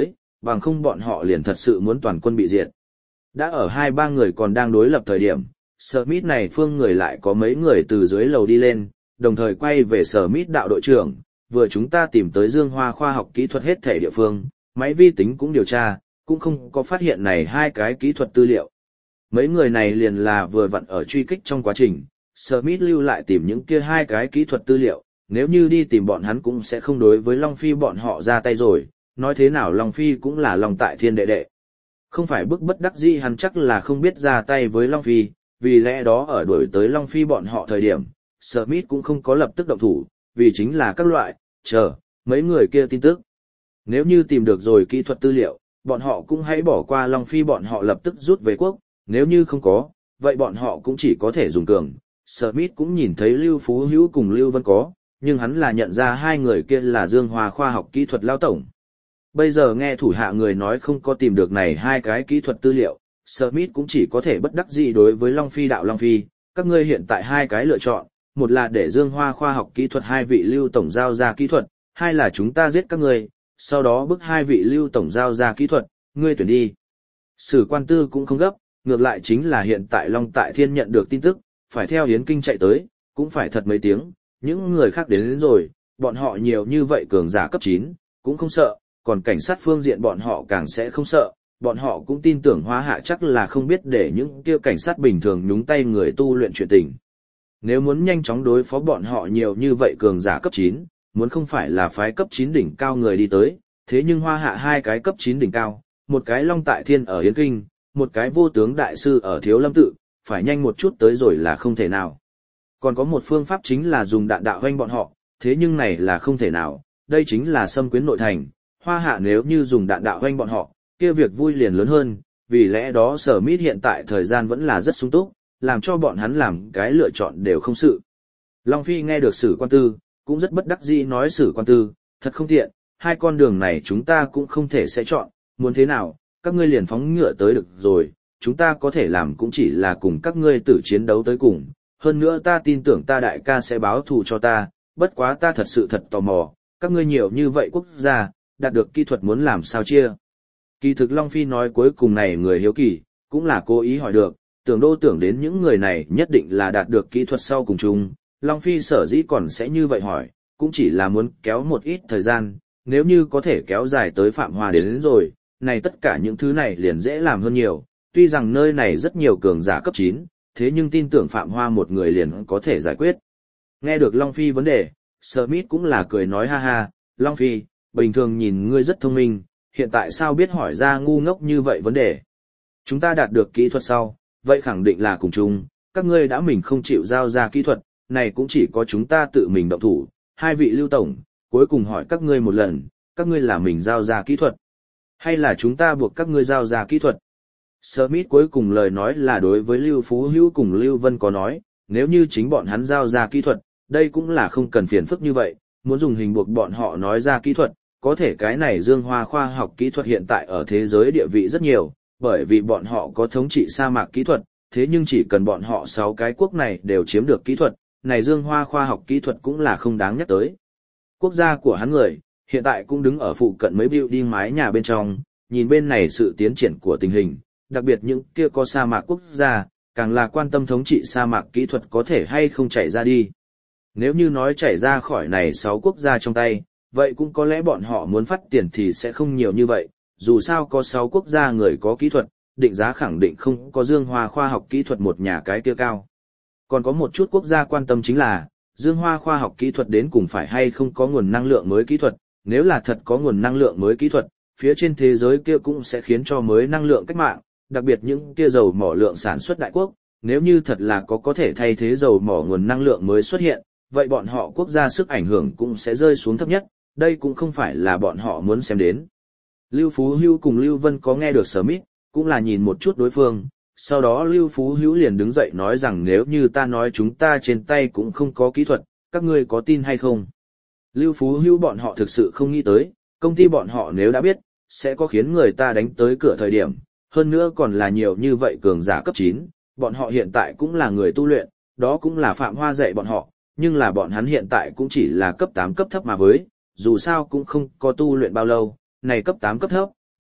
bằng không bọn họ liền thật sự muốn toàn quân bị diệt. Đã ở 2-3 người còn đang đối lập thời điểm, Smith này phương người lại có mấy người từ dưới lầu đi lên, đồng thời quay về Smith đạo đội trưởng, vừa chúng ta tìm tới Dương Hoa khoa học kỹ thuật hết thể địa phương, máy vi tính cũng điều tra, cũng không có phát hiện này 2 cái kỹ thuật tư liệu. Mấy người này liền là vừa vặn ở truy kích trong quá trình, Smith lưu lại tìm những kia 2 cái kỹ thuật tư liệu, nếu như đi tìm bọn hắn cũng sẽ không đối với Long Phi bọn họ ra tay rồi, nói thế nào Long Phi cũng là Long Tại Thiên đệ đệ. Không phải bức bất đắc dĩ hắn chắc là không biết ra tay với Long Phi, vì lẽ đó ở đuổi tới Long Phi bọn họ thời điểm, Smith cũng không có lập tức động thủ, vì chính là các loại, chờ, mấy người kia tin tức. Nếu như tìm được rồi kỹ thuật tư liệu, bọn họ cũng hãy bỏ qua Long Phi bọn họ lập tức rút về quốc, nếu như không có, vậy bọn họ cũng chỉ có thể dùng cường. Smith cũng nhìn thấy Lưu Phú Hữu cùng Lưu Vân có, nhưng hắn là nhận ra 2 người kia là Dương Hoa khoa học kỹ thuật lao tổng. Bây giờ nghe thủ hạ người nói không có tìm được này 2 cái kỹ thuật tư liệu, Smith cũng chỉ có thể bất đắc dĩ đối với Long Phi đạo Long Phi, các ngươi hiện tại 2 cái lựa chọn, một là để Dương Hoa khoa học kỹ thuật 2 vị Lưu tổng giao ra kỹ thuật, hai là chúng ta giết các ngươi, sau đó bức 2 vị Lưu tổng giao ra kỹ thuật, ngươi tuyển đi. Sử Quan Tư cũng không gấp, ngược lại chính là hiện tại Long Tại Thiên nhận được tin tức, phải theo Yến Kinh chạy tới, cũng phải thật mấy tiếng, những người khác đến rồi, bọn họ nhiều như vậy cường giả cấp 9, cũng không sợ, còn cảnh sát phương diện bọn họ càng sẽ không sợ, bọn họ cũng tin tưởng Hoa Hạ chắc là không biết để những kia cảnh sát bình thường nhúng tay người tu luyện chuyện tình. Nếu muốn nhanh chóng đối phó bọn họ nhiều như vậy cường giả cấp 9, muốn không phải là phái cấp 9 đỉnh cao người đi tới, thế nhưng Hoa Hạ 2 cái cấp 9 đỉnh cao, một cái Long Tại Thiên ở Yến Kinh, một cái vô tướng đại sư ở Thiếu Lâm Tự, phải nhanh một chút tới rồi là không thể nào. Còn có một phương pháp chính là dùng đạn đạo hoanh bọn họ, thế nhưng này là không thể nào, đây chính là xâm quyến nội thành. Hoa Hạ nếu như dùng đạn đạo hoanh bọn họ, kia việc vui liền lớn hơn, vì lẽ đó Smith hiện tại thời gian vẫn là rất sung túc, làm cho bọn hắn làm cái lựa chọn đều không sự. Long Phi nghe được Sử Quan Tư, cũng rất bất đắc dĩ nói Sử Quan Tư, thật không tiện, 2 con đường này chúng ta cũng không thể sẽ chọn, muốn thế nào, các ngươi liền phóng ngựa tới được rồi, chúng ta có thể làm cũng chỉ là cùng các ngươi tử chiến đấu tới cùng, hơn nữa ta tin tưởng ta đại ca sẽ báo thù cho ta, bất quá ta thật sự thật tò mò, các ngươi nhiều như vậy quốc gia, đạt được kỹ thuật muốn làm sao chia. Kỳ thực Long Phi nói cuối cùng này người hiếu kỳ, cũng là cố ý hỏi được, tưởng đến những người này nhất định là đạt được kỹ thuật sau cùng chung, Long Phi sở dĩ còn sẽ như vậy hỏi, cũng chỉ là muốn kéo một ít thời gian, nếu như có thể kéo dài tới Phạm Hoa đến rồi, này tất cả những thứ này liền dễ làm hơn nhiều, tuy rằng nơi này rất nhiều cường giả cấp 9, thế nhưng tin tưởng Phạm Hoa một người liền có thể giải quyết. Nghe được Long Phi vấn đề, Smith cũng là cười nói ha ha, Long Phi, bình thường nhìn ngươi rất thông minh, hiện tại sao biết hỏi ra ngu ngốc như vậy vấn đề. Chúng ta đạt được kỹ thuật sau, vậy khẳng định là cùng chung, các ngươi đã mình không chịu giao ra kỹ thuật, này cũng chỉ có chúng ta tự mình động thủ, 2 vị Lưu tổng, cuối cùng hỏi các ngươi một lần, các ngươi là mình giao ra kỹ thuật, hay là chúng ta buộc các ngươi giao ra kỹ thuật. Smith cuối cùng lời nói là đối với Lưu Phú Hữu cùng Lưu Vân có nói, nếu như chính bọn hắn giao ra kỹ thuật, đây cũng là không cần phiền phức như vậy, muốn dùng hình buộc bọn họ nói ra kỹ thuật, có thể cái này Dương Hoa khoa học kỹ thuật hiện tại ở thế giới địa vị rất nhiều, bởi vì bọn họ có thống trị sa mạc kỹ thuật, thế nhưng chỉ cần bọn họ 6 cái quốc này đều chiếm được kỹ thuật, này Dương Hoa khoa học kỹ thuật cũng là không đáng nhắc tới. Quốc gia của hắn người, hiện tại cũng đứng ở phụ cận mấy building mái nhà bên trong, nhìn bên này sự tiến triển của tình hình, đặc biệt những kia có sa mạc quốc gia, càng là quan tâm thống trị sa mạc kỹ thuật có thể hay không chảy ra đi. Nếu như nói chảy ra khỏi này 6 quốc gia trong tay, vậy cũng có lẽ bọn họ muốn phát tiền thì sẽ không nhiều như vậy, dù sao có 6 quốc gia người có kỹ thuật, định giá khẳng định không có Dương Hoa khoa học kỹ thuật một nhà cái kia cao. Còn có một chút quốc gia quan tâm chính là, Dương Hoa khoa học kỹ thuật đến cùng phải hay không có nguồn năng lượng mới kỹ thuật, nếu là thật có nguồn năng lượng mới kỹ thuật, phía trên thế giới kia cũng sẽ khiến cho mới năng lượng cách mạng, đặc biệt những kia dầu mỏ lượng sản xuất đại quốc, nếu như thật là có thể thay thế dầu mỏ nguồn năng lượng mới xuất hiện, vậy bọn họ quốc gia sức ảnh hưởng cũng sẽ rơi xuống thấp nhất, đây cũng không phải là bọn họ muốn xem đến. Lưu Phú Hữu cùng Lưu Vân có nghe được Smith, cũng là nhìn một chút đối phương, sau đó Lưu Phú Hữu liền đứng dậy nói rằng nếu như ta nói chúng ta trên tay cũng không có kỹ thuật, các ngươi có tin hay không? Lưu Phú Hữu bọn họ thực sự không nghĩ tới, công ty bọn họ nếu đã biết, sẽ có khiến người ta đánh tới cửa thời điểm, hơn nữa còn là nhiều như vậy cường giả cấp 9, bọn họ hiện tại cũng là người tu luyện, đó cũng là Phạm Hoa dạy bọn họ, nhưng là bọn hắn hiện tại cũng chỉ là cấp 8 cấp thấp mà với, dù sao cũng không có tu luyện bao lâu, này cấp 8 cấp thấp,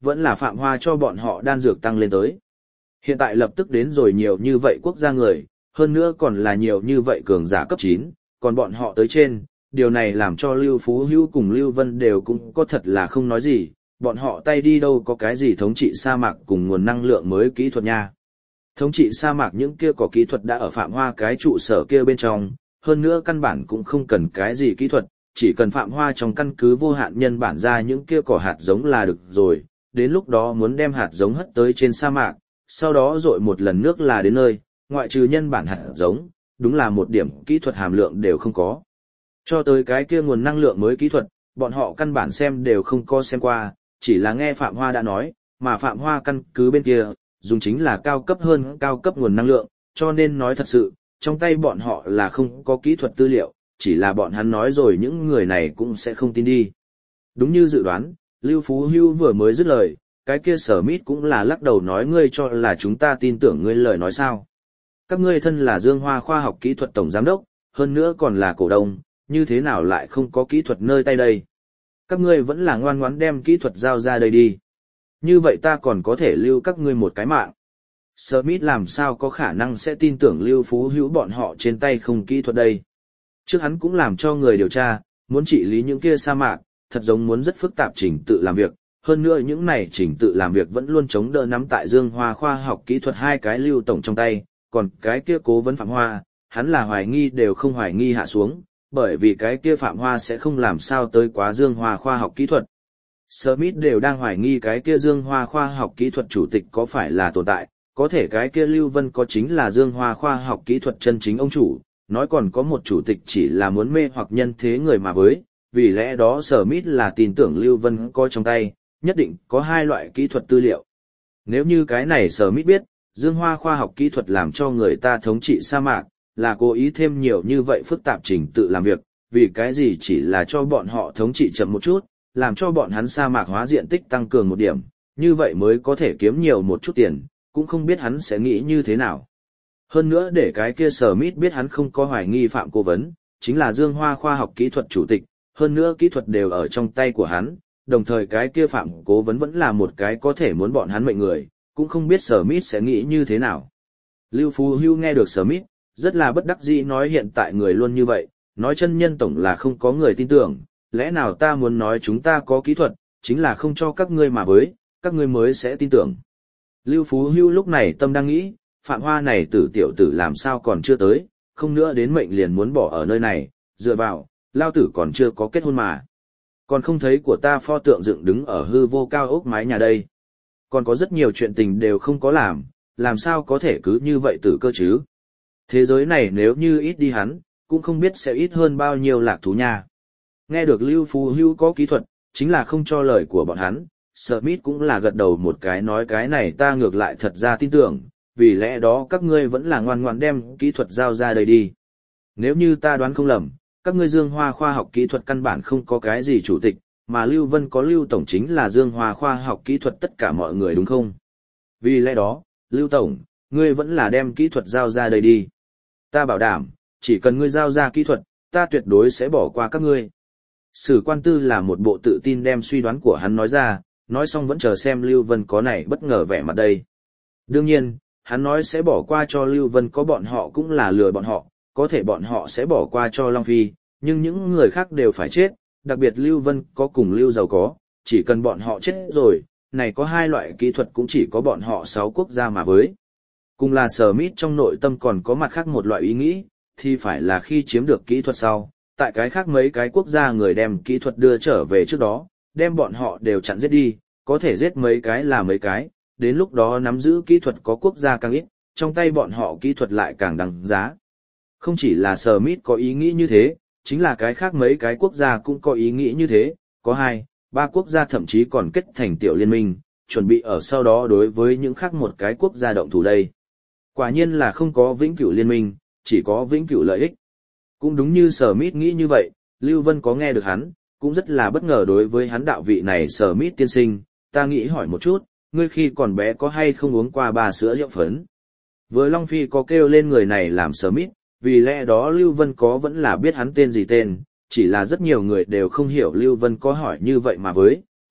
vẫn là Phạm Hoa cho bọn họ đan dược tăng lên tới. Hiện tại lập tức đến rồi nhiều như vậy quốc gia người, hơn nữa còn là nhiều như vậy cường giả cấp 9, còn bọn họ tới trên, điều này làm cho Lưu Phú Hữu cùng Lưu Vân đều cũng có thật là không nói gì, bọn họ tay đi đâu có cái gì thống trị sa mạc cùng nguồn năng lượng mới kỹ thuật nha. Thống trị sa mạc những kia có kỹ thuật đã ở Phạm Hoa cái trụ sở kia bên trong, hơn nữa căn bản cũng không cần cái gì kỹ thuật, chỉ cần Phạm Hoa trong căn cứ vô hạn nhân bản ra những kia cỏ hạt giống là được rồi, đến lúc đó muốn đem hạt giống hất tới trên sa mạc, sau đó dội một lần nước là đến nơi, ngoại trừ nhân bản hạt giống, đúng là một điểm kỹ thuật hàm lượng đều không có. Cho tới cái kia nguồn năng lượng mới kỹ thuật, bọn họ căn bản xem đều không có xem qua, chỉ là nghe Phạm Hoa đã nói, mà Phạm Hoa căn cứ bên kia, dùng chính là cao cấp hơn cao cấp nguồn năng lượng, cho nên nói thật sự, trong tay bọn họ là không có kỹ thuật tư liệu, chỉ là bọn hắn nói rồi những người này cũng sẽ không tin đi. Đúng như dự đoán, Lưu Phú Hưu vừa mới dứt lời, cái kia Sở Mít cũng là lắc đầu nói ngươi cho là chúng ta tin tưởng ngươi lời nói sao. Các ngươi thân là Dương Hoa Khoa học Kỹ thuật Tổng Giám đốc, hơn nữa còn là cổ đông, như thế nào lại không có kỹ thuật nơi tay đây? Các ngươi vẫn là ngoan ngoãn đem kỹ thuật giao ra đây đi. Như vậy ta còn có thể lưu các ngươi một cái mạng. Smith làm sao có khả năng sẽ tin tưởng Lưu Phú Hữu bọn họ trên tay không kỹ thuật đây. Trước hắn cũng làm cho người điều tra, muốn trị lý những kia sa mạc, thật giống muốn rất phức tạp trình tự làm việc. Hơn nữa những này trình tự làm việc vẫn luôn chống đỡ nắm tại Dương Hoa Khoa học Kỹ thuật hai cái Lưu Tổng trong tay, còn cái kia cố vấn Phạm Hoa, hắn là hoài nghi đều không hoài nghi hạ xuống, bởi vì cái kia Phạm Hoa sẽ không làm sao tới quá Dương Hoa Khoa học Kỹ thuật. Smith đều đang hoài nghi cái kia Dương Hoa Khoa học Kỹ thuật chủ tịch có phải là tồn tại, có thể cái kia Lưu Vân có chính là Dương Hoa Khoa học Kỹ thuật chân chính ông chủ, nói còn có một chủ tịch chỉ là muốn mê hoặc nhân thế người mà với, vì lẽ đó Smith là tin tưởng Lưu Vân có trong tay, nhất định có hai loại kỹ thuật tư liệu. Nếu như cái này Smith biết, Dương Hoa Khoa học Kỹ thuật làm cho người ta thống trị sa mạc, là cố ý thêm nhiều như vậy phức tạp trình tự làm việc, vì cái gì chỉ là cho bọn họ thống trị chậm một chút, làm cho bọn hắn sa mạc hóa diện tích tăng cường một điểm, như vậy mới có thể kiếm nhiều một chút tiền, cũng không biết hắn sẽ nghĩ như thế nào. Hơn nữa để cái kia Smith biết hắn không có hoài nghi Phạm cố vấn, chính là Dương Hoa Khoa học Kỹ thuật chủ tịch, hơn nữa kỹ thuật đều ở trong tay của hắn, đồng thời cái kia Phạm cố vấn vẫn là một cái có thể muốn bọn hắn mệnh người, cũng không biết Smith sẽ nghĩ như thế nào. Lưu Phú Hưu nghe được Smith, rất là bất đắc dĩ nói hiện tại người luôn như vậy, nói chân nhân tổng là không có người tin tưởng, lẽ nào ta muốn nói chúng ta có kỹ thuật, chính là không cho các ngươi mà với, các ngươi mới sẽ tin tưởng. Lưu Phú Hưu lúc này tâm đang nghĩ, Phạm Hoa này tử tiểu tử làm sao còn chưa tới, không nữa đến mệnh liền muốn bỏ ở nơi này, dựa vào, lao tử còn chưa có kết hôn mà. Còn không thấy của ta pho tượng dựng đứng ở hư vô cao ốc mái nhà đây. Còn có rất nhiều chuyện tình đều không có làm sao có thể cứ như vậy tử cơ chứ. Thế giới này nếu như ít đi hắn, cũng không biết sẽ ít hơn bao nhiêu lạc thú nha. Nghe được Lưu Phú Hưu có kỹ thuật, chính là không cho lời của bọn hắn, Smith cũng là gật đầu một cái nói cái này ta ngược lại thật ra tin tưởng, vì lẽ đó các ngươi vẫn là ngoan ngoãn đem kỹ thuật giao ra đây đi. Nếu như ta đoán không lầm, các ngươi Dương Hoa Khoa học Kỹ thuật căn bản không có cái gì chủ tịch, mà Lưu Vân có Lưu Tổng chính là Dương Hoa Khoa học Kỹ thuật tất cả mọi người đúng không? Vì lẽ đó, Lưu Tổng, ngươi vẫn là đem kỹ thuật giao ra đây đi. Ta bảo đảm, chỉ cần ngươi giao ra kỹ thuật, ta tuyệt đối sẽ bỏ qua các ngươi. Sử Quan Tư là một bộ tự tin đem suy đoán của hắn nói ra, nói xong vẫn chờ xem Lưu Vân có này bất ngờ vẻ mặt đây. Đương nhiên, hắn nói sẽ bỏ qua cho Lưu Vân có bọn họ cũng là lừa bọn họ, có thể bọn họ sẽ bỏ qua cho Long Phi, nhưng những người khác đều phải chết, đặc biệt Lưu Vân có cùng Lưu Giàu có, chỉ cần bọn họ chết rồi, này có hai loại kỹ thuật cũng chỉ có bọn họ 6 quốc gia mà với. Cùng là Smith trong nội tâm còn có mặt khác một loại ý nghĩ, thì phải là khi chiếm được kỹ thuật sau, tại cái khác mấy cái quốc gia người đem kỹ thuật đưa trở về trước đó, đem bọn họ đều chặn giết đi, có thể giết mấy cái là mấy cái, đến lúc đó nắm giữ kỹ thuật có quốc gia càng ít, trong tay bọn họ kỹ thuật lại càng đằng giá. Không chỉ là Smith có ý nghĩ như thế, chính là cái khác mấy cái quốc gia cũng có ý nghĩ như thế, có 2, 3 quốc gia thậm chí còn kết thành tiểu liên minh, chuẩn bị ở sau đó đối với những khác một cái quốc gia động thủ đây. Quả nhiên là không có vĩnh cửu liên minh, chỉ có vĩnh cửu lợi ích. Cũng đúng như Smith nghĩ như vậy, Lưu Vân có nghe được hắn, cũng rất là bất ngờ đối với hắn đạo vị này Smith tiên sinh, ta nghĩ hỏi một chút, ngươi khi còn bé có hay không uống qua 3 sữa hiệu phấn? Với Long Phi có kêu lên người này làm Smith, vì lẽ đó Lưu Vân có vẫn là biết hắn tên gì tên, chỉ là rất nhiều người đều không hiểu Lưu Vân có hỏi như vậy mà với,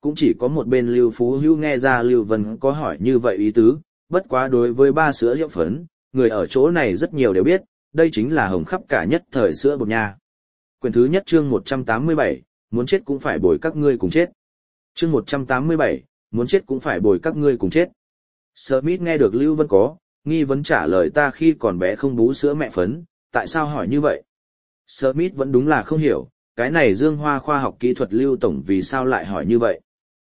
Cũng chỉ có một bên Lưu Phú Hữu nghe ra Lưu Vân có hỏi như vậy ý tứ, bất quá đối với ba sữa hiệu phấn, người ở chỗ này rất nhiều đều biết, đây chính là hồng khắp cả nhất thời sữa bột nha. Quyển thứ nhất chương 187, muốn chết cũng phải bồi các ngươi cùng chết. Chương 187, muốn chết cũng phải bồi các ngươi cùng chết. Smith nghe được Lưu Vân có, nghi vấn trả lời ta khi còn bé không bú sữa mẹ phấn, tại sao hỏi như vậy? Smith vẫn đúng là không hiểu, cái này Dương Hoa khoa học kỹ thuật Lưu Tổng vì sao lại hỏi như vậy?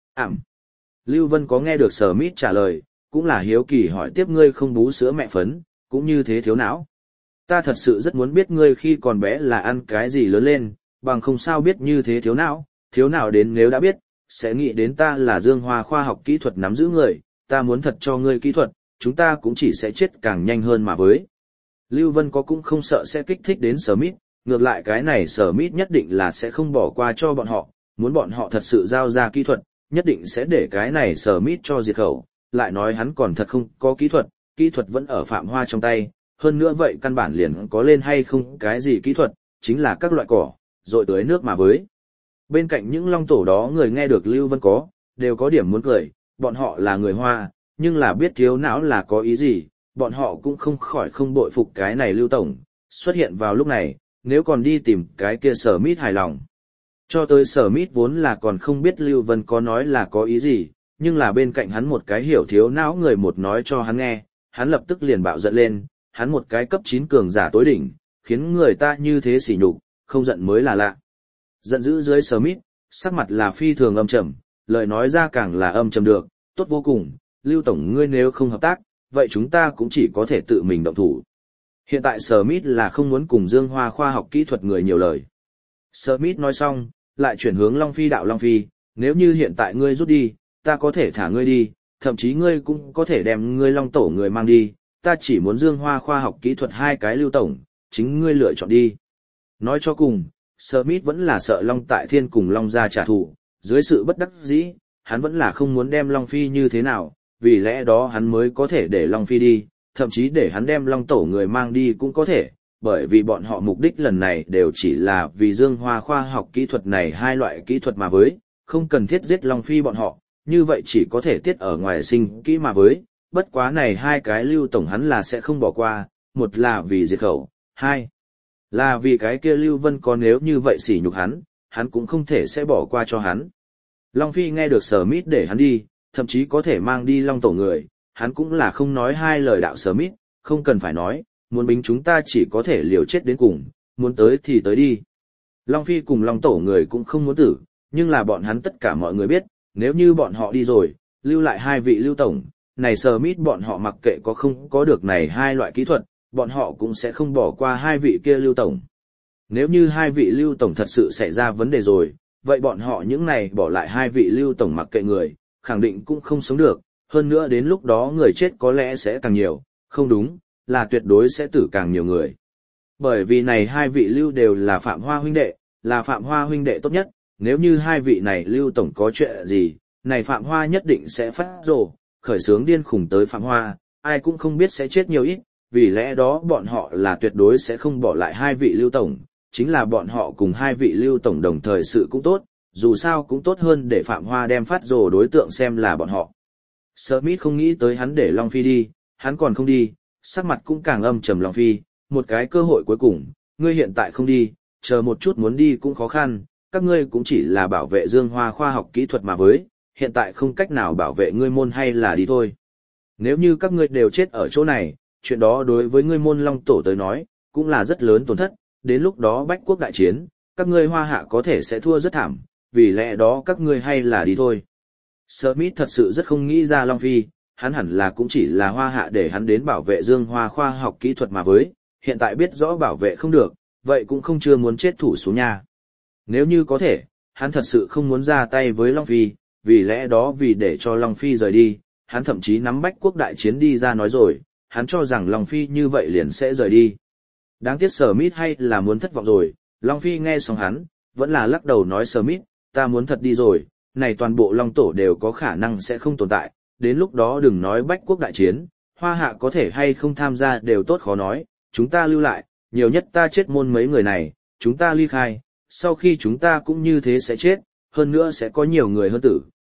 Lưu Vân có nghe được Smith trả lời, cũng là hiếu kỳ hỏi tiếp ngươi không bú sữa mẹ phấn, cũng như thế thiếu não. Ta thật sự rất muốn biết ngươi khi còn bé là ăn cái gì lớn lên, bằng không sao biết như thế thiếu não đến nếu đã biết, sẽ nghĩ đến ta là Dương Hoa khoa học kỹ thuật nắm giữ người, ta muốn thật cho ngươi kỹ thuật, chúng ta cũng chỉ sẽ chết càng nhanh hơn mà với. Lưu Vân có cũng không sợ sẽ kích thích đến Smith, ngược lại cái này Smith nhất định là sẽ không bỏ qua cho bọn họ, muốn bọn họ thật sự giao ra kỹ thuật, nhất định sẽ để cái này Smith cho diệt khẩu, lại nói hắn còn thật không có kỹ thuật vẫn ở Phạm Hoa trong tay, hơn nữa vậy căn bản liền có lên hay không cái gì kỹ thuật, chính là các loại cỏ, rồi tưới nước mà với. Bên cạnh những long tổ đó người nghe được Lưu Vân có, đều có điểm muốn cười, bọn họ là người Hoa, nhưng là biết thiếu não là có ý gì, bọn họ cũng không khỏi không bội phục cái này Lưu Tổng, xuất hiện vào lúc này, nếu còn đi tìm cái kia Smith hài lòng. Cho tới Smith vốn là còn không biết Lưu Vân có nói là có ý gì, nhưng là bên cạnh hắn một cái hiểu thiếu não người một nói cho hắn nghe, hắn lập tức liền bạo giận lên, hắn một cái cấp 9 cường giả tối đỉnh, khiến người ta như thế sỉ nhục, không giận mới là lạ. Giận dữ dưới Smith, sắc mặt là phi thường âm trầm, lời nói ra càng là âm trầm được, tốt vô cùng, Lưu Tổng ngươi nếu không hợp tác, vậy chúng ta cũng chỉ có thể tự mình động thủ. Hiện tại Smith là không muốn cùng Dương Hoa khoa học kỹ thuật người nhiều lời. Smith nói xong, lại chuyển hướng Long Phi đạo Long Phi, nếu như hiện tại ngươi rút đi, ta có thể thả ngươi đi, thậm chí ngươi cũng có thể đem ngươi Long Tổ người mang đi, ta chỉ muốn Dương Hoa khoa học kỹ thuật hai cái Lưu Tổng, chính ngươi lựa chọn đi. Nói cho cùng, Smith vẫn là sợ Long Tại Thiên cùng Long gia trả thù, dưới sự bất đắc dĩ, hắn vẫn là không muốn đem Long Phi như thế nào, vì lẽ đó hắn mới có thể để Long Phi đi, thậm chí để hắn đem Long Tổ người mang đi cũng có thể, bởi vì bọn họ mục đích lần này đều chỉ là vì Dương Hoa khoa học kỹ thuật này hai loại kỹ thuật mà với, không cần thiết giết Long Phi bọn họ, như vậy chỉ có thể tiết ở ngoài sinh kỹ mà với, bất quá này hai cái Lưu Tổng hắn là sẽ không bỏ qua, một là vì diệt khẩu, hai là vì cái kia Lưu Vân có nếu như vậy sỉ nhục hắn cũng không thể sẽ bỏ qua cho hắn. Long Phi nghe được Smith để hắn đi, thậm chí có thể mang đi Long Tổ người, hắn cũng là không nói hai lời đạo Smith, không cần phải nói, muốn bính chúng ta chỉ có thể liều chết đến cùng, muốn tới thì tới đi. Long Phi cùng Long Tổ người cũng không muốn tử, nhưng là bọn hắn tất cả mọi người biết, nếu như bọn họ đi rồi, lưu lại hai vị Lưu Tổng, này Smith bọn họ mặc kệ có không có được này hai loại kỹ thuật, bọn họ cũng sẽ không bỏ qua hai vị kia Lưu Tổng. Nếu như hai vị Lưu Tổng thật sự xảy ra vấn đề rồi, vậy bọn họ những này bỏ lại hai vị Lưu Tổng mặc kệ người, khẳng định cũng không sống được, hơn nữa đến lúc đó người chết có lẽ sẽ càng nhiều, không đúng, là tuyệt đối sẽ tử càng nhiều người. Bởi vì này hai vị Lưu đều là Phạm Hoa huynh đệ, là Phạm Hoa huynh đệ tốt nhất, nếu như hai vị này Lưu Tổng có chuyện gì, này Phạm Hoa nhất định sẽ phát rồ, khởi xướng điên khùng tới Phạm Hoa, ai cũng không biết sẽ chết nhiều ít, vì lẽ đó bọn họ là tuyệt đối sẽ không bỏ lại hai vị Lưu Tổng, chính là bọn họ cùng hai vị Lưu Tổng đồng thời sự cũng tốt, dù sao cũng tốt hơn để Phạm Hoa đem phát rồ đối tượng xem là bọn họ. Smith không nghĩ tới hắn để Long Phi đi, hắn còn không đi, sắc mặt cũng càng âm trầm Long Phi, một cái cơ hội cuối cùng, ngươi hiện tại không đi, chờ một chút muốn đi cũng khó khăn, các ngươi cũng chỉ là bảo vệ Dương Hoa khoa học kỹ thuật mà với, hiện tại không cách nào bảo vệ ngươi môn hay là đi thôi. Nếu như các ngươi đều chết ở chỗ này, chuyện đó đối với ngươi môn Long Tổ tới nói, cũng là rất lớn tổn thất, đến lúc đó bách quốc đại chiến, các ngươi Hoa Hạ có thể sẽ thua rất thảm, vì lẽ đó các ngươi hay là đi thôi. Smith thật sự rất không nghĩ ra Long Phi, hắn hẳn là cũng chỉ là Hoa Hạ để hắn đến bảo vệ Dương Hoa khoa học kỹ thuật mà với, hiện tại biết rõ bảo vệ không được, vậy cũng không chưa muốn chết thủ xuống nhà. Nếu như có thể, hắn thật sự không muốn ra tay với Long Phi, vì lẽ đó vì để cho Long Phi rời đi, hắn thậm chí nắm bách quốc đại chiến đi ra nói rồi, hắn cho rằng Long Phi như vậy liền sẽ rời đi. Đáng tiếc Smith hay là muốn thất vọng rồi, Long Phi nghe xong hắn, vẫn là lắc đầu nói Smith, ta muốn thật đi rồi, này toàn bộ Long Tổ đều có khả năng sẽ không tồn tại, đến lúc đó đừng nói bách quốc đại chiến, Hoa Hạ có thể hay không tham gia đều tốt khó nói, chúng ta lưu lại, nhiều nhất ta chết môn mấy người này, chúng ta ly khai, sau khi chúng ta cũng như thế sẽ chết, hơn nữa sẽ có nhiều người hơn tử,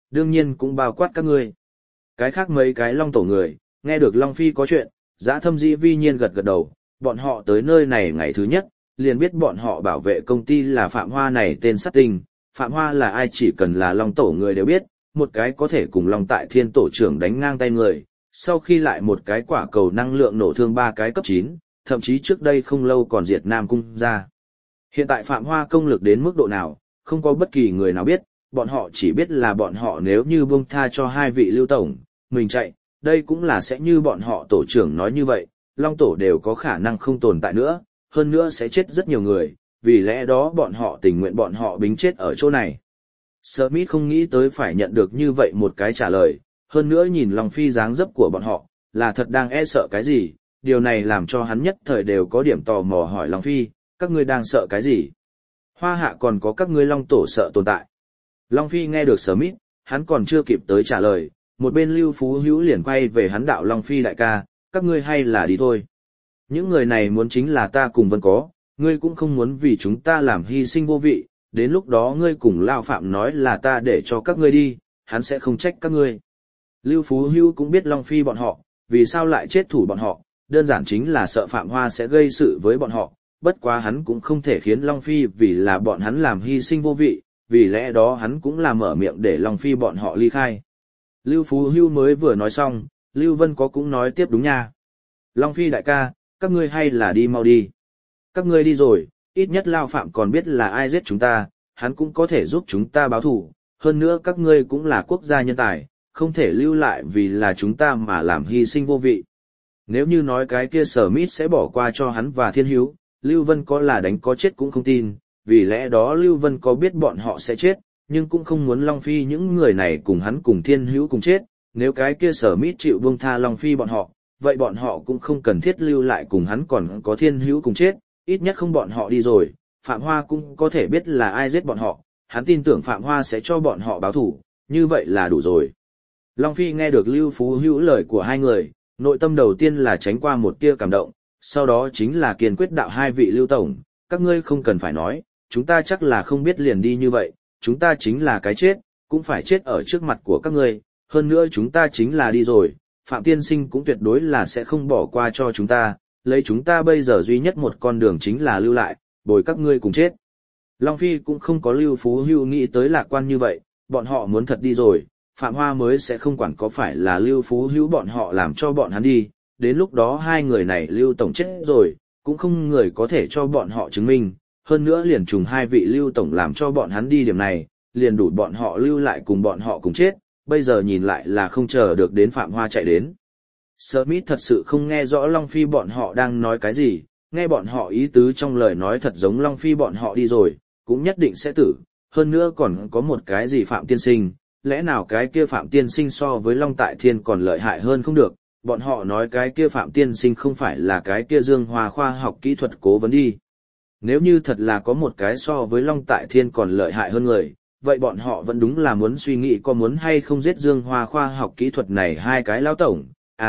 đương nhiên cũng bao quát các ngươi. Cái khác mấy cái Long tổ người, nghe được Long Phi có chuyện, Dã Thâm Dĩ vi nhiên gật gật đầu, bọn họ tới nơi này ngày thứ nhất, liền biết bọn họ bảo vệ công ty là Phạm Hoa này tên sát tinh. Phạm Hoa là ai chỉ cần là Long tổ người đều biết, một cái có thể cùng Long Tại Thiên tổ trưởng đánh ngang tay người, sau khi lại một cái quả cầu năng lượng nổ thương 3 cái cấp 9, thậm chí trước đây không lâu còn diệt Nam Cung ra. Hiện tại Phạm Hoa công lực đến mức độ nào, không có bất kỳ người nào biết, bọn họ chỉ biết là bọn họ nếu như buông tha cho hai vị lưu tổng, mình chạy, đây cũng là sẽ như bọn họ tổ trưởng nói như vậy, Long tổ đều có khả năng không tồn tại nữa, hơn nữa sẽ chết rất nhiều người, vì lẽ đó bọn họ tình nguyện bọn họ bính chết ở chỗ này. Smith không nghĩ tới phải nhận được như vậy một cái trả lời, hơn nữa nhìn Long Phi dáng dấp của bọn họ, là thật đang e sợ cái gì, điều này làm cho hắn nhất thời đều có điểm tò mò hỏi Long Phi, các ngươi đang sợ cái gì? Hoa Hạ còn có các ngươi Long tổ sợ tồn tại. Long Phi nghe được Smith, hắn còn chưa kịp tới trả lời, một bên Lưu Phú Hữu liền quay về hắn đạo Long Phi đại ca, các ngươi hay là đi thôi. Những người này muốn chính là ta cùng Vân có, ngươi cũng không muốn vì chúng ta làm hy sinh vô vị, đến lúc đó ngươi cùng Lao Phạm nói là ta để cho các ngươi đi, hắn sẽ không trách các ngươi. Lưu Phú Hữu cũng biết Long Phi bọn họ, vì sao lại chết thủ bọn họ, đơn giản chính là sợ Phạm Hoa sẽ gây sự với bọn họ, bất quá hắn cũng không thể khiến Long Phi vì là bọn hắn làm hy sinh vô vị, vì lẽ đó hắn cũng là mở miệng để Long Phi bọn họ ly khai. Lưu Phú Hữu mới vừa nói xong, Lưu Vân có cũng nói tiếp đúng nha. Long Phi đại ca, các ngươi hay là đi mau đi. Các ngươi đi rồi, ít nhất Lao Phạm còn biết là ai giết chúng ta, hắn cũng có thể giúp chúng ta báo thù, hơn nữa các ngươi cũng là quốc gia nhân tài, không thể lưu lại vì là chúng ta mà làm hy sinh vô vị. Nếu như nói cái kia Smith sẽ bỏ qua cho hắn và Thiên Hữu, Lưu Vân có là đánh có chết cũng không tin, vì lẽ đó Lưu Vân có biết bọn họ sẽ chết, nhưng cũng không muốn Long Phi những người này cùng hắn cùng Thiên Hữu cùng chết, nếu cái kia Smith chịu buông tha Long Phi bọn họ, vậy bọn họ cũng không cần thiết lưu lại cùng hắn còn có Thiên Hữu cùng chết, ít nhất không bọn họ đi rồi, Phạm Hoa cũng có thể biết là ai giết bọn họ, hắn tin tưởng Phạm Hoa sẽ cho bọn họ báo thủ, như vậy là đủ rồi. Long Phi nghe được Lưu Phú Hữu lời của hai người, nội tâm đầu tiên là tránh qua một tia cảm động, sau đó chính là kiên quyết đạo hai vị Lưu Tổng, các ngươi không cần phải nói, chúng ta chắc là không biết liền đi như vậy, chúng ta chính là cái chết, cũng phải chết ở trước mặt của các ngươi, hơn nữa chúng ta chính là đi rồi, Phạm Tiên Sinh cũng tuyệt đối là sẽ không bỏ qua cho chúng ta, lấy chúng ta bây giờ duy nhất một con đường chính là lưu lại, bồi các ngươi cùng chết. Long Phi cũng không có Lưu Phú Hữu nghĩ tới lạc quan như vậy, bọn họ muốn thật đi rồi, Phạm Hoa mới sẽ không quản có phải là Lưu Phú Hữu bọn họ làm cho bọn hắn đi, đến lúc đó hai người này Lưu Tổng chết rồi, cũng không người có thể cho bọn họ chứng minh, hơn nữa liền trùng hai vị Lưu Tổng làm cho bọn hắn đi điểm này, liền đủ bọn họ lưu lại cùng bọn họ cùng chết, bây giờ nhìn lại là không chờ được đến Phạm Hoa chạy đến. Smith thật sự không nghe rõ Long Phi bọn họ đang nói cái gì, nghe bọn họ ý tứ trong lời nói thật giống Long Phi bọn họ đi rồi, cũng nhất định sẽ tử, hơn nữa còn có một cái gì Phạm Tiên Sinh, lẽ nào cái kia Phạm Tiên Sinh so với Long Tại Thiên còn lợi hại hơn không được, bọn họ nói cái kia Phạm Tiên Sinh không phải là cái kia Dương Hoa khoa học kỹ thuật cố vấn đi. Nếu như thật là có một cái so với Long Tại Thiên còn lợi hại hơn người, vậy bọn họ vẫn đúng là muốn suy nghĩ có muốn hay không giết Dương Hoa khoa học kỹ thuật này hai cái lão tổng,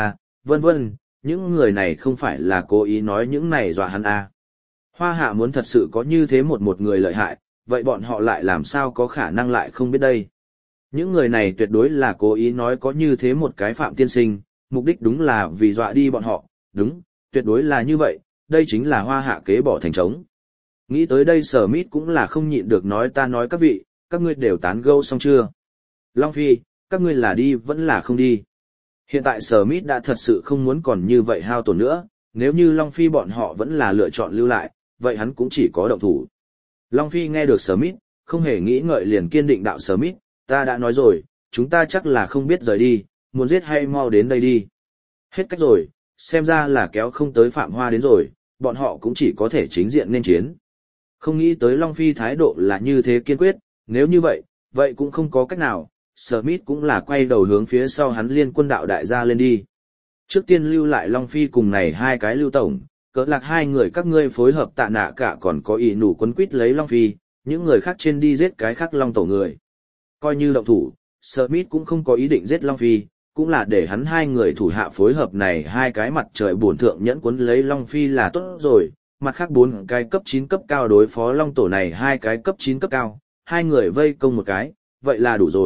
vân vân, những người này không phải là cố ý nói những này dọa hắn Hoa Hạ muốn thật sự có như thế một người lợi hại, vậy bọn họ lại làm sao có khả năng lại không biết đây. Những người này tuyệt đối là cố ý nói có như thế một cái Phạm Tiên Sinh, mục đích đúng là vì dọa đi bọn họ, đúng, tuyệt đối là như vậy, đây chính là Hoa Hạ kế bỏ thành trống. Nghĩ tới đây Smith cũng là không nhịn được nói ta nói các vị, các ngươi đều tán gẫu xong chưa? Long Phi, các ngươi là đi vẫn là không đi? Hiện tại Smith đã thật sự không muốn còn như vậy hao tổn nữa, nếu như Long Phi bọn họ vẫn là lựa chọn lưu lại, vậy hắn cũng chỉ có động thủ. Long Phi nghe được Smith, không hề nghĩ ngợi liền kiên định đạo Smith, ta đã nói rồi, chúng ta chắc là không biết rời đi, muốn giết hay mau đến đây đi. Hết cách rồi, xem ra là kéo không tới Phạm Hoa đến rồi, bọn họ cũng chỉ có thể chính diện nên chiến. Không nghĩ tới Long Phi thái độ là như thế kiên quyết, nếu như vậy, vậy cũng không có cách nào, Smith cũng là quay đầu hướng phía sau hắn liên quân đạo đại gia lên đi. Trước tiên lưu lại Long Phi cùng này hai cái Lưu Tổng, cỡ lạc hai người các ngươi phối hợp tạ nạ cả còn có ý nủ quấn quýt lấy Long Phi, những người khác trên đi giết cái khác Long Tổ người. Coi như động thủ, Smith cũng không có ý định giết Long Phi, cũng là để hắn hai người thủ hạ phối hợp này hai cái mặt trời bổn thượng nhẫn quấn lấy Long Phi là tốt rồi, mặt khác bốn cái cấp 9 cấp cao đối phó Long Tổ này hai cái cấp 9 cấp cao, hai người vây công một cái, vậy là đủ rồi,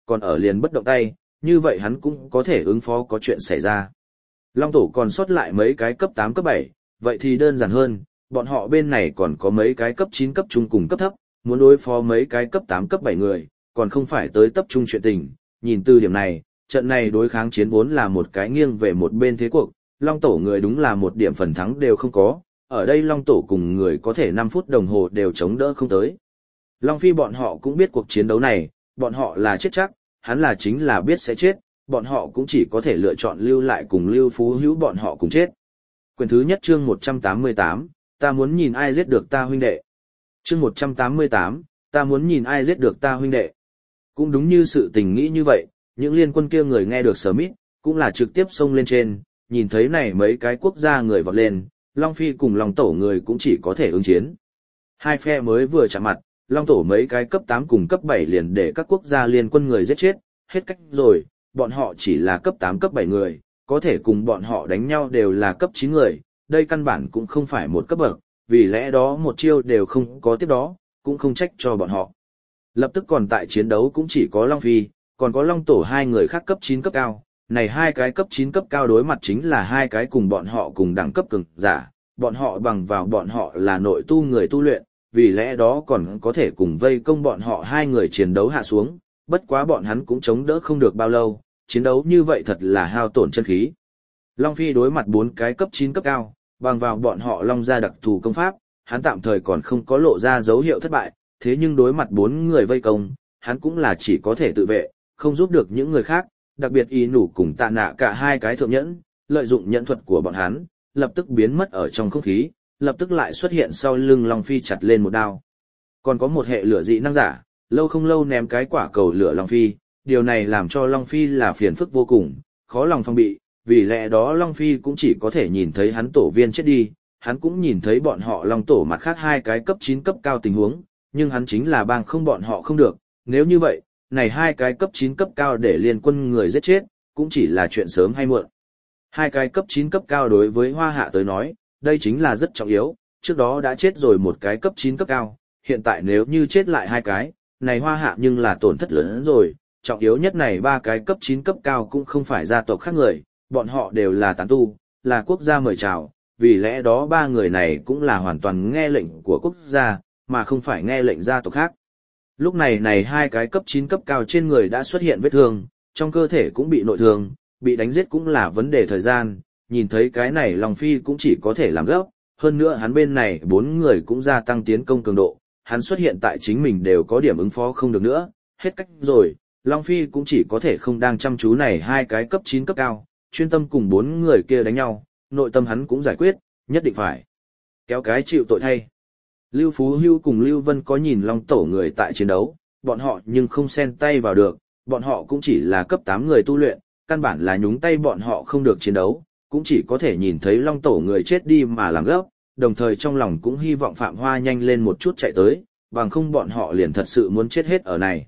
còn ở liền bất động tay, như vậy hắn cũng có thể ứng phó có chuyện xảy ra. Long tổ còn sót lại mấy cái cấp 8 cấp 7, vậy thì đơn giản hơn, bọn họ bên này còn có mấy cái cấp 9 cấp trung cùng cấp thấp, muốn đối phó mấy cái cấp 8 cấp 7 người, còn không phải tới tập trung chuyện tình. Nhìn từ điểm này, trận này đối kháng chiến vốn là một cái nghiêng về một bên thế cuộc, Long tổ người đúng là một điểm phần thắng đều không có, ở đây Long tổ cùng người có thể 5 phút đồng hồ đều chống đỡ không tới. Long Phi bọn họ cũng biết cuộc chiến đấu này, bọn họ là chết chắc, hắn là chính là biết sẽ chết, bọn họ cũng chỉ có thể lựa chọn lưu lại cùng Lưu Phú Hữu bọn họ cùng chết. Quyển thứ nhất chương 188, ta muốn nhìn ai giết được ta huynh đệ. Chương 188, ta muốn nhìn ai giết được ta huynh đệ. Cũng đúng như sự tình nghĩ như vậy, những liên quân kia người nghe được Smith, cũng là trực tiếp xông lên trên, nhìn thấy này mấy cái quốc gia người vọt lên, Long Phi cùng Long Tổ người cũng chỉ có thể ứng chiến. Hai phe mới vừa chạm mặt, Long Tổ mấy cái cấp 8 cùng cấp 7 liền để các quốc gia liên quân người giết chết, hết cách rồi, bọn họ chỉ là cấp 8 cấp 7 người, có thể cùng bọn họ đánh nhau đều là cấp 9 người, đây căn bản cũng không phải một cấp bậc, vì lẽ đó một chiêu đều không có tiếp đó, cũng không trách cho bọn họ. Lập tức còn tại chiến đấu cũng chỉ có Long Phi, còn có Long Tổ hai người khác cấp 9 cấp cao, này hai cái cấp 9 cấp cao đối mặt chính là hai cái cùng bọn họ cùng đẳng cấp cường giả, bọn họ bằng vào bọn họ là nội tu người tu luyện, vì lẽ đó còn có thể cùng vây công bọn họ hai người chiến đấu hạ xuống, bất quá bọn hắn cũng chống đỡ không được bao lâu, chiến đấu như vậy thật là hao tổn chân khí. Long Phi đối mặt 4 cái cấp 9 cấp cao, bằng vào bọn họ Long gia đặc thù công pháp, hắn tạm thời còn không có lộ ra dấu hiệu thất bại, thế nhưng đối mặt 4 người vây công, hắn cũng là chỉ có thể tự vệ, không giúp được những người khác, đặc biệt Y Nủ cùng Tạ Nạ cả hai cái thượng nhẫn, lợi dụng nhẫn thuật của bọn hắn, lập tức biến mất ở trong không khí, lập tức lại xuất hiện sau lưng Long Phi chặt lên một đao. Còn có một hệ lửa dị năng giả, lâu không lâu ném cái quả cầu lửa Long Phi, điều này làm cho Long Phi là phiền phức vô cùng, khó lòng phòng bị, vì lẽ đó Long Phi cũng chỉ có thể nhìn thấy hắn tổ viên chết đi, hắn cũng nhìn thấy bọn họ Long tổ mặt khác hai cái cấp 9 cấp cao tình huống, nhưng hắn chính là bang không bọn họ không được, nếu như vậy, này hai cái cấp 9 cấp cao để liên quân người giết chết, cũng chỉ là chuyện sớm hay muộn. Hai cái cấp 9 cấp cao đối với Hoa Hạ tới nói, đây chính là rất trọng yếu, trước đó đã chết rồi một cái cấp 9 cấp cao, hiện tại nếu như chết lại hai cái, này Hoa Hạ nhưng là tổn thất lớn hơn rồi, trọng yếu nhất này ba cái cấp 9 cấp cao cũng không phải gia tộc khác người, bọn họ đều là tán tu, là quốc gia mời chào, vì lẽ đó ba người này cũng là hoàn toàn nghe lệnh của quốc gia, mà không phải nghe lệnh gia tộc khác. Lúc này này hai cái cấp 9 cấp cao trên người đã xuất hiện vết thương, trong cơ thể cũng bị nội thương, bị đánh giết cũng là vấn đề thời gian, nhìn thấy cái này Long Phi cũng chỉ có thể làm gấp, hơn nữa hắn bên này 4 người cũng gia tăng tiến công cường độ, hắn xuất hiện tại chính mình đều có điểm ứng phó không được nữa, hết cách rồi, Long Phi cũng chỉ có thể không đang chăm chú này hai cái cấp 9 cấp cao, chuyên tâm cùng 4 người kia đánh nhau, nội tâm hắn cũng giải quyết, nhất định phải kéo cái chịu tội thay. Lưu Phú Hưu cùng Lưu Vân có nhìn Long tổ người tại chiến đấu, bọn họ nhưng không xen tay vào được, bọn họ cũng chỉ là cấp 8 người tu luyện, căn bản là nhúng tay bọn họ không được chiến đấu, cũng chỉ có thể nhìn thấy Long tổ người chết đi mà làm gấp, đồng thời trong lòng cũng hy vọng Phạm Hoa nhanh lên một chút chạy tới, bằng không bọn họ liền thật sự muốn chết hết ở này.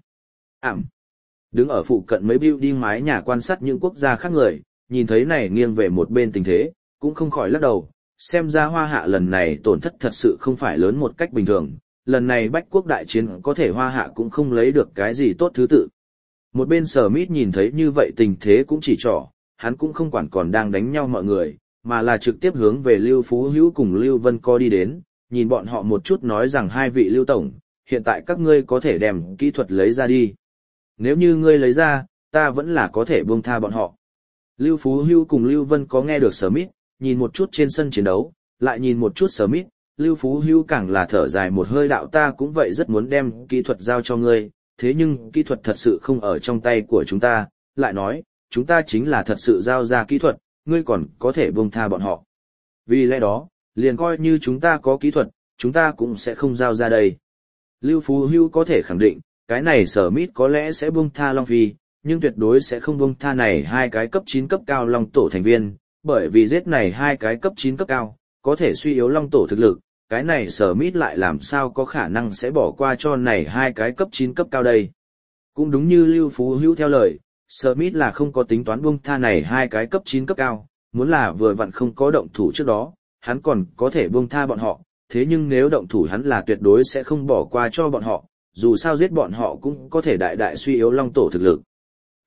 Đứng ở phụ cận mấy building mái nhà quan sát những quốc gia khác người, nhìn thấy này nghiêng về một bên tình thế, cũng không khỏi lắc đầu, xem ra Hoa Hạ lần này tổn thất thật sự không phải lớn một cách bình thường, lần này bách quốc đại chiến có thể Hoa Hạ cũng không lấy được cái gì tốt thứ tự. Một bên Smith nhìn thấy như vậy tình thế cũng chỉ trỏ, hắn cũng không quản còn đang đánh nhau mọi người, mà là trực tiếp hướng về Lưu Phú Hữu cùng Lưu Vân Co đi đến, nhìn bọn họ một chút nói rằng hai vị Lưu Tổng, hiện tại các ngươi có thể đem kỹ thuật lấy ra đi. Nếu như ngươi lấy ra, ta vẫn là có thể buông tha bọn họ. Lưu Phú Hữu cùng Lưu Vân có nghe được Smith, nhìn một chút trên sân chiến đấu, lại nhìn một chút Smith, Lưu Phú Hữu càng là thở dài một hơi đạo ta cũng vậy rất muốn đem kỹ thuật giao cho ngươi, thế nhưng kỹ thuật thật sự không ở trong tay của chúng ta, lại nói, chúng ta chính là thật sự giao ra kỹ thuật, ngươi còn có thể buông tha bọn họ. Vì lẽ đó, liền coi như chúng ta có kỹ thuật, chúng ta cũng sẽ không giao ra đây. Lưu Phú Hữu có thể khẳng định, cái này Smith có lẽ sẽ buông tha Long Phi, nhưng tuyệt đối sẽ không buông tha này hai cái cấp 9 cấp cao Long tổ thành viên, bởi vì giết này hai cái cấp 9 cấp cao, có thể suy yếu Long tổ thực lực, cái này Smith lại làm sao có khả năng sẽ bỏ qua cho này hai cái cấp 9 cấp cao đây. Cũng đúng như Lưu Phú Hữu theo lời, Smith là không có tính toán buông tha này hai cái cấp 9 cấp cao, muốn là vừa vặn không có động thủ trước đó, hắn còn có thể buông tha bọn họ, thế nhưng nếu động thủ hắn là tuyệt đối sẽ không bỏ qua cho bọn họ, dù sao giết bọn họ cũng có thể đại đại suy yếu Long tổ thực lực.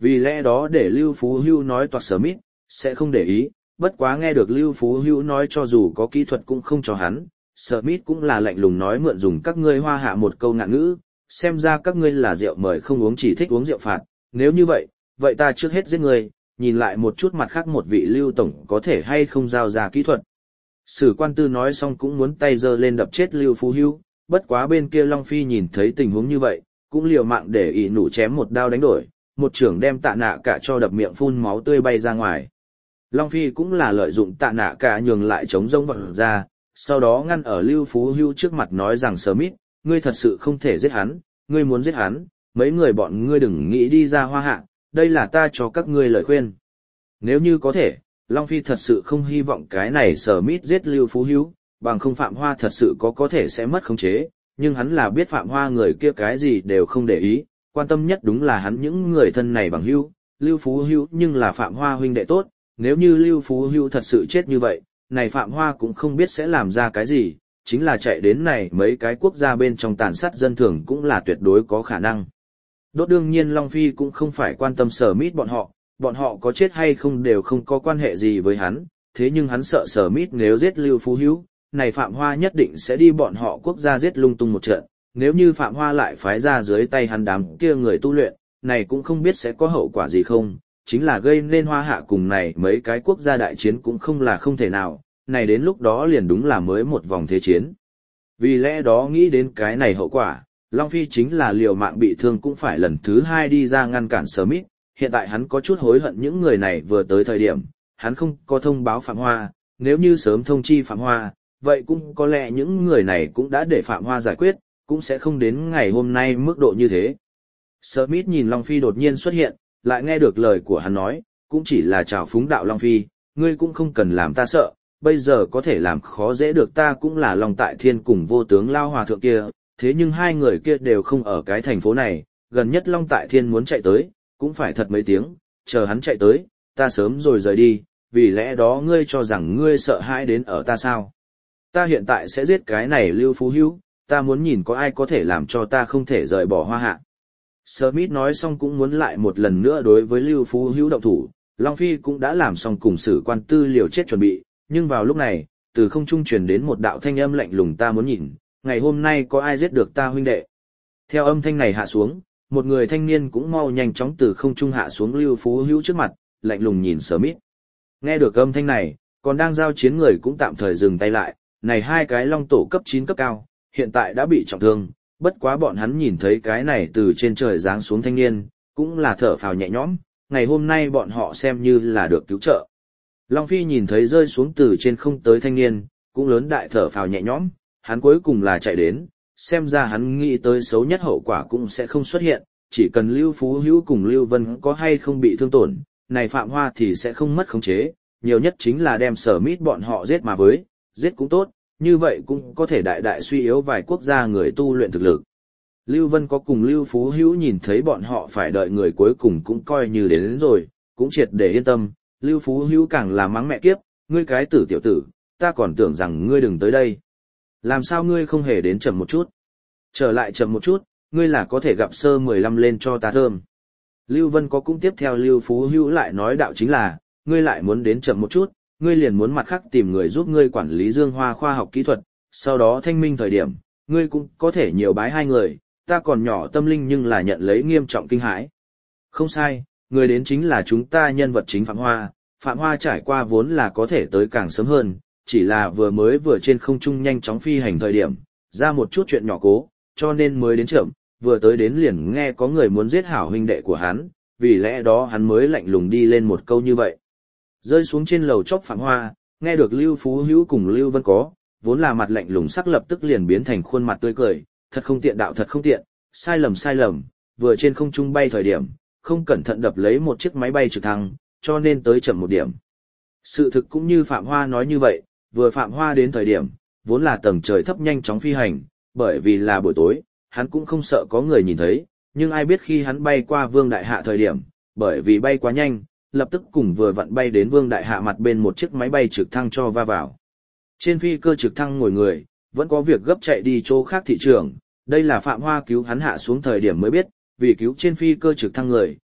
Vì lẽ đó để Lưu Phú Hữu nói toạc Smith, sẽ không để ý, bất quá nghe được Lưu Phú Hữu nói cho dù có kỹ thuật cũng không cho hắn, Smith cũng là lạnh lùng nói mượn dùng các ngươi Hoa Hạ một câu ngạn ngữ, xem ra các ngươi là rượu mời không uống chỉ thích uống rượu phạt, nếu như vậy, vậy ta trước hết giết ngươi, nhìn lại một chút mặt khác một vị Lưu Tổng có thể hay không giao ra kỹ thuật. Sử quan tư nói xong cũng muốn tay giơ lên đập chết Lưu Phú Hữu, bất quá bên kia Long Phi nhìn thấy tình huống như vậy, cũng liều mạng để ỷ nụ chém một đao đánh đổi, một trưởng đem Tạ Nạ Cả cho đập miệng phun máu tươi bay ra ngoài. Long Phi cũng là lợi dụng Tạ Nạ Cả nhường lại chống rông vật ra, sau đó ngăn ở Lưu Phú Hữu trước mặt nói rằng Smith, ngươi thật sự không thể giết hắn, ngươi muốn giết hắn, mấy người bọn ngươi đừng nghĩ đi ra Hoa Hạ, đây là ta cho các ngươi lời khuyên. Nếu như có thể, Long Phi thật sự không hy vọng cái này Smith giết Lưu Phú Hữu, bằng không Phạm Hoa thật sự có thể sẽ mất khống chế, nhưng hắn là biết Phạm Hoa người kia cái gì đều không để ý, quan tâm nhất đúng là hắn những người thân này bằng hữu, Lưu Phú Hữu nhưng là Phạm Hoa huynh đệ tốt, nếu như Lưu Phú Hữu thật sự chết như vậy, này Phạm Hoa cũng không biết sẽ làm ra cái gì, chính là chạy đến này mấy cái quốc gia bên trong tàn sát dân thường cũng là tuyệt đối có khả năng. Đốt đương nhiên Long Phi cũng không phải quan tâm Smith bọn họ có chết hay không đều không có quan hệ gì với hắn, thế nhưng hắn sợ Smith nếu giết Lưu Phú Hữu, này Phạm Hoa nhất định sẽ đi bọn họ quốc gia giết lung tung một trận, nếu như Phạm Hoa lại phái ra dưới tay hắn đám kia người tu luyện, này cũng không biết sẽ có hậu quả gì không, chính là gây nên Hoa Hạ cùng này mấy cái quốc gia đại chiến cũng không là không thể nào, này đến lúc đó liền đúng là mới một vòng thế chiến. Vì lẽ đó nghĩ đến cái này hậu quả, Long Phi chính là liều mạng bị thương cũng phải lần thứ hai đi ra ngăn cản Smith, hiện tại hắn có chút hối hận những người này vừa tới thời điểm, hắn không có thông báo Phạm Hoa, nếu như sớm thông chi Phạm Hoa, vậy cũng có lẽ những người này cũng đã để Phạm Hoa giải quyết, cũng sẽ không đến ngày hôm nay mức độ như thế. Smith nhìn Long Phi đột nhiên xuất hiện, lại nghe được lời của hắn nói, cũng chỉ là chào phúng đạo Long Phi, ngươi cũng không cần làm ta sợ, bây giờ có thể làm khó dễ được ta cũng là Long Tại Thiên cùng vô tướng Lao Hòa Thượng kia, thế nhưng hai người kia đều không ở cái thành phố này, gần nhất Long Tại Thiên muốn chạy tới, cũng phải thật mấy tiếng, chờ hắn chạy tới, ta sớm rồi rời đi, vì lẽ đó ngươi cho rằng ngươi sợ hãi đến ở ta sao? Ta hiện tại sẽ giết cái này Lưu Phú Hữu, ta muốn nhìn có ai có thể làm cho ta không thể rời bỏ Hoa Hạ. Smith nói xong cũng muốn lại một lần nữa đối với Lưu Phú Hữu động thủ, Long Phi cũng đã làm xong cùng Sử quan tư liều chết chuẩn bị, nhưng vào lúc này, từ không trung truyền đến một đạo thanh âm lạnh lùng ta muốn nhìn, ngày hôm nay có ai giết được ta huynh đệ. Theo âm thanh này hạ xuống, một người thanh niên cũng mau nhanh chóng từ không trung hạ xuống Lưu Phú Hữu trước mặt, lạnh lùng nhìn Smith. Nghe được âm thanh này, còn đang giao chiến người cũng tạm thời dừng tay lại, này hai cái long tổ cấp 9 cấp cao, hiện tại đã bị trọng thương, bất quá bọn hắn nhìn thấy cái này từ trên trời giáng xuống thanh niên, cũng là thở phào nhẹ nhõm, ngày hôm nay bọn họ xem như là được cứu trợ. Long Phi nhìn thấy rơi xuống từ trên không tới thanh niên, cũng lớn đại thở phào nhẹ nhõm, hắn cuối cùng là chạy đến, xem ra hắn nghĩ tới xấu nhất hậu quả cũng sẽ không xuất hiện, chỉ cần Lưu Phú Hữu cùng Lưu Vân có hay không bị thương tổn, này Phạm Hoa thì sẽ không mất khống chế, nhiều nhất chính là đem Smith bọn họ giết mà với, giết cũng tốt, như vậy cũng có thể đại đại suy yếu vài quốc gia người tu luyện thực lực. Lưu Vân có cùng Lưu Phú Hữu nhìn thấy bọn họ phải đợi người cuối cùng cũng coi như đến rồi, cũng triệt để yên tâm, Lưu Phú Hữu càng là mắng mẹ kiếp, ngươi cái tử tiểu tử, ta còn tưởng rằng ngươi đừng tới đây. Làm sao ngươi không hề đến chậm một chút? Trở lại chậm một chút, ngươi là có thể gặp sơ 15 lên cho ta thơm. Lưu Vân có cũng tiếp theo Lưu Phú Hữu lại nói đạo chính là, ngươi lại muốn đến chậm một chút, ngươi liền muốn mặt khác tìm người giúp ngươi quản lý Dương Hoa khoa học kỹ thuật, sau đó thanh minh thời điểm, ngươi cũng có thể nhiều bái hai người, ta còn nhỏ tâm linh nhưng là nhận lấy nghiêm trọng kinh hãi. Không sai, người đến chính là chúng ta nhân vật chính Phạm Hoa, Phạm Hoa trải qua vốn là có thể tới càng sớm hơn, chỉ là vừa trên không trung nhanh chóng phi hành thời điểm, ra một chút chuyện nhỏ cố, cho nên mới đến chậm, vừa tới đến liền nghe có người muốn giết hảo huynh đệ của hắn, vì lẽ đó hắn mới lạnh lùng đi lên một câu như vậy. Rơi xuống trên lầu chóp Phạm Hoa, nghe được Lưu Phú Hữu cùng Lưu Vân có, vốn là mặt lạnh lùng sắc lập tức liền biến thành khuôn mặt tươi cười, thật không tiện đạo thật không tiện, sai lầm, vừa trên không trung bay thời điểm, không cẩn thận đập lấy một chiếc máy bay trực thăng, cho nên tới chậm một điểm. Sự thực cũng như Phạm Hoa nói như vậy, vừa Phạm Hoa đến thời điểm, vốn là tầng trời thấp nhanh chóng phi hành, bởi vì là buổi tối, hắn cũng không sợ có người nhìn thấy, nhưng ai biết khi hắn bay qua Vương Đại Hạ thời điểm, bởi vì bay quá nhanh, lập tức cùng vừa vặn bay đến Vương Đại Hạ mặt bên một chiếc máy bay trực thăng cho va vào. Trên phi cơ trực thăng ngồi người, vẫn có việc gấp chạy đi chỗ khác thị trường, đây là Phạm Hoa cứu hắn hạ xuống thời điểm mới biết, vì cứu trên phi cơ trực thăng người,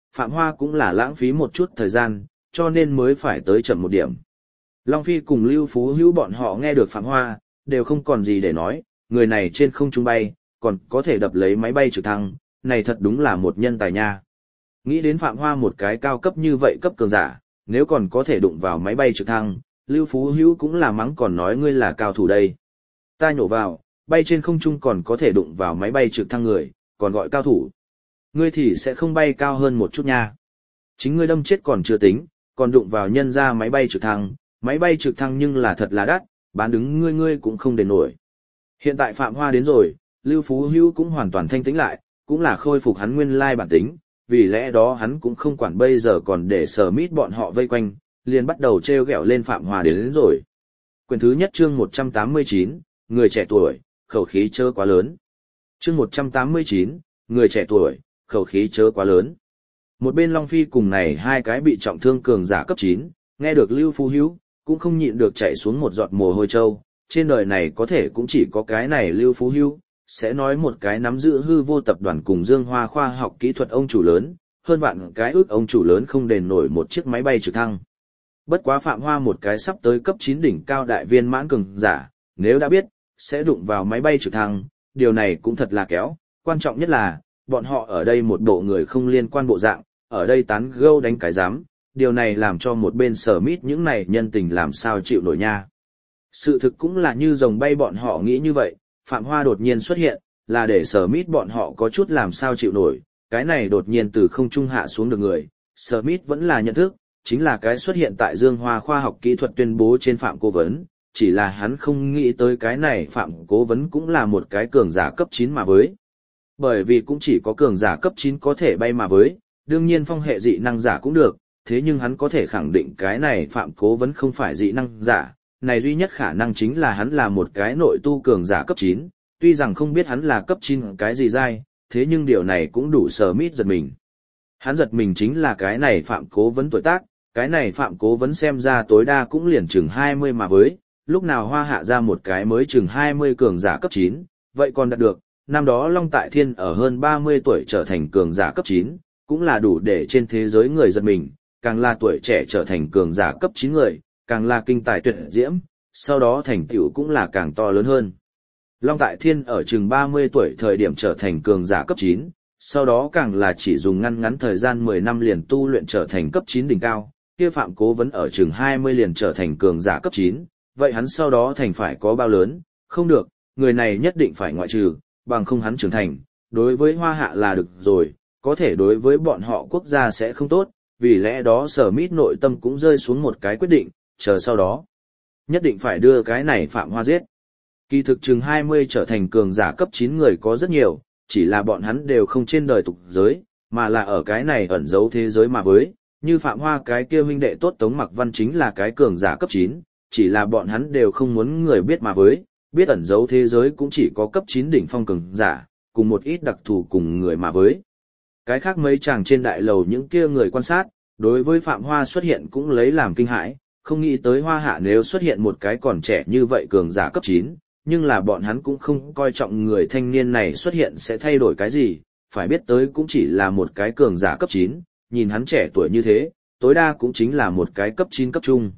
Phạm Hoa cũng là lãng phí một chút thời gian, cho nên mới phải tới chậm một điểm. Long Phi cùng Lưu Phú Hữu bọn họ nghe được Phạm Hoa, đều không còn gì để nói, người này trên không trung bay, còn có thể đập lấy máy bay trực thăng, này thật đúng là một nhân tài nha. Nghĩ đến Phạm Hoa một cái cao cấp như vậy cấp cường giả, nếu còn có thể đụng vào máy bay trực thăng, Lưu Phú Hữu cũng là mắng còn nói ngươi là cao thủ đây. Ta nhổ vào, bay trên không trung còn có thể đụng vào máy bay trực thăng người, còn gọi cao thủ. Ngươi thì sẽ không bay cao hơn một chút nha. Chính ngươi đâm chết còn chưa tính, còn đụng vào nhân ra máy bay trực thăng nhưng là thật là đắt, bán đứng ngươi cũng không đền nổi. Hiện tại Phạm Hoa đến rồi, Lưu Phú Hữu cũng hoàn toàn thanh tĩnh lại, cũng là khôi phục hắn nguyên lai bản tính, vì lẽ đó hắn cũng không quản bây giờ còn để Smith bọn họ vây quanh, liền bắt đầu trêu ghẹo lên Phạm Hoa đến rồi. Quyển thứ nhất chương 189, người trẻ tuổi, khẩu khí chớ quá lớn. Chương 189, người trẻ tuổi, khẩu khí chớ quá lớn. Một bên Long Phi cùng này hai cái bị trọng thương cường giả cấp 9, nghe được Lưu Phú Hữu, cũng không nhịn được chạy xuống một giọt mồ hôi trâu, trên đời này có thể cũng chỉ có cái này Lưu Phú Hữu, sẽ nói một cái nắm giữ hư vô tập đoàn cùng Dương Hoa khoa học kỹ thuật ông chủ lớn, hơn vạn cái ước ông chủ lớn không đền nổi một chiếc máy bay trực thăng. Bất quá Phạm Hoa một cái sắp tới cấp 9 đỉnh cao đại viên mãn cường giả, nếu đã biết, sẽ đụng vào máy bay trực thăng, điều này cũng thật là kéo, quan trọng nhất là, bọn họ ở đây một bộ người không liên quan bộ dạng, ở đây tán gẫu đánh cái giám, điều này làm cho một bên Smith những này nhân tình làm sao chịu nổi nha. Sự thực cũng là như rồng bay bọn họ nghĩ như vậy, Phạm Hoa đột nhiên xuất hiện, là để Smith bọn họ có chút làm sao chịu nổi, cái này đột nhiên từ không trung hạ xuống được người, Smith vẫn là nhận thức, chính là cái xuất hiện tại Dương Hoa khoa học kỹ thuật tuyên bố trên Phạm Cố Vấn, chỉ là hắn không nghĩ tới cái này Phạm Cố Vấn cũng là một cái cường giả cấp 9 mà với. Bởi vì cũng chỉ có cường giả cấp 9 có thể bay mà với, đương nhiên phong hệ dị năng giả cũng được, thế nhưng hắn có thể khẳng định cái này Phạm Cố Vấn không phải dị năng giả, này duy nhất khả năng chính là hắn là một cái nội tu cường giả cấp 9, tuy rằng không biết hắn là cấp 9 cái gì giai, thế nhưng điều này cũng đủ Smith giật mình. Hắn giật mình chính là cái này Phạm Cố Vấn tuổi tác, cái này Phạm Cố Vấn xem ra tối đa cũng liền chừng 20 mà với, lúc nào Hoa hạ ra một cái mới chừng 20 cường giả cấp 9, vậy còn đạt được, năm đó Long Tại Thiên ở hơn 30 tuổi trở thành cường giả cấp 9, cũng là đủ để trên thế giới người giật mình, càng là tuổi trẻ trở thành cường giả cấp 9 người, càng là kinh tài tuyệt diễm, sau đó thành tựu cũng là càng to lớn hơn. Long Tại Thiên ở chừng 30 tuổi thời điểm trở thành cường giả cấp 9, sau đó càng là chỉ dùng ngắn thời gian 10 năm liền tu luyện trở thành cấp 9 đỉnh cao, kia Phạm Cố Vấn ở chừng 20 liền trở thành cường giả cấp 9, vậy hắn sau đó thành phải có bao lớn, không được, người này nhất định phải ngoại trừ, bằng không hắn trưởng thành, đối với Hoa hạ là được rồi, có thể đối với bọn họ quốc gia sẽ không tốt, vì lẽ đó Smith nội tâm cũng rơi xuống một cái quyết định, chờ sau đó, nhất định phải đưa cái này Phạm Hoa giết. Kỳ thực chừng 20 trở thành cường giả cấp 9 người có rất nhiều, chỉ là bọn hắn đều không trên đời tục giới, mà là ở cái này ẩn giấu thế giới mà với, như Phạm Hoa cái kia huynh đệ tốt Tống Mặc Văn chính là cái cường giả cấp 9, chỉ là bọn hắn đều không muốn người biết mà với, biết ẩn giấu thế giới cũng chỉ có cấp 9 đỉnh phong cường giả, cùng một ít đặc thù cùng người mà với. Cái khác mấy chàng trên đại lầu những kia người quan sát, đối với Phạm Hoa xuất hiện cũng lấy làm kinh hãi, không nghĩ tới Hoa hạ nếu xuất hiện một cái còn trẻ như vậy cường giả cấp 9, nhưng là bọn hắn cũng không coi trọng người thanh niên này xuất hiện sẽ thay đổi cái gì, phải biết tới cũng chỉ là một cái cường giả cấp 9, nhìn hắn trẻ tuổi như thế, tối đa cũng chính là một cái cấp 9 cấp trung.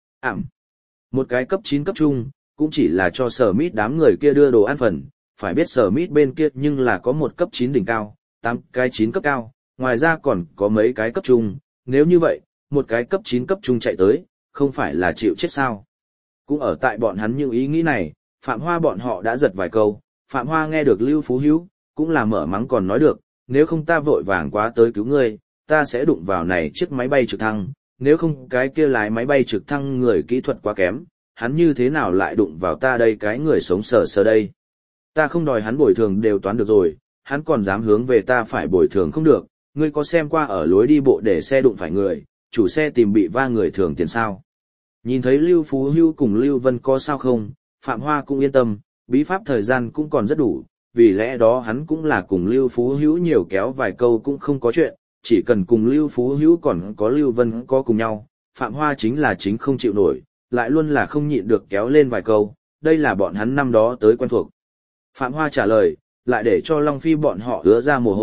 Một cái cấp 9 cấp trung, cũng chỉ là cho Smith đám người kia đưa đồ ăn phần, phải biết Smith bên kia nhưng là có một cấp 9 đỉnh cao, 8 cái 9 cấp cao, ngoài ra còn có mấy cái cấp trung, nếu như vậy, một cái cấp 9 cấp trung chạy tới, không phải là chịu chết sao. Cũng ở tại bọn hắn những ý nghĩ này, Phạm Hoa bọn họ đã giật vài câu, Phạm Hoa nghe được Lưu Phú Hữu, cũng là mở mắng còn nói được, nếu không ta vội vàng quá tới cứu ngươi, ta sẽ đụng vào này chiếc máy bay trực thăng, nếu không cái kia lái máy bay trực thăng người kỹ thuật quá kém, hắn như thế nào lại đụng vào ta đây cái người sống sờ sờ đây. Ta không đòi hắn bồi thường đều toán được rồi, hắn còn dám hướng về ta phải bồi thường không được, ngươi có xem qua ở lối đi bộ để xe đụng phải người, chủ xe tìm bị va người thường tiền sao. Nhìn thấy Lưu Phú Hữu cùng Lưu Vân có sao không, Phạm Hoa cũng yên tâm, bí pháp thời gian cũng còn rất đủ, vì lẽ đó hắn cũng là cùng Lưu Phú Hữu nhiều kéo vài câu cũng không có chuyện, chỉ cần cùng Lưu Phú Hữu còn có Lưu Vân có cùng nhau, Phạm Hoa chính là chính không chịu nổi, lại luôn là không nhịn được kéo lên vài câu, đây là bọn hắn năm đó tới quen thuộc. Phạm Hoa trả lời, lại để cho Long Phi bọn họ ứa ra mồ hôi,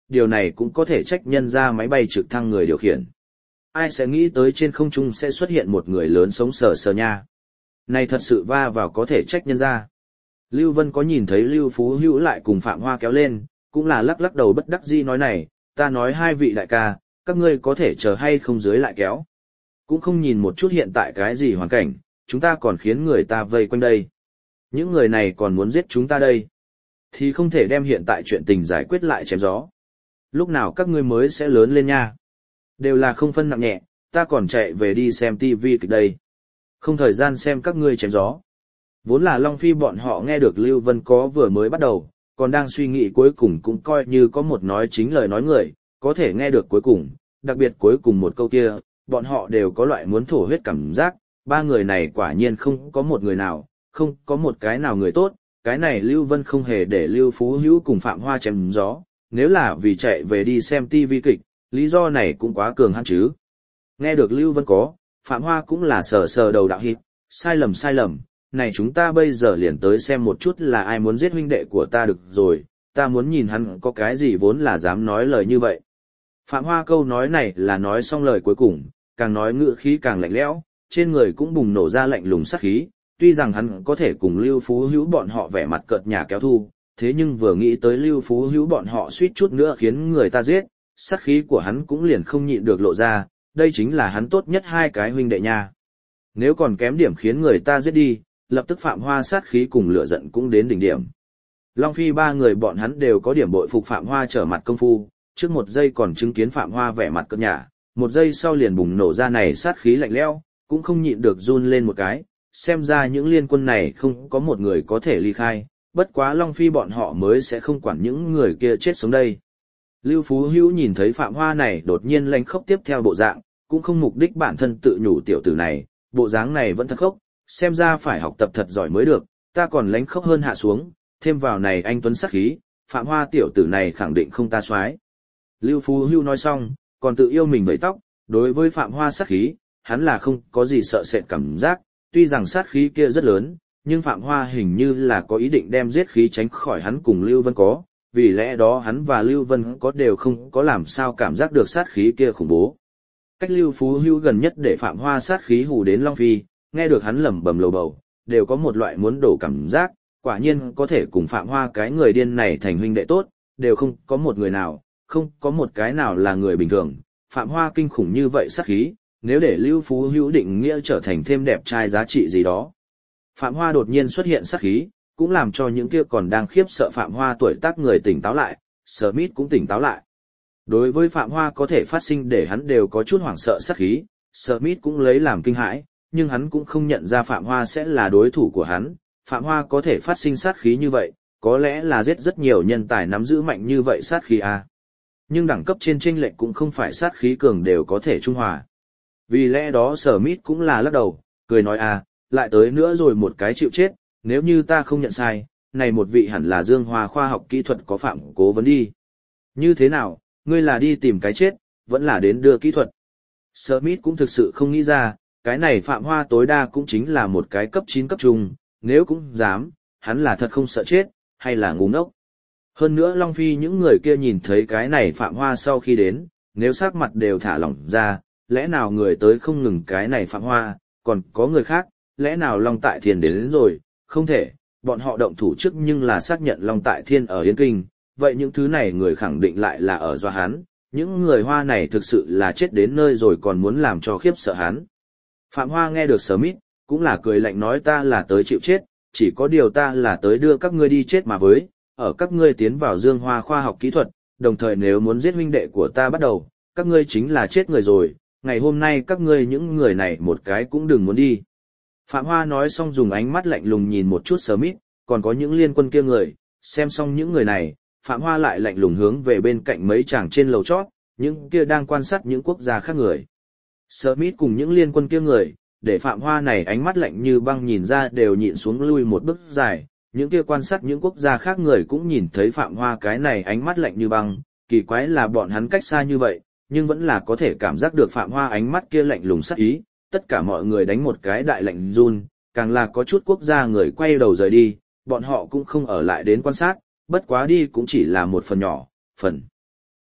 điều này cũng có thể trách nhân ra máy bay trực thăng người điều khiển. Ai sẽ nghĩ tới trên không trung sẽ xuất hiện một người lớn sống sờ sờ nha. Này thật sự va vào có thể trách nhân ra. Lưu Vân có nhìn thấy Lưu Phú Hữu lại cùng Phạm Hoa kéo lên, cũng là lắc lắc đầu bất đắc dĩ nói này, ta nói hai vị đại ca, các ngươi có thể chờ hay không dưới lại kéo. Cũng không nhìn một chút hiện tại cái gì hoàn cảnh, chúng ta còn khiến người ta vây quanh đây. Những người này còn muốn giết chúng ta đây. Thì không thể đem hiện tại chuyện tình giải quyết lại chém gió. Lúc nào các ngươi mới sẽ lớn lên nha. Đều là không phân nặng nhẹ, ta còn chạy về đi xem tivi kịch đây. Không thời gian xem các ngươi chém gió. Vốn là Long Phi bọn họ nghe được Lưu Vân có vừa mới bắt đầu, còn đang suy nghĩ cuối cùng cũng coi như có một nói chính lời nói người, có thể nghe được cuối cùng, đặc biệt cuối cùng một câu kia, bọn họ đều có loại muốn thổ huyết cảm giác, ba người này quả nhiên không có một người nào, không có một cái nào người tốt, cái này Lưu Vân không hề để Lưu Phú Hữu cùng Phạm Hoa chém gió, nếu là vì chạy về đi xem tivi kịch, lý do này cũng quá cường hãn chứ. Nghe được Lưu Vân có, Phạm Hoa cũng là sờ sờ đầu đạo hít, sai lầm, này chúng ta bây giờ liền tới xem một chút là ai muốn giết huynh đệ của ta được rồi, ta muốn nhìn hắn có cái gì vốn là dám nói lời như vậy. Phạm Hoa câu nói này là nói xong lời cuối cùng, càng nói ngữ khí càng lạnh lẽo, trên người cũng bùng nổ ra lạnh lùng sát khí, tuy rằng hắn có thể cùng Lưu Phú Hữu bọn họ vẻ mặt cợt nhả kéo thu, thế nhưng vừa nghĩ tới Lưu Phú Hữu bọn họ suýt chút nữa khiến người ta giết, sát khí của hắn cũng liền không nhịn được lộ ra, đây chính là hắn tốt nhất hai cái huynh đệ nha. Nếu còn kém điểm khiến người ta giết đi, lập tức Phạm Hoa sát khí cùng lửa giận cũng đến đỉnh điểm. Long Phi ba người bọn hắn đều có điểm bội phục Phạm Hoa trở mặt công phu, trước một giây còn chứng kiến Phạm Hoa vẻ mặt cợt nhả, một giây sau liền bùng nổ ra này sát khí lạnh lẽo, cũng không nhịn được run lên một cái, xem ra những liên quân này không có một người có thể ly khai, bất quá Long Phi bọn họ mới sẽ không quản những người kia chết xuống đây. Lưu Phú Hữu nhìn thấy Phạm Hoa này đột nhiên lanh khốc tiếp theo bộ dạng, cũng không mục đích bản thân tự nhủ tiểu tử này, bộ dáng này vẫn thật khốc, xem ra phải học tập thật giỏi mới được, ta còn lánh khốc hơn hạ xuống, thêm vào này anh tuấn sắc khí, Phạm Hoa tiểu tử này khẳng định không ta soái. Lưu Phú Hữu nói xong, còn tự yêu mình vẫy tóc, đối với Phạm Hoa sát khí, hắn là không có gì sợ sệt cảm giác, tuy rằng sát khí kia rất lớn, nhưng Phạm Hoa hình như là có ý định đem giết khí tránh khỏi hắn cùng Lưu Vân có, vì lẽ đó hắn và Lưu Vân có đều không có làm sao cảm giác được sát khí kia khủng bố. Cách Lưu Phú Hữu gần nhất để Phạm Hoa sát khí hù đến Long Phi, nghe được hắn lẩm bẩm lầu bầu, đều có một loại muốn đổ cảm giác, quả nhiên có thể cùng Phạm Hoa cái người điên này thành huynh đệ tốt, đều không có một người nào, không có một cái nào là người bình thường. Phạm Hoa kinh khủng như vậy sát khí, nếu để Lưu Phú Hữu định nghĩa trở thành thêm đẹp trai giá trị gì đó. Phạm Hoa đột nhiên xuất hiện sát khí, cũng làm cho những kia còn đang khiếp sợ Phạm Hoa tuổi tác người tỉnh táo lại, Smith cũng tỉnh táo lại. Đối với Phạm Hoa có thể phát sinh để hắn đều có chút hoảng sợ sát khí, Smith cũng lấy làm kinh hãi, nhưng hắn cũng không nhận ra Phạm Hoa sẽ là đối thủ của hắn. Phạm Hoa có thể phát sinh sát khí như vậy, có lẽ là giết rất nhiều nhân tài nắm giữ mạnh như vậy sát khí à. Nhưng đẳng cấp trên chênh lệch cũng không phải sát khí cường đều có thể trung hòa. Vì lẽ đó Smith cũng là lắc đầu, cười nói à, lại tới nữa rồi một cái chịu chết, nếu như ta không nhận sai, này một vị hẳn là Dương Hoa khoa học kỹ thuật có Phạm cố vấn đi. Như thế nào, ngươi là đi tìm cái chết, vẫn là đến đưa kỹ thuật. Smith cũng thực sự không nghĩ ra, cái này Phạm Hoa tối đa cũng chính là một cái cấp 9 cấp trung, nếu cũng dám, hắn là thật không sợ chết, hay là ngu ngốc. Hơn nữa Long Phi những người kia nhìn thấy cái này Phạm Hoa sau khi đến, nếu sắc mặt đều thả lỏng ra, lẽ nào người tới không ngừng cái này Phạm Hoa, còn có người khác, lẽ nào Long Tại Thiên đến rồi, không thể, bọn họ động thủ trước nhưng là xác nhận Long Tại Thiên ở Yên Kinh, vậy những thứ này người khẳng định lại là ở do hắn, những người Hoa này thực sự là chết đến nơi rồi còn muốn làm cho khiếp sợ hắn. Phạm Hoa nghe được Smith, cũng là cười lạnh nói ta là tới chịu chết, chỉ có điều ta là tới đưa các ngươi đi chết mà với, ở các ngươi tiến vào Dương Hoa khoa học kỹ thuật, đồng thời nếu muốn giết huynh đệ của ta bắt đầu, các ngươi chính là chết người rồi, ngày hôm nay các ngươi những người này một cái cũng đừng muốn đi. Phạm Hoa nói xong dùng ánh mắt lạnh lùng nhìn một chút Smith, còn có những liên quân kia người, xem xong những người này, Phạm Hoa lại lạnh lùng hướng về bên cạnh mấy chàng trên lầu chót, những kia đang quan sát những quốc gia khác người. Smith cùng những liên quân kia người, để Phạm Hoa này ánh mắt lạnh như băng nhìn ra đều nhịn xuống lui một bước dài, những kia quan sát những quốc gia khác người cũng nhìn thấy Phạm Hoa cái này ánh mắt lạnh như băng, kỳ quái là bọn hắn cách xa như vậy, nhưng vẫn là có thể cảm giác được Phạm Hoa ánh mắt kia lạnh lùng sắc ý, tất cả mọi người đánh một cái đại lạnh run, càng là có chút quốc gia người quay đầu rời đi, bọn họ cũng không ở lại đến quan sát, bất quá đi cũng chỉ là một phần nhỏ, phần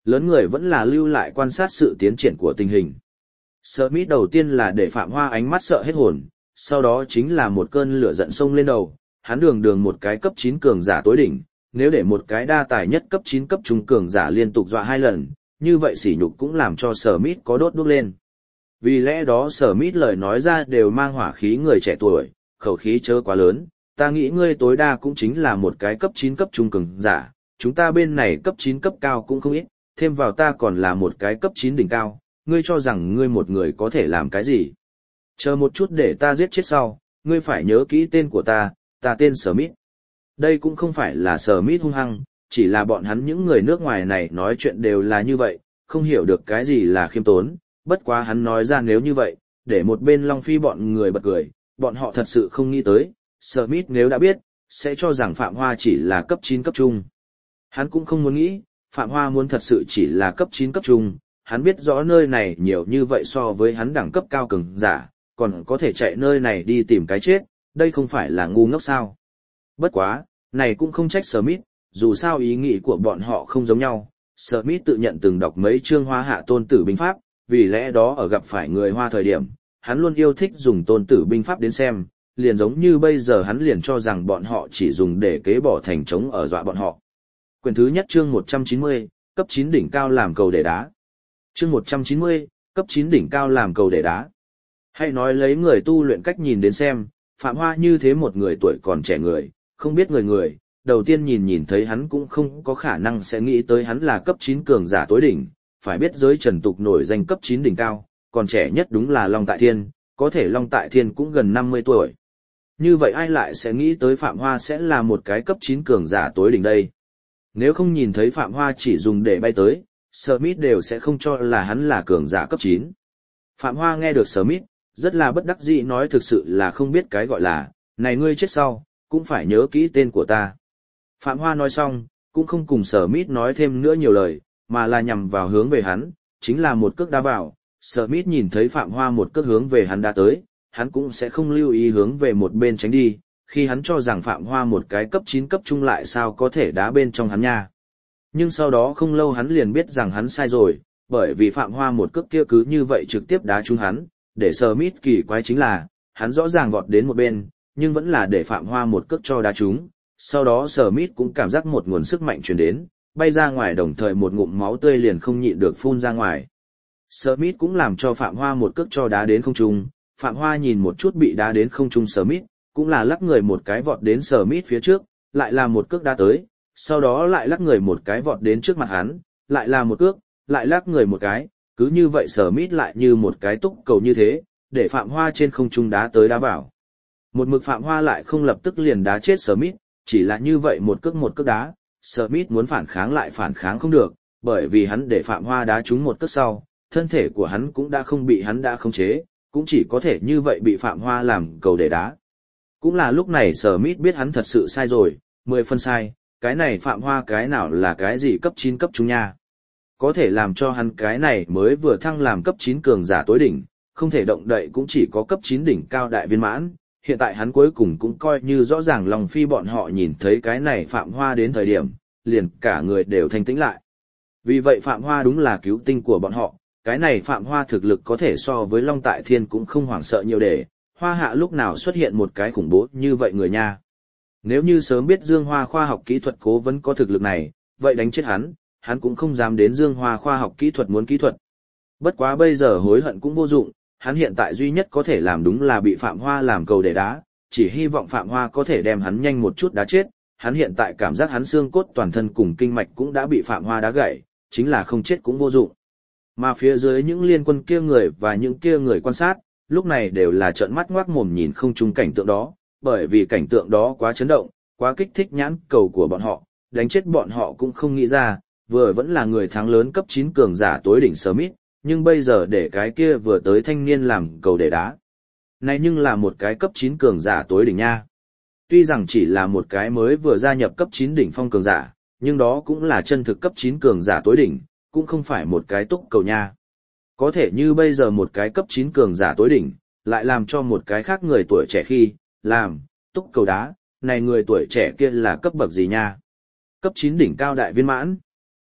Lớn người vẫn là lưu lại quan sát sự tiến triển của tình hình. Smith đầu tiên là để Phạm Hoa ánh mắt sợ hết hồn, sau đó chính là một cơn lửa giận sông lên đầu, hắn đường đường một cái cấp 9 cường giả tối đỉnh, nếu để một cái đa tài nhất cấp 9 cấp trung cường giả liên tục dọa 2 lần, như vậy sỉ nhục cũng làm cho Smith có đốt đuốc lên. Vì lẽ đó Smith lời nói ra đều mang hỏa khí người trẻ tuổi, khẩu khí chớ quá lớn, ta nghĩ ngươi tối đa cũng chính là một cái cấp 9 cấp trung cường giả, chúng ta bên này cấp 9 cấp cao cũng không ít, thêm vào ta còn là một cái cấp 9 đỉnh cao, ngươi cho rằng ngươi một người có thể làm cái gì? Chờ một chút để ta giết chết sau, ngươi phải nhớ kỹ tên của ta tên Smith. Đây cũng không phải là Smith hung hăng, chỉ là bọn hắn những người nước ngoài này nói chuyện đều là như vậy, không hiểu được cái gì là khiêm tốn, bất quá hắn nói ra nếu như vậy, để một bên Long Phi bọn người bật cười, bọn họ thật sự không nghĩ tới, Smith nếu đã biết, sẽ cho rằng Phạm Hoa chỉ là cấp 9 cấp trung. Hắn cũng không muốn nghĩ, Phạm Hoa muốn thật sự chỉ là cấp 9 cấp trung, hắn biết rõ nơi này nhiều như vậy so với hắn đẳng cấp cao cường giả, còn có thể chạy nơi này đi tìm cái chết, đây không phải là ngu ngốc sao. Bất quá, này cũng không trách Smith, dù sao ý nghĩ của bọn họ không giống nhau. Smith tự nhận từng đọc mấy chương Hoa Hạ Tôn Tử binh pháp, vì lẽ đó ở gặp phải người Hoa thời điểm, hắn luôn yêu thích dùng Tôn Tử binh pháp đến xem, liền giống như bây giờ hắn liền cho rằng bọn họ chỉ dùng để kế bỏ thành trống ở dọa bọn họ. Quyển thứ nhất chương 190, cấp 9 đỉnh cao làm cầu để đá. Chương 190, cấp 9 đỉnh cao làm cầu để đá. Hãy nói lấy người tu luyện cách nhìn đến xem, Phạm Hoa như thế một người tuổi còn trẻ người, không biết người, đầu tiên nhìn thấy hắn cũng không có khả năng sẽ nghĩ tới hắn là cấp 9 cường giả tối đỉnh, phải biết giới trần tục nổi danh cấp 9 đỉnh cao, còn trẻ nhất đúng là Long Tại Thiên, có thể Long Tại Thiên cũng gần 50 tuổi. Như vậy ai lại sẽ nghĩ tới Phạm Hoa sẽ là một cái cấp 9 cường giả tối đỉnh đây? Nếu không nhìn thấy Phạm Hoa chỉ dùng để bay tới, Smith đều sẽ không cho là hắn là cường giả cấp 9. Phạm Hoa nghe được Smith, rất là bất đắc dĩ nói thực sự là không biết cái gọi là, này ngươi chết sau, cũng phải nhớ kỹ tên của ta. Phạm Hoa nói xong, cũng không cùng Smith nói thêm nữa nhiều lời, mà là nhằm vào hướng về hắn, chính là một cước đá vào. Smith nhìn thấy Phạm Hoa một cước hướng về hắn đá tới, hắn cũng sẽ không lưu ý hướng về một bên tránh đi, khi hắn cho rằng Phạm Hoa một cái cấp 9 cấp trung lại sao có thể đá bên trong hắn nha. Nhưng sau đó không lâu hắn liền biết rằng hắn sai rồi, bởi vì Phạm Hoa một cước kia cứ như vậy trực tiếp đá trúng hắn, để Smith kỳ quái chính là, hắn rõ ràng vọt đến một bên, nhưng vẫn là để Phạm Hoa một cước cho đá trúng. Sau đó Smith cũng cảm giác một nguồn sức mạnh truyền đến, bay ra ngoài đồng thời một ngụm máu tươi liền không nhịn được phun ra ngoài. Smith cũng làm cho Phạm Hoa một cước cho đá đến không trung, Phạm Hoa nhìn một chút bị đá đến không trung Smith, cũng là lắc người một cái vọt đến Smith phía trước, lại là một cước đá tới, sau đó lại lắc người một cái vọt đến trước mặt hắn, lại là một cước, lại lắc người một cái, cứ như vậy Smith lại như một cái túc cầu như thế, để Phạm Hoa trên không trung đá tới đá vào. Một mực Phạm Hoa lại không lập tức liền đá chết Smith, chỉ là như vậy một cước đá, Smith muốn phản kháng lại phản kháng không được, bởi vì hắn để Phạm Hoa đá trúng một cước sau, thân thể của hắn cũng đã không bị hắn đã khống chế, cũng chỉ có thể như vậy bị Phạm Hoa làm cầu để đá. Cũng là lúc này Smith biết hắn thật sự sai rồi, 10 phân sai, cái này Phạm Hoa cái nào là cái gì cấp 9 cấp trung nha. Có thể làm cho hắn cái này mới vừa thăng làm cấp 9 cường giả tối đỉnh, không thể động đậy cũng chỉ có cấp 9 đỉnh cao đại viên mãn. Hiện tại hắn cuối cùng cũng coi như rõ ràng Long Phi bọn họ nhìn thấy cái này Phạm Hoa đến thời điểm, liền cả người đều thanh tĩnh lại. Vì vậy Phạm Hoa đúng là cứu tinh của bọn họ, cái này Phạm Hoa thực lực có thể so với Long Tại Thiên cũng không hoảng sợ nhiều để, Hoa Hạ lúc nào xuất hiện một cái khủng bố như vậy người nha. Nếu như sớm biết Dương Hoa khoa học kỹ thuật cố vấn có thực lực này, vậy đánh chết hắn cũng không dám đến Dương Hoa khoa học kỹ thuật muốn kỹ thuật. Bất quá bây giờ hối hận cũng vô dụng, hắn hiện tại duy nhất có thể làm đúng là bị Phạm Hoa làm cầu để đá, chỉ hy vọng Phạm Hoa có thể đem hắn nhanh một chút đá chết. Hắn hiện tại cảm giác hắn xương cốt toàn thân cùng kinh mạch cũng đã bị Phạm Hoa đá gãy, chính là không chết cũng vô dụng. Mà phía dưới những liên quân kia người và những kia người quan sát, lúc này đều là trợn mắt ngoác mồm nhìn không trung cảnh tượng đó, bởi vì cảnh tượng đó quá chấn động, quá kích thích nhãn cầu của bọn họ, đánh chết bọn họ cũng không nghĩ ra, vừa vẫn là người thắng lớn cấp 9 cường giả tối đỉnh Smith, nhưng bây giờ để cái kia vừa tới thanh niên làm cầu để đá. Này nhưng là một cái cấp 9 cường giả tối đỉnh nha. Tuy rằng chỉ là một cái mới vừa gia nhập cấp 9 đỉnh phong cường giả, nhưng đó cũng là chân thực cấp 9 cường giả tối đỉnh, cũng không phải một cái túc cầu nha. Có thể như bây giờ một cái cấp 9 cường giả tối đỉnh, lại làm cho một cái khác người tuổi trẻ khi, làm, túc cầu đá, này người tuổi trẻ kia là cấp bậc gì nha? Cấp 9 đỉnh cao đại viên mãn.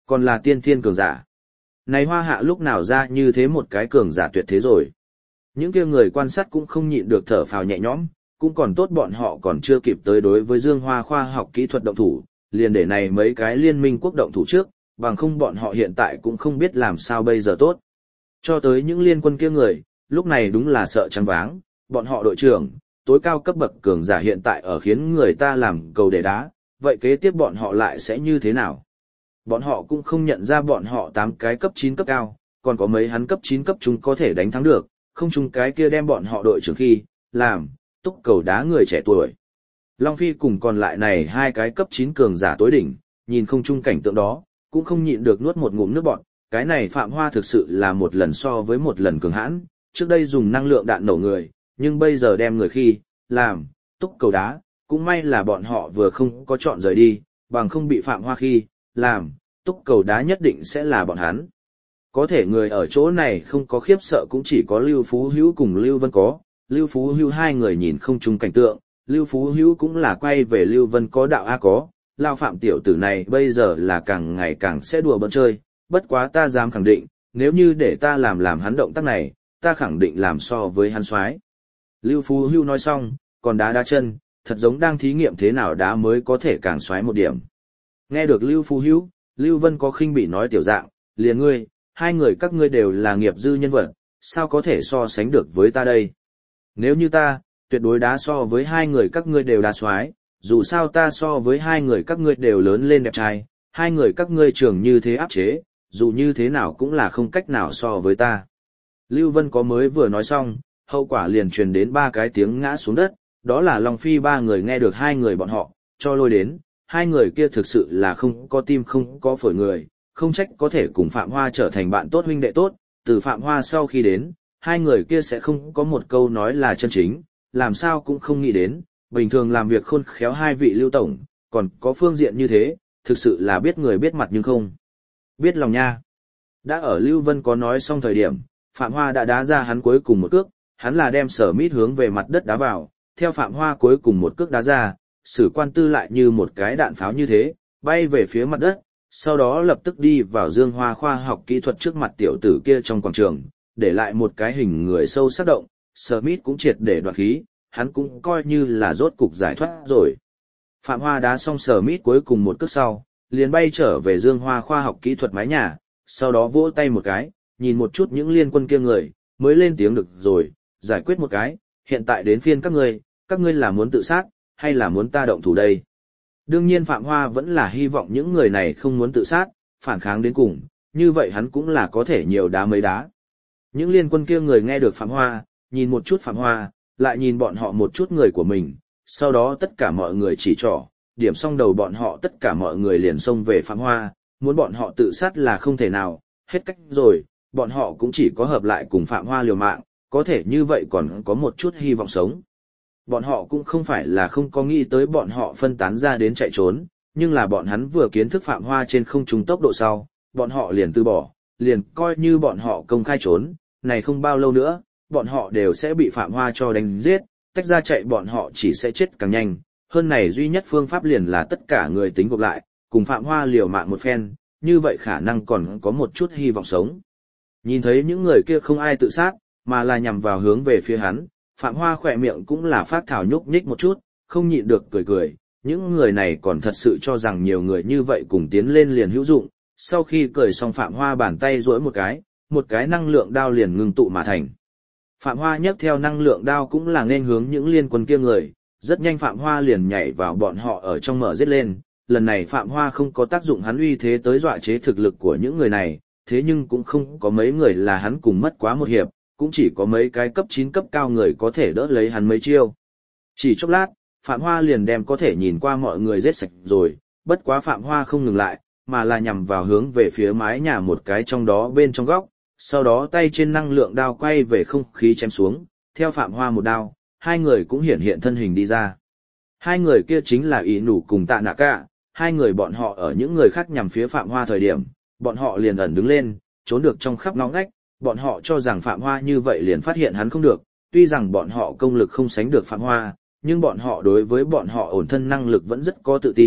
Còn là tiên thiên cường giả. Này Hoa Hạ lúc nào ra như thế một cái cường giả tuyệt thế rồi. Những kia người quan sát cũng không nhịn được thở phào nhẹ nhõm, cũng còn tốt bọn họ còn chưa kịp tới đối với Dương Hoa khoa học kỹ thuật động thủ, liền để này mấy cái liên minh quốc động thủ trước, bằng không bọn họ hiện tại cũng không biết làm sao bây giờ tốt. Cho tới những liên quân kia người, lúc này đúng là sợ trắng váng, bọn họ đội trưởng, tối cao cấp bậc cường giả hiện tại ở khiến người ta làm cầu để đá, vậy kế tiếp bọn họ lại sẽ như thế nào? Bọn họ cũng không nhận ra bọn họ 8 cái cấp 9 cấp cao, còn có mấy hắn cấp 9 cấp chúng có thể đánh thắng được, không chung cái kia đem bọn họ đội trưởng khi, làm, túc cầu đá người trẻ tuổi. Long Phi cùng còn lại này 2 cái cấp 9 cường giả tối đỉnh, nhìn không chung cảnh tượng đó, cũng không nhịn được nuốt một ngụm nước bọt. Cái này Phạm Hoa thực sự là một lần so với một lần cường hãn, trước đây dùng năng lượng đạn nổ người, nhưng bây giờ đem người khi, làm, túc cầu đá, cũng may là bọn họ vừa không có chọn rời đi, bằng không bị Phạm Hoa khi, làm, túc cầu đá nhất định sẽ là bọn hắn. Có thể người ở chỗ này không có khiếp sợ cũng chỉ có Lưu Phú Hữu cùng Lưu Vân có, Lưu Phú Hữu hai người nhìn không chung cảnh tượng, Lưu Phú Hữu cũng là quay về Lưu Vân có đạo A có, Lao Phạm tiểu tử này bây giờ là càng ngày càng sẽ đùa bỡn chơi, bất quá ta dám khẳng định, nếu như để ta làm hắn động tác này, ta khẳng định làm so với hắn soái. Lưu Phú Hữu nói xong, còn đá chân, thật giống đang thí nghiệm thế nào đá mới có thể càng soái một điểm. Nghe được Lưu Phú Hữu, Lưu Vân có khinh bỉ nói tiểu dạng, liền ngươi, hai người các ngươi đều là nghiệp dư nhân vật, sao có thể so sánh được với ta đây? Nếu như ta, tuyệt đối đá so với hai người các ngươi đều đá soái, dù sao ta so với hai người các ngươi đều lớn lên đẹp trai, hai người các ngươi trưởng như thế áp chế, dù như thế nào cũng là không cách nào so với ta. Lưu Vân có mới vừa nói xong, hậu quả liền truyền đến 3 cái tiếng ngã xuống đất, đó là Long Phi 3 người nghe được hai người bọn họ, cho lôi đến, hai người kia thực sự là không có tim không có phổi người, không trách có thể cùng Phạm Hoa trở thành bạn tốt huynh đệ tốt, từ Phạm Hoa sau khi đến, hai người kia sẽ không có một câu nói là chân chính, làm sao cũng không nghĩ đến, bình thường làm việc khôn khéo hai vị Lưu Tổng, còn có phương diện như thế, thực sự là biết người biết mặt nhưng không biết lòng nha. Đã ở Lưu Vân có nói xong thời điểm, Phạm Hoa đã đá ra hắn cuối cùng một cước, hắn là đem Sở Mít hướng về mặt đất đá vào, theo Phạm Hoa cuối cùng một cước đá ra, Sử Quan Tư lại như một cái đạn pháo như thế, bay về phía mặt đất, sau đó lập tức đi vào Dương Hoa khoa học kỹ thuật trước mặt tiểu tử kia trong quảng trường, để lại một cái hình người sâu sắc động, Smith cũng triệt để đoạt khí, hắn cũng coi như là rốt cục giải thoát rồi. Phạm Hoa đá xong Smith cuối cùng một cước sau, liền bay trở về Dương Hoa khoa học kỹ thuật mái nhà, sau đó vỗ tay một cái, nhìn một chút những liên quân kia người, mới lên tiếng được rồi, giải quyết một cái, hiện tại đến phiên các ngươi là muốn tự sát, hay là muốn ta động thủ đây? Đương nhiên Phạm Hoa vẫn là hy vọng những người này không muốn tự sát, phản kháng đến cùng, như vậy hắn cũng là có thể nhiều đá mấy đá. Những liên quân kia người nghe được Phạm Hoa, nhìn một chút Phạm Hoa, lại nhìn bọn họ một chút người của mình, sau đó tất cả mọi người chỉ trỏ, điểm xong đầu bọn họ tất cả mọi người liền xông về Phạm Hoa, muốn bọn họ tự sát là không thể nào, hết cách rồi, bọn họ cũng chỉ có hợp lại cùng Phạm Hoa liều mạng, có thể như vậy còn có một chút hy vọng sống. Bọn họ cũng không phải là không có nghĩ tới bọn họ phân tán ra đến chạy trốn, nhưng là bọn hắn vừa kiến thức Phạm Hoa trên không trung tốc độ sau, bọn họ liền từ bỏ, liền coi như bọn họ công khai trốn, này không bao lâu nữa, bọn họ đều sẽ bị Phạm Hoa cho đánh giết, tách ra chạy bọn họ chỉ sẽ chết càng nhanh, hơn này duy nhất phương pháp liền là tất cả người tính gộp lại, cùng Phạm Hoa liều mạng một phen, như vậy khả năng còn có một chút hy vọng sống. Nhìn thấy những người kia không ai tự sát, mà là nhằm vào hướng về phía hắn, Phạm Hoa khỏe miệng cũng là phát thảo nhúc nhích một chút, không nhịn được cười, những người này còn thật sự cho rằng nhiều người như vậy cùng tiến lên liền hữu dụng, sau khi cười xong Phạm Hoa bàn tay duỗi một cái năng lượng đao liền ngưng tụ mà thành. Phạm Hoa nhấc theo năng lượng đao cũng là nên hướng những liên quân kia người, rất nhanh Phạm Hoa liền nhảy vào bọn họ ở trong mở giết lên, lần này Phạm Hoa không có tác dụng hắn uy thế tới dọa chế thực lực của những người này, thế nhưng cũng không có mấy người là hắn cùng mất quá một hiệp, cũng chỉ có mấy cái cấp 9 cấp cao người có thể đỡ lấy hắn mấy chiêu. Chỉ chốc lát, Phạm Hoa liền đem có thể nhìn qua mọi người giết sạch rồi, bất quá Phạm Hoa không ngừng lại, mà là nhằm vào hướng về phía mái nhà một cái trong đó bên trong góc, sau đó tay trên năng lượng đao quay về không khí chém xuống, theo Phạm Hoa một đao, hai người cũng hiện thân hình đi ra. Hai người kia chính là Ý Nủ cùng Tạ Nạ Cả, hai người bọn họ ở những người khác nhằm phía Phạm Hoa thời điểm, bọn họ liền ẩn đứng lên, trốn được trong khắp ngõ ngách, bọn họ cho rằng Phạm Hoa như vậy liền phát hiện hắn không được, tuy rằng bọn họ công lực không sánh được Phạm Hoa, nhưng bọn họ đối với bọn họ ổn thân năng lực vẫn rất có tự tin,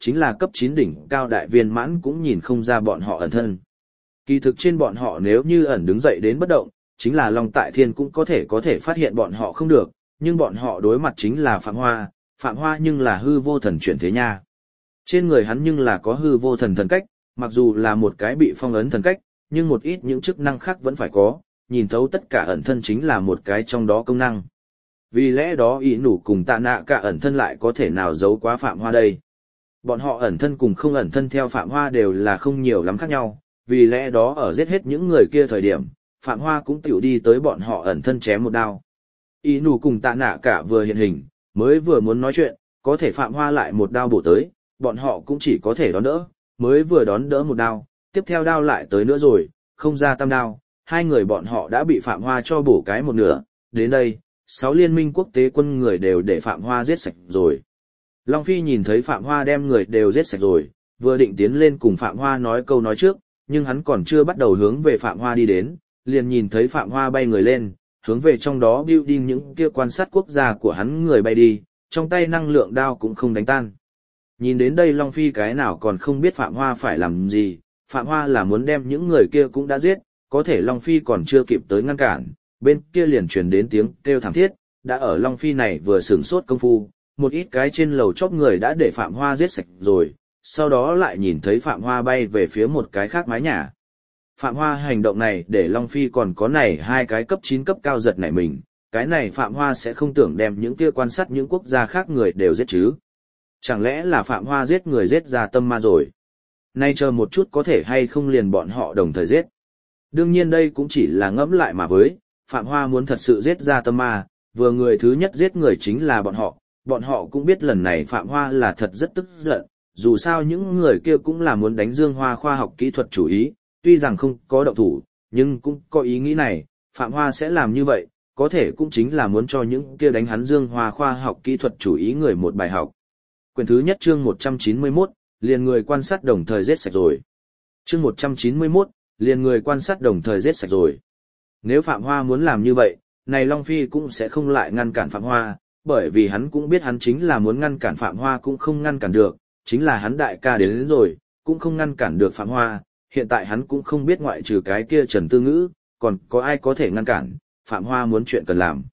chính là cấp 9 đỉnh cao đại viên mãn cũng nhìn không ra bọn họ ẩn thân. Kỳ thực trên bọn họ nếu như ẩn đứng dậy đến bất động, chính là Long Tại Thiên cũng có thể phát hiện bọn họ không được, nhưng bọn họ đối mặt chính là Phạm Hoa nhưng là hư vô thần chuyển thế nha. Trên người hắn nhưng là có hư vô thần thần cách, mặc dù là một cái bị phong ấn thần cách, nhưng một ít những chức năng khác vẫn phải có, nhìn thấu tất cả ẩn thân chính là một cái trong đó công năng. Vì lẽ đó ý nủ cùng tạ nạ cả ẩn thân lại có thể nào giấu quá Phạm Hoa đây. Bọn họ ẩn thân cùng không ẩn thân theo Phạm Hoa đều là không nhiều lắm khác nhau, vì lẽ đó ở giết hết những người kia thời điểm, Phạm Hoa cũng tiểu đi tới bọn họ ẩn thân chém một đao. Ý nủ cùng tạ nạ cả vừa hiện hình, mới vừa muốn nói chuyện, có thể Phạm Hoa lại một đao bổ tới, bọn họ cũng chỉ có thể đón đỡ, mới vừa đón đỡ một đao, tiếp theo đao lại tới nữa rồi, không ra tam đao, hai người bọn họ đã bị Phạm Hoa cho bổ cái một nửa, đến đây, 6 liên minh quốc tế quân người đều để Phạm Hoa giết sạch rồi. Long Phi nhìn thấy Phạm Hoa đem người đều giết sạch rồi, vừa định tiến lên cùng Phạm Hoa nói câu nói trước, nhưng hắn còn chưa bắt đầu hướng về Phạm Hoa đi đến, liền nhìn thấy Phạm Hoa bay người lên, hướng về trong đó building những kia quan sát quốc gia của hắn người bay đi, trong tay năng lượng đao cũng không đánh tan. Nhìn đến đây Long Phi cái nào còn không biết Phạm Hoa phải làm gì, Phạm Hoa là muốn đem những người kia cũng đã giết, có thể Long Phi còn chưa kịp tới ngăn cản, bên kia liền truyền đến tiếng kêu thảm thiết, đã ở Long Phi này vừa sửng sốt công phu, một ít cái trên lầu chóp người đã để Phạm Hoa giết sạch rồi, sau đó lại nhìn thấy Phạm Hoa bay về phía một cái khác mái nhà. Phạm Hoa hành động này để Long Phi còn có này hai cái cấp 9 cấp cao giật nảy mình, cái này Phạm Hoa sẽ không tưởng đem những kia quan sát những quốc gia khác người đều giết chứ. Chẳng lẽ là Phạm Hoa giết người giết ra tâm ma rồi? Nay chờ một chút có thể hay không liền bọn họ đồng thời giết. Đương nhiên đây cũng chỉ là ngẫm lại mà với, Phạm Hoa muốn thật sự giết ra tâm ma, vừa người thứ nhất giết người chính là bọn họ cũng biết lần này Phạm Hoa là thật rất tức giận, dù sao những người kia cũng là muốn đánh Dương Hoa khoa học kỹ thuật chủ ý, tuy rằng không có động thủ, nhưng cũng có ý nghĩ này, Phạm Hoa sẽ làm như vậy, có thể cũng chính là muốn cho những kia đánh hắn Dương Hoa khoa học kỹ thuật chủ ý người một bài học. Quyển thứ nhất chương 191, liền người quan sát đồng thời giết sạch rồi. Chương 191, liền người quan sát đồng thời giết sạch rồi. Nếu Phạm Hoa muốn làm như vậy, này Long Phi cũng sẽ không lại ngăn cản Phạm Hoa, bởi vì hắn cũng biết hắn chính là muốn ngăn cản Phạm Hoa cũng không ngăn cản được, chính là hắn đại ca đến rồi, cũng không ngăn cản được Phạm Hoa, hiện tại hắn cũng không biết ngoại trừ cái kia Trần Tư Ngữ, còn có ai có thể ngăn cản, Phạm Hoa muốn chuyện cần làm.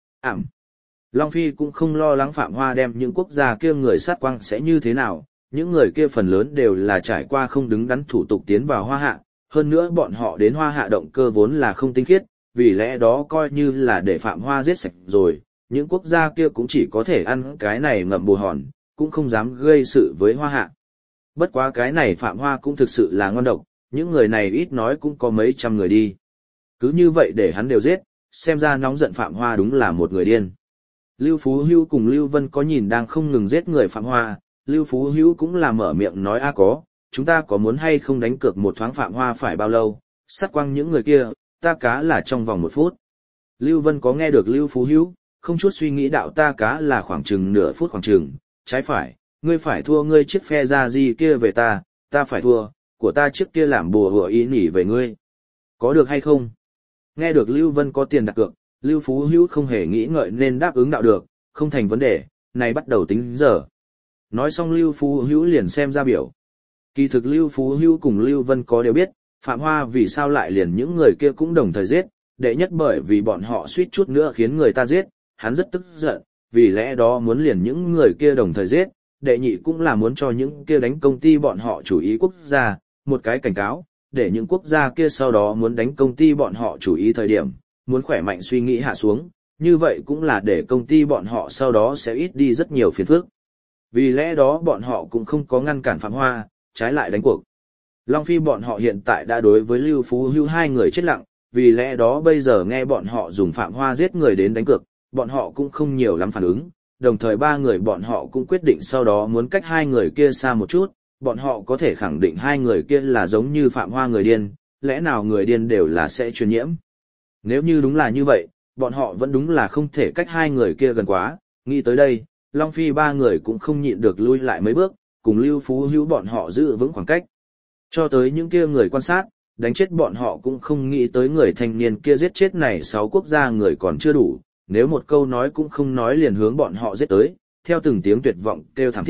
Long Phi cũng không lo lắng Phạm Hoa đem những quốc gia kia người sát quang sẽ như thế nào, những người kia phần lớn đều là trải qua không đứng đắn thủ tục tiến vào Hoa Hạ, hơn nữa bọn họ đến Hoa Hạ động cơ vốn là không tinh khiết, vì lẽ đó coi như là để Phạm Hoa giết sạch rồi, những quốc gia kia cũng chỉ có thể ăn cái này ngậm bù hòn, cũng không dám gây sự với Hoa Hạ. Bất quá cái này Phạm Hoa cũng thực sự là ngon độc, những người này ít nói cũng có mấy trăm người đi. Cứ như vậy để hắn đều giết, xem ra nóng giận Phạm Hoa đúng là một người điên. Lưu Phú Hữu cùng Lưu Vân có nhìn đang không ngừng giết người Phạm Hoa, Lưu Phú Hữu cũng là mở miệng nói có, chúng ta có muốn hay không đánh cược một thoáng Phạm Hoa phải bao lâu, sát quang những người kia, ta cá là trong vòng 1 phút. Lưu Vân có nghe được Lưu Phú Hữu, không chút suy nghĩ đạo ta cá là khoảng chừng nửa phút khoảng chừng, trái phải, ngươi phải thua ngươi chiếc phe ra gì kia về ta phải thua, của ta chiếc kia làm bùa hựa ý nỉ về ngươi. Có được hay không? Nghe được Lưu Vân có tiền đặt cược, Lưu Phú Hữu không hề nghĩ ngợi nên đáp ứng đạo được, không thành vấn đề, này bắt đầu tính giờ. Nói xong Lưu Phú Hữu liền xem ra biểu. Kỳ thực Lưu Phú Hữu cùng Lưu Vân có đều biết, Phạm Hoa vì sao lại liền những người kia cũng đồng thời giết, đệ nhất bởi vì bọn họ suýt chút nữa khiến người ta giết, hắn rất tức giận, vì lẽ đó muốn liền những người kia đồng thời giết, đệ nhị cũng là muốn cho những kia đánh công ty bọn họ chủ ý quốc gia, một cái cảnh cáo, để những quốc gia kia sau đó muốn đánh công ty bọn họ chủ ý thời điểm, muốn khỏe mạnh suy nghĩ hạ xuống, như vậy cũng là để công ty bọn họ sau đó sẽ ít đi rất nhiều phiền phức. Vì lẽ đó bọn họ cũng không có ngăn cản Phạm Hoa, trái lại đánh cuộc. Long Phi bọn họ hiện tại đã đối với Lưu Phú Hữu hai người chết lặng, vì lẽ đó bây giờ nghe bọn họ dùng Phạm Hoa giết người đến đánh cược, bọn họ cũng không nhiều lắm phản ứng, đồng thời 3 người bọn họ cũng quyết định sau đó muốn cách 2 người kia xa một chút, bọn họ có thể khẳng định 2 người kia là giống như Phạm Hoa người điên, lẽ nào người điên đều là sẽ truyền nhiễm. Nếu như đúng là như vậy, bọn họ vẫn đúng là không thể cách 2 người kia gần quá, nghĩ tới đây, Long Phi 3 người cũng không nhịn được lui lại mấy bước, cùng Lưu Phú Hữu bọn họ giữ vững khoảng cách. Cho tới những kia người quan sát, đánh chết bọn họ cũng không nghĩ tới người thanh niên kia giết chết này 6 quốc gia người còn chưa đủ, nếu một câu nói cũng không nói liền hướng bọn họ giết tới, theo từng tiếng tuyệt vọng kêu thảm thiết,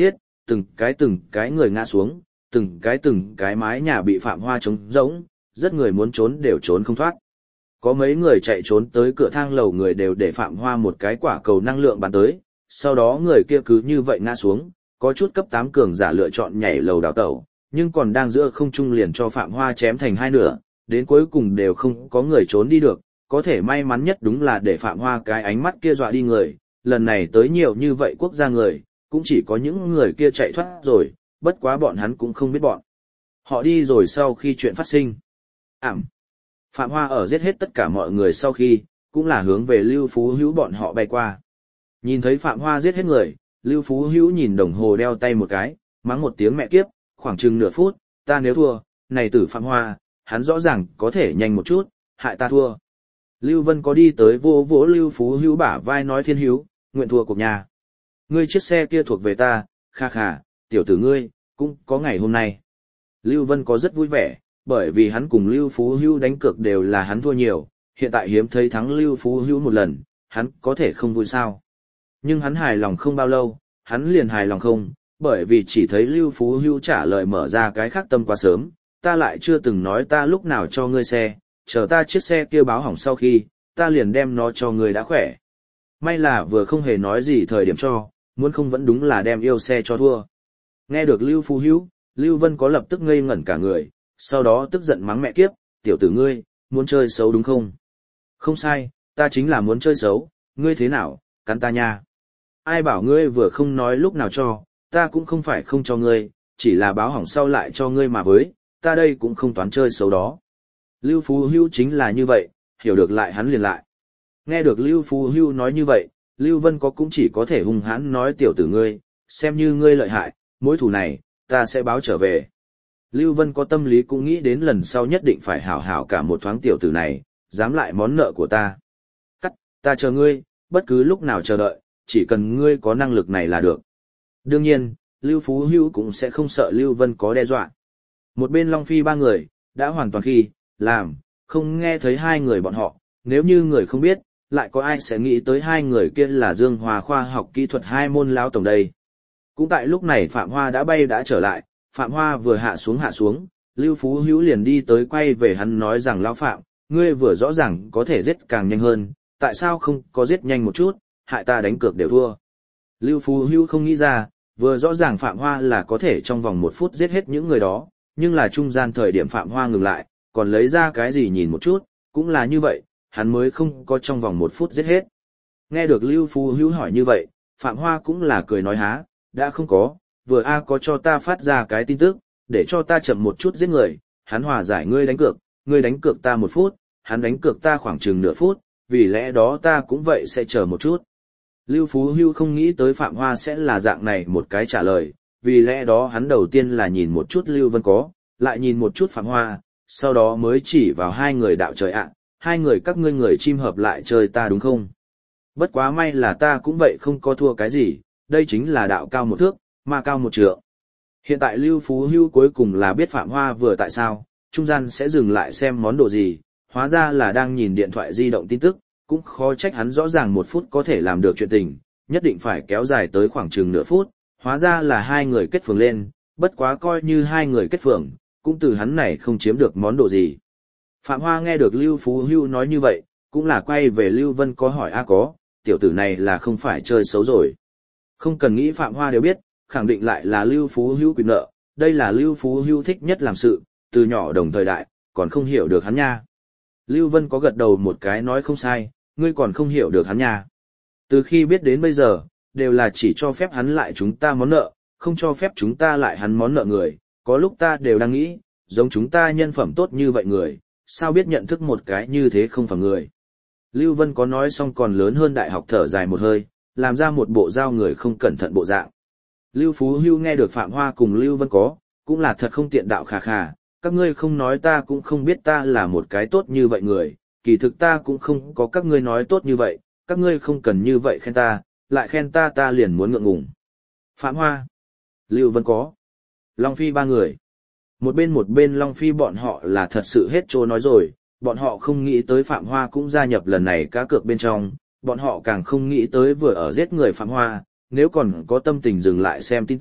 từng cái người ngã xuống, từng cái mái nhà bị Phạm Hoa trống rỗng, rất người muốn trốn đều trốn không thoát. Có mấy người chạy trốn tới cửa thang lầu người đều để Phạm Hoa một cái quả cầu năng lượng bắn tới, sau đó người kia cứ như vậy ngã xuống, có chút cấp 8 cường giả lựa chọn nhảy lầu đào tẩu, nhưng còn đang giữa không trung liền cho Phạm Hoa chém thành hai nửa, đến cuối cùng đều không có người trốn đi được, có thể may mắn nhất đúng là để Phạm Hoa cái ánh mắt kia dọa đi người, lần này tới nhiều như vậy quốc gia người, cũng chỉ có những người kia chạy thoát rồi, bất quá bọn hắn cũng không biết bọn. Họ đi rồi sau khi chuyện phát sinh. Phạm Hoa ở giết hết tất cả mọi người sau khi, cũng là hướng về Lưu Phú Hữu bọn họ bay qua. Nhìn thấy Phạm Hoa giết hết người, Lưu Phú Hữu nhìn đồng hồ đeo tay một cái, mắng một tiếng mẹ kiếp, khoảng chừng nửa phút, ta nếu thua, này tử Phạm Hoa, hắn rõ ràng có thể nhanh một chút, hại ta thua. Lưu Vân có đi tới vô vỗ Lưu Phú Hữu bả vai nói Thiên Hữu, nguyện thua cuộc nhà. Ngươi chiếc xe kia thuộc về ta, kha khà, tiểu tử ngươi, cũng có ngày hôm nay. Lưu Vân có rất vui vẻ, bởi vì hắn cùng Lưu Phú Hữu đánh cược đều là hắn thua nhiều, hiện tại hiếm thấy thắng Lưu Phú Hữu một lần, hắn có thể không vui sao. Nhưng hắn hài lòng không bao lâu, hắn liền hài lòng không, bởi vì chỉ thấy Lưu Phú Hữu trả lời mở ra cái khác tâm quá sớm, ta lại chưa từng nói ta lúc nào cho ngươi xe, chờ ta chiếc xe kia báo hỏng sau khi, ta liền đem nó cho ngươi đã khỏe. May là vừa không hề nói gì thời điểm cho, muốn không vẫn đúng là đem yêu xe cho thua. Nghe được Lưu Phú Hữu, Lưu Vân có lập tức ngây ngẩn cả người, sau đó tức giận mắng mẹ kiếp, tiểu tử ngươi, muốn chơi xấu đúng không? Không sai, ta chính là muốn chơi xấu, ngươi thế nào, cắn ta nha. Ai bảo ngươi vừa không nói lúc nào cho, ta cũng không phải không cho ngươi, chỉ là báo hỏng sau lại cho ngươi mà với, ta đây cũng không toán chơi xấu đó. Lưu Phú Hữu chính là như vậy, hiểu được lại hắn liền lại. Nghe được Lưu Phú Hữu nói như vậy, Lưu Vân có cũng chỉ có thể hung hãn nói tiểu tử ngươi, xem như ngươi lợi hại, mối thù này, ta sẽ báo trở về. Lưu Vân có tâm lý cũng nghĩ đến lần sau nhất định phải hảo hảo cả một thoáng tiểu tử này, dám lại món nợ của ta. Ta chờ ngươi, bất cứ lúc nào chờ đợi, chỉ cần ngươi có năng lực này là được. Đương nhiên, Lưu Phú Hữu cũng sẽ không sợ Lưu Vân có đe dọa. Một bên Long Phi ba người, đã hoàn toàn khi, làm, không nghe thấy hai người bọn họ, nếu như người không biết, lại có ai sẽ nghĩ tới hai người kia là Dương Hòa khoa học kỹ thuật hai môn lão tổng đây. Cũng tại lúc này Phạm Hoa đã bay đã trở lại, Phạm Hoa vừa hạ xuống, Lưu Phú Hữu liền đi tới quay về hắn nói rằng lão Phạm, ngươi vừa rõ ràng có thể giết càng nhanh hơn, tại sao không có giết nhanh một chút, hại ta đánh cược đều thua. Lưu Phú Hữu không nghĩ ra, vừa rõ ràng Phạm Hoa là có thể trong vòng 1 phút giết hết những người đó, nhưng là trung gian thời điểm Phạm Hoa ngừng lại, còn lấy ra cái gì nhìn một chút, cũng là như vậy, hắn mới không có trong vòng 1 phút giết hết. Nghe được Lưu Phú Hữu hỏi như vậy, Phạm Hoa cũng là cười nói há, đã không có, vừa có cho ta phát ra cái tin tức, để cho ta chậm một chút giết người, hắn hòa giải ngươi đánh cược ta 1 phút, hắn đánh cược ta khoảng chừng nửa phút, vì lẽ đó ta cũng vậy sẽ chờ một chút. Lưu Phú Hữu không nghĩ tới Phạm Hoa sẽ là dạng này một cái trả lời, vì lẽ đó hắn đầu tiên là nhìn một chút Lưu Vân có, lại nhìn một chút Phạm Hoa, sau đó mới chỉ vào hai người đạo trời ạ, hai người các ngươi người chim hợp lại chơi ta đúng không? Bất quá may là ta cũng vậy không có thua cái gì, đây chính là đạo cao 1 thước, ma cao 1 trượng. Hiện tại Lưu Phú Hữu cuối cùng là biết Phạm Hoa vừa tại sao, trung gian sẽ dừng lại xem món đồ gì, hóa ra là đang nhìn điện thoại di động tin tức, cũng khó trách hắn rõ ràng 1 phút có thể làm được chuyện tình, nhất định phải kéo dài tới khoảng chừng nửa phút, hóa ra là hai người kết phường lên, bất quá coi như hai người kết phường, cũng từ hắn này không chiếm được món đồ gì. Phạm Hoa nghe được Lưu Phú Hữu nói như vậy, cũng là quay về Lưu Vân có hỏi có, tiểu tử này là không phải chơi xấu rồi. Không cần nghĩ Phạm Hoa đều biết, khẳng định lại là Lưu Phú Hữu quyền nợ, đây là Lưu Phú Hữu thích nhất làm sự, từ nhỏ đồng thời đại, còn không hiểu được hắn nha. Lưu Vân có gật đầu một cái nói không sai, ngươi còn không hiểu được hắn nha. Từ khi biết đến bây giờ, đều là chỉ cho phép hắn lại chúng ta món nợ, không cho phép chúng ta lại hắn món nợ người, có lúc ta đều đang nghĩ, giống chúng ta nhân phẩm tốt như vậy người, sao biết nhận thức một cái như thế không phải người. Lưu Vân có nói xong còn lớn hơn đại học thở dài một hơi, làm ra một bộ giao người không cẩn thận bộ dạng. Lưu Phú Hữu nghe được Phạm Hoa cùng Lưu Vân có, cũng là thật không tiện đạo khà khà, các ngươi không nói ta cũng không biết ta là một cái tốt như vậy người, kỳ thực ta cũng không có các ngươi nói tốt như vậy, các ngươi không cần như vậy khen ta, lại khen ta liền muốn ngượng ngùng. Phạm Hoa, Lưu Vân có, Long Phi ba người. Một bên Long Phi bọn họ là thật sự hết trô nói rồi, bọn họ không nghĩ tới Phạm Hoa cũng gia nhập lần này cá cược bên trong, bọn họ càng không nghĩ tới vừa ở giết người Phạm Hoa, nếu còn có tâm tình dừng lại xem tin tức,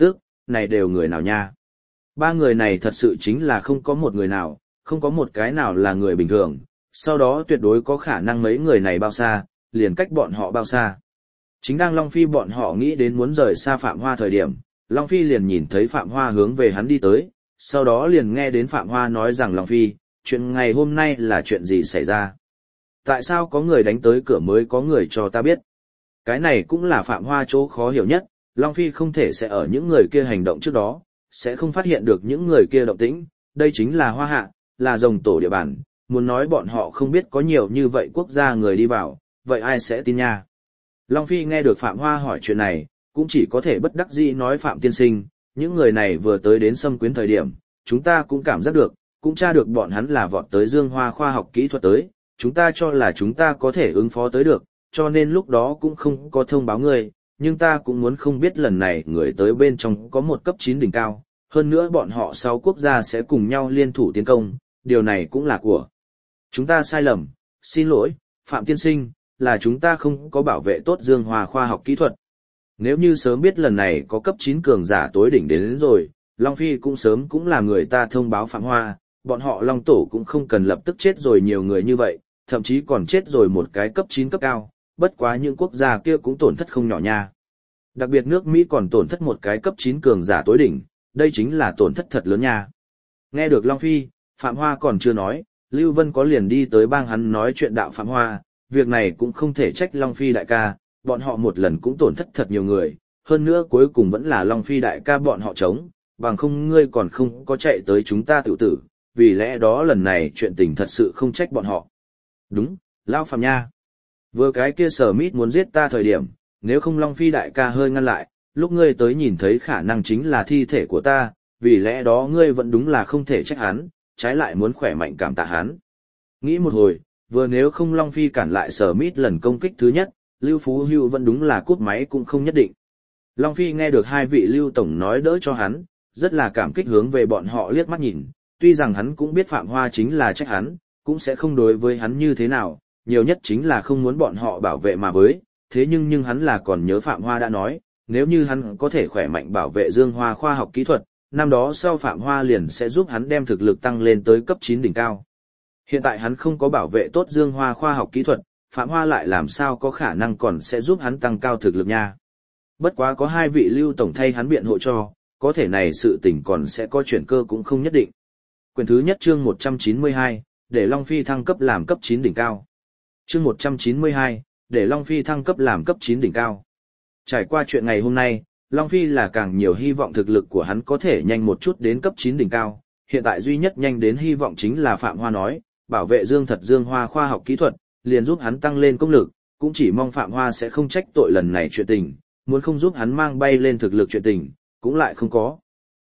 này đều người nào nha? Ba người này thật sự chính là không có một người nào, không có một cái nào là người bình thường, sau đó tuyệt đối có khả năng mấy người này bao xa, liền cách bọn họ bao xa. Chính đang Long Phi bọn họ nghĩ đến muốn rời xa Phạm Hoa thời điểm, Long Phi liền nhìn thấy Phạm Hoa hướng về hắn đi tới, sau đó liền nghe đến Phạm Hoa nói rằng Long Phi, chuyện ngày hôm nay là chuyện gì xảy ra? Tại sao có người đánh tới cửa mới có người cho ta biết? Cái này cũng là Phạm Hoa chỗ khó hiểu nhất, Long Phi không thể sẽ ở những người kia hành động trước đó, sẽ không phát hiện được những người kia động tĩnh, đây chính là Hoa Hạ, là rồng tổ địa bàn, muốn nói bọn họ không biết có nhiều như vậy quốc gia người đi vào, vậy ai sẽ tin nha? Long Phi nghe được Phạm Hoa hỏi chuyện này, cũng chỉ có thể bất đắc dĩ nói Phạm tiên sinh, những người này vừa tới đến Sâm Quyến thời điểm, chúng ta cũng cảm giác được, cũng tra được bọn hắn là vọt tới Dương Hoa khoa học kỹ thuật tới, chúng ta cho là chúng ta có thể ứng phó tới được, cho nên lúc đó cũng không có thông báo người, nhưng ta cũng muốn không biết lần này người tới bên trong có một cấp 9 đỉnh cao, hơn nữa bọn họ 6 quốc gia sẽ cùng nhau liên thủ tiến công, điều này cũng là của chúng ta sai lầm, xin lỗi, Phạm tiên sinh, là chúng ta không có bảo vệ tốt Dương Hoa khoa học kỹ thuật. Nếu như sớm biết lần này có cấp 9 cường giả tối đỉnh đến rồi, Long Phi cũng sớm cũng là người ta thông báo Phạm Hoa, bọn họ Long Tổ cũng không cần lập tức chết rồi nhiều người như vậy, thậm chí còn chết rồi một cái cấp 9 cấp cao, bất quá những quốc gia kia cũng tổn thất không nhỏ nha. Đặc biệt nước Mỹ còn tổn thất một cái cấp 9 cường giả tối đỉnh, đây chính là tổn thất thật lớn nha. Nghe được Long Phi, Phạm Hoa còn chưa nói, Lưu Vân có liền đi tới bang hắn nói chuyện đạo Phạm Hoa, việc này cũng không thể trách Long Phi đại ca, bọn họ một lần cũng tổn thất thật nhiều người, hơn nữa cuối cùng vẫn là Long Phi đại ca bọn họ chống, bằng không ngươi còn không có chạy tới chúng ta tự tử, vì lẽ đó lần này chuyện tình thật sự không trách bọn họ. Đúng, Lão Phạm nha. Vừa cái kia Sở Mít muốn giết ta thời điểm, nếu không Long Phi đại ca hơi ngăn lại, lúc ngươi tới nhìn thấy khả năng chính là thi thể của ta, vì lẽ đó ngươi vẫn đúng là không thể trách hắn, trái lại muốn khỏe mạnh cảm tạ hắn. Nghĩ một hồi, vừa nếu không Long Phi cản lại Sở Mít lần công kích thứ nhất, Lưu Phú Hưu vẫn đúng là cút máy cũng không nhất định. Long Phi nghe được hai vị Lưu Tổng nói đỡ cho hắn, rất là cảm kích hướng về bọn họ liếc mắt nhìn, tuy rằng hắn cũng biết Phạm Hoa chính là trách hắn, cũng sẽ không đối với hắn như thế nào, nhiều nhất chính là không muốn bọn họ bảo vệ mà với, thế nhưng hắn là còn nhớ Phạm Hoa đã nói, nếu như hắn có thể khỏe mạnh bảo vệ Dương Hoa khoa học kỹ thuật, năm đó sau Phạm Hoa liền sẽ giúp hắn đem thực lực tăng lên tới cấp 9 đỉnh cao. Hiện tại hắn không có bảo vệ tốt Dương Hoa khoa học kỹ thuật, Phạm Hoa lại làm sao có khả năng còn sẽ giúp hắn tăng cao thực lực nha. Bất quá có hai vị Lưu Tổng thay hắn biện hộ cho, có thể này sự tình còn sẽ có chuyển cơ cũng không nhất định. Quyển thứ nhất chương 192, để Long Phi thăng cấp làm cấp 9 đỉnh cao. Chương 192, để Long Phi thăng cấp làm cấp 9 đỉnh cao. Trải qua chuyện ngày hôm nay, Long Phi là càng nhiều hy vọng thực lực của hắn có thể nhanh một chút đến cấp 9 đỉnh cao, hiện tại duy nhất nhanh đến hy vọng chính là Phạm Hoa nói, bảo vệ Dương Hoa khoa học kỹ thuật, liền giúp hắn tăng lên công lực, cũng chỉ mong Phạm Hoa sẽ không trách tội lần này chuyện tình, muốn không giúp hắn mang bay lên thực lực chuyện tình, cũng lại không có.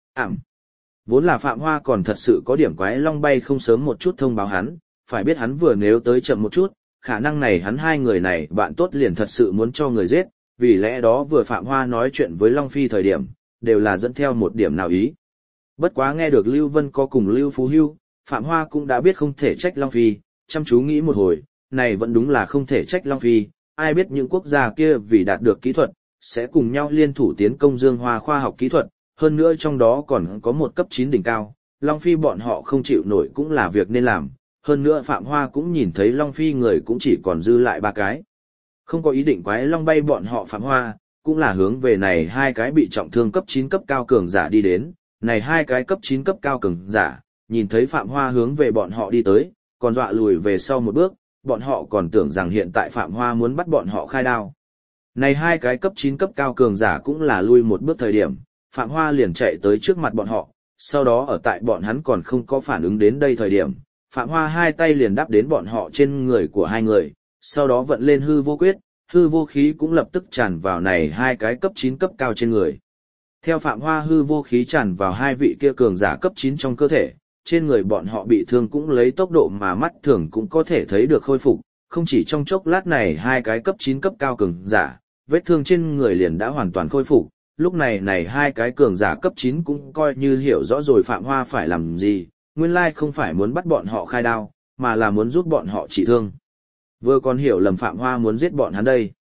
Vốn là Phạm Hoa còn thật sự có điểm quái long bay không sớm một chút thông báo hắn, phải biết hắn vừa nếu tới chậm một chút, khả năng này hắn hai người này bạn tốt liền thật sự muốn cho người giết, vì lẽ đó vừa Phạm Hoa nói chuyện với Long Phi thời điểm, đều là dẫn theo một điểm nào ý. Bất quá nghe được Lưu Vân có cùng Lưu Phú Hưu, Phạm Hoa cũng đã biết không thể trách Long Phi, chăm chú nghĩ một hồi, này vẫn đúng là không thể trách Long Phi, ai biết những quốc gia kia vì đạt được kỹ thuật, sẽ cùng nhau liên thủ tiến công Dương Hoa khoa học kỹ thuật, hơn nữa trong đó còn có một cấp 9 đỉnh cao, Long Phi bọn họ không chịu nổi cũng là việc nên làm, hơn nữa Phạm Hoa cũng nhìn thấy Long Phi người cũng chỉ còn dư lại 3 cái. Không có ý định quái long bay bọn họ Phạm Hoa, cũng là hướng về này hai cái bị trọng thương cấp 9 cấp cao cường giả đi đến, này hai cái cấp 9 cấp cao cường giả, nhìn thấy Phạm Hoa hướng về bọn họ đi tới, còn dọa lùi về sau một bước, bọn họ còn tưởng rằng hiện tại Phạm Hoa muốn bắt bọn họ khai đao. Này hai cái cấp 9 cấp cao cường giả cũng là lui một bước thời điểm, Phạm Hoa liền chạy tới trước mặt bọn họ, sau đó ở tại bọn hắn còn không có phản ứng đến đây thời điểm, Phạm Hoa hai tay liền đáp đến bọn họ trên người của hai người, sau đó vận lên hư vô quyết, hư vô khí cũng lập tức tràn vào này hai cái cấp 9 cấp cao trên người. Theo Phạm Hoa hư vô khí tràn vào hai vị kia cường giả cấp 9 trong cơ thể, trên người bọn họ bị thương cũng lấy tốc độ mà mắt thường cũng có thể thấy được khôi phục, không chỉ trong chốc lát này hai cái cấp 9 cấp cao cường giả, vết thương trên người liền đã hoàn toàn khôi phục, lúc này này hai cái cường giả cấp 9 cũng coi như hiểu rõ rồi Phạm Hoa phải làm gì, nguyên lai không phải muốn bắt bọn họ khai đao, mà là muốn giúp bọn họ trị thương. Vừa còn hiểu lầm Phạm Hoa muốn giết bọn hắn đây.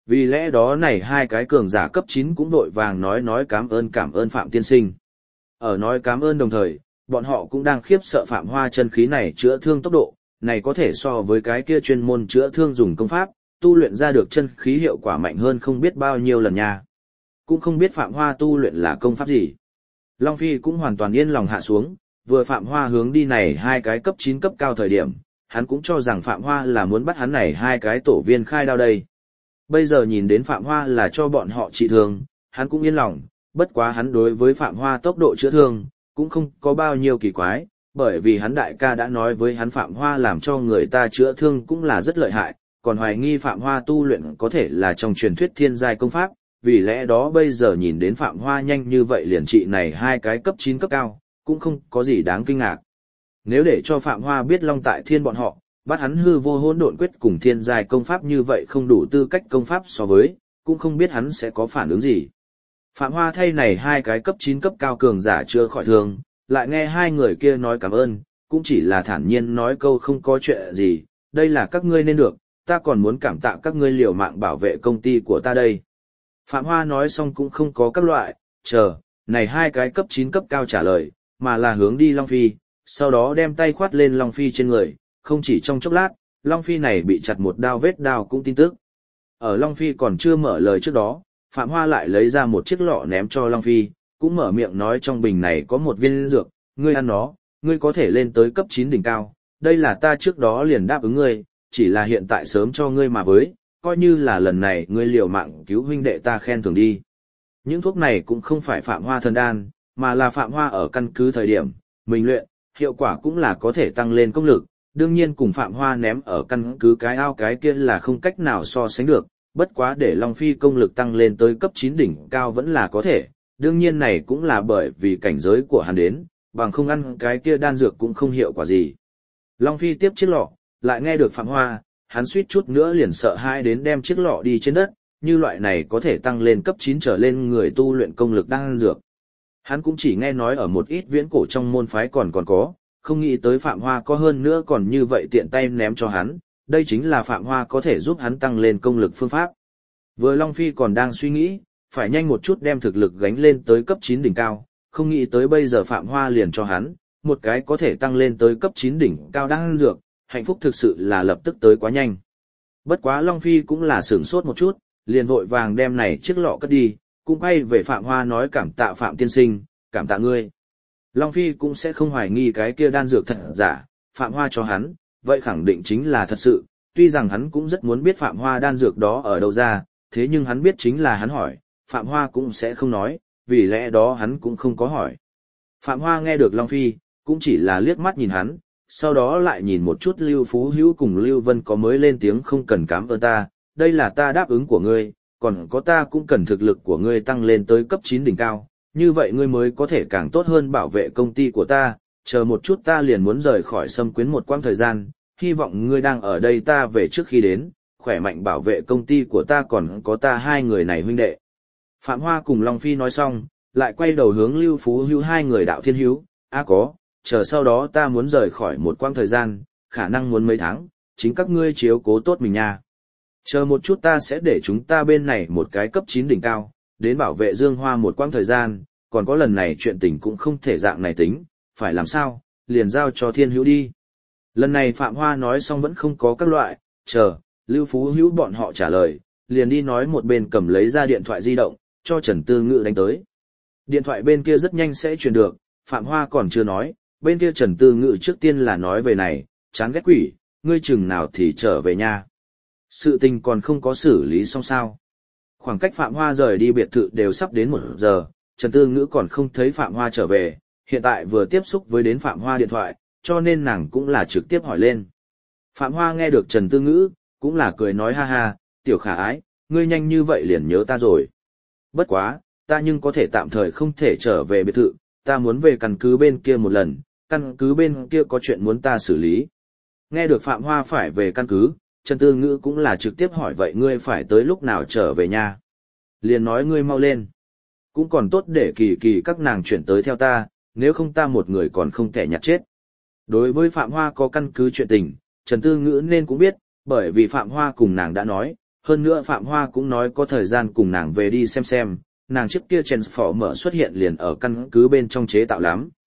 Vì lẽ đó này hai cái cường giả cấp 9 cũng vội vàng nói cảm ơn Phạm tiên sinh. Ở nói cảm ơn đồng thời, bọn họ cũng đang khiếp sợ Phạm Hoa chân khí này chữa thương tốc độ, này có thể so với cái kia chuyên môn chữa thương dùng công pháp, tu luyện ra được chân khí hiệu quả mạnh hơn không biết bao nhiêu lần nha. Cũng không biết Phạm Hoa tu luyện là công pháp gì. Long Phi cũng hoàn toàn yên lòng hạ xuống, vừa Phạm Hoa hướng đi này hai cái cấp 9 cấp cao thời điểm, hắn cũng cho rằng Phạm Hoa là muốn bắt hắn này hai cái tổ viên khai đao đây. Bây giờ nhìn đến Phạm Hoa là cho bọn họ trị thương, hắn cũng yên lòng, bất quá hắn đối với Phạm Hoa tốc độ chữa thương, cũng không có bao nhiêu kỳ quái, bởi vì hắn đại ca đã nói với hắn Phạm Hoa làm cho người ta chữa thương cũng là rất lợi hại, còn hoài nghi Phạm Hoa tu luyện có thể là trong truyền thuyết thiên giai công pháp, vì lẽ đó bây giờ nhìn đến Phạm Hoa nhanh như vậy liền trị này hai cái cấp 9 cấp cao, cũng không có gì đáng kinh ngạc. Nếu để cho Phạm Hoa biết Long Tại Thiên bọn họ, bắt hắn hư vô hỗn độn quyết cùng thiên giai công pháp như vậy không đủ tư cách công pháp so với, cũng không biết hắn sẽ có phản ứng gì. Phạm Hoa thay này hai cái cấp 9 cấp cao cường giả chưa khỏi thương, lại nghe hai người kia nói cảm ơn, cũng chỉ là thản nhiên nói câu không có chuyện gì, đây là các ngươi nên được, ta còn muốn cảm tạ các ngươi liều mạng bảo vệ công ty của ta đây. Phạm Hoa nói xong cũng không có các loại, này hai cái cấp 9 cấp cao trả lời, mà là hướng đi Long Phi, sau đó đem tay khoát lên Long Phi trên người, không chỉ trong chốc lát, Long Phi này bị chặt một đao vết đao cũng tin tức. Ở Long Phi còn chưa mở lời trước đó, Phạm Hoa lại lấy ra một chiếc lọ ném cho Long Phi, cũng mở miệng nói trong bình này có một viên dược, ngươi ăn nó, ngươi có thể lên tới cấp 9 đỉnh cao, đây là ta trước đó liền đáp ứng ngươi, chỉ là hiện tại sớm cho ngươi mà với, coi như là lần này ngươi liều mạng cứu huynh đệ ta khen thưởng đi. Những thuốc này cũng không phải Phạm Hoa thần đan, mà là Phạm Hoa ở căn cứ thời điểm, mình luyện, hiệu quả cũng là có thể tăng lên công lực, đương nhiên cùng Phạm Hoa ném ở căn cứ cái ao cái kia là không cách nào so sánh được, bất quá để Long Phi công lực tăng lên tới cấp 9 đỉnh cao vẫn là có thể, đương nhiên này cũng là bởi vì cảnh giới của hắn đến, bằng không ăn cái kia đan dược cũng không hiệu quả gì. Long Phi tiếp chiếc lọ, lại nghe được Phạm Hoa, hắn suýt chút nữa liền sợ hãi đến đem chiếc lọ đi trên đất, như loại này có thể tăng lên cấp 9 trở lên người tu luyện công lực đan dược. Hắn cũng chỉ nghe nói ở một ít viễn cổ trong môn phái còn có, không nghĩ tới Phạm Hoa có hơn nữa còn như vậy tiện tay ném cho hắn, đây chính là Phạm Hoa có thể giúp hắn tăng lên công lực phương pháp. Vừa Long Phi còn đang suy nghĩ, phải nhanh một chút đem thực lực gánh lên tới cấp 9 đỉnh cao, không nghĩ tới bây giờ Phạm Hoa liền cho hắn, một cái có thể tăng lên tới cấp 9 đỉnh cao đan dược, hạnh phúc thực sự là lập tức tới quá nhanh. Bất quá Long Phi cũng là sửng sốt một chút, liền vội vàng đem này chiếc lọ cất đi, cũng quay về Phạm Hoa nói cảm tạ Phạm tiên sinh, cảm tạ ngươi. Long Phi cũng sẽ không hoài nghi cái kia đan dược thật giả, Phạm Hoa cho hắn, vậy khẳng định chính là thật sự, tuy rằng hắn cũng rất muốn biết Phạm Hoa đan dược đó ở đâu ra, thế nhưng hắn biết chính là hắn hỏi, Phạm Hoa cũng sẽ không nói, vì lẽ đó hắn cũng không có hỏi. Phạm Hoa nghe được Long Phi, cũng chỉ là liếc mắt nhìn hắn, sau đó lại nhìn một chút Lưu Phú Hữu cùng Lưu Vân có mới lên tiếng không cần cảm ơn ta, đây là ta đáp ứng của ngươi, còn có ta cũng cần thực lực của ngươi tăng lên tới cấp 9 đỉnh cao, như vậy ngươi mới có thể càng tốt hơn bảo vệ công ty của ta, chờ một chút ta liền muốn rời khỏi Sâm Quyến một quãng thời gian, hy vọng ngươi đang ở đây ta về trước khi đến, khỏe mạnh bảo vệ công ty của ta còn có ta hai người này huynh đệ. Phạm Hoa cùng Long Phi nói xong, lại quay đầu hướng Lưu Phú Hữu hai người Đạo Thiên Hữu, chờ sau đó ta muốn rời khỏi một quãng thời gian, khả năng muốn mấy tháng, chính các ngươi chiếu cố tốt mình nha. Chờ một chút ta sẽ để chúng ta bên này một cái cấp 9 đỉnh cao, đến bảo vệ Dương Hoa một quãng thời gian, còn có lần này chuyện tình cũng không thể dạng này tính, phải làm sao, liền giao cho Thiên Hữu đi. Lần này Phạm Hoa nói xong vẫn không có các loại, Lưu Phú Hữu bọn họ trả lời, liền đi nói một bên cầm lấy ra điện thoại di động, cho Trần Tư Ngự đánh tới. Điện thoại bên kia rất nhanh sẽ truyền được, Phạm Hoa còn chưa nói, bên kia Trần Tư Ngự trước tiên là nói về này, chán ghét quỷ, ngươi chừng nào thì trở về nhà. Sự tình còn không có xử lý xong sao. Khoảng cách Phạm Hoa rời đi biệt thự đều sắp đến 1 giờ, Trần Tư Ngữ còn không thấy Phạm Hoa trở về, hiện tại vừa tiếp xúc với đến Phạm Hoa điện thoại, cho nên nàng cũng là trực tiếp hỏi lên. Phạm Hoa nghe được Trần Tư Ngữ, cũng là cười nói ha ha, tiểu khả ái, ngươi nhanh như vậy liền nhớ ta rồi. Bất quá, ta nhưng có thể tạm thời không thể trở về biệt thự, ta muốn về căn cứ bên kia một lần, căn cứ bên kia có chuyện muốn ta xử lý. Nghe được Phạm Hoa phải về căn cứ, Trần Tư Ngữ cũng là trực tiếp hỏi vậy ngươi phải tới lúc nào trở về nhà. Liền nói ngươi mau lên. Cũng còn tốt để kỳ kỳ các nàng chuyển tới theo ta, nếu không ta một người còn không thể nhặt chết. Đối với Phạm Hoa có căn cứ chuyện tình, Trần Tư Ngữ nên cũng biết, bởi vì Phạm Hoa cùng nàng đã nói, Hơn nữa Phạm Hoa cũng nói có thời gian cùng nàng về đi xem, nàng trước kia Transformer xuất hiện liền ở căn cứ bên trong chế tạo lắm.